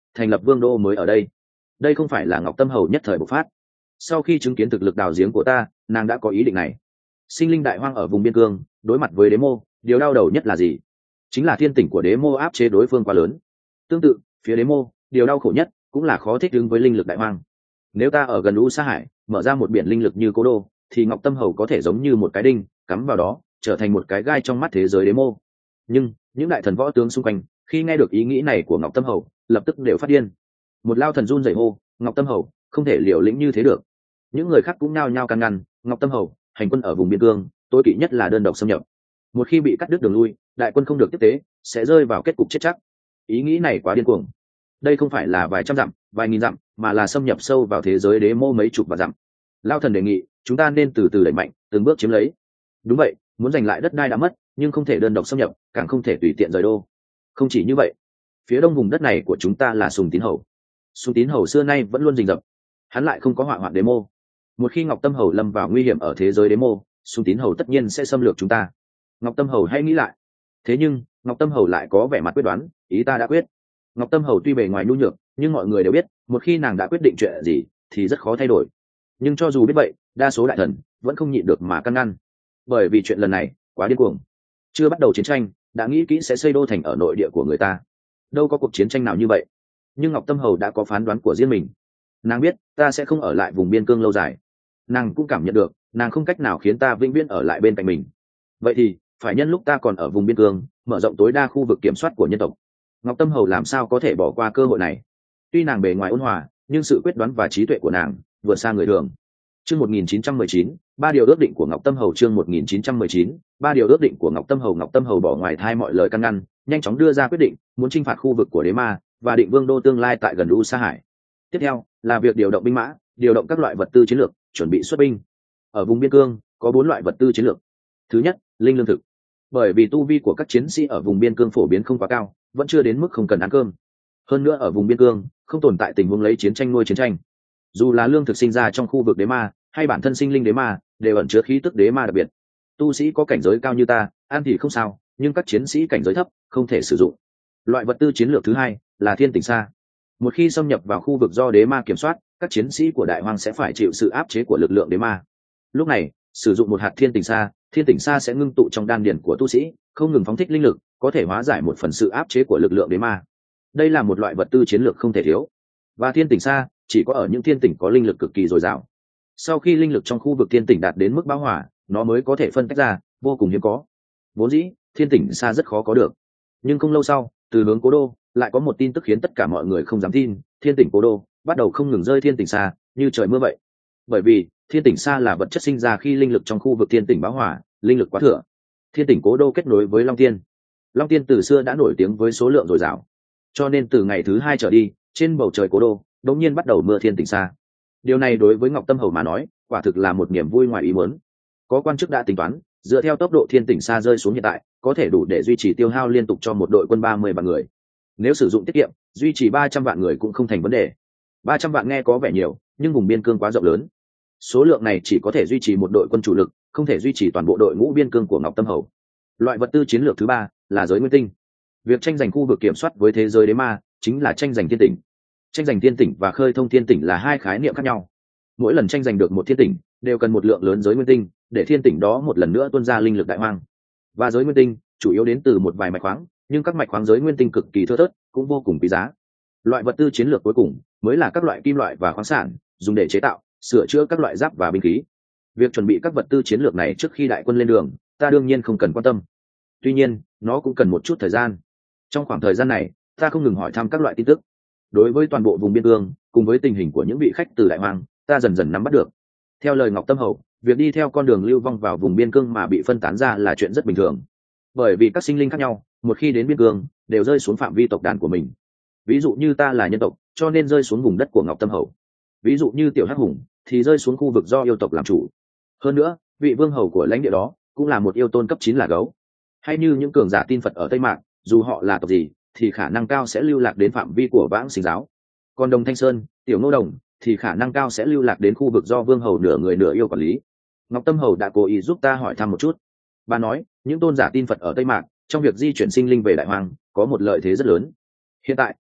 thành lập vương đô mới ở đây. Đây không phải là Ngọc Tâm Hầu nhất thời bộc phát. Sau khi chứng kiến thực lực đào giếng của ta, nàng đã có ý định này. Sinh linh đại hoang ở vùng biên cương, đối mặt với đế mô, điều đau đầu nhất là gì? Chính là thiên tỉnh của đế mô áp chế đối phương quá lớn. Tương tự, phía đế mô, điều đau khổ nhất cũng là khó thích ứng với linh lực đại hoang. Nếu ta ở gần U Sa Hải, mở ra một biển linh lực như Cố Đô, thì Ngọc Tâm Hầu có thể giống như một cái đinh cắm vào đó, trở thành một cái gai trong mắt thế giới đế mô. Nhưng những đại thần võ tướng xung quanh, khi nghe được ý nghĩ này của Ngọc Tâm Hầu, lập tức đều phát điên. Một lao thần run rẩy hô, Ngọc Tâm Hầu không thể liều lĩnh như thế được. Những người khác cũng nao nhao can ngăn, Ngọc Tâm Hầu hành quân ở vùng biên cương, tối kỵ nhất là đơn độc xâm nhập. Một khi bị cắt đứt đường lui, đại quân không được tiếp tế, sẽ rơi vào kết cục chết chắc. Ý nghĩ này quá điên cuồng. Đây không phải là vài trăm dặm, vài nghìn dặm, mà là xâm nhập sâu vào thế giới đế mô mấy chục vạn dặm. Lao thần đề nghị, chúng ta nên từ từ đẩy mạnh, từng bước chiếm lấy. Đúng vậy, muốn giành lại đất đai đã mất, nhưng không thể đơn độc xâm nhập, càng không thể tùy tiện rời đô. Không chỉ như vậy, phía đông vùng đất này của chúng ta là Sùng Tín Hầu. Sùng Tín Hầu xưa nay vẫn luôn rình rập, hắn lại không có họa hoạn đế mô. Một khi Ngọc Tâm Hầu lâm vào nguy hiểm ở thế giới đế mô, Sùng Tín Hầu tất nhiên sẽ xâm lược chúng ta. Ngọc Tâm Hầu hãy nghĩ lại. Thế nhưng Ngọc Tâm Hầu lại có vẻ mặt quyết đoán, ý ta đã quyết. Ngọc Tâm Hầu tuy bề ngoài nhu nhược, nhưng mọi người đều biết, một khi nàng đã quyết định chuyện gì, thì rất khó thay đổi. Nhưng cho dù biết vậy, đa số đại thần vẫn không nhịn được mà căn ngăn, bởi vì chuyện lần này quá điên cuồng. Chưa bắt đầu chiến tranh, đã nghĩ kỹ sẽ xây đô thành ở nội địa của người ta. Đâu có cuộc chiến tranh nào như vậy. Nhưng Ngọc Tâm Hầu đã có phán đoán của riêng mình. Nàng biết ta sẽ không ở lại vùng biên cương lâu dài. Nàng cũng cảm nhận được, nàng không cách nào khiến ta vĩnh viễn ở lại bên cạnh mình. Vậy thì phải nhân lúc ta còn ở vùng biên cương, mở rộng tối đa khu vực kiểm soát của nhân tộc. Ngọc Tâm Hầu làm sao có thể bỏ qua cơ hội này? Tuy nàng bề ngoài ôn hòa, nhưng sự quyết đoán và trí tuệ của nàng vượt xa người thường. Chương một nghìn chín trăm mười chín, ba điều ước định của Ngọc Tâm Hầu. Chương một nghìn chín trăm mười chín, ba điều ước định của Ngọc Tâm Hầu. Ngọc Tâm Hầu bỏ ngoài thai mọi lời căn ngăn, nhanh chóng đưa ra quyết định, muốn chinh phạt khu vực của đế ma và định vương đô tương lai tại gần U Sa Hải. Tiếp theo là việc điều động binh mã, điều động các loại vật tư chiến lược, chuẩn bị xuất binh. Ở vùng biên cương có bốn loại vật tư chiến lược. Thứ nhất, linh lương thực. Bởi vì tu vi của các chiến sĩ ở vùng biên cương phổ biến không quá cao, vẫn chưa đến mức không cần ăn cơm. Hơn nữa ở vùng biên cương không tồn tại tình huống lấy chiến tranh nuôi chiến tranh. Dù là lương thực sinh ra trong khu vực đế ma hay bản thân sinh linh đế ma, đều ẩn chứa khí tức đế ma đặc biệt. Tu sĩ có cảnh giới cao như ta ăn thì không sao, nhưng các chiến sĩ cảnh giới thấp không thể sử dụng. Loại vật tư chiến lược thứ hai là thiên tỉnh sa. Một khi xâm nhập vào khu vực do đế ma kiểm soát, các chiến sĩ của đại hoang sẽ phải chịu sự áp chế của lực lượng đế ma. Lúc này sử dụng một hạt thiên tỉnh sa, thiên tỉnh sa sẽ ngưng tụ trong đan điền của tu sĩ, không ngừng phóng thích linh lực, có thể hóa giải một phần sự áp chế của lực lượng đế ma. Đây là một loại vật tư chiến lược không thể thiếu. Và thiên tỉnh sa chỉ có ở những thiên tỉnh có linh lực cực kỳ dồi dào. Sau khi linh lực trong khu vực thiên tỉnh đạt đến mức bão hỏa, nó mới có thể phân tách ra, vô cùng hiếm có. Vốn dĩ thiên tỉnh sa rất khó có được, nhưng không lâu sau, từ hướng Cố Đô lại có một tin tức khiến tất cả mọi người không dám tin. Thiên tỉnh Cố Đô bắt đầu không ngừng rơi thiên tỉnh sa như trời mưa vậy. Bởi vì thiên tỉnh sa là vật chất sinh ra khi linh lực trong khu vực thiên tỉnh bão hỏa, linh lực quá thừa. Thiên tỉnh Cố Đô kết nối với Long Tiên. Long Tiên từ xưa đã nổi tiếng với số lượng dồi dào, cho nên từ ngày thứ hai trở đi, trên bầu trời Cố Đô đột nhiên bắt đầu mưa thiên tỉnh sa. Điều này đối với Ngọc Tâm Hầu mà nói, quả thực là một niềm vui ngoài ý muốn. Có quan chức đã tính toán, dựa theo tốc độ thiên tỉnh sa rơi xuống hiện tại, có thể đủ để duy trì tiêu hao liên tục cho một đội quân ba mươi vạn người. Nếu sử dụng tiết kiệm, duy trì ba trăm vạn người cũng không thành vấn đề. ba trăm vạn nghe có vẻ nhiều, nhưng vùng biên cương quá rộng lớn. Số lượng này chỉ có thể duy trì một đội quân chủ lực, không thể duy trì toàn bộ đội ngũ biên cương của Ngọc Tâm Hầu. Loại vật tư chiến lược thứ ba là giới nguyên tinh. Việc tranh giành khu vực kiểm soát với thế giới đế ma chính là tranh giành thiên tỉnh. Tranh giành thiên tỉnh và khơi thông thiên tỉnh là hai khái niệm khác nhau. Mỗi lần tranh giành được một thiên tỉnh, đều cần một lượng lớn giới nguyên tinh, để thiên tỉnh đó một lần nữa tuôn ra linh lực đại hoang. Và giới nguyên tinh chủ yếu đến từ một vài mạch khoáng, nhưng các mạch khoáng giới nguyên tinh cực kỳ thưa thớt, cũng vô cùng quý giá. Loại vật tư chiến lược cuối cùng mới là các loại kim loại và khoáng sản, dùng để chế tạo, sửa chữa các loại giáp và binh khí. Việc chuẩn bị các vật tư chiến lược này trước khi đại quân lên đường, ta đương nhiên không cần quan tâm. Tuy nhiên, nó cũng cần một chút thời gian. Trong khoảng thời gian này, ta không ngừng hỏi thăm các loại tin tức. Đối với toàn bộ vùng biên cương, cùng với tình hình của những vị khách từ đại hoang, ta dần dần nắm bắt được. Theo lời Ngọc Tâm Hầu, việc đi theo con đường lưu vong vào vùng biên cương mà bị phân tán ra là chuyện rất bình thường. Bởi vì các sinh linh khác nhau, một khi đến biên cương, đều rơi xuống phạm vi tộc đàn của mình. Ví dụ như ta là nhân tộc, cho nên rơi xuống vùng đất của Ngọc Tâm Hầu. Ví dụ như Tiểu Hắc Hùng, thì rơi xuống khu vực do yêu tộc làm chủ. Hơn nữa, vị vương hầu của lãnh địa đó cũng là một yêu tôn cấp chín là gấu. Hay như những cường giả tin Phật ở Tây Mạc, dù họ là tộc gì, thì khả năng cao sẽ lưu lạc đến phạm vi của Vãng Sinh giáo. Còn Đồng Thanh Sơn, Tiểu Ngô Đồng thì khả năng cao sẽ lưu lạc đến khu vực do vương hầu nửa người nửa yêu quản lý. Ngọc Tâm Hầu đã cố ý giúp ta hỏi thăm một chút. Bà nói, những tôn giả tin Phật ở Tây Mạc, trong việc di chuyển sinh linh về đại hoang, có một lợi thế rất lớn. Hiện tại,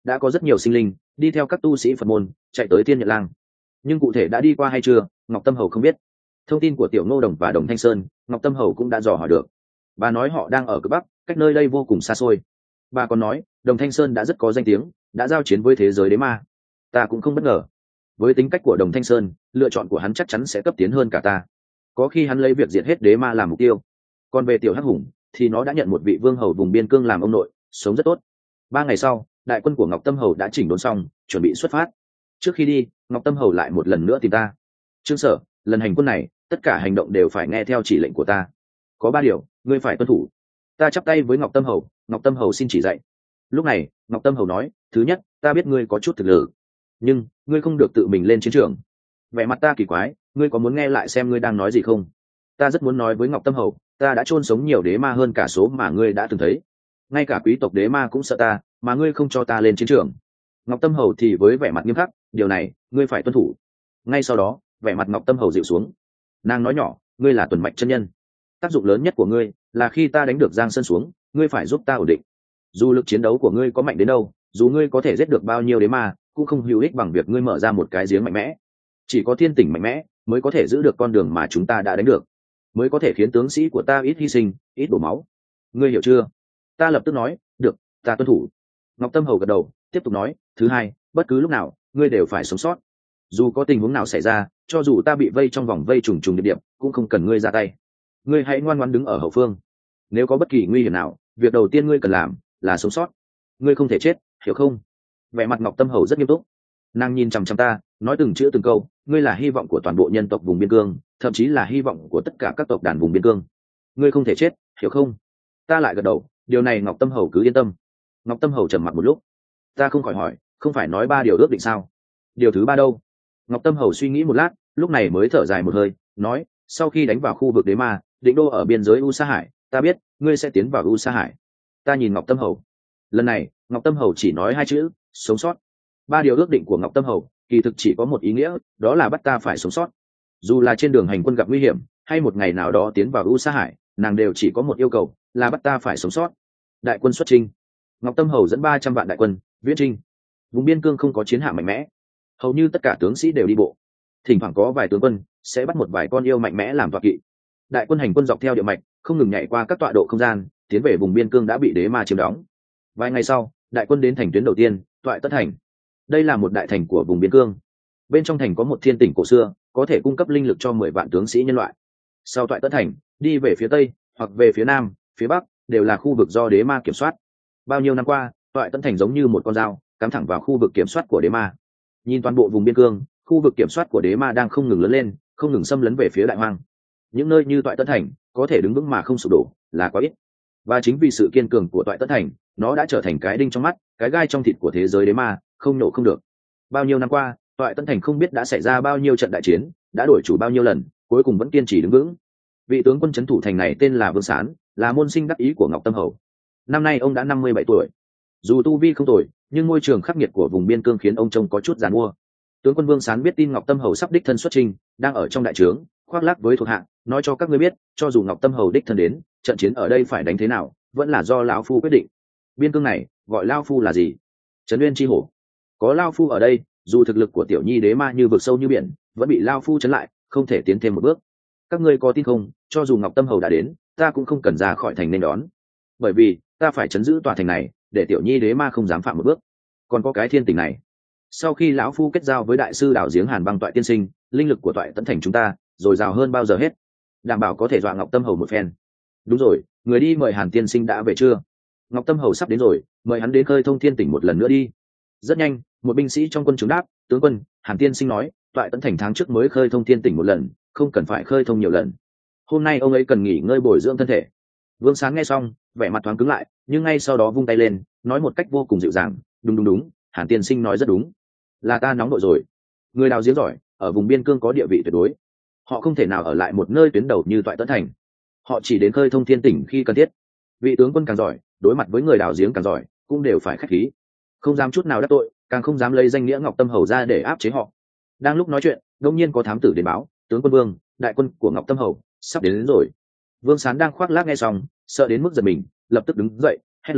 đã có rất nhiều sinh linh đi theo các tu sĩ Phật môn chạy tới Thiên Nhận Lang, nhưng cụ thể đã đi qua hay chưa, Ngọc Tâm Hầu không biết. Thông tin của Tiểu Ngô Đồng và Đồng Thanh Sơn, Ngọc Tâm Hầu cũng đã dò hỏi được. Bà nói họ đang ở cực Bắc, cách nơi đây vô cùng xa xôi. Bà còn nói Đồng Thanh Sơn đã rất có danh tiếng, đã giao chiến với thế giới đế ma. Ta cũng không bất ngờ. Với tính cách của Đồng Thanh Sơn, lựa chọn của hắn chắc chắn sẽ cấp tiến hơn cả ta. Có khi hắn lấy việc diệt hết đế ma làm mục tiêu. Còn về Tiểu Hắc Hùng thì nó đã nhận một vị vương hầu vùng biên cương làm ông nội, sống rất tốt. Ba ngày sau, đại quân của Ngọc Tâm Hầu đã chỉnh đốn xong, chuẩn bị xuất phát. Trước khi đi, Ngọc Tâm Hầu lại một lần nữa tìm ta. Trương Sở, lần hành quân này tất cả hành động đều phải nghe theo chỉ lệnh của ta. Có ba điều ngươi phải tuân thủ. Ta chắp tay với Ngọc Tâm Hầu. Ngọc Tâm Hầu xin chỉ dạy. Lúc này Ngọc Tâm Hầu nói, thứ nhất, ta biết ngươi có chút thực lực, nhưng ngươi không được tự mình lên chiến trường. Vẻ mặt ta kỳ quái, ngươi có muốn nghe lại xem ngươi đang nói gì không? Ta rất muốn nói với Ngọc Tâm Hầu, ta đã chôn sống nhiều đế ma hơn cả số mà ngươi đã từng thấy. Ngay cả quý tộc đế ma cũng sợ ta, mà ngươi không cho ta lên chiến trường. Ngọc Tâm Hầu thì với vẻ mặt nghiêm khắc, điều này ngươi phải tuân thủ. Ngay sau đó, vẻ mặt Ngọc Tâm Hầu dịu xuống. Nàng nói nhỏ, ngươi là tuần mạch chân nhân, tác dụng lớn nhất của ngươi là khi ta đánh được Giang Sơn xuống, ngươi phải giúp ta ổn định. Dù lực chiến đấu của ngươi có mạnh đến đâu, dù ngươi có thể giết được bao nhiêu đế ma, cũng không hữu ích bằng việc ngươi mở ra một cái giếng mạnh mẽ. Chỉ có thiên tỉnh mạnh mẽ mới có thể giữ được con đường mà chúng ta đã đánh được, mới có thể khiến tướng sĩ của ta ít hy sinh, ít đổ máu. Ngươi hiểu chưa? Ta lập tức nói, được, ta tuân thủ. Ngọc Tâm Hầu gật đầu, tiếp tục nói, thứ hai, bất cứ lúc nào ngươi đều phải sống sót. Dù có tình huống nào xảy ra, cho dù ta bị vây trong vòng vây trùng trùng điệp điệp, cũng không cần ngươi ra tay. Ngươi hãy ngoan ngoãn đứng ở hậu phương. Nếu có bất kỳ nguy hiểm nào, việc đầu tiên ngươi cần làm là sống sót. Ngươi không thể chết, hiểu không? Vẻ mặt Ngọc Tâm Hầu rất nghiêm túc. Nàng nhìn chằm chằm ta, nói từng chữ từng câu, ngươi là hy vọng của toàn bộ nhân tộc vùng biên cương, thậm chí là hy vọng của tất cả các tộc đàn vùng biên cương. Ngươi không thể chết, hiểu không? Ta lại gật đầu, điều này Ngọc Tâm Hầu cứ yên tâm. Ngọc Tâm Hầu trầm mặc một lúc. Ta không khỏi hỏi, không phải nói ba điều ước định sao? Điều thứ ba đâu? Ngọc Tâm Hầu suy nghĩ một lát, lúc này mới thở dài một hơi, nói, sau khi đánh vào khu vực đế ma, định đô ở biên giới U Sa Hải, ta biết ngươi sẽ tiến vào U Sa Hải. Ta nhìn Ngọc Tâm Hầu. Lần này Ngọc Tâm Hầu chỉ nói hai chữ, sống sót. Ba điều ước định của Ngọc Tâm Hầu kỳ thực chỉ có một ý nghĩa, đó là bắt ta phải sống sót. Dù là trên đường hành quân gặp nguy hiểm, hay một ngày nào đó tiến vào U Sa Hải, nàng đều chỉ có một yêu cầu, là bắt ta phải sống sót. Đại quân xuất chinh. Ngọc Tâm Hầu dẫn ba trăm vạn đại quân viễn chinh. Vùng biên cương không có chiến hạm mạnh mẽ, hầu như tất cả tướng sĩ đều đi bộ. Thỉnh thoảng có vài tướng quân sẽ bắt một vài con yêu mạnh mẽ làm tọa kỵ. Đại quân hành quân dọc theo địa mạch, không ngừng nhảy qua các tọa độ không gian, tiến về vùng biên cương đã bị đế ma chiếm đóng. Vài ngày sau, đại quân đến thành tuyến đầu tiên, Toại Tất Thành. Đây là một đại thành của vùng biên cương. Bên trong thành có một thiên tỉnh cổ xưa, có thể cung cấp linh lực cho mười vạn tướng sĩ nhân loại. Sau Toại Tất Thành, đi về phía tây hoặc về phía nam, phía bắc đều là khu vực do đế ma kiểm soát. Bao nhiêu năm qua, Toại Tất Thành giống như một con dao cắm thẳng vào khu vực kiểm soát của đế ma. Nhìn toàn bộ vùng biên cương, khu vực kiểm soát của đế ma đang không ngừng lớn lên, không ngừng xâm lấn về phía đại hoang. Những nơi như Toại Tất Thành có thể đứng vững mà không sụp đổ là quá ít, và chính vì sự kiên cường của Toại Tất Thành, nó đã trở thành cái đinh trong mắt, cái gai trong thịt của thế giới đế ma, không nổ không được. Bao nhiêu năm qua, Toại Tất Thành không biết đã xảy ra bao nhiêu trận đại chiến, đã đổi chủ bao nhiêu lần, cuối cùng vẫn kiên trì đứng vững. Vị tướng quân trấn thủ thành này tên là Vương Sán, là môn sinh đắc ý của Ngọc Tâm Hầu. Năm nay ông đã năm mươi bảy tuổi. Dù tu vi không tồi, nhưng môi trường khắc nghiệt của vùng biên cương khiến ông trông có chút giàn mua. Tướng quân Vương Sán biết tin Ngọc Tâm Hầu sắp đích thân xuất chinh, đang ở trong đại trướng, khoác lác với thuộc hạ, nói cho các ngươi biết, cho dù Ngọc Tâm Hầu đích thân đến, trận chiến ở đây phải đánh thế nào, vẫn là do lão phu quyết định. Biên cương này, gọi lão phu là gì? Trấn Uyên chi hổ. Có lão phu ở đây, dù thực lực của tiểu nhi đế ma như vực sâu như biển, vẫn bị lão phu chấn lại, không thể tiến thêm một bước. Các ngươi có tin không, cho dù Ngọc Tâm Hầu đã đến, ta cũng không cần ra khỏi thành nên đón. Bởi vì, ta phải trấn giữ tòa thành này, để tiểu nhi đế ma không dám phạm một bước. Còn có cái thiên tỉnh này. Sau khi lão phu kết giao với đại sư đảo giếng Hàn Băng Toại tiên sinh, linh lực của Toại Tấn thành chúng ta dồi dào hơn bao giờ hết, đảm bảo có thể dọa Ngọc Tâm Hầu một phen. Đúng rồi, người đi mời Hàn tiên sinh đã về chưa? Ngọc Tâm Hầu sắp đến rồi, mời hắn đến khơi thông thiên tỉnh một lần nữa đi. Rất nhanh, một binh sĩ trong quân chúng đáp, tướng quân, Hàn tiên sinh nói, Toại Tấn thành tháng trước mới khơi thông thiên tỉnh một lần, không cần phải khơi thông nhiều lần. Hôm nay ông ấy cần nghỉ ngơi bồi dưỡng thân thể. Vương Sáng nghe xong, vẻ mặt thoáng cứng lại, nhưng ngay sau đó vung tay lên, nói một cách vô cùng dịu dàng, đúng đúng đúng, Hàn tiên sinh nói rất đúng, là ta nóng đội rồi. Người đào giếng giỏi, ở vùng biên cương có địa vị tuyệt đối, họ không thể nào ở lại một nơi tuyến đầu như Toại Tấn thành, họ chỉ đến khơi thông thiên tỉnh khi cần thiết. Vị tướng quân càng giỏi, đối mặt với người đào giếng càng giỏi, cũng đều phải khách khí, không dám chút nào đắc tội, càng không dám lấy danh nghĩa Ngọc Tâm Hầu ra để áp chế họ. Đang lúc nói chuyện, đột nhiên có thám tử đến báo, tướng quân Vương, đại quân của Ngọc Tâm Hầu sắp đến, đến rồi. Vương Sán đang khoác lác nghe xong, sợ đến mức giật mình, lập tức đứng dậy, hét lớn,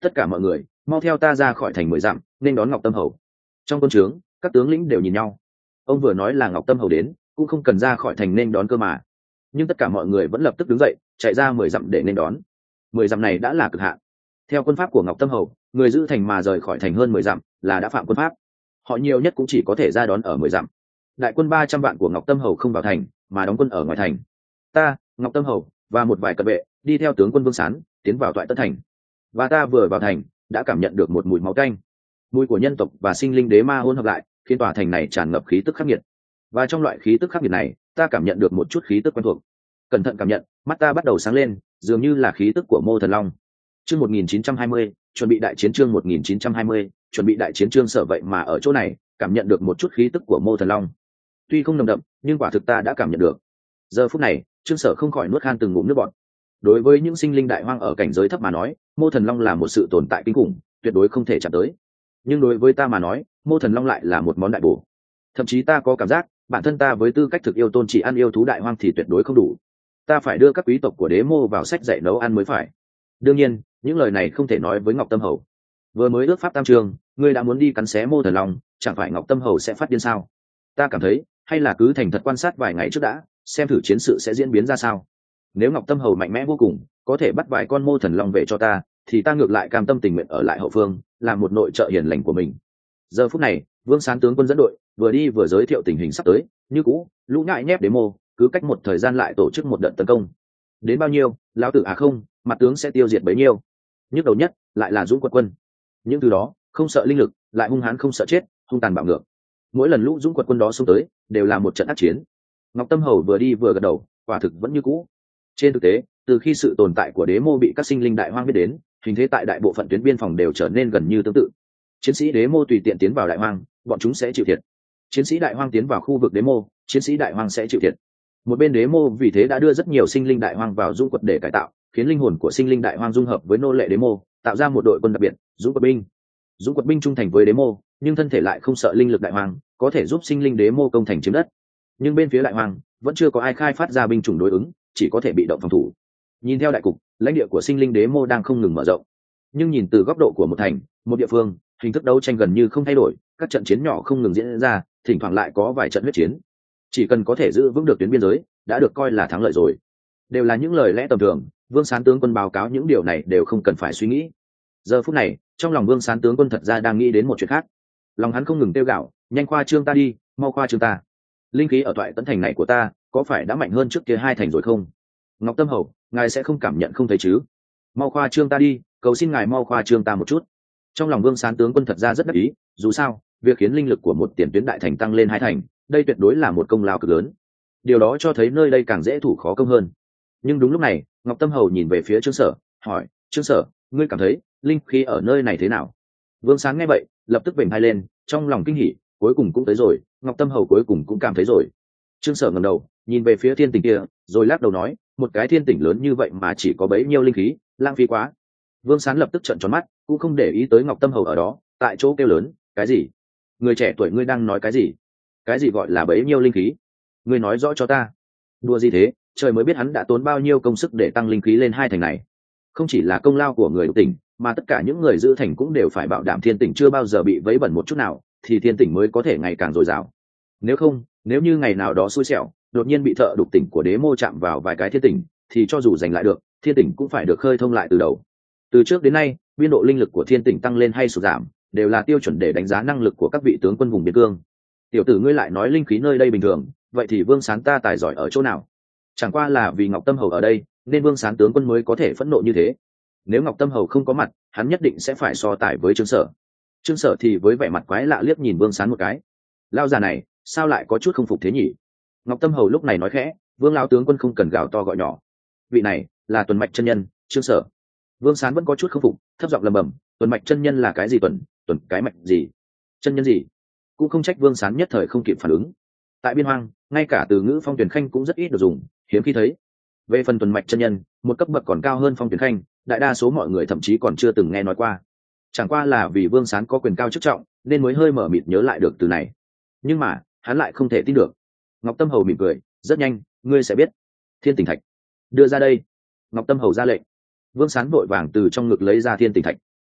tất cả mọi người mau theo ta ra khỏi thành mười dặm nên đón Ngọc Tâm Hầu. Trong quân trướng các tướng lĩnh đều nhìn nhau. Ông vừa nói là Ngọc Tâm Hầu đến, cũng không cần ra khỏi thành nên đón cơ mà. Nhưng tất cả mọi người vẫn lập tức đứng dậy chạy ra mười dặm để nên đón. Mười dặm này đã là cực hạn. Theo quân pháp của Ngọc Tâm Hầu, người giữ thành mà rời khỏi thành hơn mười dặm là đã phạm quân pháp. Họ nhiều nhất cũng chỉ có thể ra đón ở mười dặm. Đại quân ba trăm vạn của Ngọc Tâm Hầu không vào thành mà đóng quân ở ngoài thành. Ta, Ngọc Tâm Hầu và một vài cận vệ đi theo tướng quân Vương Sán tiến vào Toại Tân thành. Và ta vừa vào thành đã cảm nhận được một mùi máu tanh, mùi của nhân tộc và sinh linh đế ma hỗn hợp lại, khiến tòa thành này tràn ngập khí tức khắc nghiệt. Và trong loại khí tức khắc nghiệt này, ta cảm nhận được một chút khí tức quen thuộc. Cẩn thận cảm nhận, mắt ta bắt đầu sáng lên, dường như là khí tức của Mô Thần Long. Chương một nghìn chín trăm hai mươi, chuẩn bị đại chiến chương một nghìn chín trăm hai mươi, chuẩn bị đại chiến chương Sở vậy mà ở chỗ này, cảm nhận được một chút khí tức của Mô Thần Long. Tuy không nồng đậm, nhưng quả thực ta đã cảm nhận được. Giờ phút này, Trương Sở không khỏi nuốt khan từng ngụm nước bọt. Đối với những sinh linh đại hoang ở cảnh giới thấp mà nói, Mô Thần Long là một sự tồn tại kinh khủng, tuyệt đối không thể chạm tới. Nhưng đối với ta mà nói, Mô Thần Long lại là một món đại bổ. Thậm chí ta có cảm giác, bản thân ta với tư cách thực yêu tôn chỉ ăn yêu thú đại hoang thì tuyệt đối không đủ. Ta phải đưa các quý tộc của Đế Mô vào sách dạy nấu ăn mới phải. Đương nhiên, những lời này không thể nói với Ngọc Tâm Hầu. Vừa mới ước pháp tam trường, ngươi đã muốn đi cắn xé Mô Thần Long, chẳng phải Ngọc Tâm Hầu sẽ phát điên sao? Ta cảm thấy, hay là cứ thành thật quan sát vài ngày trước đã, xem thử chiến sự sẽ diễn biến ra sao. Nếu Ngọc Tâm Hầu mạnh mẽ vô cùng, có thể bắt vài con Mô Thần Long về cho ta, thì ta ngược lại cam tâm tình nguyện ở lại hậu phương, làm một nội trợ hiền lành của mình. Giờ phút này, Vương Sán tướng quân dẫn đội vừa đi vừa giới thiệu tình hình sắp tới. Như cũ, lũ nhại nhép Đế Mô cứ cách một thời gian lại tổ chức một đợt tấn công. Đến bao nhiêu, lão tử à không, mặt tướng sẽ tiêu diệt bấy nhiêu. Nhức đầu nhất lại là Dũng Quật quân. Những thứ đó không sợ linh lực, lại hung hãn không sợ chết, hung tàn bạo ngược. Mỗi lần lũ Dũng Quật quân đó xông tới, đều là một trận ác chiến. Ngọc Tâm Hầu vừa đi vừa gật đầu, quả thực vẫn như cũ. Trên thực tế, từ khi sự tồn tại của Đế Mô bị các sinh linh đại hoang biết đến, hình thế tại đại bộ phận tuyến biên phòng đều trở nên gần như tương tự. Chiến sĩ Đế Mô tùy tiện tiến vào đại hoang, bọn chúng sẽ chịu thiệt. Chiến sĩ đại hoang tiến vào khu vực Đế Mô, chiến sĩ đại hoang sẽ chịu thiệt. Một bên Đế Mô vì thế đã đưa rất nhiều sinh linh đại hoang vào Dũng Quật để cải tạo, khiến linh hồn của sinh linh đại hoang dung hợp với nô lệ Đế Mô, tạo ra một đội quân đặc biệt, Dũng Quật binh. Dũng Quật binh trung thành với Đế Mô, nhưng thân thể lại không sợ linh lực đại hoang, có thể giúp sinh linh Đế Mô công thành chiếm đất. Nhưng bên phía đại hoang vẫn chưa có ai khai phát ra binh chủng đối ứng, chỉ có thể bị động phòng thủ. Nhìn theo đại cục, lãnh địa của sinh linh Đế Mô đang không ngừng mở rộng. Nhưng nhìn từ góc độ của một thành, một địa phương, hình thức đấu tranh gần như không thay đổi, các trận chiến nhỏ không ngừng diễn ra, thỉnh thoảng lại có vài trận huyết chiến. Chỉ cần có thể giữ vững được tuyến biên giới, đã được coi là thắng lợi rồi. Đều là những lời lẽ tầm thường, Vương Sán tướng quân báo cáo những điều này đều không cần phải suy nghĩ. Giờ phút này, trong lòng Vương Sán tướng quân thật ra đang nghĩ đến một chuyện khác. Lòng hắn không ngừng kêu gào, nhanh khoa trương ta đi, mau khoa trương ta. Linh khí ở Toại Tấn thành này của ta, có phải đã mạnh hơn trước kia hai thành rồi không? Ngọc Tâm Hầu, ngài sẽ không cảm nhận không thấy chứ? Mau khoa trương ta đi, cầu xin ngài mau khoa trương ta một chút. Trong lòng Vương Sán tướng quân thật ra rất đắc ý, dù sao, việc khiến linh lực của một tiền tuyến đại thành tăng lên hai thành, đây tuyệt đối là một công lao cực lớn. Điều đó cho thấy nơi đây càng dễ thủ khó công hơn. Nhưng đúng lúc này, Ngọc Tâm Hầu nhìn về phía Trương Sở, hỏi: Trương Sở, ngươi cảm thấy linh khí ở nơi này thế nào? Vương Sán nghe vậy, lập tức vểnh hai lên, trong lòng kinh hỉ, cuối cùng cũng tới rồi, Ngọc Tâm Hầu cuối cùng cũng cảm thấy rồi. Trương Sở ngẩng đầu, nhìn về phía thiên tỉnh kia, rồi lắc đầu nói: một cái thiên tỉnh lớn như vậy mà chỉ có bấy nhiêu linh khí, lãng phí quá. Vương Sán lập tức trợn tròn mắt, cũng không để ý tới Ngọc Tâm Hầu ở đó, tại chỗ kêu lớn: cái gì? Người trẻ tuổi ngươi đang nói cái gì? Cái gì gọi là bấy nhiêu linh khí? Ngươi nói rõ cho ta. Đùa gì thế, trời mới biết hắn đã tốn bao nhiêu công sức để tăng linh khí lên hai thành này. Không chỉ là công lao của người tỉnh, mà tất cả những người giữ thành cũng đều phải bảo đảm thiên tỉnh chưa bao giờ bị vấy bẩn một chút nào, thì thiên tỉnh mới có thể ngày càng dồi dào. Nếu không, nếu như ngày nào đó xui xẻo, đột nhiên bị thợ đục tỉnh của Đế Mô chạm vào vài cái thiên tỉnh, thì cho dù giành lại được, thiên tỉnh cũng phải được khơi thông lại từ đầu. Từ trước đến nay, biên độ linh lực của thiên tỉnh tăng lên hay sụt giảm, đều là tiêu chuẩn để đánh giá năng lực của các vị tướng quân vùng biên cương. Tiểu tử ngươi lại nói linh khí nơi đây bình thường, vậy thì Vương Sán ta tài giỏi ở chỗ nào? Chẳng qua là vì Ngọc Tâm Hầu ở đây, nên Vương Sán tướng quân mới có thể phẫn nộ như thế. Nếu Ngọc Tâm Hầu không có mặt, hắn nhất định sẽ phải so tài với Trương Sở. Trương Sở thì với vẻ mặt quái lạ liếc nhìn Vương Sán một cái. Lao già này, sao lại có chút không phục thế nhỉ? Ngọc Tâm Hầu lúc này nói khẽ: Vương lão tướng quân không cần gào to gọi nhỏ. Vị này là Tuần Mạch chân nhân, Trương Sở. Vương Sán vẫn có chút không phục, thấp giọng lầm bầm: Tuần Mạch chân nhân là cái gì? Tuần, tuần cái mạch gì? Chân nhân gì? Cũng không trách Vương Sán nhất thời không kịp phản ứng. Tại biên hoang, ngay cả từ ngữ Phong Tuyển Khanh cũng rất ít được dùng, hiếm khi thấy. Về phần Tuần Mạch chân nhân, một cấp bậc còn cao hơn Phong Tuyển Khanh, đại đa số mọi người thậm chí còn chưa từng nghe nói qua. Chẳng qua là vì Vương Sán có quyền cao chức trọng, nên mới hơi mở mịt nhớ lại được từ này. Nhưng mà hắn lại không thể tin được. Ngọc Tâm Hầu mỉm cười: rất nhanh, ngươi sẽ biết. Thiên Tỉnh Thạch, đưa ra đây. Ngọc Tâm Hầu ra lệnh. Vương Sán vội vàng từ trong ngực lấy ra Thiên Tỉnh Thạch.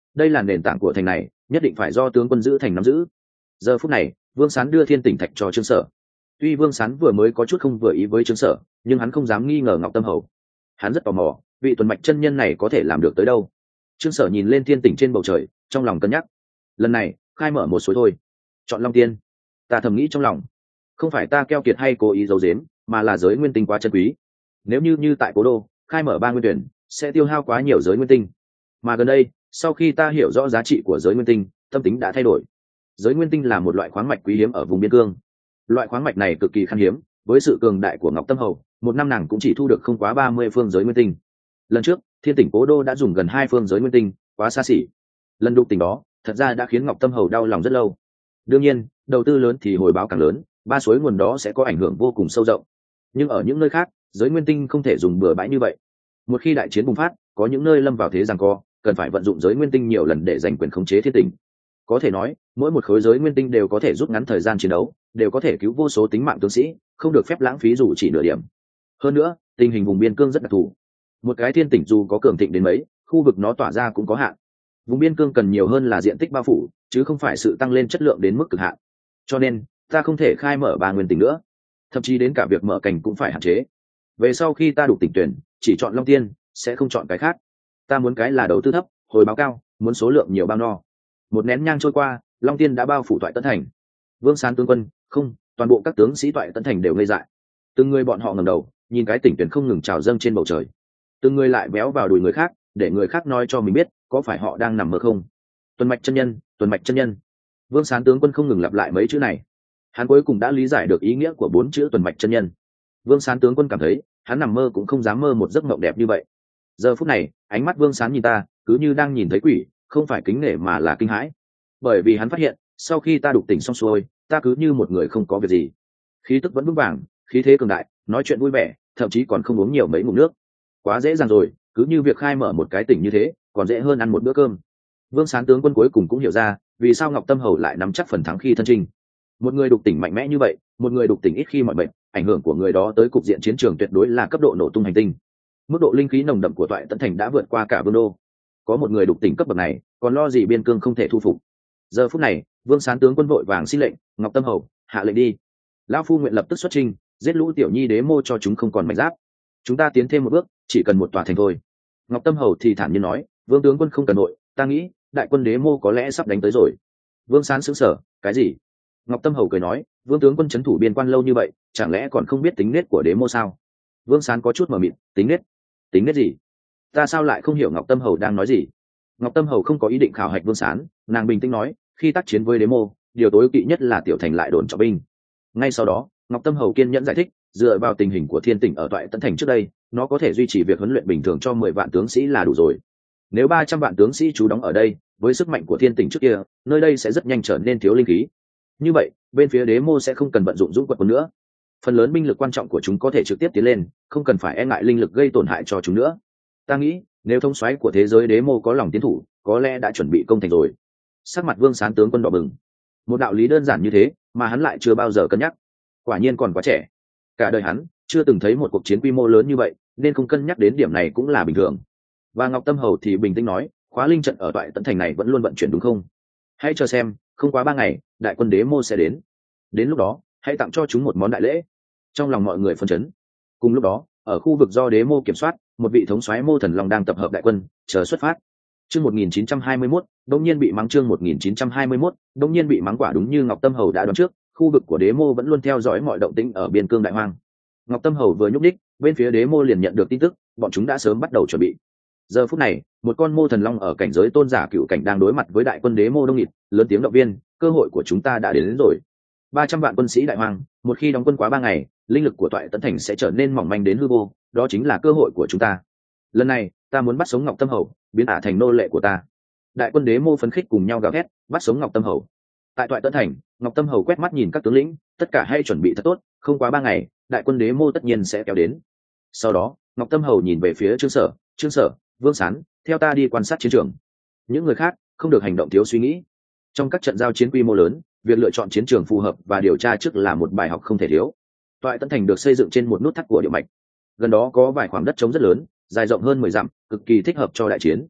đây là nền tảng của thành này, nhất định phải do tướng quân giữ thành nắm giữ. Giờ phút này Vương Sán đưa thiên tỉnh thạch cho Trương Sở. Tuy Vương Sán vừa mới có chút không vừa ý với Trương Sở, nhưng hắn không dám nghi ngờ Ngọc Tâm Hầu. Hắn rất tò mò vị tuần mạch chân nhân này có thể làm được tới đâu. Trương Sở nhìn lên thiên tỉnh trên bầu trời, trong lòng cân nhắc, lần này khai mở một suối thôi, chọn Long Tiên. Ta thầm nghĩ trong lòng, không phải ta keo kiệt hay cố ý giấu giếm, mà là giới nguyên tinh quá chân quý. Nếu như như tại cố đô khai mở ba nguyên tuyển, sẽ tiêu hao quá nhiều giới nguyên tinh. Mà gần đây, sau khi ta hiểu rõ giá trị của giới nguyên tinh, tâm tính đã thay đổi. Giới nguyên tinh là một loại khoáng mạch quý hiếm ở vùng biên cương. Loại khoáng mạch này cực kỳ khan hiếm, với sự cường đại của Ngọc Tâm Hầu, một năm nàng cũng chỉ thu được không quá ba mươi phương giới nguyên tinh. Lần trước thiên tỉnh cố đô đã dùng gần hai phương giới nguyên tinh, quá xa xỉ. Lần đụng tình đó thật ra đã khiến Ngọc Tâm Hầu đau lòng rất lâu. Đương nhiên đầu tư lớn thì hồi báo càng lớn, ba suối nguồn đó sẽ có ảnh hưởng vô cùng sâu rộng. Nhưng ở những nơi khác, giới nguyên tinh không thể dùng bừa bãi như vậy. Một khi đại chiến bùng phát, có những nơi lâm vào thế giằng co, cần phải vận dụng giới nguyên tinh nhiều lần để giành quyền khống chế thiên tỉnh. Có thể nói mỗi một khối giới nguyên tinh đều có thể rút ngắn thời gian chiến đấu, đều có thể cứu vô số tính mạng tướng sĩ, không được phép lãng phí dù chỉ nửa điểm. Hơn nữa tình hình vùng biên cương rất đặc thù, một cái thiên tỉnh dù có cường thịnh đến mấy, khu vực nó tỏa ra cũng có hạn. Vùng biên cương cần nhiều hơn là diện tích bao phủ, chứ không phải sự tăng lên chất lượng đến mức cực hạn. Cho nên ta không thể khai mở ba nguyên tỉnh nữa, thậm chí đến cả việc mở cảnh cũng phải hạn chế. Về sau khi ta đủ tỉnh tuyển, chỉ chọn Long Tiên, sẽ không chọn cái khác. Ta muốn cái là đầu tư thấp, hồi báo cao, muốn số lượng nhiều bao no. Một nén nhang trôi qua, Long Tiên đã bao phủ Toại Tấn Thành. Vương Sán tướng quân, không, toàn bộ các tướng sĩ Toại Tấn Thành đều ngây dại. Từng người bọn họ ngẩng đầu, nhìn cái tỉnh tuyển không ngừng trào dâng trên bầu trời. Từng người lại béo vào đùi người khác, để người khác nói cho mình biết, có phải họ đang nằm mơ không? Tuần mạch chân nhân, tuần mạch chân nhân. Vương Sán tướng quân không ngừng lặp lại mấy chữ này. Hắn cuối cùng đã lý giải được ý nghĩa của bốn chữ tuần mạch chân nhân. Vương Sán tướng quân cảm thấy, hắn nằm mơ cũng không dám mơ một giấc mộng đẹp như vậy. Giờ phút này, ánh mắt Vương Sán nhìn ta, cứ như đang nhìn thấy quỷ, không phải kính nể mà là kinh hãi. Bởi vì hắn phát hiện, sau khi ta đục tỉnh xong xuôi, ta cứ như một người không có việc gì. Khí tức vẫn vững vàng, khí thế cường đại, nói chuyện vui vẻ, thậm chí còn không uống nhiều mấy ngụm nước. Quá dễ dàng rồi, cứ như việc khai mở một cái tỉnh như thế, còn dễ hơn ăn một bữa cơm. Vương Sán tướng quân cuối cùng cũng hiểu ra, vì sao Ngọc Tâm Hầu lại nắm chắc phần thắng khi thân chinh. Một người đục tỉnh mạnh mẽ như vậy, một người đục tỉnh ít khi mọi bệnh, ảnh hưởng của người đó tới cục diện chiến trường tuyệt đối là cấp độ nổ tung hành tinh. Mức độ linh khí nồng đậm của Toại Tấn Thành đã vượt qua cả vương đô. Có một người đục tỉnh cấp bậc này, còn lo gì biên cương không thể thu phục. Giờ phút này, Vương Sán tướng quân vội vàng xin lệnh, Ngọc Tâm Hầu, hạ lệnh đi. Lão phu nguyện lập tức xuất chinh, giết lũ tiểu nhi đế mô cho chúng không còn mảnh giáp. Chúng ta tiến thêm một bước, chỉ cần một tòa thành thôi. Ngọc Tâm Hầu thì thản nhiên nói, Vương tướng quân không cần nội, ta nghĩ đại quân đế mô có lẽ sắp đánh tới rồi. Vương Sán sững sờ, cái gì? Ngọc Tâm Hầu cười nói, Vương tướng quân trấn thủ biên quan lâu như vậy, chẳng lẽ còn không biết tính nết của đế mô sao? Vương Sán có chút mờ mịt, tính nết? Tính nết gì? Ta sao lại không hiểu Ngọc Tâm Hầu đang nói gì? Ngọc Tâm Hầu không có ý định khảo hạch Vương Sán, nàng bình tĩnh nói, khi tác chiến với đế mô, điều tối kỵ nhất là tiểu thành lại đồn trọng binh. Ngay sau đó, Ngọc Tâm Hầu kiên nhẫn giải thích, dựa vào tình hình của thiên tỉnh ở Toại Tấn Thành trước đây, nó có thể duy trì việc huấn luyện bình thường cho mười vạn tướng sĩ là đủ rồi. Nếu ba trăm vạn tướng sĩ trú đóng ở đây, với sức mạnh của thiên tỉnh trước kia, nơi đây sẽ rất nhanh trở nên thiếu linh khí. Như vậy, bên phía đế mô sẽ không cần vận dụng dũng quật quân nữa. Phần lớn binh lực quan trọng của chúng có thể trực tiếp tiến lên, không cần phải e ngại linh lực gây tổn hại cho chúng nữa. Ta nghĩ, nếu thông soái của thế giới đế mô có lòng tiến thủ, có lẽ đã chuẩn bị công thành rồi. Sắc mặt Vương Sán tướng quân đỏ bừng. Một đạo lý đơn giản như thế, mà hắn lại chưa bao giờ cân nhắc. Quả nhiên còn quá trẻ. Cả đời hắn chưa từng thấy một cuộc chiến quy mô lớn như vậy, nên không cân nhắc đến điểm này cũng là bình thường. Và Ngọc Tâm Hầu thì bình tĩnh nói, khóa linh trận ở Toại Tấn Thành này vẫn luôn vận chuyển đúng không? Hãy chờ xem, không quá ba ngày, đại quân đế mô sẽ đến. Đến lúc đó, hãy tặng cho chúng một món đại lễ. Trong lòng mọi người phấn chấn. Cùng lúc đó, ở khu vực do đế mô kiểm soát, một vị thống soái Mô Thần Long đang tập hợp đại quân, chờ xuất phát. Chương một nghìn chín trăm hai mươi mốt, đống nhiên bị mắng chương một nghìn chín trăm hai mươi mốt, đống nhiên bị mắng quả đúng như Ngọc Tâm Hầu đã đoán trước, khu vực của đế mô vẫn luôn theo dõi mọi động tĩnh ở biên cương đại hoang. Ngọc Tâm Hầu vừa nhúc đích, bên phía đế mô liền nhận được tin tức, bọn chúng đã sớm bắt đầu chuẩn bị. Giờ phút này, một con Mô Thần Long ở cảnh giới tôn giả cựu cảnh đang đối mặt với đại quân đế mô đông nghịt, lớn tiếng động viên, cơ hội của chúng ta đã đến, đến rồi. ba trăm vạn quân sĩ đại hoang, một khi đóng quân quá ba ngày, linh lực của Toại Tấn Thành sẽ trở nên mỏng manh đến hư vô, đó chính là cơ hội của chúng ta. Lần này, ta muốn bắt sống Ngọc Tâm Hầu, biến ả thành nô lệ của ta. Đại quân đế mô phấn khích cùng nhau gào thét, bắt sống Ngọc Tâm Hầu. Tại Toại Tấn Thành, Ngọc Tâm Hầu quét mắt nhìn các tướng lĩnh, tất cả hãy chuẩn bị thật tốt, không quá ba ngày, đại quân đế mô tất nhiên sẽ kéo đến. Sau đó, Ngọc Tâm Hầu nhìn về phía Trương Sở, Trương Sở, Vương Sán, theo ta đi quan sát chiến trường. Những người khác không được hành động thiếu suy nghĩ. Trong các trận giao chiến quy mô lớn, việc lựa chọn chiến trường phù hợp và điều tra trước là một bài học không thể thiếu. Toại Tấn Thành được xây dựng trên một nút thắt của địa mạch, gần đó có vài khoảng đất trống rất lớn, dài rộng hơn mười dặm, cực kỳ thích hợp cho đại chiến.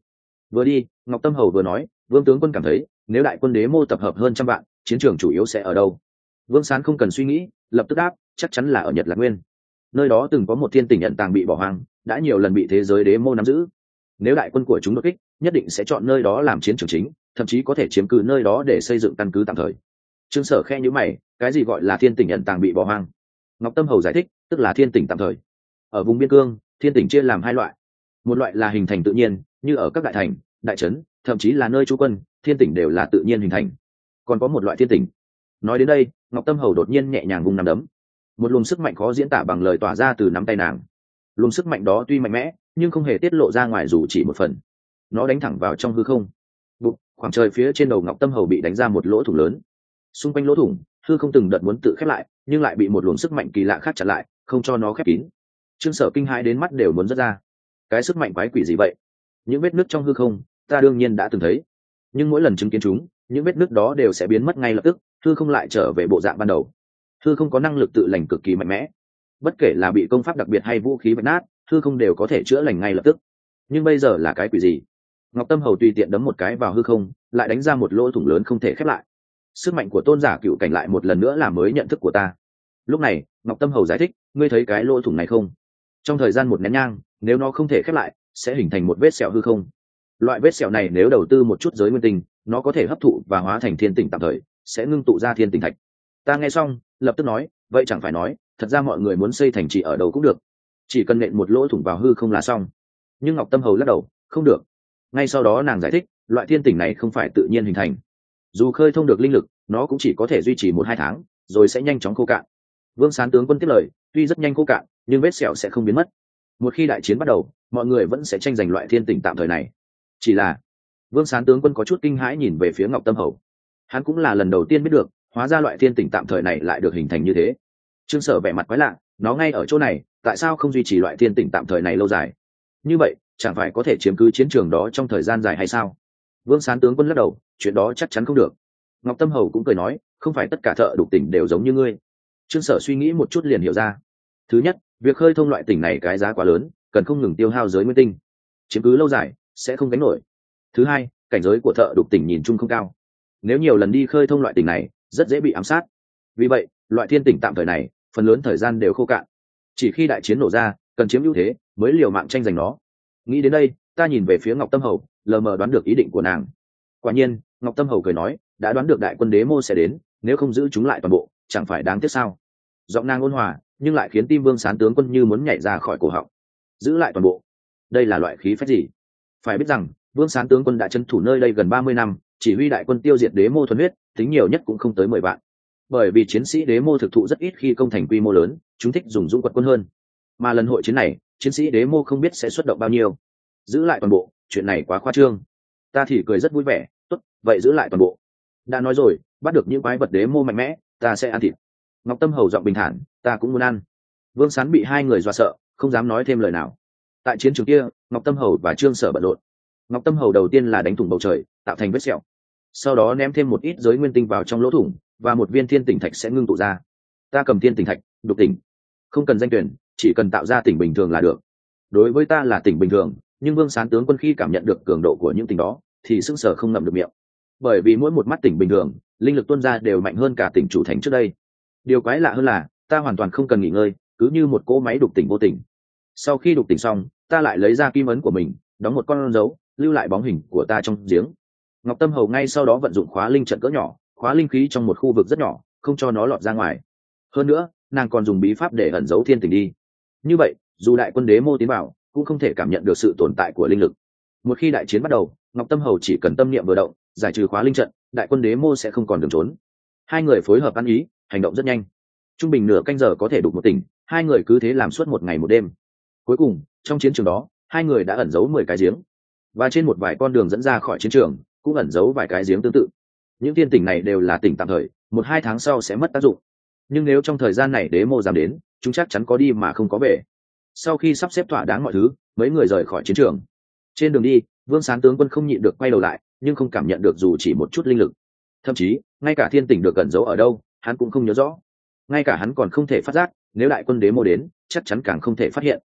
Vừa đi, Ngọc Tâm Hầu vừa nói, Vương tướng quân cảm thấy, nếu đại quân đế mô tập hợp hơn trăm vạn, chiến trường chủ yếu sẽ ở đâu? Vương Sán không cần suy nghĩ, lập tức đáp, chắc chắn là ở Nhật Lạc Nguyên. Nơi đó từng có một thiên tỉnh nhận tàng bị bỏ hoang, đã nhiều lần bị thế giới đế mô nắm giữ. Nếu đại quân của chúng đột kích, nhất định sẽ chọn nơi đó làm chiến trường chính, thậm chí có thể chiếm cứ nơi đó để xây dựng căn cứ tạm thời. Trương Sở khe nhíu mày, cái gì gọi là thiên tỉnh nhận tàng bị bỏ hoang? Ngọc Tâm Hầu giải thích, tức là thiên tỉnh tạm thời. Ở vùng biên cương, thiên tỉnh chia làm hai loại. Một loại là hình thành tự nhiên, như ở các đại thành, đại trấn, thậm chí là nơi trú quân, thiên tỉnh đều là tự nhiên hình thành. Còn có một loại thiên tỉnh. Nói đến đây, Ngọc Tâm Hầu đột nhiên nhẹ nhàng vung nắm đấm. Một luồng sức mạnh khó diễn tả bằng lời tỏa ra từ nắm tay nàng. Luồng sức mạnh đó tuy mạnh mẽ, nhưng không hề tiết lộ ra ngoài dù chỉ một phần. Nó đánh thẳng vào trong hư không. Bụp, khoảng trời phía trên đầu Ngọc Tâm Hầu bị đánh ra một lỗ thủng lớn. Xung quanh lỗ thủng, hư không từng đợt muốn tự khép lại, nhưng lại bị một luồng sức mạnh kỳ lạ khác chặn lại, không cho nó khép kín. Trương Sở kinh hãi đến mắt đều muốn rớt ra. Cái sức mạnh quái quỷ gì vậy? Những vết nứt trong hư không, ta đương nhiên đã từng thấy, nhưng mỗi lần chứng kiến chúng, những vết nứt đó đều sẽ biến mất ngay lập tức, hư không lại trở về bộ dạng ban đầu. Hư không có năng lực tự lành cực kỳ mạnh mẽ, bất kể là bị công pháp đặc biệt hay vũ khí vạch nát, hư không đều có thể chữa lành ngay lập tức. Nhưng bây giờ là cái quỷ gì? Ngọc Tâm Hầu tùy tiện đấm một cái vào hư không, lại đánh ra một lỗ thủng lớn không thể khép lại. Sức mạnh của tôn giả cựu cảnh lại một lần nữa làm mới nhận thức của ta. Lúc này, Ngọc Tâm Hầu giải thích, ngươi thấy cái lỗ thủng này không? Trong thời gian một nén nhang, nếu nó không thể khép lại, sẽ hình thành một vết sẹo hư không. Loại vết sẹo này nếu đầu tư một chút giới nguyên tinh, nó có thể hấp thụ và hóa thành thiên tỉnh tạm thời, sẽ ngưng tụ ra thiên tỉnh thạch. Ta nghe xong, lập tức nói, vậy chẳng phải nói, thật ra mọi người muốn xây thành trì ở đâu cũng được, chỉ cần nện một lỗ thủng vào hư không là xong. Nhưng Ngọc Tâm Hầu lắc đầu, không được. Ngay sau đó nàng giải thích, loại thiên tỉnh này không phải tự nhiên hình thành, dù khơi thông được linh lực, nó cũng chỉ có thể duy trì một hai tháng, rồi sẽ nhanh chóng khô cạn. Vương Sán tướng quân tiếp lời, tuy rất nhanh khô cạn, nhưng vết sẹo sẽ không biến mất. Một khi đại chiến bắt đầu, mọi người vẫn sẽ tranh giành loại thiên tỉnh tạm thời này. Chỉ là, Vương Sán tướng quân có chút kinh hãi nhìn về phía Ngọc Tâm Hầu. Hắn cũng là lần đầu tiên biết được, hóa ra loại thiên tỉnh tạm thời này lại được hình thành như thế. Trương Sở vẻ mặt quái lạ, nó ngay ở chỗ này, tại sao không duy trì loại thiên tỉnh tạm thời này lâu dài? Như vậy, chẳng phải có thể chiếm cứ chiến trường đó trong thời gian dài hay sao? Vương Sán tướng quân lắc đầu, chuyện đó chắc chắn không được. Ngọc Tâm Hầu cũng cười nói, không phải tất cả thợ đục tỉnh đều giống như ngươi. Trương Sở suy nghĩ một chút liền hiểu ra. Thứ nhất, việc khơi thông loại tỉnh này cái giá quá lớn, cần không ngừng tiêu hao giới nguyên tinh, chiếm cứ lâu dài sẽ không gánh nổi. Thứ hai, cảnh giới của thợ đục tỉnh nhìn chung không cao, nếu nhiều lần đi khơi thông loại tỉnh này rất dễ bị ám sát. Vì vậy, loại thiên tỉnh tạm thời này phần lớn thời gian đều khô cạn, chỉ khi đại chiến nổ ra cần chiếm ưu thế mới liều mạng tranh giành nó. Nghĩ đến đây, ta nhìn về phía Ngọc Tâm Hầu, lờ mờ đoán được ý định của nàng. Quả nhiên, Ngọc Tâm Hầu cười nói, đã đoán được đại quân đế mô sẽ đến, nếu không giữ chúng lại toàn bộ, chẳng phải đáng tiếc sao? Giọng nàng ôn hòa, nhưng lại khiến tim Vương Sán tướng quân như muốn nhảy ra khỏi cổ họng. Giữ lại toàn bộ, đây là loại khí phách gì? Phải biết rằng, Vương Sán tướng quân đã trấn thủ nơi đây gần ba mươi năm, chỉ huy đại quân tiêu diệt đế mô thuần huyết, tính nhiều nhất cũng không tới mười vạn. Bởi vì chiến sĩ đế mô thực thụ rất ít khi công thành quy mô lớn, chúng thích dùng dũng quật quân hơn. Mà lần hội chiến này, chiến sĩ đế mô không biết sẽ xuất động bao nhiêu. Giữ lại toàn bộ, chuyện này quá khoa trương. Ta thì cười rất vui vẻ, tốt, vậy giữ lại toàn bộ. Đã nói rồi, bắt được những quái vật đế mô mạnh mẽ, ta sẽ ăn thịt. Ngọc Tâm Hầu giọng bình thản, ta cũng muốn ăn. Vương Sán bị hai người dọa sợ, không dám nói thêm lời nào. Tại chiến trường kia, Ngọc Tâm Hầu và Trương Sở bận rộn. Ngọc Tâm Hầu đầu tiên là đánh thủng bầu trời, tạo thành vết sẹo, sau đó ném thêm một ít giới nguyên tinh vào trong lỗ thủng, và một viên thiên tỉnh thạch sẽ ngưng tụ ra. Ta cầm thiên tỉnh thạch, đục tỉnh, không cần danh tuyển, chỉ cần tạo ra tỉnh bình thường là được. Đối với ta là tỉnh bình thường, nhưng Vương Sán tướng quân khi cảm nhận được cường độ của những tỉnh đó, thì sững sờ không ngậm được miệng. Bởi vì mỗi một mắt tỉnh bình thường, linh lực tuôn ra đều mạnh hơn cả tỉnh chủ thành trước đây. Điều quái lạ hơn là, ta hoàn toàn không cần nghỉ ngơi, cứ như một cỗ máy đục tỉnh vô tỉnh. Sau khi đục tỉnh xong, ta lại lấy ra kim ấn của mình, đóng một con dấu, lưu lại bóng hình của ta trong giếng. Ngọc Tâm Hầu ngay sau đó vận dụng khóa linh trận cỡ nhỏ, khóa linh khí trong một khu vực rất nhỏ, không cho nó lọt ra ngoài. Hơn nữa, nàng còn dùng bí pháp để ẩn giấu thiên tỉnh đi. Như vậy, dù đại quân đế mô tiến vào, cũng không thể cảm nhận được sự tồn tại của linh lực. Một khi đại chiến bắt đầu, Ngọc Tâm Hầu chỉ cần tâm niệm vừa động, giải trừ khóa linh trận, đại quân đế mô sẽ không còn đường trốn. Hai người phối hợp ăn ý, hành động rất nhanh. Trung bình nửa canh giờ có thể đục một tỉnh, hai người cứ thế làm suốt một ngày một đêm. Cuối cùng, trong chiến trường đó, hai người đã ẩn giấu mười cái giếng, và trên một vài con đường dẫn ra khỏi chiến trường cũng ẩn giấu vài cái giếng tương tự. Những thiên tỉnh này đều là tỉnh tạm thời, một hai tháng sau sẽ mất tác dụng. Nhưng nếu trong thời gian này đế mô dám đến, chúng chắc chắn có đi mà không có về. Sau khi sắp xếp thỏa đáng mọi thứ, mấy người rời khỏi chiến trường. Trên đường đi, Vương Sán tướng quân không nhịn được quay đầu lại, nhưng không cảm nhận được dù chỉ một chút linh lực. Thậm chí, ngay cả thiên tỉnh được ẩn giấu ở đâu, hắn cũng không nhớ rõ. Ngay cả hắn còn không thể phát giác, nếu đại quân đế mô đến, chắc chắn càng không thể phát hiện.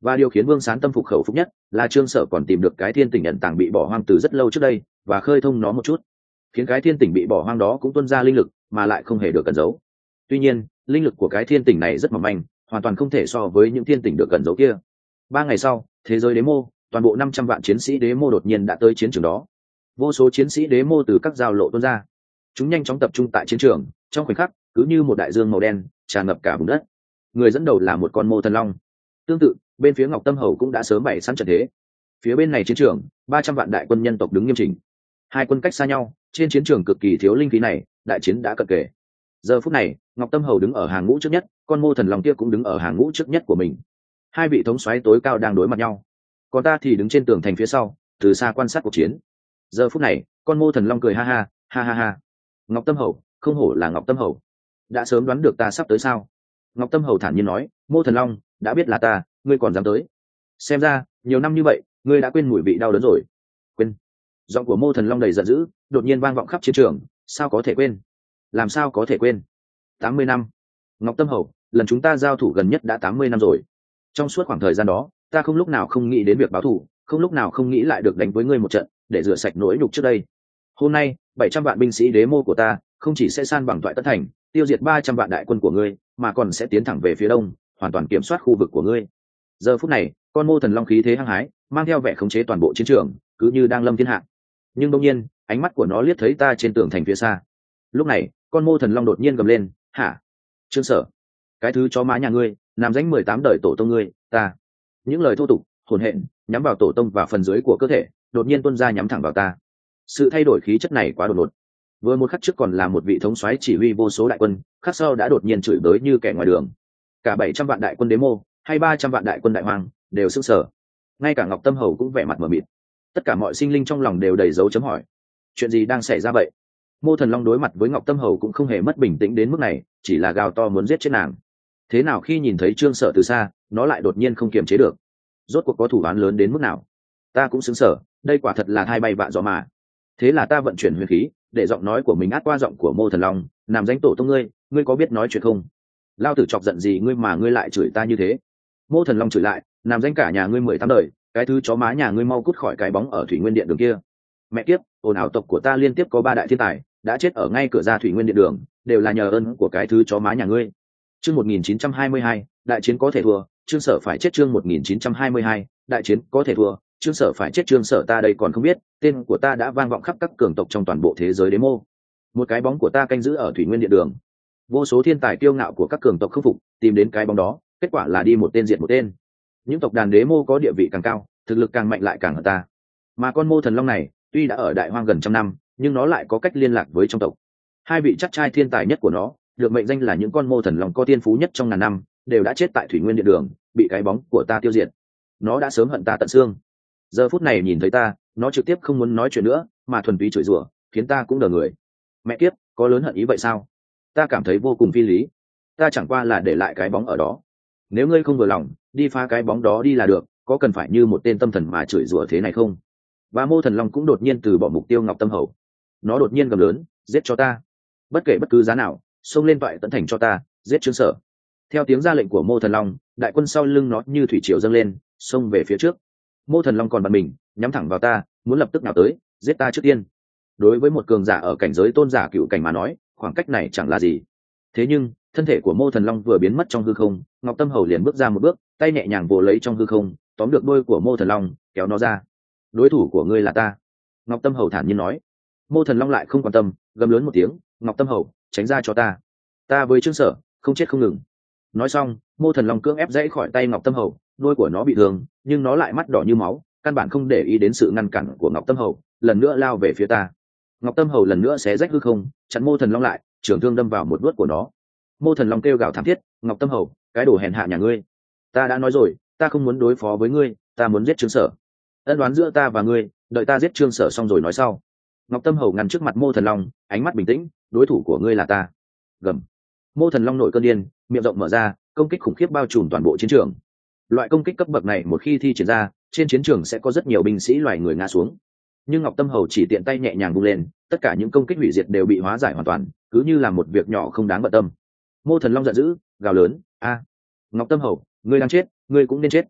Và điều khiến Vương Sán tâm phục khẩu phục nhất là Trương Sở còn tìm được cái thiên tỉnh ẩn tàng bị bỏ hoang từ rất lâu trước đây và khơi thông nó một chút, khiến cái thiên tỉnh bị bỏ hoang đó cũng tuôn ra linh lực mà lại không hề được cẩn giấu. Tuy nhiên, linh lực của cái thiên tỉnh này rất mỏng manh, hoàn toàn không thể so với những thiên tỉnh được cẩn giấu kia. Ba ngày sau, thế giới đế mô, toàn bộ năm trăm vạn chiến sĩ đế mô đột nhiên đã tới chiến trường đó. Vô số chiến sĩ đế mô từ các giao lộ tuôn ra. Chúng nhanh chóng tập trung tại chiến trường, trong khoảnh khắc, cứ như một đại dương màu đen tràn ngập cả vùng đất. Người dẫn đầu là một con mô thần long. Tương tự, bên phía Ngọc Tâm Hầu cũng đã sớm bày sẵn trận thế. Phía bên này chiến trường, ba trăm vạn đại quân nhân tộc đứng nghiêm chỉnh. Hai quân cách xa nhau, trên chiến trường cực kỳ thiếu linh khí này, đại chiến đã cận kề. Giờ phút này, Ngọc Tâm Hầu đứng ở hàng ngũ trước nhất, con mô thần long kia cũng đứng ở hàng ngũ trước nhất của mình. Hai vị thống soái tối cao đang đối mặt nhau, còn ta thì đứng trên tường thành phía sau, từ xa quan sát cuộc chiến. Giờ phút này, con mô thần long cười ha ha, ha ha ha. Ngọc Tâm Hầu, không hổ là Ngọc Tâm Hầu, đã sớm đoán được ta sắp tới sao? Ngọc Tâm Hầu thản nhiên nói, mô thần long, đã biết là ta, ngươi còn dám tới? Xem ra, nhiều năm như vậy, ngươi đã quên mùi vị đau đớn rồi. Quên? Giọng của mô thần long đầy giận dữ, đột nhiên vang vọng khắp chiến trường. Sao có thể quên? Làm sao có thể quên? Tám mươi năm. Ngọc Tâm Hầu, lần chúng ta giao thủ gần nhất đã tám mươi năm rồi. Trong suốt khoảng thời gian đó, ta không lúc nào không nghĩ đến việc báo thù, không lúc nào không nghĩ lại được đánh với ngươi một trận, để rửa sạch nỗi nhục trước đây. Hôm nay, bảy trăm vạn binh sĩ đế mô của ta, không chỉ sẽ san bằng Toại Tất Thành, tiêu diệt ba trăm vạn đại quân của ngươi, mà còn sẽ tiến thẳng về phía đông, hoàn toàn kiểm soát khu vực của ngươi. Giờ phút này, con mô thần long khí thế hăng hái, mang theo vẻ khống chế toàn bộ chiến trường, cứ như đang lâm thiên hạ. Nhưng đột nhiên, ánh mắt của nó liếc thấy ta trên tường thành phía xa. Lúc này, con mô thần long đột nhiên gầm lên, hả? Trương Sở, cái thứ chó má nhà ngươi, làm danh mười tám đời tổ tông ngươi, ta. Những lời thô tục, hỗn hện, nhắm vào tổ tông và phần dưới của cơ thể, đột nhiên tuôn ra nhắm thẳng vào ta. Sự thay đổi khí chất này quá đột ngột. Vừa một khắc trước còn là một vị thống soái chỉ huy vô số đại quân, khắc sau đã đột nhiên chửi bới như kẻ ngoài đường. Cả bảy trăm vạn đại quân đế mô, hay ba trăm vạn đại quân đại hoàng, đều sững sờ. Ngay cả Ngọc Tâm Hầu cũng vẻ mặt mờ mịt. Tất cả mọi sinh linh trong lòng đều đầy dấu chấm hỏi. Chuyện gì đang xảy ra vậy? Mô thần long đối mặt với Ngọc Tâm Hầu cũng không hề mất bình tĩnh đến mức này, chỉ là gào to muốn giết chết nàng. Thế nào khi nhìn thấy Trương Sở từ xa, nó lại đột nhiên không kiềm chế được? Rốt cuộc có thủ án lớn đến mức nào? Ta cũng sững sờ, đây quả thật là hai bay vạ gió mà. Thế là ta vận chuyển huyền khí, để giọng nói của mình át qua giọng của mô thần long, làm danh tổ tông ngươi, ngươi có biết nói chuyện không? Lao tử chọc giận gì ngươi mà ngươi lại chửi ta như thế? Mô thần long chửi lại, làm danh cả nhà ngươi mười tám đời, cái thứ chó má nhà ngươi mau cút khỏi cái bóng ở Thủy Nguyên Điện đường kia. Mẹ kiếp, ồn ào tộc của ta liên tiếp có ba đại thiên tài đã chết ở ngay cửa ra Thủy Nguyên Điện đường, đều là nhờ ơn của cái thứ chó má nhà ngươi. Chương một nghìn chín trăm hai mươi hai, đại chiến có thể thua, Trương Sở phải chết. Chương một nghìn chín trăm hai mươi hai, đại chiến có thể thua, Trương Sở phải chết. Trương Sở ta đây còn không biết, tên của ta đã vang vọng khắp các cường tộc trong toàn bộ thế giới đế mô. Một cái bóng của ta canh giữ ở Thủy Nguyên Điện đường. Vô số thiên tài kiêu ngạo của các cường tộc khâm phục, tìm đến cái bóng đó, kết quả là đi một tên diệt một tên. Những tộc đàn đế mô có địa vị càng cao, thực lực càng mạnh lại càng hơn ta. Mà con mô thần long này, tuy đã ở Đại Hoang gần trăm năm, nhưng nó lại có cách liên lạc với trong tộc. Hai vị chắc trai thiên tài nhất của nó, được mệnh danh là những con mô thần long có tiên phú nhất trong ngàn năm, đều đã chết tại Thủy Nguyên Điện đường, bị cái bóng của ta tiêu diệt. Nó đã sớm hận ta tận xương. Giờ phút này nhìn thấy ta, nó trực tiếp không muốn nói chuyện nữa, mà thuần túy chửi rủa, khiến ta cũng đờ người. Mẹ kiếp, có lớn hận ý vậy sao? Ta cảm thấy vô cùng phi lý. Ta chẳng qua là để lại cái bóng ở đó. Nếu ngươi không vừa lòng, đi phá cái bóng đó đi là được, có cần phải như một tên tâm thần mà chửi rủa thế này không? Và mô thần long cũng đột nhiên từ bỏ mục tiêu Ngọc Tâm Hầu. Nó đột nhiên gầm lớn, giết cho ta, bất kể bất cứ giá nào, xông lên Toại Tấn Thành cho ta, giết Trương Sở. Theo tiếng ra lệnh của mô thần long, đại quân sau lưng nó như thủy triều dâng lên, xông về phía trước. Mô thần long còn bật mình, nhắm thẳng vào ta, muốn lập tức nào tới, giết ta trước tiên. Đối với một cường giả ở cảnh giới tôn giả cựu cảnh mà nói, khoảng cách này chẳng là gì. Thế nhưng thân thể của mô thần long vừa biến mất trong hư không, Ngọc Tâm Hầu liền bước ra một bước, tay nhẹ nhàng vồ lấy trong hư không, tóm được đuôi của mô thần long, kéo nó ra. Đối thủ của ngươi là ta, Ngọc Tâm Hầu thản nhiên nói. Mô thần long lại không quan tâm, gầm lớn một tiếng, Ngọc Tâm Hầu, tránh ra cho ta, ta với Trương Sở không chết không ngừng. Nói xong, mô thần long cưỡng ép dãy khỏi tay Ngọc Tâm Hầu, đuôi của nó bị thương, nhưng nó lại mắt đỏ như máu, căn bản không để ý đến sự ngăn cản của Ngọc Tâm Hầu, lần nữa lao về phía ta. Ngọc Tâm Hầu lần nữa xé rách hư không, chặn mô thần long lại, trường thương đâm vào một đuốt của nó. Mô thần long kêu gào thảm thiết, Ngọc Tâm Hầu, cái đồ hèn hạ nhà ngươi, ta đã nói rồi, ta không muốn đối phó với ngươi, ta muốn giết Trương Sở. Ân đoán giữa ta và ngươi, đợi ta giết Trương Sở xong rồi nói sau. Ngọc Tâm Hầu ngăn trước mặt mô thần long, ánh mắt bình tĩnh, đối thủ của ngươi là ta. Gầm. Mô thần long nổi cơn điên, miệng rộng mở ra, công kích khủng khiếp bao trùm toàn bộ chiến trường. Loại công kích cấp bậc này một khi thi triển ra, trên chiến trường sẽ có rất nhiều binh sĩ loài người ngã xuống. Nhưng Ngọc Tâm Hầu chỉ tiện tay nhẹ nhàng vung lên, tất cả những công kích hủy diệt đều bị hóa giải hoàn toàn, cứ như là một việc nhỏ không đáng bận tâm. Mô thần long giận dữ, gào lớn, a, Ngọc Tâm Hầu, ngươi đang chết, ngươi cũng nên chết.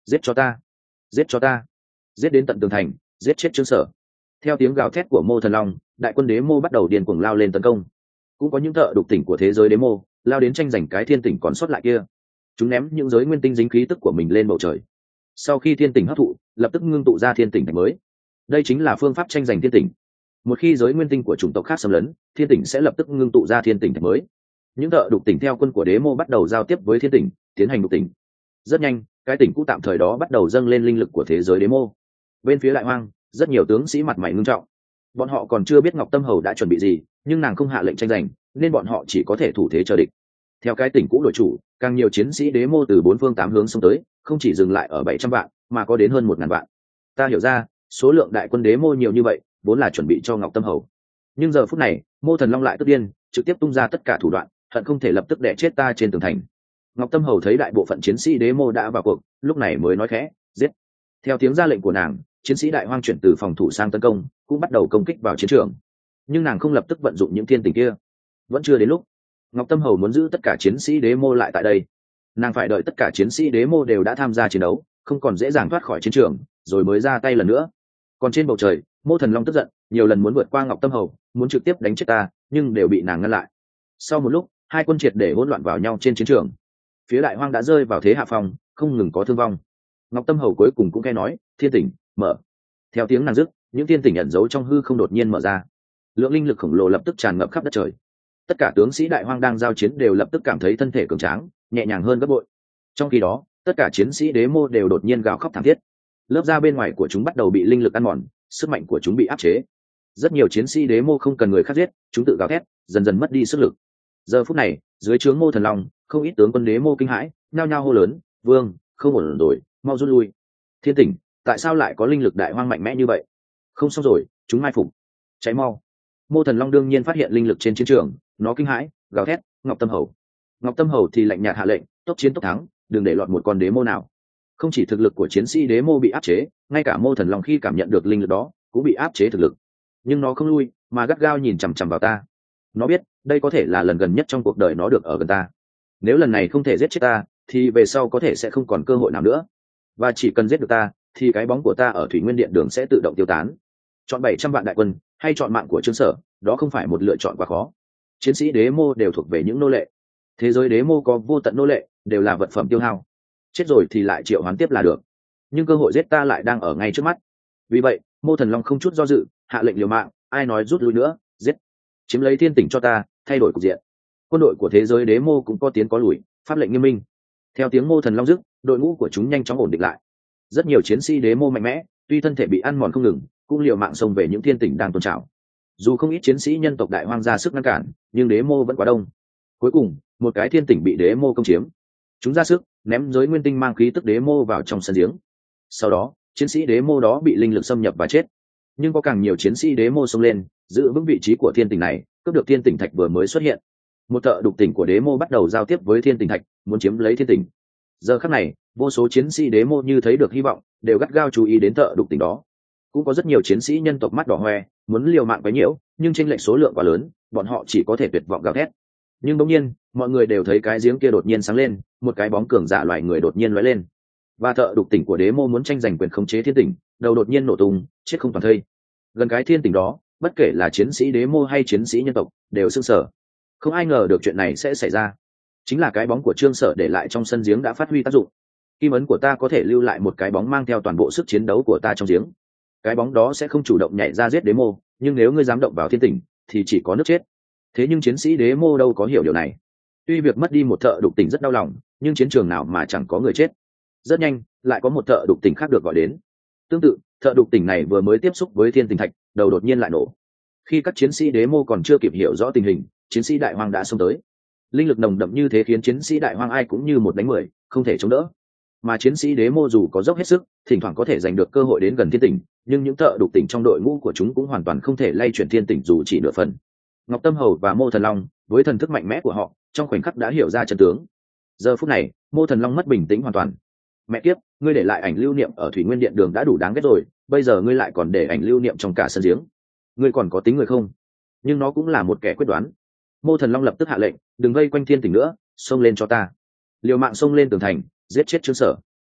giết cho ta, giết cho ta, giết đến tận tường thành, giết chết Trương Sở. Theo tiếng gào thét của Mô Thần Long, đại quân đế mô bắt đầu điên cuồng lao lên tấn công. Cũng có những thợ đục tỉnh của thế giới đế mô lao đến tranh giành cái thiên tỉnh còn sót lại kia. Chúng ném những giới nguyên tinh dính khí tức của mình lên bầu trời. Sau khi thiên tỉnh hấp thụ, lập tức ngưng tụ ra thiên tỉnh thành mới. Đây chính là phương pháp tranh giành thiên tỉnh. Một khi giới nguyên tinh của chủng tộc khác xâm lấn, thiên tỉnh sẽ lập tức ngưng tụ ra thiên tỉnh thành mới. Những thợ đục tỉnh theo quân của đế mô bắt đầu giao tiếp với thiên tỉnh, tiến hành đục tỉnh. Rất nhanh, cái tỉnh cũ tạm thời đó bắt đầu dâng lên linh lực của thế giới đế mô. Bên phía Đại Hoang, rất nhiều tướng sĩ mặt mày ngưng trọng. Bọn họ còn chưa biết Ngọc Tâm Hầu đã chuẩn bị gì, nhưng nàng không hạ lệnh tranh giành, nên bọn họ chỉ có thể thủ thế chờ địch. Theo cái tỉnh cũ đổi chủ, càng nhiều chiến sĩ đế mô từ bốn phương tám hướng xông tới, không chỉ dừng lại ở bảy trăm vạn, mà có đến hơn một ngàn vạn. Ta hiểu ra, số lượng đại quân đế mô nhiều như vậy, vốn là chuẩn bị cho Ngọc Tâm Hầu. Nhưng giờ phút này, Mô Thần Long lại tức điên, trực tiếp tung ra tất cả thủ đoạn, hận không thể lập tức đè chết ta trên tường thành. Ngọc Tâm Hầu thấy đại bộ phận chiến sĩ đế mô đã vào cuộc, lúc này mới nói khẽ, giết. Theo tiếng ra lệnh của nàng, chiến sĩ Đại Hoang chuyển từ phòng thủ sang tấn công, cũng bắt đầu công kích vào chiến trường. Nhưng nàng không lập tức vận dụng những thiên tình kia. Vẫn chưa đến lúc. Ngọc Tâm Hầu muốn giữ tất cả chiến sĩ đế mô lại tại đây. Nàng phải đợi tất cả chiến sĩ đế mô đều đã tham gia chiến đấu, không còn dễ dàng thoát khỏi chiến trường, rồi mới ra tay lần nữa. Còn trên bầu trời, Mô Thần Long tức giận, nhiều lần muốn vượt qua Ngọc Tâm Hầu, muốn trực tiếp đánh chết ta, nhưng đều bị nàng ngăn lại. Sau một lúc, hai quân triệt để hỗn loạn vào nhau trên chiến trường. Phía Đại Hoang đã rơi vào thế hạ phong, không ngừng có thương vong. Ngọc Tâm Hầu cuối cùng cũng nghe nói, thiên tỉnh mở. Theo tiếng nàng dứt, những thiên tỉnh ẩn giấu trong hư không đột nhiên mở ra. Lượng linh lực khổng lồ lập tức tràn ngập khắp đất trời. Tất cả tướng sĩ Đại Hoang đang giao chiến đều lập tức cảm thấy thân thể cường tráng, nhẹ nhàng hơn gấp bội. Trong khi đó, tất cả chiến sĩ đế mô đều đột nhiên gào khóc thảm thiết. Lớp da bên ngoài của chúng bắt đầu bị linh lực ăn mòn, sức mạnh của chúng bị áp chế. Rất nhiều chiến sĩ đế mô không cần người khác giết, chúng tự gào thét, dần dần mất đi sức lực. Giờ phút này, dưới trướng Mô Thần Long, không ít tướng quân đế mô kinh hãi, nhao nhao hô lớn, "Vương, không ổn rồi, mau rút lui." Thiên tỉnh, tại sao lại có linh lực Đại Hoang mạnh mẽ như vậy? Không xong rồi, chúng mai phục. Cháy mau. Mô Thần Long đương nhiên phát hiện linh lực trên chiến trường, nó kinh hãi, gào thét, "Ngọc Tâm Hầu." Ngọc Tâm Hầu thì lạnh nhạt hạ lệnh, tốc chiến tốc thắng, đừng để lọt một con đế mô nào. Không chỉ thực lực của chiến sĩ đế mô bị áp chế, ngay cả Mô Thần Long khi cảm nhận được linh lực đó cũng bị áp chế thực lực. Nhưng nó không lui, mà gắt gao nhìn chằm chằm vào ta. Nó biết, đây có thể là lần gần nhất trong cuộc đời nó được ở gần ta. Nếu lần này không thể giết chết ta, thì về sau có thể sẽ không còn cơ hội nào nữa. Và chỉ cần giết được ta, thì cái bóng của ta ở Thủy Nguyên Điện Đường sẽ tự động tiêu tán. Chọn bảy trăm vạn đại quân, hay chọn mạng của Trương Sở, đó không phải một lựa chọn quá khó. Chiến sĩ đế mô đều thuộc về những nô lệ. Thế giới đế mô có vô tận nô lệ, đều là vật phẩm tiêu hao. Chết rồi thì lại triệu hoán tiếp là được. Nhưng cơ hội giết ta lại đang ở ngay trước mắt. Vì vậy, Mô Thần Long không chút do dự, hạ lệnh liều mạng, ai nói rút lui nữa, giết. Chiếm lấy thiên tỉnh cho ta, thay đổi cục diện. Quân đội của thế giới đế mô cũng có tiến có lùi, pháp lệnh nghiêm minh. Theo tiếng Mô Thần Long dứt, đội ngũ của chúng nhanh chóng ổn định lại. Rất nhiều chiến sĩ đế mô mạnh mẽ, tuy thân thể bị ăn mòn không ngừng, cũng liều mạng xông về những thiên tỉnh đang tôn trào. Dù không ít chiến sĩ nhân tộc Đại Hoang ra sức ngăn cản, nhưng đế mô vẫn quá đông. Cuối cùng, một cái thiên tỉnh bị đế mô công chiếm. Chúng ra sức ném giới nguyên tinh mang khí tức đế mô vào trong sân giếng. Sau đó, chiến sĩ đế mô đó bị linh lực xâm nhập và chết. Nhưng có càng nhiều chiến sĩ đế mô xông lên, giữ vững vị trí của thiên tỉnh này, cướp được thiên tỉnh thạch vừa mới xuất hiện. Một thợ đục tỉnh của đế mô bắt đầu giao tiếp với thiên tỉnh thạch, muốn chiếm lấy thiên tỉnh. Giờ khắc này, vô số chiến sĩ đế mô như thấy được hy vọng, đều gắt gao chú ý đến thợ đục tỉnh đó. Cũng có rất nhiều chiến sĩ nhân tộc mắt đỏ hoe, muốn liều mạng quấy nhiễu, nhưng chênh lệch số lượng quá lớn, bọn họ chỉ có thể tuyệt vọng gào thét. Nhưng đột nhiên, mọi người đều thấy cái giếng kia đột nhiên sáng lên, một cái bóng cường giả loài người đột nhiên lóe lên. Và thợ đục tỉnh của đế mô muốn tranh giành quyền khống chế thiên tỉnh, đầu đột nhiên nổ tung, chết không toàn thây. Gần cái thiên tỉnh đó, bất kể là chiến sĩ đế mô hay chiến sĩ nhân tộc, đều sững sờ. Không ai ngờ được chuyện này sẽ xảy ra. Chính là cái bóng của Trương Sở để lại trong sân giếng đã phát huy tác dụng. Kim ấn của ta có thể lưu lại một cái bóng mang theo toàn bộ sức chiến đấu của ta trong giếng. Cái bóng đó sẽ không chủ động nhảy ra giết đế mô, nhưng nếu ngươi dám động vào thiên tỉnh, thì chỉ có nước chết. Thế nhưng chiến sĩ đế mô đâu có hiểu điều này. Tuy việc mất đi một thợ đục tỉnh rất đau lòng, nhưng chiến trường nào mà chẳng có người chết. Rất nhanh, lại có một thợ đục tỉnh khác được gọi đến. Tương tự, thợ đục tỉnh này vừa mới tiếp xúc với thiên tỉnh thạch, đầu đột nhiên lại nổ. Khi các chiến sĩ đế mô còn chưa kịp hiểu rõ tình hình, chiến sĩ Đại Hoang đã xông tới. Linh lực nồng đậm như thế khiến chiến sĩ Đại Hoang ai cũng như một đánh mười, không thể chống đỡ. Mà chiến sĩ đế mô dù có dốc hết sức, thỉnh thoảng có thể giành được cơ hội đến gần thiên tỉnh, nhưng những thợ đục tỉnh trong đội ngũ của chúng cũng hoàn toàn không thể lay chuyển thiên tỉnh dù chỉ nửa phần. Ngọc Tâm Hầu và Mô Thần Long, với thần thức mạnh mẽ của họ, trong khoảnh khắc đã hiểu ra chân tướng. Giờ phút này, Mô Thần Long mất bình tĩnh hoàn toàn. Mẹ kiếp, ngươi để lại ảnh lưu niệm ở Thủy Nguyên Điện Đường đã đủ đáng ghét rồi, bây giờ ngươi lại còn để ảnh lưu niệm trong cả sân giếng. Ngươi còn có tính người không? Nhưng nó cũng là một kẻ quyết đoán. Mô Thần Long lập tức hạ lệnh, đừng vây quanh thiên tỉnh nữa, xông lên cho ta. Liều mạng xông lên tường thành, giết chết Trương Sở.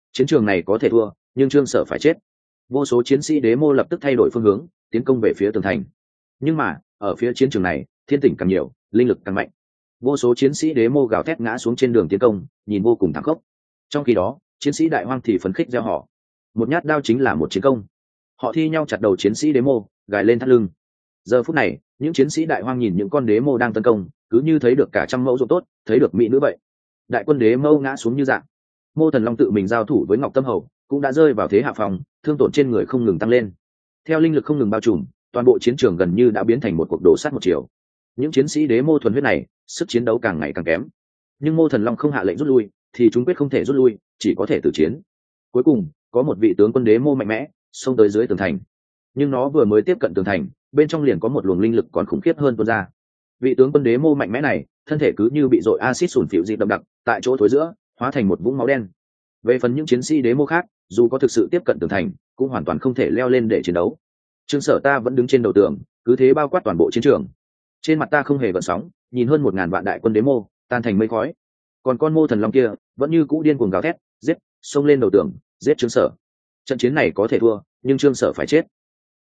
chiến trường này có thể thua nhưng trương sở phải chết. Vô số chiến sĩ đế mô lập tức thay đổi phương hướng tiến công về phía tường thành. Nhưng mà ở phía chiến trường này thiên tỉnh càng nhiều, linh lực càng mạnh. Vô số chiến sĩ đế mô gào thét ngã xuống trên đường tiến công, nhìn vô cùng thảm khốc. Trong khi đó chiến sĩ đại hoang thì phấn khích gieo họ, một nhát đao chính là một chiến công. Họ thi nhau chặt đầu chiến sĩ đế mô, gài lên thắt lưng. Giờ phút này những chiến sĩ đại hoang nhìn những con đế mô đang tấn công, cứ như thấy được cả trăm mẫu ruộng tốt, thấy được mỹ nữ vậy. Đại quân đế mâu ngã xuống như dạng. Mô Thần Long tự mình giao thủ với Ngọc Tâm Hầu cũng đã rơi vào thế hạ phòng, thương tổn trên người không ngừng tăng lên. Theo linh lực không ngừng bao trùm, toàn bộ chiến trường gần như đã biến thành một cuộc đổ sát một chiều. Những chiến sĩ đế mô thuần huyết này sức chiến đấu càng ngày càng kém, nhưng Mô Thần Long không hạ lệnh rút lui thì chúng quyết không thể rút lui, chỉ có thể tử chiến. Cuối cùng có một vị tướng quân đế mô mạnh mẽ xông tới dưới tường thành, nhưng nó vừa mới tiếp cận tường thành, bên trong liền có một luồng linh lực còn khủng khiếp hơn tuôn ra. Vị tướng quân đế mô mạnh mẽ này thân thể cứ như bị dội axit sủn phịu dị đậm đặc, tại chỗ thối giữa hóa thành một vũng máu đen. Về phần những chiến sĩ đế mô khác, dù có thực sự tiếp cận tường thành cũng hoàn toàn không thể leo lên để chiến đấu. Trương Sở ta vẫn đứng trên đầu tường, cứ thế bao quát toàn bộ chiến trường. Trên mặt ta không hề gợn sóng, nhìn hơn một ngàn vạn đại quân đế mô tan thành mây khói. Còn con Mô Thần Long kia vẫn như cũ điên cuồng gào thét, giết, xông lên đầu tường, giết Trương Sở. Trận chiến này có thể thua, nhưng Trương Sở phải chết.